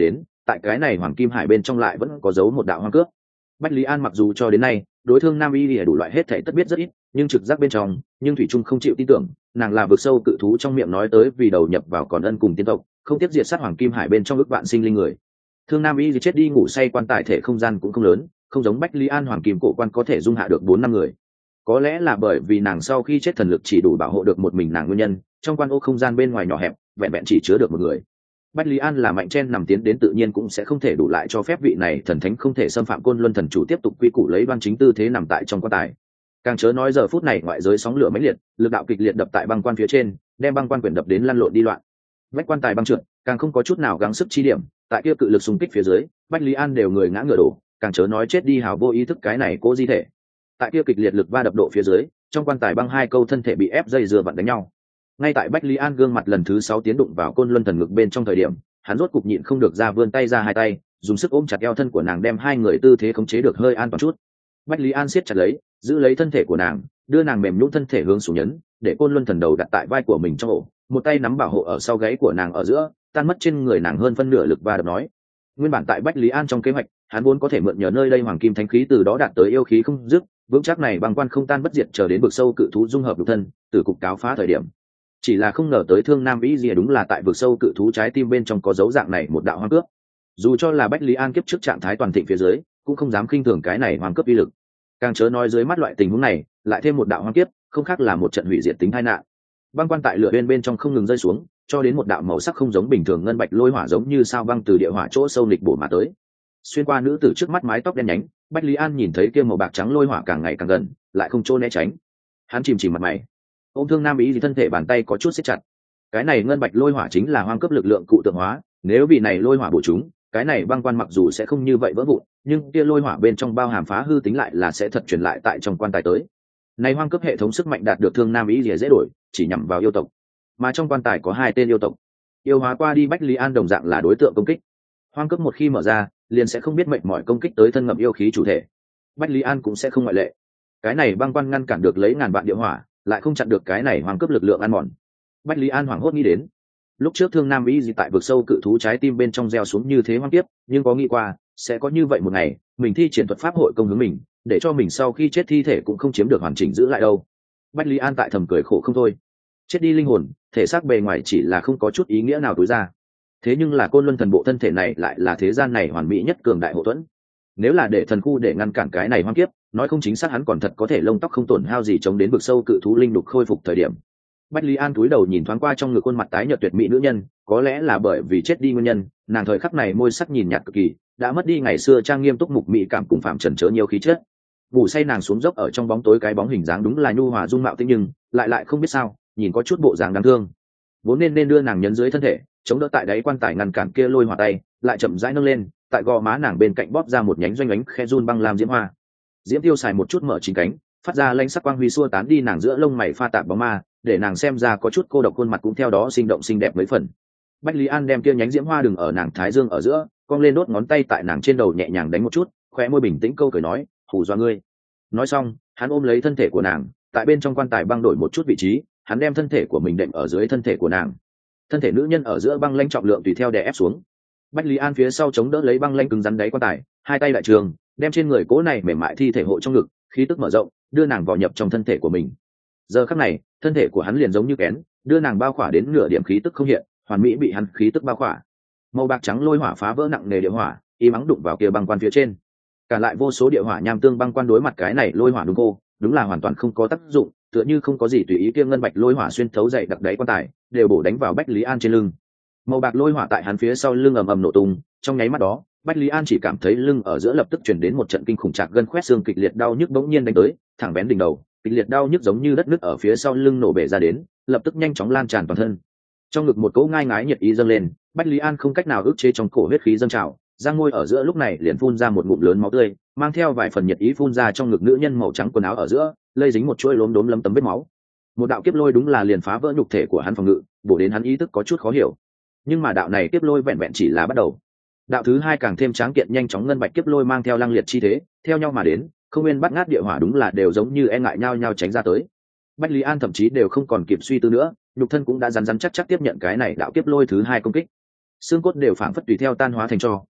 tại cái này hoàng kim hải bên trong lại vẫn có giấu một đạo hoang cướp. Bách Lý An mặc dù cho đến nay đối thương Nam Y Lìa đủ loại hết thảy tất biết rất ít, nhưng trực giác bên trong, nhưng thủy trung không chịu tin tưởng, nàng là vực sâu cự thú trong miệng nói tới vì đầu nhập vào còn ân cùng tiên tộc, không tiếp diệt sát hoàng kim hải bên trong ước vạn sinh linh người. Thương Nam Y chết đi ngủ say quan tài thể không gian cũng không lớn, không giống Bách Lý An hoàng kim cổ quan có thể dung hạ được 4-5 người. Có lẽ là bởi vì nàng sau khi chết thần lực chỉ đủ bảo hộ được một mình nàng nguyên nhân, trong quan ô không gian bên ngoài nhỏ hẹp, vẹn vẹn chỉ chứa được một người. Bách Lý An là mạnh chen nằm tiến đến tự nhiên cũng sẽ không thể đủ lại cho phép vị này thần thánh không thể xâm phạm Côn Luân thần chủ tiếp tục quy củ lấy đoan chính tư thế nằm tại trong quan tài. Càng chớ nói giờ phút này ngoại giới sóng lửa mãnh liệt, lực đạo kịch liệt đập tại băng quan phía trên, đem băng quan quyển đập đến lăn lộn đi loạn. Vách quan tài băng trượt, càng không có chút nào gắng sức chi điểm, tại kia cự lực xung kích phía dưới, Bách Lý An đều người ngã ngửa đổ, càng chớ nói chết đi hào vô ý thức cái này cố di thể. Tại kia kịch liệt lực va đập độ phía dưới, trong quan tài băng hai câu thân thể bị ép dây dưa vặn đánh nhau. Ngay tại Bách Lý An gương mặt lần thứ 6 tiến đụng vào Côn Luân thần ngực bên trong thời điểm, hắn rốt cục nhịn không được ra vươn tay ra hai tay, dùng sức ôm chặt eo thân của nàng đem hai người tư thế khống chế được hơi an toàn chút. Bách Lý An siết chặt lấy, giữ lấy thân thể của nàng, đưa nàng mềm nhũn thân thể hướng xuống nhấn, để Côn Luân thần đầu đặt tại vai của mình trong ổ, một tay nắm bảo hộ ở sau gáy của nàng ở giữa, tan mất trên người nàng hơn phân nửa lực và đập nói. Nguyên bản tại Bách Lý An trong kế hoạch, hắn vốn có thể mượn nhờ nơi đây hoàng kim thánh khí từ đó đạt tới yêu khí không dứt, vững chắc này băng quan không tan bất diệt chờ đến vực sâu cự thú dung hợp nhục thân, từ cục cáo phá thời điểm. Chỉ là không ngờ tới thương Nam Ý Lìa đúng là tại vực sâu cự thú trái tim bên trong có dấu dạng này một đạo hoang cướp. Dù cho là Bách Lý An kiếp trước trạng thái toàn thịnh phía dưới, cũng không dám khinh thường cái này hoang cướp uy lực. Càng chớ nói dưới mắt loại tình huống này, lại thêm một đạo hoang kiếp, không khác là một trận hủy diệt tính tai nạn. Băng quan tại lửa bên trong không ngừng rơi xuống, cho đến một đạo màu sắc không giống bình thường ngân bạch lôi hỏa giống như sao băng từ địa hỏa chỗ sâu lịch bổ mà tới. Xuyên qua nữ tử trước mắt mái tóc đen nhánh, Bách Lý An nhìn thấy kia màu bạc trắng lôi hỏa càng ngày càng gần, lại không chỗ né tránh. Hắn chìm mặt mày, ôm thương Nam Ý thì thân thể bàn tay có chút siết chặt. Cái này ngân bạch lôi hỏa chính là hoang cấp lực lượng cụ tượng hóa, nếu bị này lôi hỏa bổ chúng, cái này băng quan mặc dù sẽ không như vậy vỡ vụn, nhưng kia lôi hỏa bên trong bao hàm phá hư tính lại là sẽ thật truyền lại tại trong quan tài tới. Này hoang cấp hệ thống sức mạnh đạt được thương Nam Ý dễ đổi, chỉ nhắm vào yêu tộc, mà trong quan tài có 2 tên yêu tộc. Yêu hóa qua đi Bách Lý An đồng dạng là đối tượng công kích. Hoang cấp một khi mở ra, liền sẽ không biết mệnh mỏi công kích tới thân ngậm yêu khí chủ thể. Bách Lý An cũng sẽ không ngoại lệ. Cái này băng quan ngăn cản được lấy ngàn vạn địa hỏa, lại không chặn được cái này hoang cấp lực lượng ăn mòn. Bách Lý An hoảng hốt nghĩ đến, lúc trước thương Nam Ý gì tại vực sâu cự thú trái tim bên trong gieo xuống như thế hoang kiếp, nhưng có nghĩ qua sẽ có như vậy một ngày, mình thi triển thuật pháp hội công hướng mình, để cho mình sau khi chết thi thể cũng không chiếm được hoàn chỉnh giữ lại đâu. Bách Lý An tại thầm cười khổ không thôi. Chết đi linh hồn, thể xác bề ngoài chỉ là không có chút ý nghĩa nào tối ra. Thế nhưng là Côn Luân thần bộ thân thể này lại là thế gian này hoàn mỹ nhất cường đại hộ thuẫn. Nếu là để thần khu để ngăn cản cái này hoang kiếp, nói không chính xác hắn còn thật có thể lông tóc không tổn hao gì chống đến vực sâu cự thú linh đục khôi phục thời điểm. Bách Lý An cúi đầu nhìn thoáng qua trong ngực khuôn mặt tái nhợt tuyệt mỹ nữ nhân, có lẽ là bởi vì chết đi nguyên nhân, nàng thời khắc này môi sắc nhìn nhạt cực kỳ, đã mất đi ngày xưa trang nghiêm túc mục mỹ cảm cùng phạm trần chớ nhiều khí chất. Ngủ say nàng xuống dốc ở trong bóng tối, cái bóng hình dáng đúng là nhu hòa dung mạo tinh nhưng lại không biết sao, nhìn có chút bộ dáng đáng thương. Vốn nên đưa nàng nhấn dưới thân thể, chống đỡ tại đáy quan tài ngăn cản kia lôi hỏa tay, lại chậm rãi nâng lên, tại gò má nàng bên cạnh bóp ra một nhánh doanh ánh khe run băng làm diễm hoa. Diễm tiêu xài một chút mở chín cánh, phát ra lanh sắc quang huy xua tán đi nàng giữa lông mày pha tạp bóng ma, để nàng xem ra có chút cô độc, khuôn mặt cũng theo đó sinh động xinh đẹp mấy phần. Bách Lý An đem kia nhánh diễm hoa đừng ở nàng thái dương ở giữa, cong lên đốt ngón tay tại nàng trên đầu nhẹ nhàng đánh một chút, khóe môi bình tĩnh câu cười nói, hù dọa ngươi. Nói xong, hắn ôm lấy thân thể của nàng, tại bên trong quan tài băng đổi một chút vị trí, hắn đem thân thể của mình đệm ở dưới thân thể của nàng. Thân thể nữ nhân ở giữa băng lãnh trọng lượng tùy theo đè ép xuống. Bách Lý An phía sau chống đỡ lấy băng lãnh cứng rắn đáy quan tài, hai tay đại trường, đem trên người cố này mềm mại thi thể hộ trong ngực, khí tức mở rộng, đưa nàng vào nhập trong thân thể của mình. Giờ khắc này, thân thể của hắn liền giống như kén, đưa nàng bao khỏa đến nửa điểm khí tức không hiện, hoàn mỹ bị hắn khí tức bao khỏa. Màu bạc trắng lôi hỏa phá vỡ nặng nề địa hỏa, im ắng đụng vào kia băng quan phía trên. Cả lại vô số địa hỏa nham tương băng quan đối mặt cái này lôi hỏa đúng cô, đúng là hoàn toàn không có tác dụng, tựa như không có gì tùy ý kia ngân bạch lôi hỏa xuyên thấu dày đặc đáy quan tài, đều bổ đánh vào Bách Lý An trên lưng. Màu bạc lôi hỏa tại hắn phía sau lưng ầm ầm nổ tung, trong nháy mắt đó, Bách Lý An chỉ cảm thấy lưng ở giữa lập tức truyền đến một trận kinh khủng chạc gân khoét xương kịch liệt đau nhức bỗng nhiên đánh tới, thẳng bén đỉnh đầu, kịch liệt đau nhức giống như đất nứt ở phía sau lưng nổ bể ra đến, lập tức nhanh chóng lan tràn toàn thân. Trong ngực một cỗ ngai ngái nhiệt ý dâng lên, Bách Lý An không cách nào ức chế trong cổ huyết khí dâng trào, giang môi ở giữa lúc này liền phun ra một ngụm lớn máu tươi, mang theo vài phần nhiệt ý phun ra trong ngực nữ nhân màu trắng quần áo ở giữa, lây dính một chuỗi lốm đốm lấm tấm vết máu. Một đạo kiếp lôi đúng là liền phá vỡ nhục thể của hắn phòng ngự, bổ đến hắn ý thức có chút khó hiểu. Nhưng mà đạo này kiếp lôi vẹn vẹn chỉ là bắt đầu. Đạo thứ hai càng thêm tráng kiện nhanh chóng ngân bạch kiếp lôi mang theo lăng liệt chi thế, theo nhau mà đến, không nguyên bắt ngát địa hỏa đúng là đều giống như e ngại nhau nhau tránh ra tới. Bách Lý An thậm chí đều không còn kịp suy tư nữa, nhục thân cũng đã rắn rắn chắc chắc tiếp nhận cái này đạo kiếp lôi thứ hai công kích. Xương cốt đều phảng phất tùy theo tan hóa thành tro,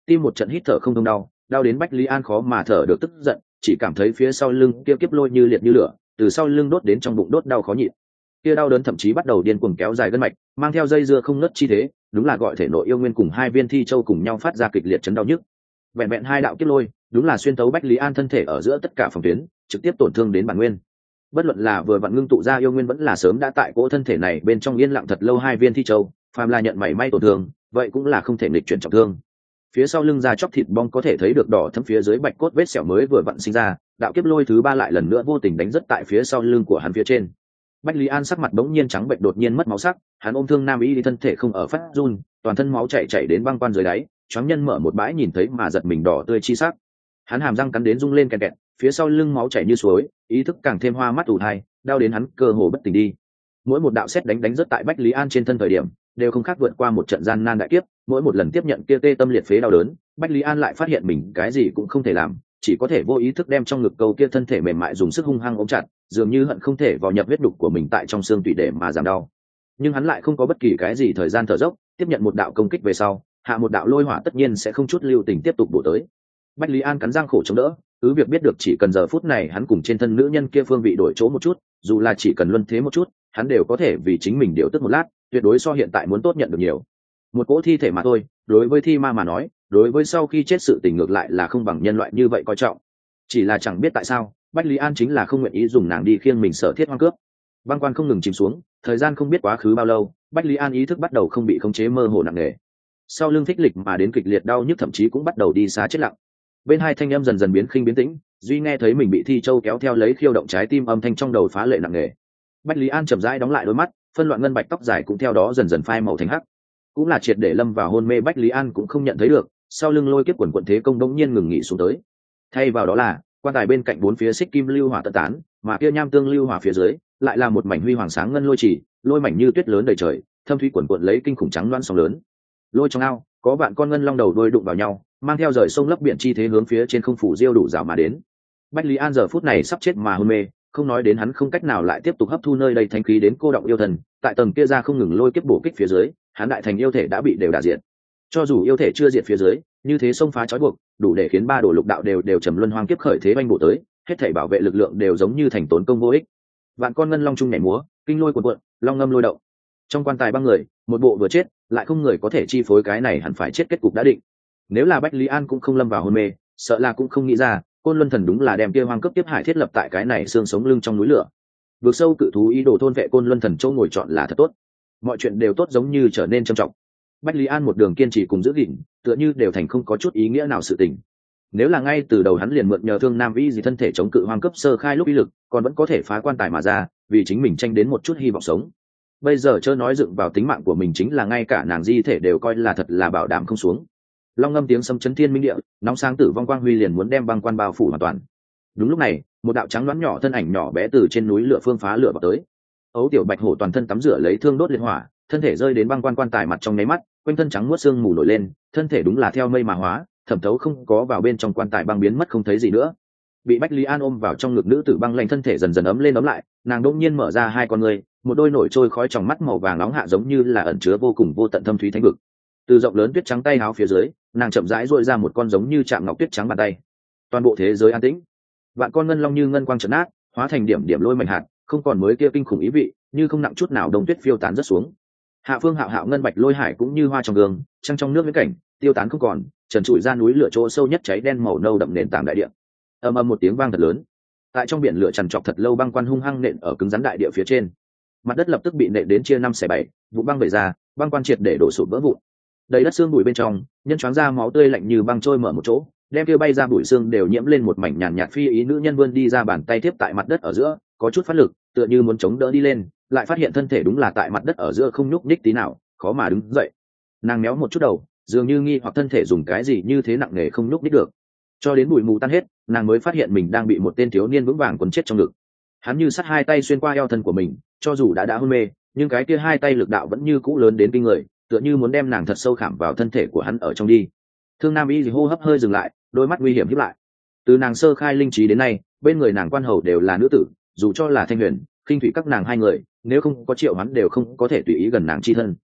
tim một trận hít thở không thông, đau đến Bách Lý An khó mà thở được, tức giận chỉ cảm thấy phía sau lưng kia kiếp lôi như liệt như lửa, từ sau lưng đốt đến trong bụng đốt đau khó nhịn. Kia đau đớn thậm chí bắt đầu điên cuồng kéo dài gân mạch, mang theo dây dưa không ngớt chi thế, đúng là gọi thể nội yêu nguyên cùng hai viên thi châu cùng nhau phát ra kịch liệt chấn đau nhức. Vẹn vẹn hai đạo kiếp lôi, đúng là xuyên tấu Bách Lý An thân thể ở giữa tất cả phòng tuyến, trực tiếp tổn thương đến bản nguyên. Bất luận là vừa vặn ngưng tụ ra yêu nguyên vẫn là sớm đã tại cỗ thân thể này bên trong yên lặng thật lâu hai viên thi châu, phàm là nhận mảy may tổn thương, vậy cũng là không thể nghịch chuyển trọng thương. Phía sau lưng da chóc thịt bong có thể thấy được đỏ thấm phía dưới bạch cốt vết sẹo mới vừa vặn sinh ra, đạo kiếp lôi thứ ba lại lần nữa vô tình đánh rất tại phía sau lưng của hắn phía trên. Bách Lý An sắc mặt bỗng nhiên trắng bệnh, đột nhiên mất máu sắc, hắn ôm thương nam y thân thể không ở phát run, toàn thân máu chảy đến băng quan dưới đáy, choáng nhân mở một bãi nhìn thấy mà giật mình đỏ tươi chi sắc. Hắn hàm răng cắn đến rung lên kẹt kẹt, phía sau lưng máu chảy như suối, ý thức càng thêm hoa mắt ù tai, đau đến hắn cơ hồ bất tỉnh đi. Mỗi một đạo sét đánh rất tại Bách Lý An trên thân thời điểm, đều không khác vượt qua một trận gian nan đại kiếp, mỗi một lần tiếp nhận kia tê tâm liệt phế đau đớn, Bách Lý An lại phát hiện mình cái gì cũng không thể làm, chỉ có thể vô ý thức đem trong ngực câu kia thân thể mềm mại dùng sức hung hăng ôm chặt, dường như hận không thể vào nhập huyết đục của mình tại trong xương tủy để mà giảm đau. Nhưng hắn lại không có bất kỳ cái gì thời gian thở dốc, tiếp nhận một đạo công kích về sau, hạ một đạo lôi hỏa tất nhiên sẽ không chút lưu tình tiếp tục bổ tới. Bách Lý An cắn răng khổ chống đỡ, cứ việc biết được chỉ cần giờ phút này hắn cùng trên thân nữ nhân kia phương vị đổi chỗ một chút, dù là chỉ cần luân thế một chút, hắn đều có thể vì chính mình điều tức một lát, tuyệt đối so hiện tại muốn tốt nhận được nhiều. Một cỗ thi thể mà thôi, đối với thi ma mà nói, đối với sau khi chết sự tình ngược lại là không bằng nhân loại như vậy coi trọng. Chỉ là chẳng biết tại sao, Bách Lý An chính là không nguyện ý dùng nàng đi khiêng mình sở thiết hoang cướp. Băng quan không ngừng chìm xuống, thời gian không biết quá khứ bao lâu, Bách Lý An ý thức bắt đầu không bị khống chế, mơ hồ nặng nề. Sau lưng thích lịch mà đến kịch liệt đau nhức thậm chí cũng bắt đầu đi xa chết lặng. Bên hai thanh âm dần dần biến khinh biến tĩnh, duy nghe thấy mình bị thi châu kéo theo lấy khiêu động trái tim, âm thanh trong đầu phá lệ nặng nề. Bách Lý An chậm rãi đóng lại đôi mắt, phân loạn ngân bạch tóc dài cũng theo đó dần dần phai màu thành hắc. Cũng là triệt để lâm vào hôn mê, Bách Lý An cũng không nhận thấy được, sau lưng lôi kiếp quần quần thế công đống nhiên ngừng nghỉ xuống tới. Thay vào đó là quan tài bên cạnh bốn phía xích kim lưu hỏa tận tán, mà kia nham tương lưu hỏa phía dưới lại là một mảnh huy hoàng sáng ngân lôi chỉ, lôi mảnh như tuyết lớn đầy trời, thâm thúy quần quần lấy kinh khủng trắng loãng sóng lớn. Lôi trong ao có vạn con ngân long đầu đuôi đụng vào nhau, mang theo rời sông lấp biển chi thế hướng phía trên không phủ diêu đủ rào mà đến. Bách Lý An giờ phút này sắp chết mà hôn mê, không nói đến hắn không cách nào lại tiếp tục hấp thu nơi đây thanh khí đến cô động yêu thần, tại tầng kia ra không ngừng lôi kiếp bổ kích phía dưới, hắn đại thành yêu thể đã bị đều đả diệt. Cho dù yêu thể chưa diệt phía dưới, như thế xông phá trói buộc, đủ để khiến ba đồ lục đạo đều trầm luân hoang kiếp khởi thế oanh bổ tới, hết thảy bảo vệ lực lượng đều giống như thành tốn công vô ích. Vạn con ngân long chung nhảy múa, kinh lôi cuộn cuộn, long ngâm lôi động. Trong quan tài ba người, một bộ vừa chết, lại không người có thể chi phối cái này hẳn phải chết kết cục đã định. Nếu là Bách Lý An cũng không lâm vào hôn mê, sợ là cũng không nghĩ ra, Côn Luân Thần đúng là đem kia hoang cấp tiếp hải thiết lập tại cái này xương sống lưng trong núi lửa. Vượt sâu cự thú ý đồ thôn vệ Côn Luân Thần chỗ ngồi chọn là thật tốt. Mọi chuyện đều tốt giống như trở nên trầm trọng. Bách Lý An một đường kiên trì cùng giữ gìn, tựa như đều thành không có chút ý nghĩa nào sự tình. Nếu là ngay từ đầu hắn liền mượn nhờ thương nam vĩ gì thân thể chống cự hoang cấp sơ khai lúc ý lực, còn vẫn có thể phá quan tài mà ra, vì chính mình tranh đến một chút hy vọng sống. Bây giờ chớ nói dựng vào tính mạng của mình, chính là ngay cả nàng di thể đều coi là thật là bảo đảm không xuống. Long ngâm tiếng sấm chấn thiên minh địa, nóng sáng tử vong quang huy liền muốn đem băng quan bao phủ hoàn toàn. Đúng lúc này, một đạo trắng đoán nhỏ thân ảnh nhỏ bé từ trên núi lửa phương phá lửa vào tới. Ấu tiểu bạch hổ toàn thân tắm rửa lấy thương đốt liệt hỏa, thân thể rơi đến băng quan tài mặt trong nháy mắt, quanh thân trắng muốt sương mù nổi lên, thân thể đúng là theo mây mà hóa, thẩm thấu không có vào bên trong quan tài, băng biến mất không thấy gì nữa. Bị Bách Lý An ôm vào trong ngực nữ tử băng lạnh thân thể dần dần ấm lên ấm lại, nàng đột nhiên mở ra hai con người, một đôi nổi trôi khói trong mắt màu vàng nóng hạ giống như là ẩn chứa vô cùng vô tận thâm thúy thánh vực. Từ rộng lớn tuyết trắng tay áo phía dưới, nàng chậm rãi duỗi ra một con giống như chạm ngọc tuyết trắng bàn tay. Toàn bộ thế giới an tĩnh, vạn con ngân long như ngân quang chợt nát, hóa thành điểm điểm lôi mảnh hạt, không còn mới kia kinh khủng ý vị, như không nặng chút nào đông tuyết phiêu tán rất xuống. Hạ phương hạo hạo ngân bạch lôi hải cũng như hoa trong gương, trăng trong nước viễn cảnh, tiêu tán không còn, trần trụi ra núi lửa chỗ sâu nhất cháy đen màu nâu đậm nền tảng đại địa. Ầm ầm một tiếng vang thật lớn, tại trong biển lửa trằn trọc thật lâu, băng quan hung hăng nện ở cứng rắn đại địa phía trên, mặt đất lập tức bị nện đến chia năm xẻ bảy, vụ băng vẩy ra, băng quan triệt để đổ sụp vỡ vụn. Đầy đất xương bụi bên trong, nhân choáng ra máu tươi lạnh như băng trôi mở một chỗ, đem kia bay ra bụi xương đều nhiễm lên một mảnh nhàn nhạt phi ý. Nữ nhân vươn đi ra bàn tay tiếp tại mặt đất ở giữa, có chút phát lực, tựa như muốn chống đỡ đi lên, lại phát hiện thân thể đúng là tại mặt đất ở giữa không nhúc nhích tí nào, khó mà đứng dậy. Nàng méo một chút đầu, dường như nghi hoặc thân thể dùng cái gì như thế nặng nề không nhúc nhích được. Cho đến bụi mù tan hết, nàng mới phát hiện mình đang bị một tên thiếu niên vững vàng quấn chết trong ngực. Hắn như sắt hai tay xuyên qua eo thân của mình, cho dù đã hôn mê, nhưng cái kia hai tay lực đạo vẫn như cũ lớn đến kinh người, tựa như muốn đem nàng thật sâu khảm vào thân thể của hắn ở trong đi. Thương Nam Y hô hấp hơi dừng lại, đôi mắt nguy hiểm híp lại. Từ nàng sơ khai linh trí đến nay, bên người nàng quan hầu đều là nữ tử, dù cho là Thanh Huyền, Khinh Thủy các nàng hai người, nếu không có triệu hắn đều không có thể tùy ý gần nàng chi thân.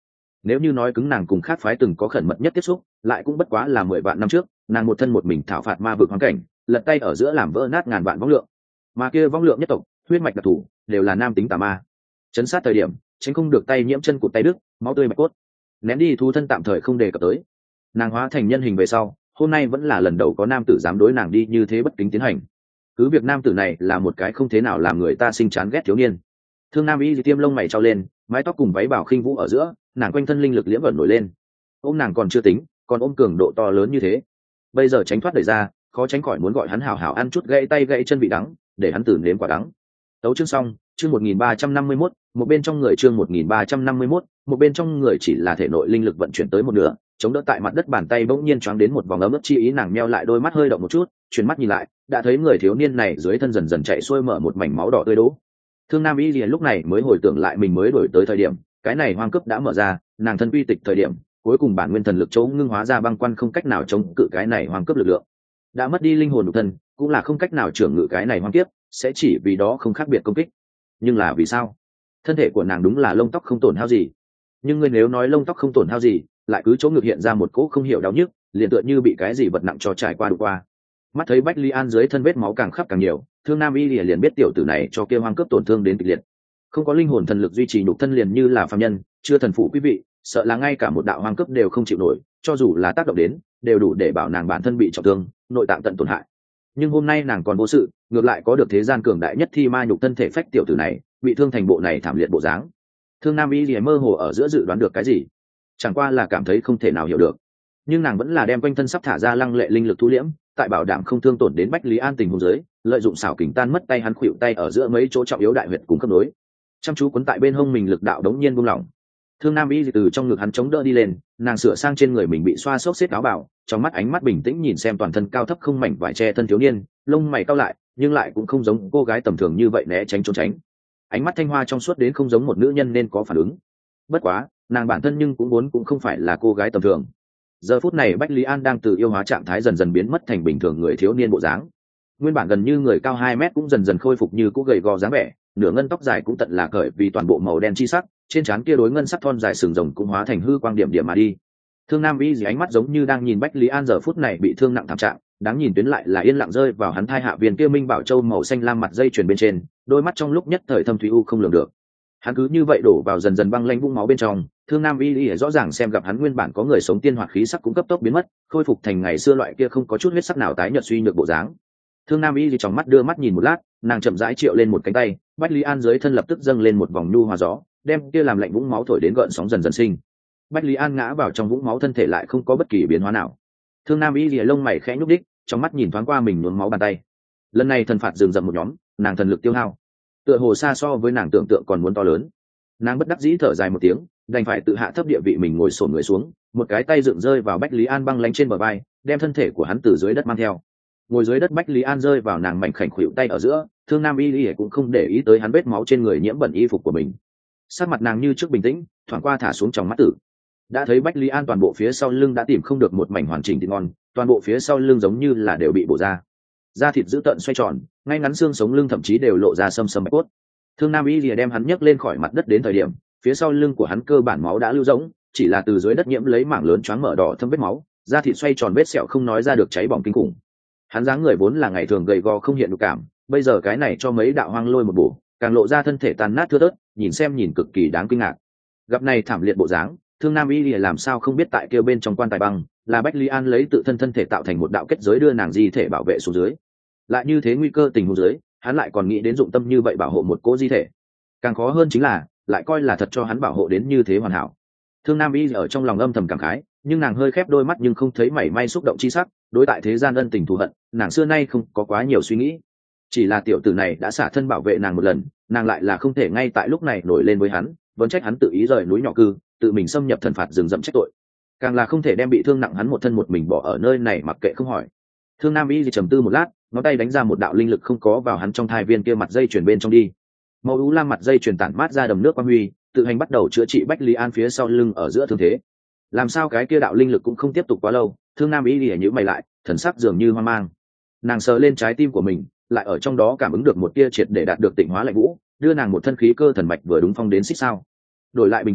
Nếu như nói cứng, nàng cùng khác phái từng có khẩn mật nhất tiếp xúc, lại cũng bất quá là 10 vạn năm trước, nàng một thân một mình thảo phạt ma vực hoàn cảnh, lật tay ở giữa làm vỡ nát ngàn vạn võng lượng. Mà kia võng lượng nhất tộc, huyết mạch đặc thù, đều là nam tính tà ma. Chấn sát thời điểm, tránh không được tay nhiễm chân cụt tay đứt, máu tươi mạch cốt. Ném đi thú thân tạm thời không đề cập tới. Nàng hóa thành nhân hình về sau, hôm nay vẫn là lần đầu có nam tử dám đối nàng đi như thế bất kính tiến hành. Cứ việc nam tử này là một cái không thế nào làm người ta sinh chán ghét thiếu niên. Thương Nam Y tiêm lông mày trao lên, mái tóc cùng váy bảo khinh vũ ở giữa, nàng quanh thân linh lực liễm vẩn nổi lên. Ôm nàng còn chưa tính, còn ôm cường độ to lớn như thế, bây giờ tránh thoát đẩy ra, khó tránh khỏi muốn gọi hắn hảo hảo ăn chút gãy tay gãy chân vị đắng, để hắn tử nếm quả đắng. Tấu chương xong, chương 1351, một bên trong người chương 1351, một bên trong người chỉ là thể nội linh lực vận chuyển tới một nửa, chống đỡ tại mặt đất, bàn tay bỗng nhiên choáng đến một vòng ấm ức chi ý, nàng meo lại đôi mắt hơi động một chút, chuyển mắt nhìn lại, đã thấy người thiếu niên này dưới thân dần dần chạy xuôi mở một mảnh máu đỏ tươi đố. Thương Nam Y lúc này mới hồi tưởng lại mình mới đổi tới thời điểm, cái này hoang cấp đã mở ra, nàng thân quy tịch thời điểm, cuối cùng bản nguyên thần lực chỗ ngưng hóa ra băng quan không cách nào chống cự cái này hoang cấp lực lượng. Đã mất đi linh hồn nhục thân, cũng là không cách nào trưởng ngự cái này hoang kiếp, sẽ chỉ vì đó không khác biệt công kích. Nhưng là vì sao? Thân thể của nàng đúng là lông tóc không tổn hao gì, nhưng ngươi nếu nói lông tóc không tổn hao gì, lại cứ chỗ ngực hiện ra một cỗ không hiểu đau nhức, liền tựa như bị cái gì vật nặng cho trải qua đụng qua. Mắt thấy Bách Lý An dưới thân vết máu càng khắp càng nhiều, Thương Nam Y liền biết tiểu tử này cho kia hoang cướp tổn thương đến kịch liệt. Không có linh hồn thần lực duy trì nhục thân liền như là phàm nhân, chưa thần phụ quý vị, sợ là ngay cả một đạo hoang cướp đều không chịu nổi, cho dù là tác động đến, đều đủ để bảo nàng bản thân bị trọng thương, nội tạng tận tổn hại. Nhưng hôm nay nàng còn vô sự, ngược lại có được thế gian cường đại nhất thi ma nhục thân thể phách tiểu tử này, bị thương thành bộ này thảm liệt bộ dáng. Thương Nam Y liền mơ hồ ở giữa dự đoán được cái gì, chẳng qua là cảm thấy không thể nào hiểu được. Nhưng nàng vẫn là đem quanh thân sắp thả ra lăng lệ linh lực thu liễm, tại bảo đảm không thương tổn đến Bách Lý An tình huống dưới, lợi dụng xảo kình tan mất tay hắn, khuỵu tay ở giữa mấy chỗ trọng yếu đại huyệt cùng cấp nối, chăm chú cuốn tại bên hông mình, lực đạo đống nhiên buông lỏng. Thương Nam Y từ trong ngực hắn chống đỡ đi lên, nàng sửa sang trên người mình bị xoa xốc xếp áo bảo, trong mắt ánh mắt bình tĩnh nhìn xem toàn thân cao thấp không mảnh vải che thân thiếu niên, lông mày cau lại, nhưng lại cũng không giống cô gái tầm thường như vậy né tránh trốn tránh. Ánh mắt thanh hoa trong suốt đến không giống một nữ nhân nên có phản ứng. Bất quá, nàng bản thân nhưng cũng không phải là cô gái tầm thường. Giờ phút này Bách Lý An đang từ yêu hóa trạng thái dần dần biến mất thành bình thường người thiếu niên bộ dáng. Nguyên bản gần như người cao 2 mét cũng dần dần khôi phục như cũ gầy gò dáng vẻ, nửa ngân tóc dài cũng tận là cởi vì toàn bộ màu đen chi sắc, trên trán kia đối ngân sắc thon dài sừng rồng cũng hóa thành hư quang điểm điểm mà đi. Thương Nam Y ánh mắt giống như đang nhìn Bách Lý An giờ phút này bị thương nặng thảm trạng, đáng nhìn tuyến lại là yên lặng rơi vào hắn thai hạ viên kia minh bảo châu màu xanh lam mặt dây chuyền bên trên, đôi mắt trong lúc nhất thời thâm thúy u không lường được. Hắn cứ như vậy đổ vào dần dần băng lanh vũng máu bên trong. Thương Nam Y rõ ràng xem gặp hắn nguyên bản có người sống tiên hoạt khí sắc cũng cấp tốc biến mất, khôi phục thành ngày xưa loại kia không có chút huyết sắc nào tái nhợt suy nhược bộ dáng. Thương Nam Y trong mắt đưa mắt nhìn một lát, nàng chậm rãi triệu lên một cánh tay, Bách Lý An dưới thân lập tức dâng lên một vòng nhu hòa gió, đem kia làm lạnh vũng máu thổi đến gợn sóng dần dần sinh. Bách Lý An ngã vào trong vũng máu, thân thể lại không có bất kỳ biến hóa nào. Thương Nam Y lông mày khẽ nhúc đích, trong mắt nhìn thoáng qua mình nhuốm máu bàn tay. Lần này thần phạt rừng rậm một nhóm, nàng thần lực tiêu hao, tựa hồ xa so với nàng tưởng tượng còn muốn to lớn. Nàng bất đắc dĩ thở dài một tiếng, đành phải tự hạ thấp địa vị mình, ngồi xổm người xuống, một cái tay dựng rơi vào Bách Lý An băng lánh trên bờ vai, đem thân thể của hắn từ dưới đất mang theo. Ngồi dưới đất Bách Lý An rơi vào nàng mảnh khảnh khuỵu tay ở giữa, Thương Nam Y cũng không để ý tới hắn vết máu trên người nhiễm bẩn y phục của mình. Sắc mặt nàng như trước bình tĩnh, thoáng qua thả xuống trong mắt tử. Đã thấy Bách Lý An toàn bộ phía sau lưng đã tìm không được một mảnh hoàn chỉnh thịt ngon, toàn bộ phía sau lưng giống như là đều bị bổ ra. Da thịt dữ tợn xoay tròn, ngay ngắn xương sống lưng thậm chí đều lộ ra sâm sâm bạch cốt. Thương Nam Y đem hắn nhấc lên khỏi mặt đất đến thời điểm, phía sau lưng của hắn cơ bản máu đã lưu rỗng, chỉ là từ dưới đất nhiễm lấy mảng lớn choáng mở đỏ thâm vết máu, da thịt xoay tròn vết sẹo không nói ra được cháy bỏng kinh khủng. Hắn dáng người vốn là ngày thường gầy gò không hiện được cảm, bây giờ cái này cho mấy đạo hoang lôi một bổ, càng lộ ra thân thể tàn nát thưa thớt, nhìn cực kỳ đáng kinh ngạc. Gặp này thảm liệt bộ dáng, Thương Nam Y làm sao không biết tại kêu bên trong quan tài băng là Bách Lý An lấy tự thân thân thể tạo thành một đạo kết giới đưa nàng di thể bảo vệ xuống dưới. Lại như thế nguy cơ tình huống dưới, hắn lại còn nghĩ đến dụng tâm như vậy bảo hộ một cỗ di thể. Càng khó hơn chính là lại coi là thật cho hắn bảo hộ đến như thế hoàn hảo. Thương Nam Y ở trong lòng âm thầm cảm khái, nhưng nàng hơi khép đôi mắt nhưng không thấy mảy may xúc động chi sắc. Đối tại thế gian ân tình thù hận, nàng xưa nay không có quá nhiều suy nghĩ. Chỉ là tiểu tử này đã xả thân bảo vệ nàng một lần, nàng lại là không thể ngay tại lúc này nổi lên với hắn, vẫn trách hắn tự ý rời núi nhỏ cư, tự mình xâm nhập thần phạt rừng rậm trách tội. Càng là không thể đem bị thương nặng hắn một thân một mình bỏ ở nơi này mặc kệ không hỏi. Thương Nam Y trầm tư một lát, ngón tay đánh ra một đạo linh lực không có vào hắn trong thai viên kia mặt dây chuyền bên trong đi. Màu ú lam mặt dây chuyền tản mát ra đầm nước quang huy, tự hành bắt đầu chữa trị Bách Lý An phía sau lưng ở giữa thương thế. Làm sao cái kia đạo linh lực cũng không tiếp tục quá lâu, Thương Nam Y nhíu mày lại, thần sắc dường như hoang mang. Nàng sờ lên trái tim của mình, lại ở trong đó cảm ứng được một tia triệt để đạt được tịnh hóa lạnh vũ, đưa nàng một thân khí cơ thần mạch vừa đúng phong đến xích sao. Đổi lại bình thường,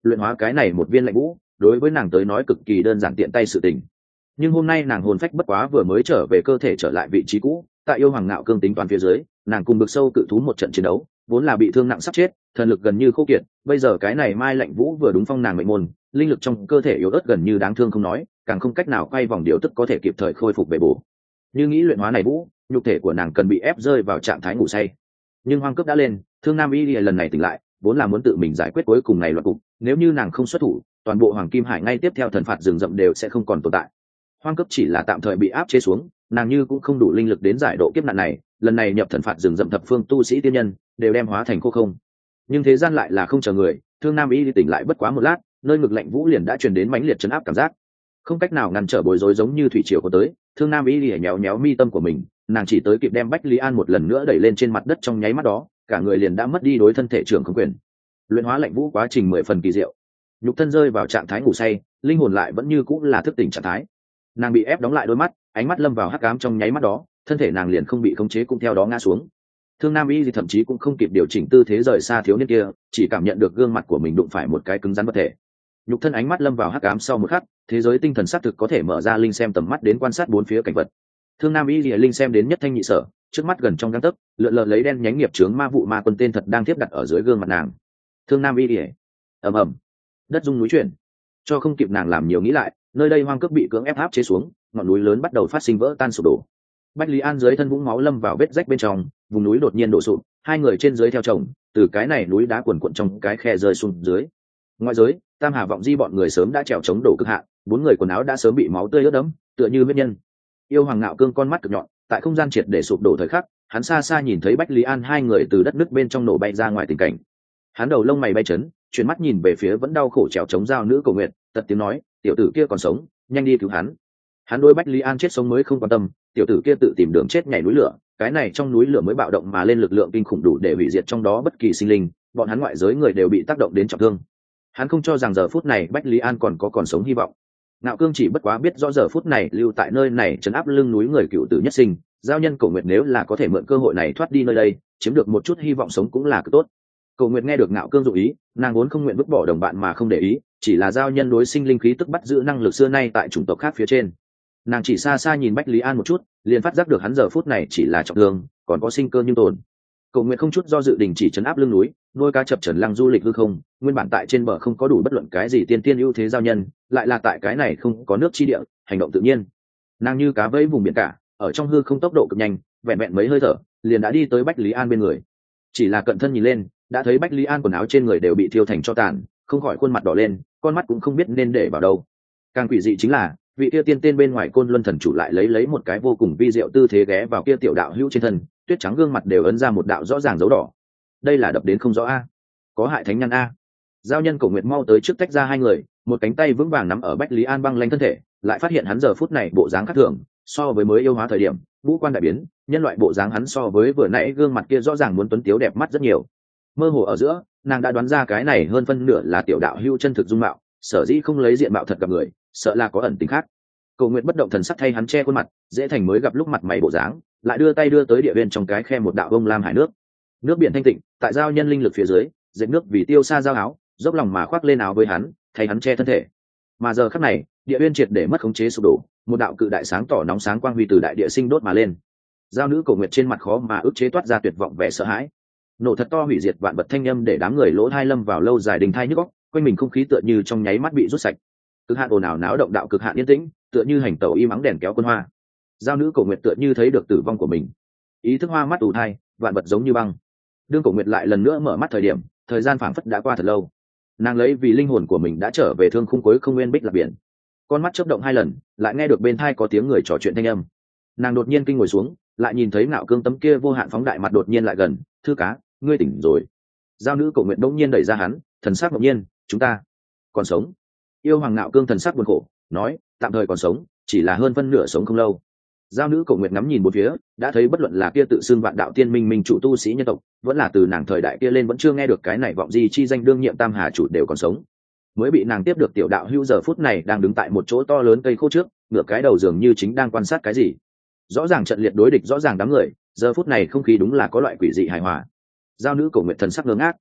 luyện hóa cái này một viên lạnh vũ đối với nàng tới nói cực kỳ đơn giản tiện tay sự tình. Nhưng hôm nay nàng hồn phách bất quá vừa mới trở về cơ thể trở lại vị trí cũ, tại yêu hoàng ngạo cương tính toán phía dưới, nàng cùng bực sâu cự thú một trận chiến đấu, vốn là bị thương nặng sắp chết, thần lực gần như khô kiệt, bây giờ cái này mai lạnh vũ vừa đúng phong nàng mệnh môn, linh lực trong cơ thể yếu ớt gần như đáng thương không nói, càng không cách nào quay vòng điều tức có thể kịp thời khôi phục bề bổ. Như nghĩ luyện hóa này vũ, nhục thể của nàng cần bị ép rơi vào trạng thái ngủ say. Nhưng hoang cướp đã lên, Thương Nam Y lần này tỉnh lại, vốn là muốn tự mình giải quyết cuối cùng này loạn cục, nếu như nàng không xuất thủ, toàn bộ Hoàng Kim Hải ngay tiếp theo thần phạt rừng rậm đều sẽ không còn tồn tại. Hoang cấp chỉ là tạm thời bị áp chế xuống, nàng như cũng không đủ linh lực đến giải độ kiếp nạn này, lần này nhập thần phạt rừng rậm thập phương tu sĩ tiên nhân đều đem hóa thành khô không. Nhưng thế gian lại là không chờ người, Thương Nam Y tỉnh lại bất quá một lát, nơi ngực lạnh vũ liền đã truyền đến mãnh liệt chấn áp cảm giác, không cách nào ngăn trở bối rối giống như thủy triều có tới. Thương Nam Y nhéo nhéo mi tâm của mình, nàng chỉ tới kịp đem Bách Lý An một lần nữa đẩy lên trên mặt đất, trong nháy mắt đó, cả người liền đã mất đi đối thân thể trưởng không quyền. Luyện hóa lạnh vũ quá trình 10 phần kỳ diệu, nhục thân rơi vào trạng thái ngủ say, linh hồn lại vẫn như cũng là thức tỉnh trạng thái. Nàng bị ép đóng lại đôi mắt, ánh mắt lâm vào hắc ám, trong nháy mắt đó thân thể nàng liền không bị khống chế cũng theo đó ngã xuống. Thương Nam Y thậm chí cũng không kịp điều chỉnh tư thế rời xa thiếu niên kia, chỉ cảm nhận được gương mặt của mình đụng phải một cái cứng rắn vật thể. Nhục thân ánh mắt lâm vào hắc ám, sau một khắc thế giới tinh thần xác thực có thể mở ra linh xem tầm mắt đến quan sát bốn phía cảnh vật. Thương Nam Y linh xem đến nhất thanh nhị sở, trước mắt gần trong gang tấc lượn lờ lấy đen nhánh nghiệp chướng ma vụ ma quân tên thật đang tiếp đặt ở dưới gương mặt nàng. Thương Nam Y ầm ầm, đất rung núi chuyển, cho không kịp nàng làm nhiều nghĩ lại, nơi đây hoang cước bị cưỡng ép áp chế xuống, ngọn núi lớn bắt đầu phát sinh vỡ tan sụp đổ. Bách Lý An dưới thân vũng máu lâm vào vết rách bên trong, vùng núi đột nhiên đổ sụp, hai người trên dưới theo chồng từ cái này núi đá cuồn cuộn trong cái khe rơi xuống dưới. Ngoại giới, Tam Hà Vọng Di bọn người sớm đã trèo chống đổ cực hạn, bốn người quần áo đã sớm bị máu tươi ướt đẫm, tựa như huyết nhân. Yêu Hoàng Ngạo Cương con mắt cực nhọn, tại không gian triệt để sụp đổ thời khắc, hắn xa xa nhìn thấy Bách Lý An hai người từ đất nứt bên trong nổ bay ra ngoài tình cảnh. Hắn đầu lông mày bay chấn, chuyển mắt nhìn về phía vẫn đau khổ trèo chống giao nữ Cầu Nguyệt, tật tiếng nói, tiểu tử kia còn sống, nhanh đi cứu hắn. Hắn đối Bách Lý An chết sống mới không quan tâm, tiểu tử kia tự tìm đường chết nhảy núi lửa, cái này trong núi lửa mới bạo động mà lên lực lượng kinh khủng đủ để hủy diệt trong đó bất kỳ sinh linh, bọn hắn ngoại giới người đều bị tác động đến trọng thương. Hắn không cho rằng giờ phút này Bách Lý An còn sống hy vọng. Ngạo Cương chỉ bất quá biết rõ giờ phút này lưu tại nơi này trấn áp lưng núi người cựu tử nhất sinh, giao nhân Cổ Nguyệt nếu là có thể mượn cơ hội này thoát đi nơi đây, chiếm được một chút hy vọng sống cũng là cực tốt. Cổ Nguyệt nghe được Ngạo Cương dụ ý, nàng vốn không nguyện vứt bỏ đồng bạn mà không để ý, chỉ là giao nhân đối sinh linh khí tức bắt giữ năng lực xưa nay tại chủng tộc khác phía trên. Nàng chỉ xa xa nhìn Bách Lý An một chút, liền phát giác được hắn giờ phút này chỉ là trọng thương, còn có sinh cơ nhưng tồn. Cổ Nguyệt không chút do dự đình chỉ trấn áp lưng núi, nuôi cá chập chờn lăng du lịch hư không, nguyên bản tại trên bờ không có đủ bất luận cái gì tiên tiên ưu thế giao nhân, lại là tại cái này không có nước chi địa, hành động tự nhiên. Nàng như cá vẫy vùng biển cả, ở trong hư không tốc độ cực nhanh, vẹn vẹn mấy hơi thở, liền đã đi tới Bách Lý An bên người. Chỉ là cận thân nhìn lên, đã thấy Bách Lý An quần áo trên người đều bị thiêu thành tro tàn, không khỏi khuôn mặt đỏ lên, con mắt cũng không biết nên để vào đâu. Càng quỷ dị chính là, vị kia tiên tên bên ngoài Côn Luân thần chủ lại lấy một cái vô cùng vi diệu tư thế ghé vào kia tiểu đạo hữu trên thân, tuyết trắng gương mặt đều ấn ra một đạo rõ ràng dấu đỏ. Đây là đập đến không rõ a, có hại thánh nhân a. Giao nhân Cổ Nguyệt mau tới trước tách ra hai người, một cánh tay vững vàng nắm ở Bách Lý An băng lanh thân thể, lại phát hiện hắn giờ phút này bộ dáng khác thường, so với mới yêu hóa thời điểm, ngũ quan đại biến, nhân loại bộ dáng hắn so với vừa nãy gương mặt kia rõ ràng muốn tuấn tiếu đẹp mắt rất nhiều. Mơ hồ ở giữa, nàng đã đoán ra cái này hơn phân nửa là tiểu đạo hữu chân thực dung mạo, sở dĩ không lấy diện mạo thật gặp người, sợ là có ẩn tình khác. Cổ Nguyệt bất động thần sắc thay hắn che khuôn mặt, dễ thành mới gặp lúc mặt mày bộ dáng, lại đưa tay đưa tới địa viên trong cái khe một đạo bông lam hải nước. Nước biển thanh tịnh, tại giao nhân linh lực phía dưới, dệt nước vì tiêu xa giao áo, dốc lòng mà khoác lên áo với hắn, thay hắn che thân thể. Mà giờ khắc này, địa viên triệt để mất khống chế sụp đổ, một đạo cự đại sáng tỏ nóng sáng quang huy từ đại địa sinh đốt mà lên. Giao nữ Cổ Nguyệt trên mặt khó mà ức chế toát ra tuyệt vọng vẻ sợ hãi. Nổ thật to hủy diệt vạn vật thanh âm để đám người lỗ thai lâm vào lâu dài đình thai nhức óc, quanh mình không khí tựa như trong nháy mắt bị rút sạch. Cực hạn ồn ào náo động đạo cực hạn yên tĩnh, tựa như hành tẩu im ắng đèn kéo quân hoa. Giao nữ Cổ Nguyệt tựa như thấy được tử vong của mình, ý thức hoa mắt ù thai, vạn vật giống như băng. Đương Cổ Nguyệt lại lần nữa mở mắt thời điểm, thời gian phảng phất đã qua thật lâu. Nàng lấy vì linh hồn của mình đã trở về thương khung cuối không nguyên bích lạc biển. Con mắt chớp động hai lần, lại nghe được bên tai có tiếng người trò chuyện thanh âm. Nàng đột nhiên kinh ngồi xuống, lại nhìn thấy Ngạo Cương tấm kia vô hạn phóng đại mặt đột nhiên lại gần, "Thư cá, ngươi tỉnh rồi." Giao nữ Cổ Nguyệt đột nhiên đẩy ra hắn, thần sắc ngạc nhiên, "Chúng ta còn sống?" Yêu Hoàng Ngạo Cương thần sắc buồn khổ, nói, "Tạm thời còn sống, chỉ là hơn phân nửa sống không lâu." Giao nữ Cổ Nguyệt ngắm nhìn bốn phía, đã thấy bất luận là kia tự xưng vạn đạo tiên minh minh chủ tu sĩ nhân tộc, vẫn là từ nàng thời đại kia lên vẫn chưa nghe được cái này vọng gì chi danh đương nhiệm Tam Hà chủ đều còn sống. Mới bị nàng tiếp được tiểu đạo hữu giờ phút này đang đứng tại một chỗ to lớn cây khô trước, ngửa cái đầu dường như chính đang quan sát cái gì. Rõ ràng trận liệt đối địch, rõ ràng đám người, giờ phút này không khí đúng là có loại quỷ dị hài hòa. Giao nữ Cổ Nguyệt thần sắc ngơ ngác.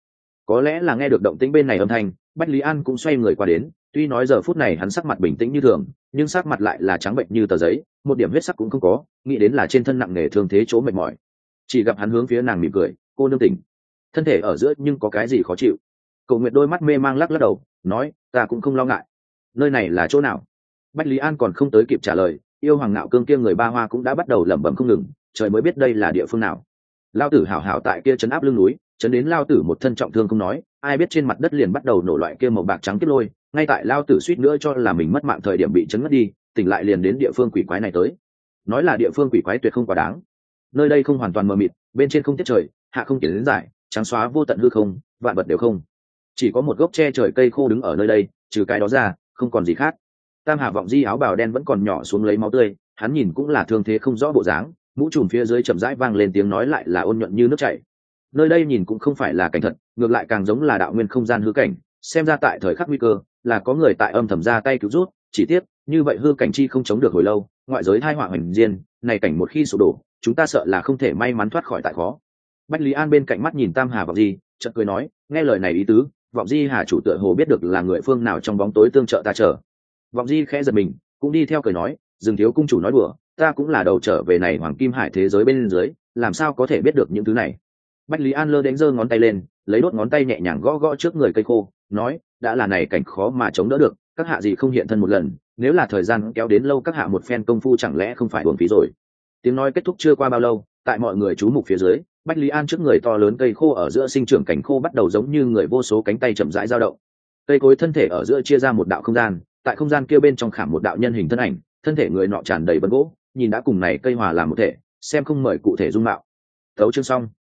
Có lẽ là nghe được động tĩnh bên này âm thanh, Bách Lý An cũng xoay người qua đến, tuy nói giờ phút này hắn sắc mặt bình tĩnh như thường, nhưng sắc mặt lại là trắng bệnh như tờ giấy, một điểm huyết sắc cũng không có, nghĩ đến là trên thân nặng nề thương thế chỗ mệt mỏi. Chỉ gặp hắn hướng phía nàng mỉm cười, cô nương tỉnh, thân thể ở giữa nhưng có cái gì khó chịu? Cầu Nguyệt đôi mắt mê mang lắc lắc đầu, nói, ta cũng không lo ngại. Nơi này là chỗ nào? Bách Lý An còn không tới kịp trả lời, yêu hoàng nạo cương kia người Ba Hoa cũng đã bắt đầu lẩm bẩm không ngừng, trời mới biết đây là địa phương nào. Lao tử hảo hảo tại kia trấn áp lưng núi, chấn đến lao tử một thân trọng thương không nói, ai biết trên mặt đất liền bắt đầu nổ loại kia màu bạc trắng kiếp lôi, ngay tại lao tử suýt nữa cho là mình mất mạng thời điểm bị chấn ngất đi, tỉnh lại liền đến địa phương quỷ quái này tới. Nói là địa phương quỷ quái tuyệt không quá đáng. Nơi đây không hoàn toàn mờ mịt, bên trên không tiết trời, hạ không tiến đến giải, trắng xóa vô tận hư không, vạn vật đều không. Chỉ có một gốc tre trời cây khô đứng ở nơi đây, trừ cái đó ra, không còn gì khác. Tam Hà Vọng Di áo bào đen vẫn còn nhỏ xuống lấy máu tươi, hắn nhìn cũng là thương thế không rõ bộ dáng, mũ trùm phía dưới chậm rãi vang lên tiếng nói lại là ôn nhuận như nước chảy. Nơi đây nhìn cũng không phải là cảnh thật, ngược lại càng giống là đạo nguyên không gian hư cảnh, xem ra tại thời khắc nguy cơ là có người tại âm thầm ra tay cứu rút, chỉ tiếc như vậy hư cảnh chi không chống được hồi lâu, ngoại giới tai họa hoành diên, này cảnh một khi sụp đổ, chúng ta sợ là không thể may mắn thoát khỏi tại khó. Bách Lý An bên cạnh mắt nhìn Tam Hà Vọng Di, chợt cười nói, nghe lời này ý tứ, Vọng Di Hà chủ tựa hồ biết được là người phương nào trong bóng tối tương trợ ta chờ. Vọng Di khẽ giật mình, cũng đi theo cười nói, dừng thiếu cung chủ nói đùa, ta cũng là đầu trở về này Hoàng Kim Hải thế giới bên dưới, làm sao có thể biết được những thứ này. Bách Lý An lơ đánh giơ ngón tay lên, lấy đốt ngón tay nhẹ nhàng gõ gõ trước người cây khô, nói, đã là này cảnh khó mà chống đỡ được, các hạ gì không hiện thân một lần, nếu là thời gian kéo đến lâu các hạ một phen công phu chẳng lẽ không phải uổng phí rồi. Tiếng nói kết thúc chưa qua bao lâu, tại mọi người chú mục phía dưới, Bách Lý An trước người to lớn cây khô ở giữa sinh trưởng cảnh khô bắt đầu giống như người vô số cánh tay chậm rãi dao động. Cây cối thân thể ở giữa chia ra một đạo không gian, tại không gian kia bên trong khảm một đạo nhân hình thân ảnh, thân thể người nọ tràn đầy bấn gỗ, nhìn đã cùng này cây hòa làm một thể, xem không mời cụ thể dung mạo. Thấu chương xong.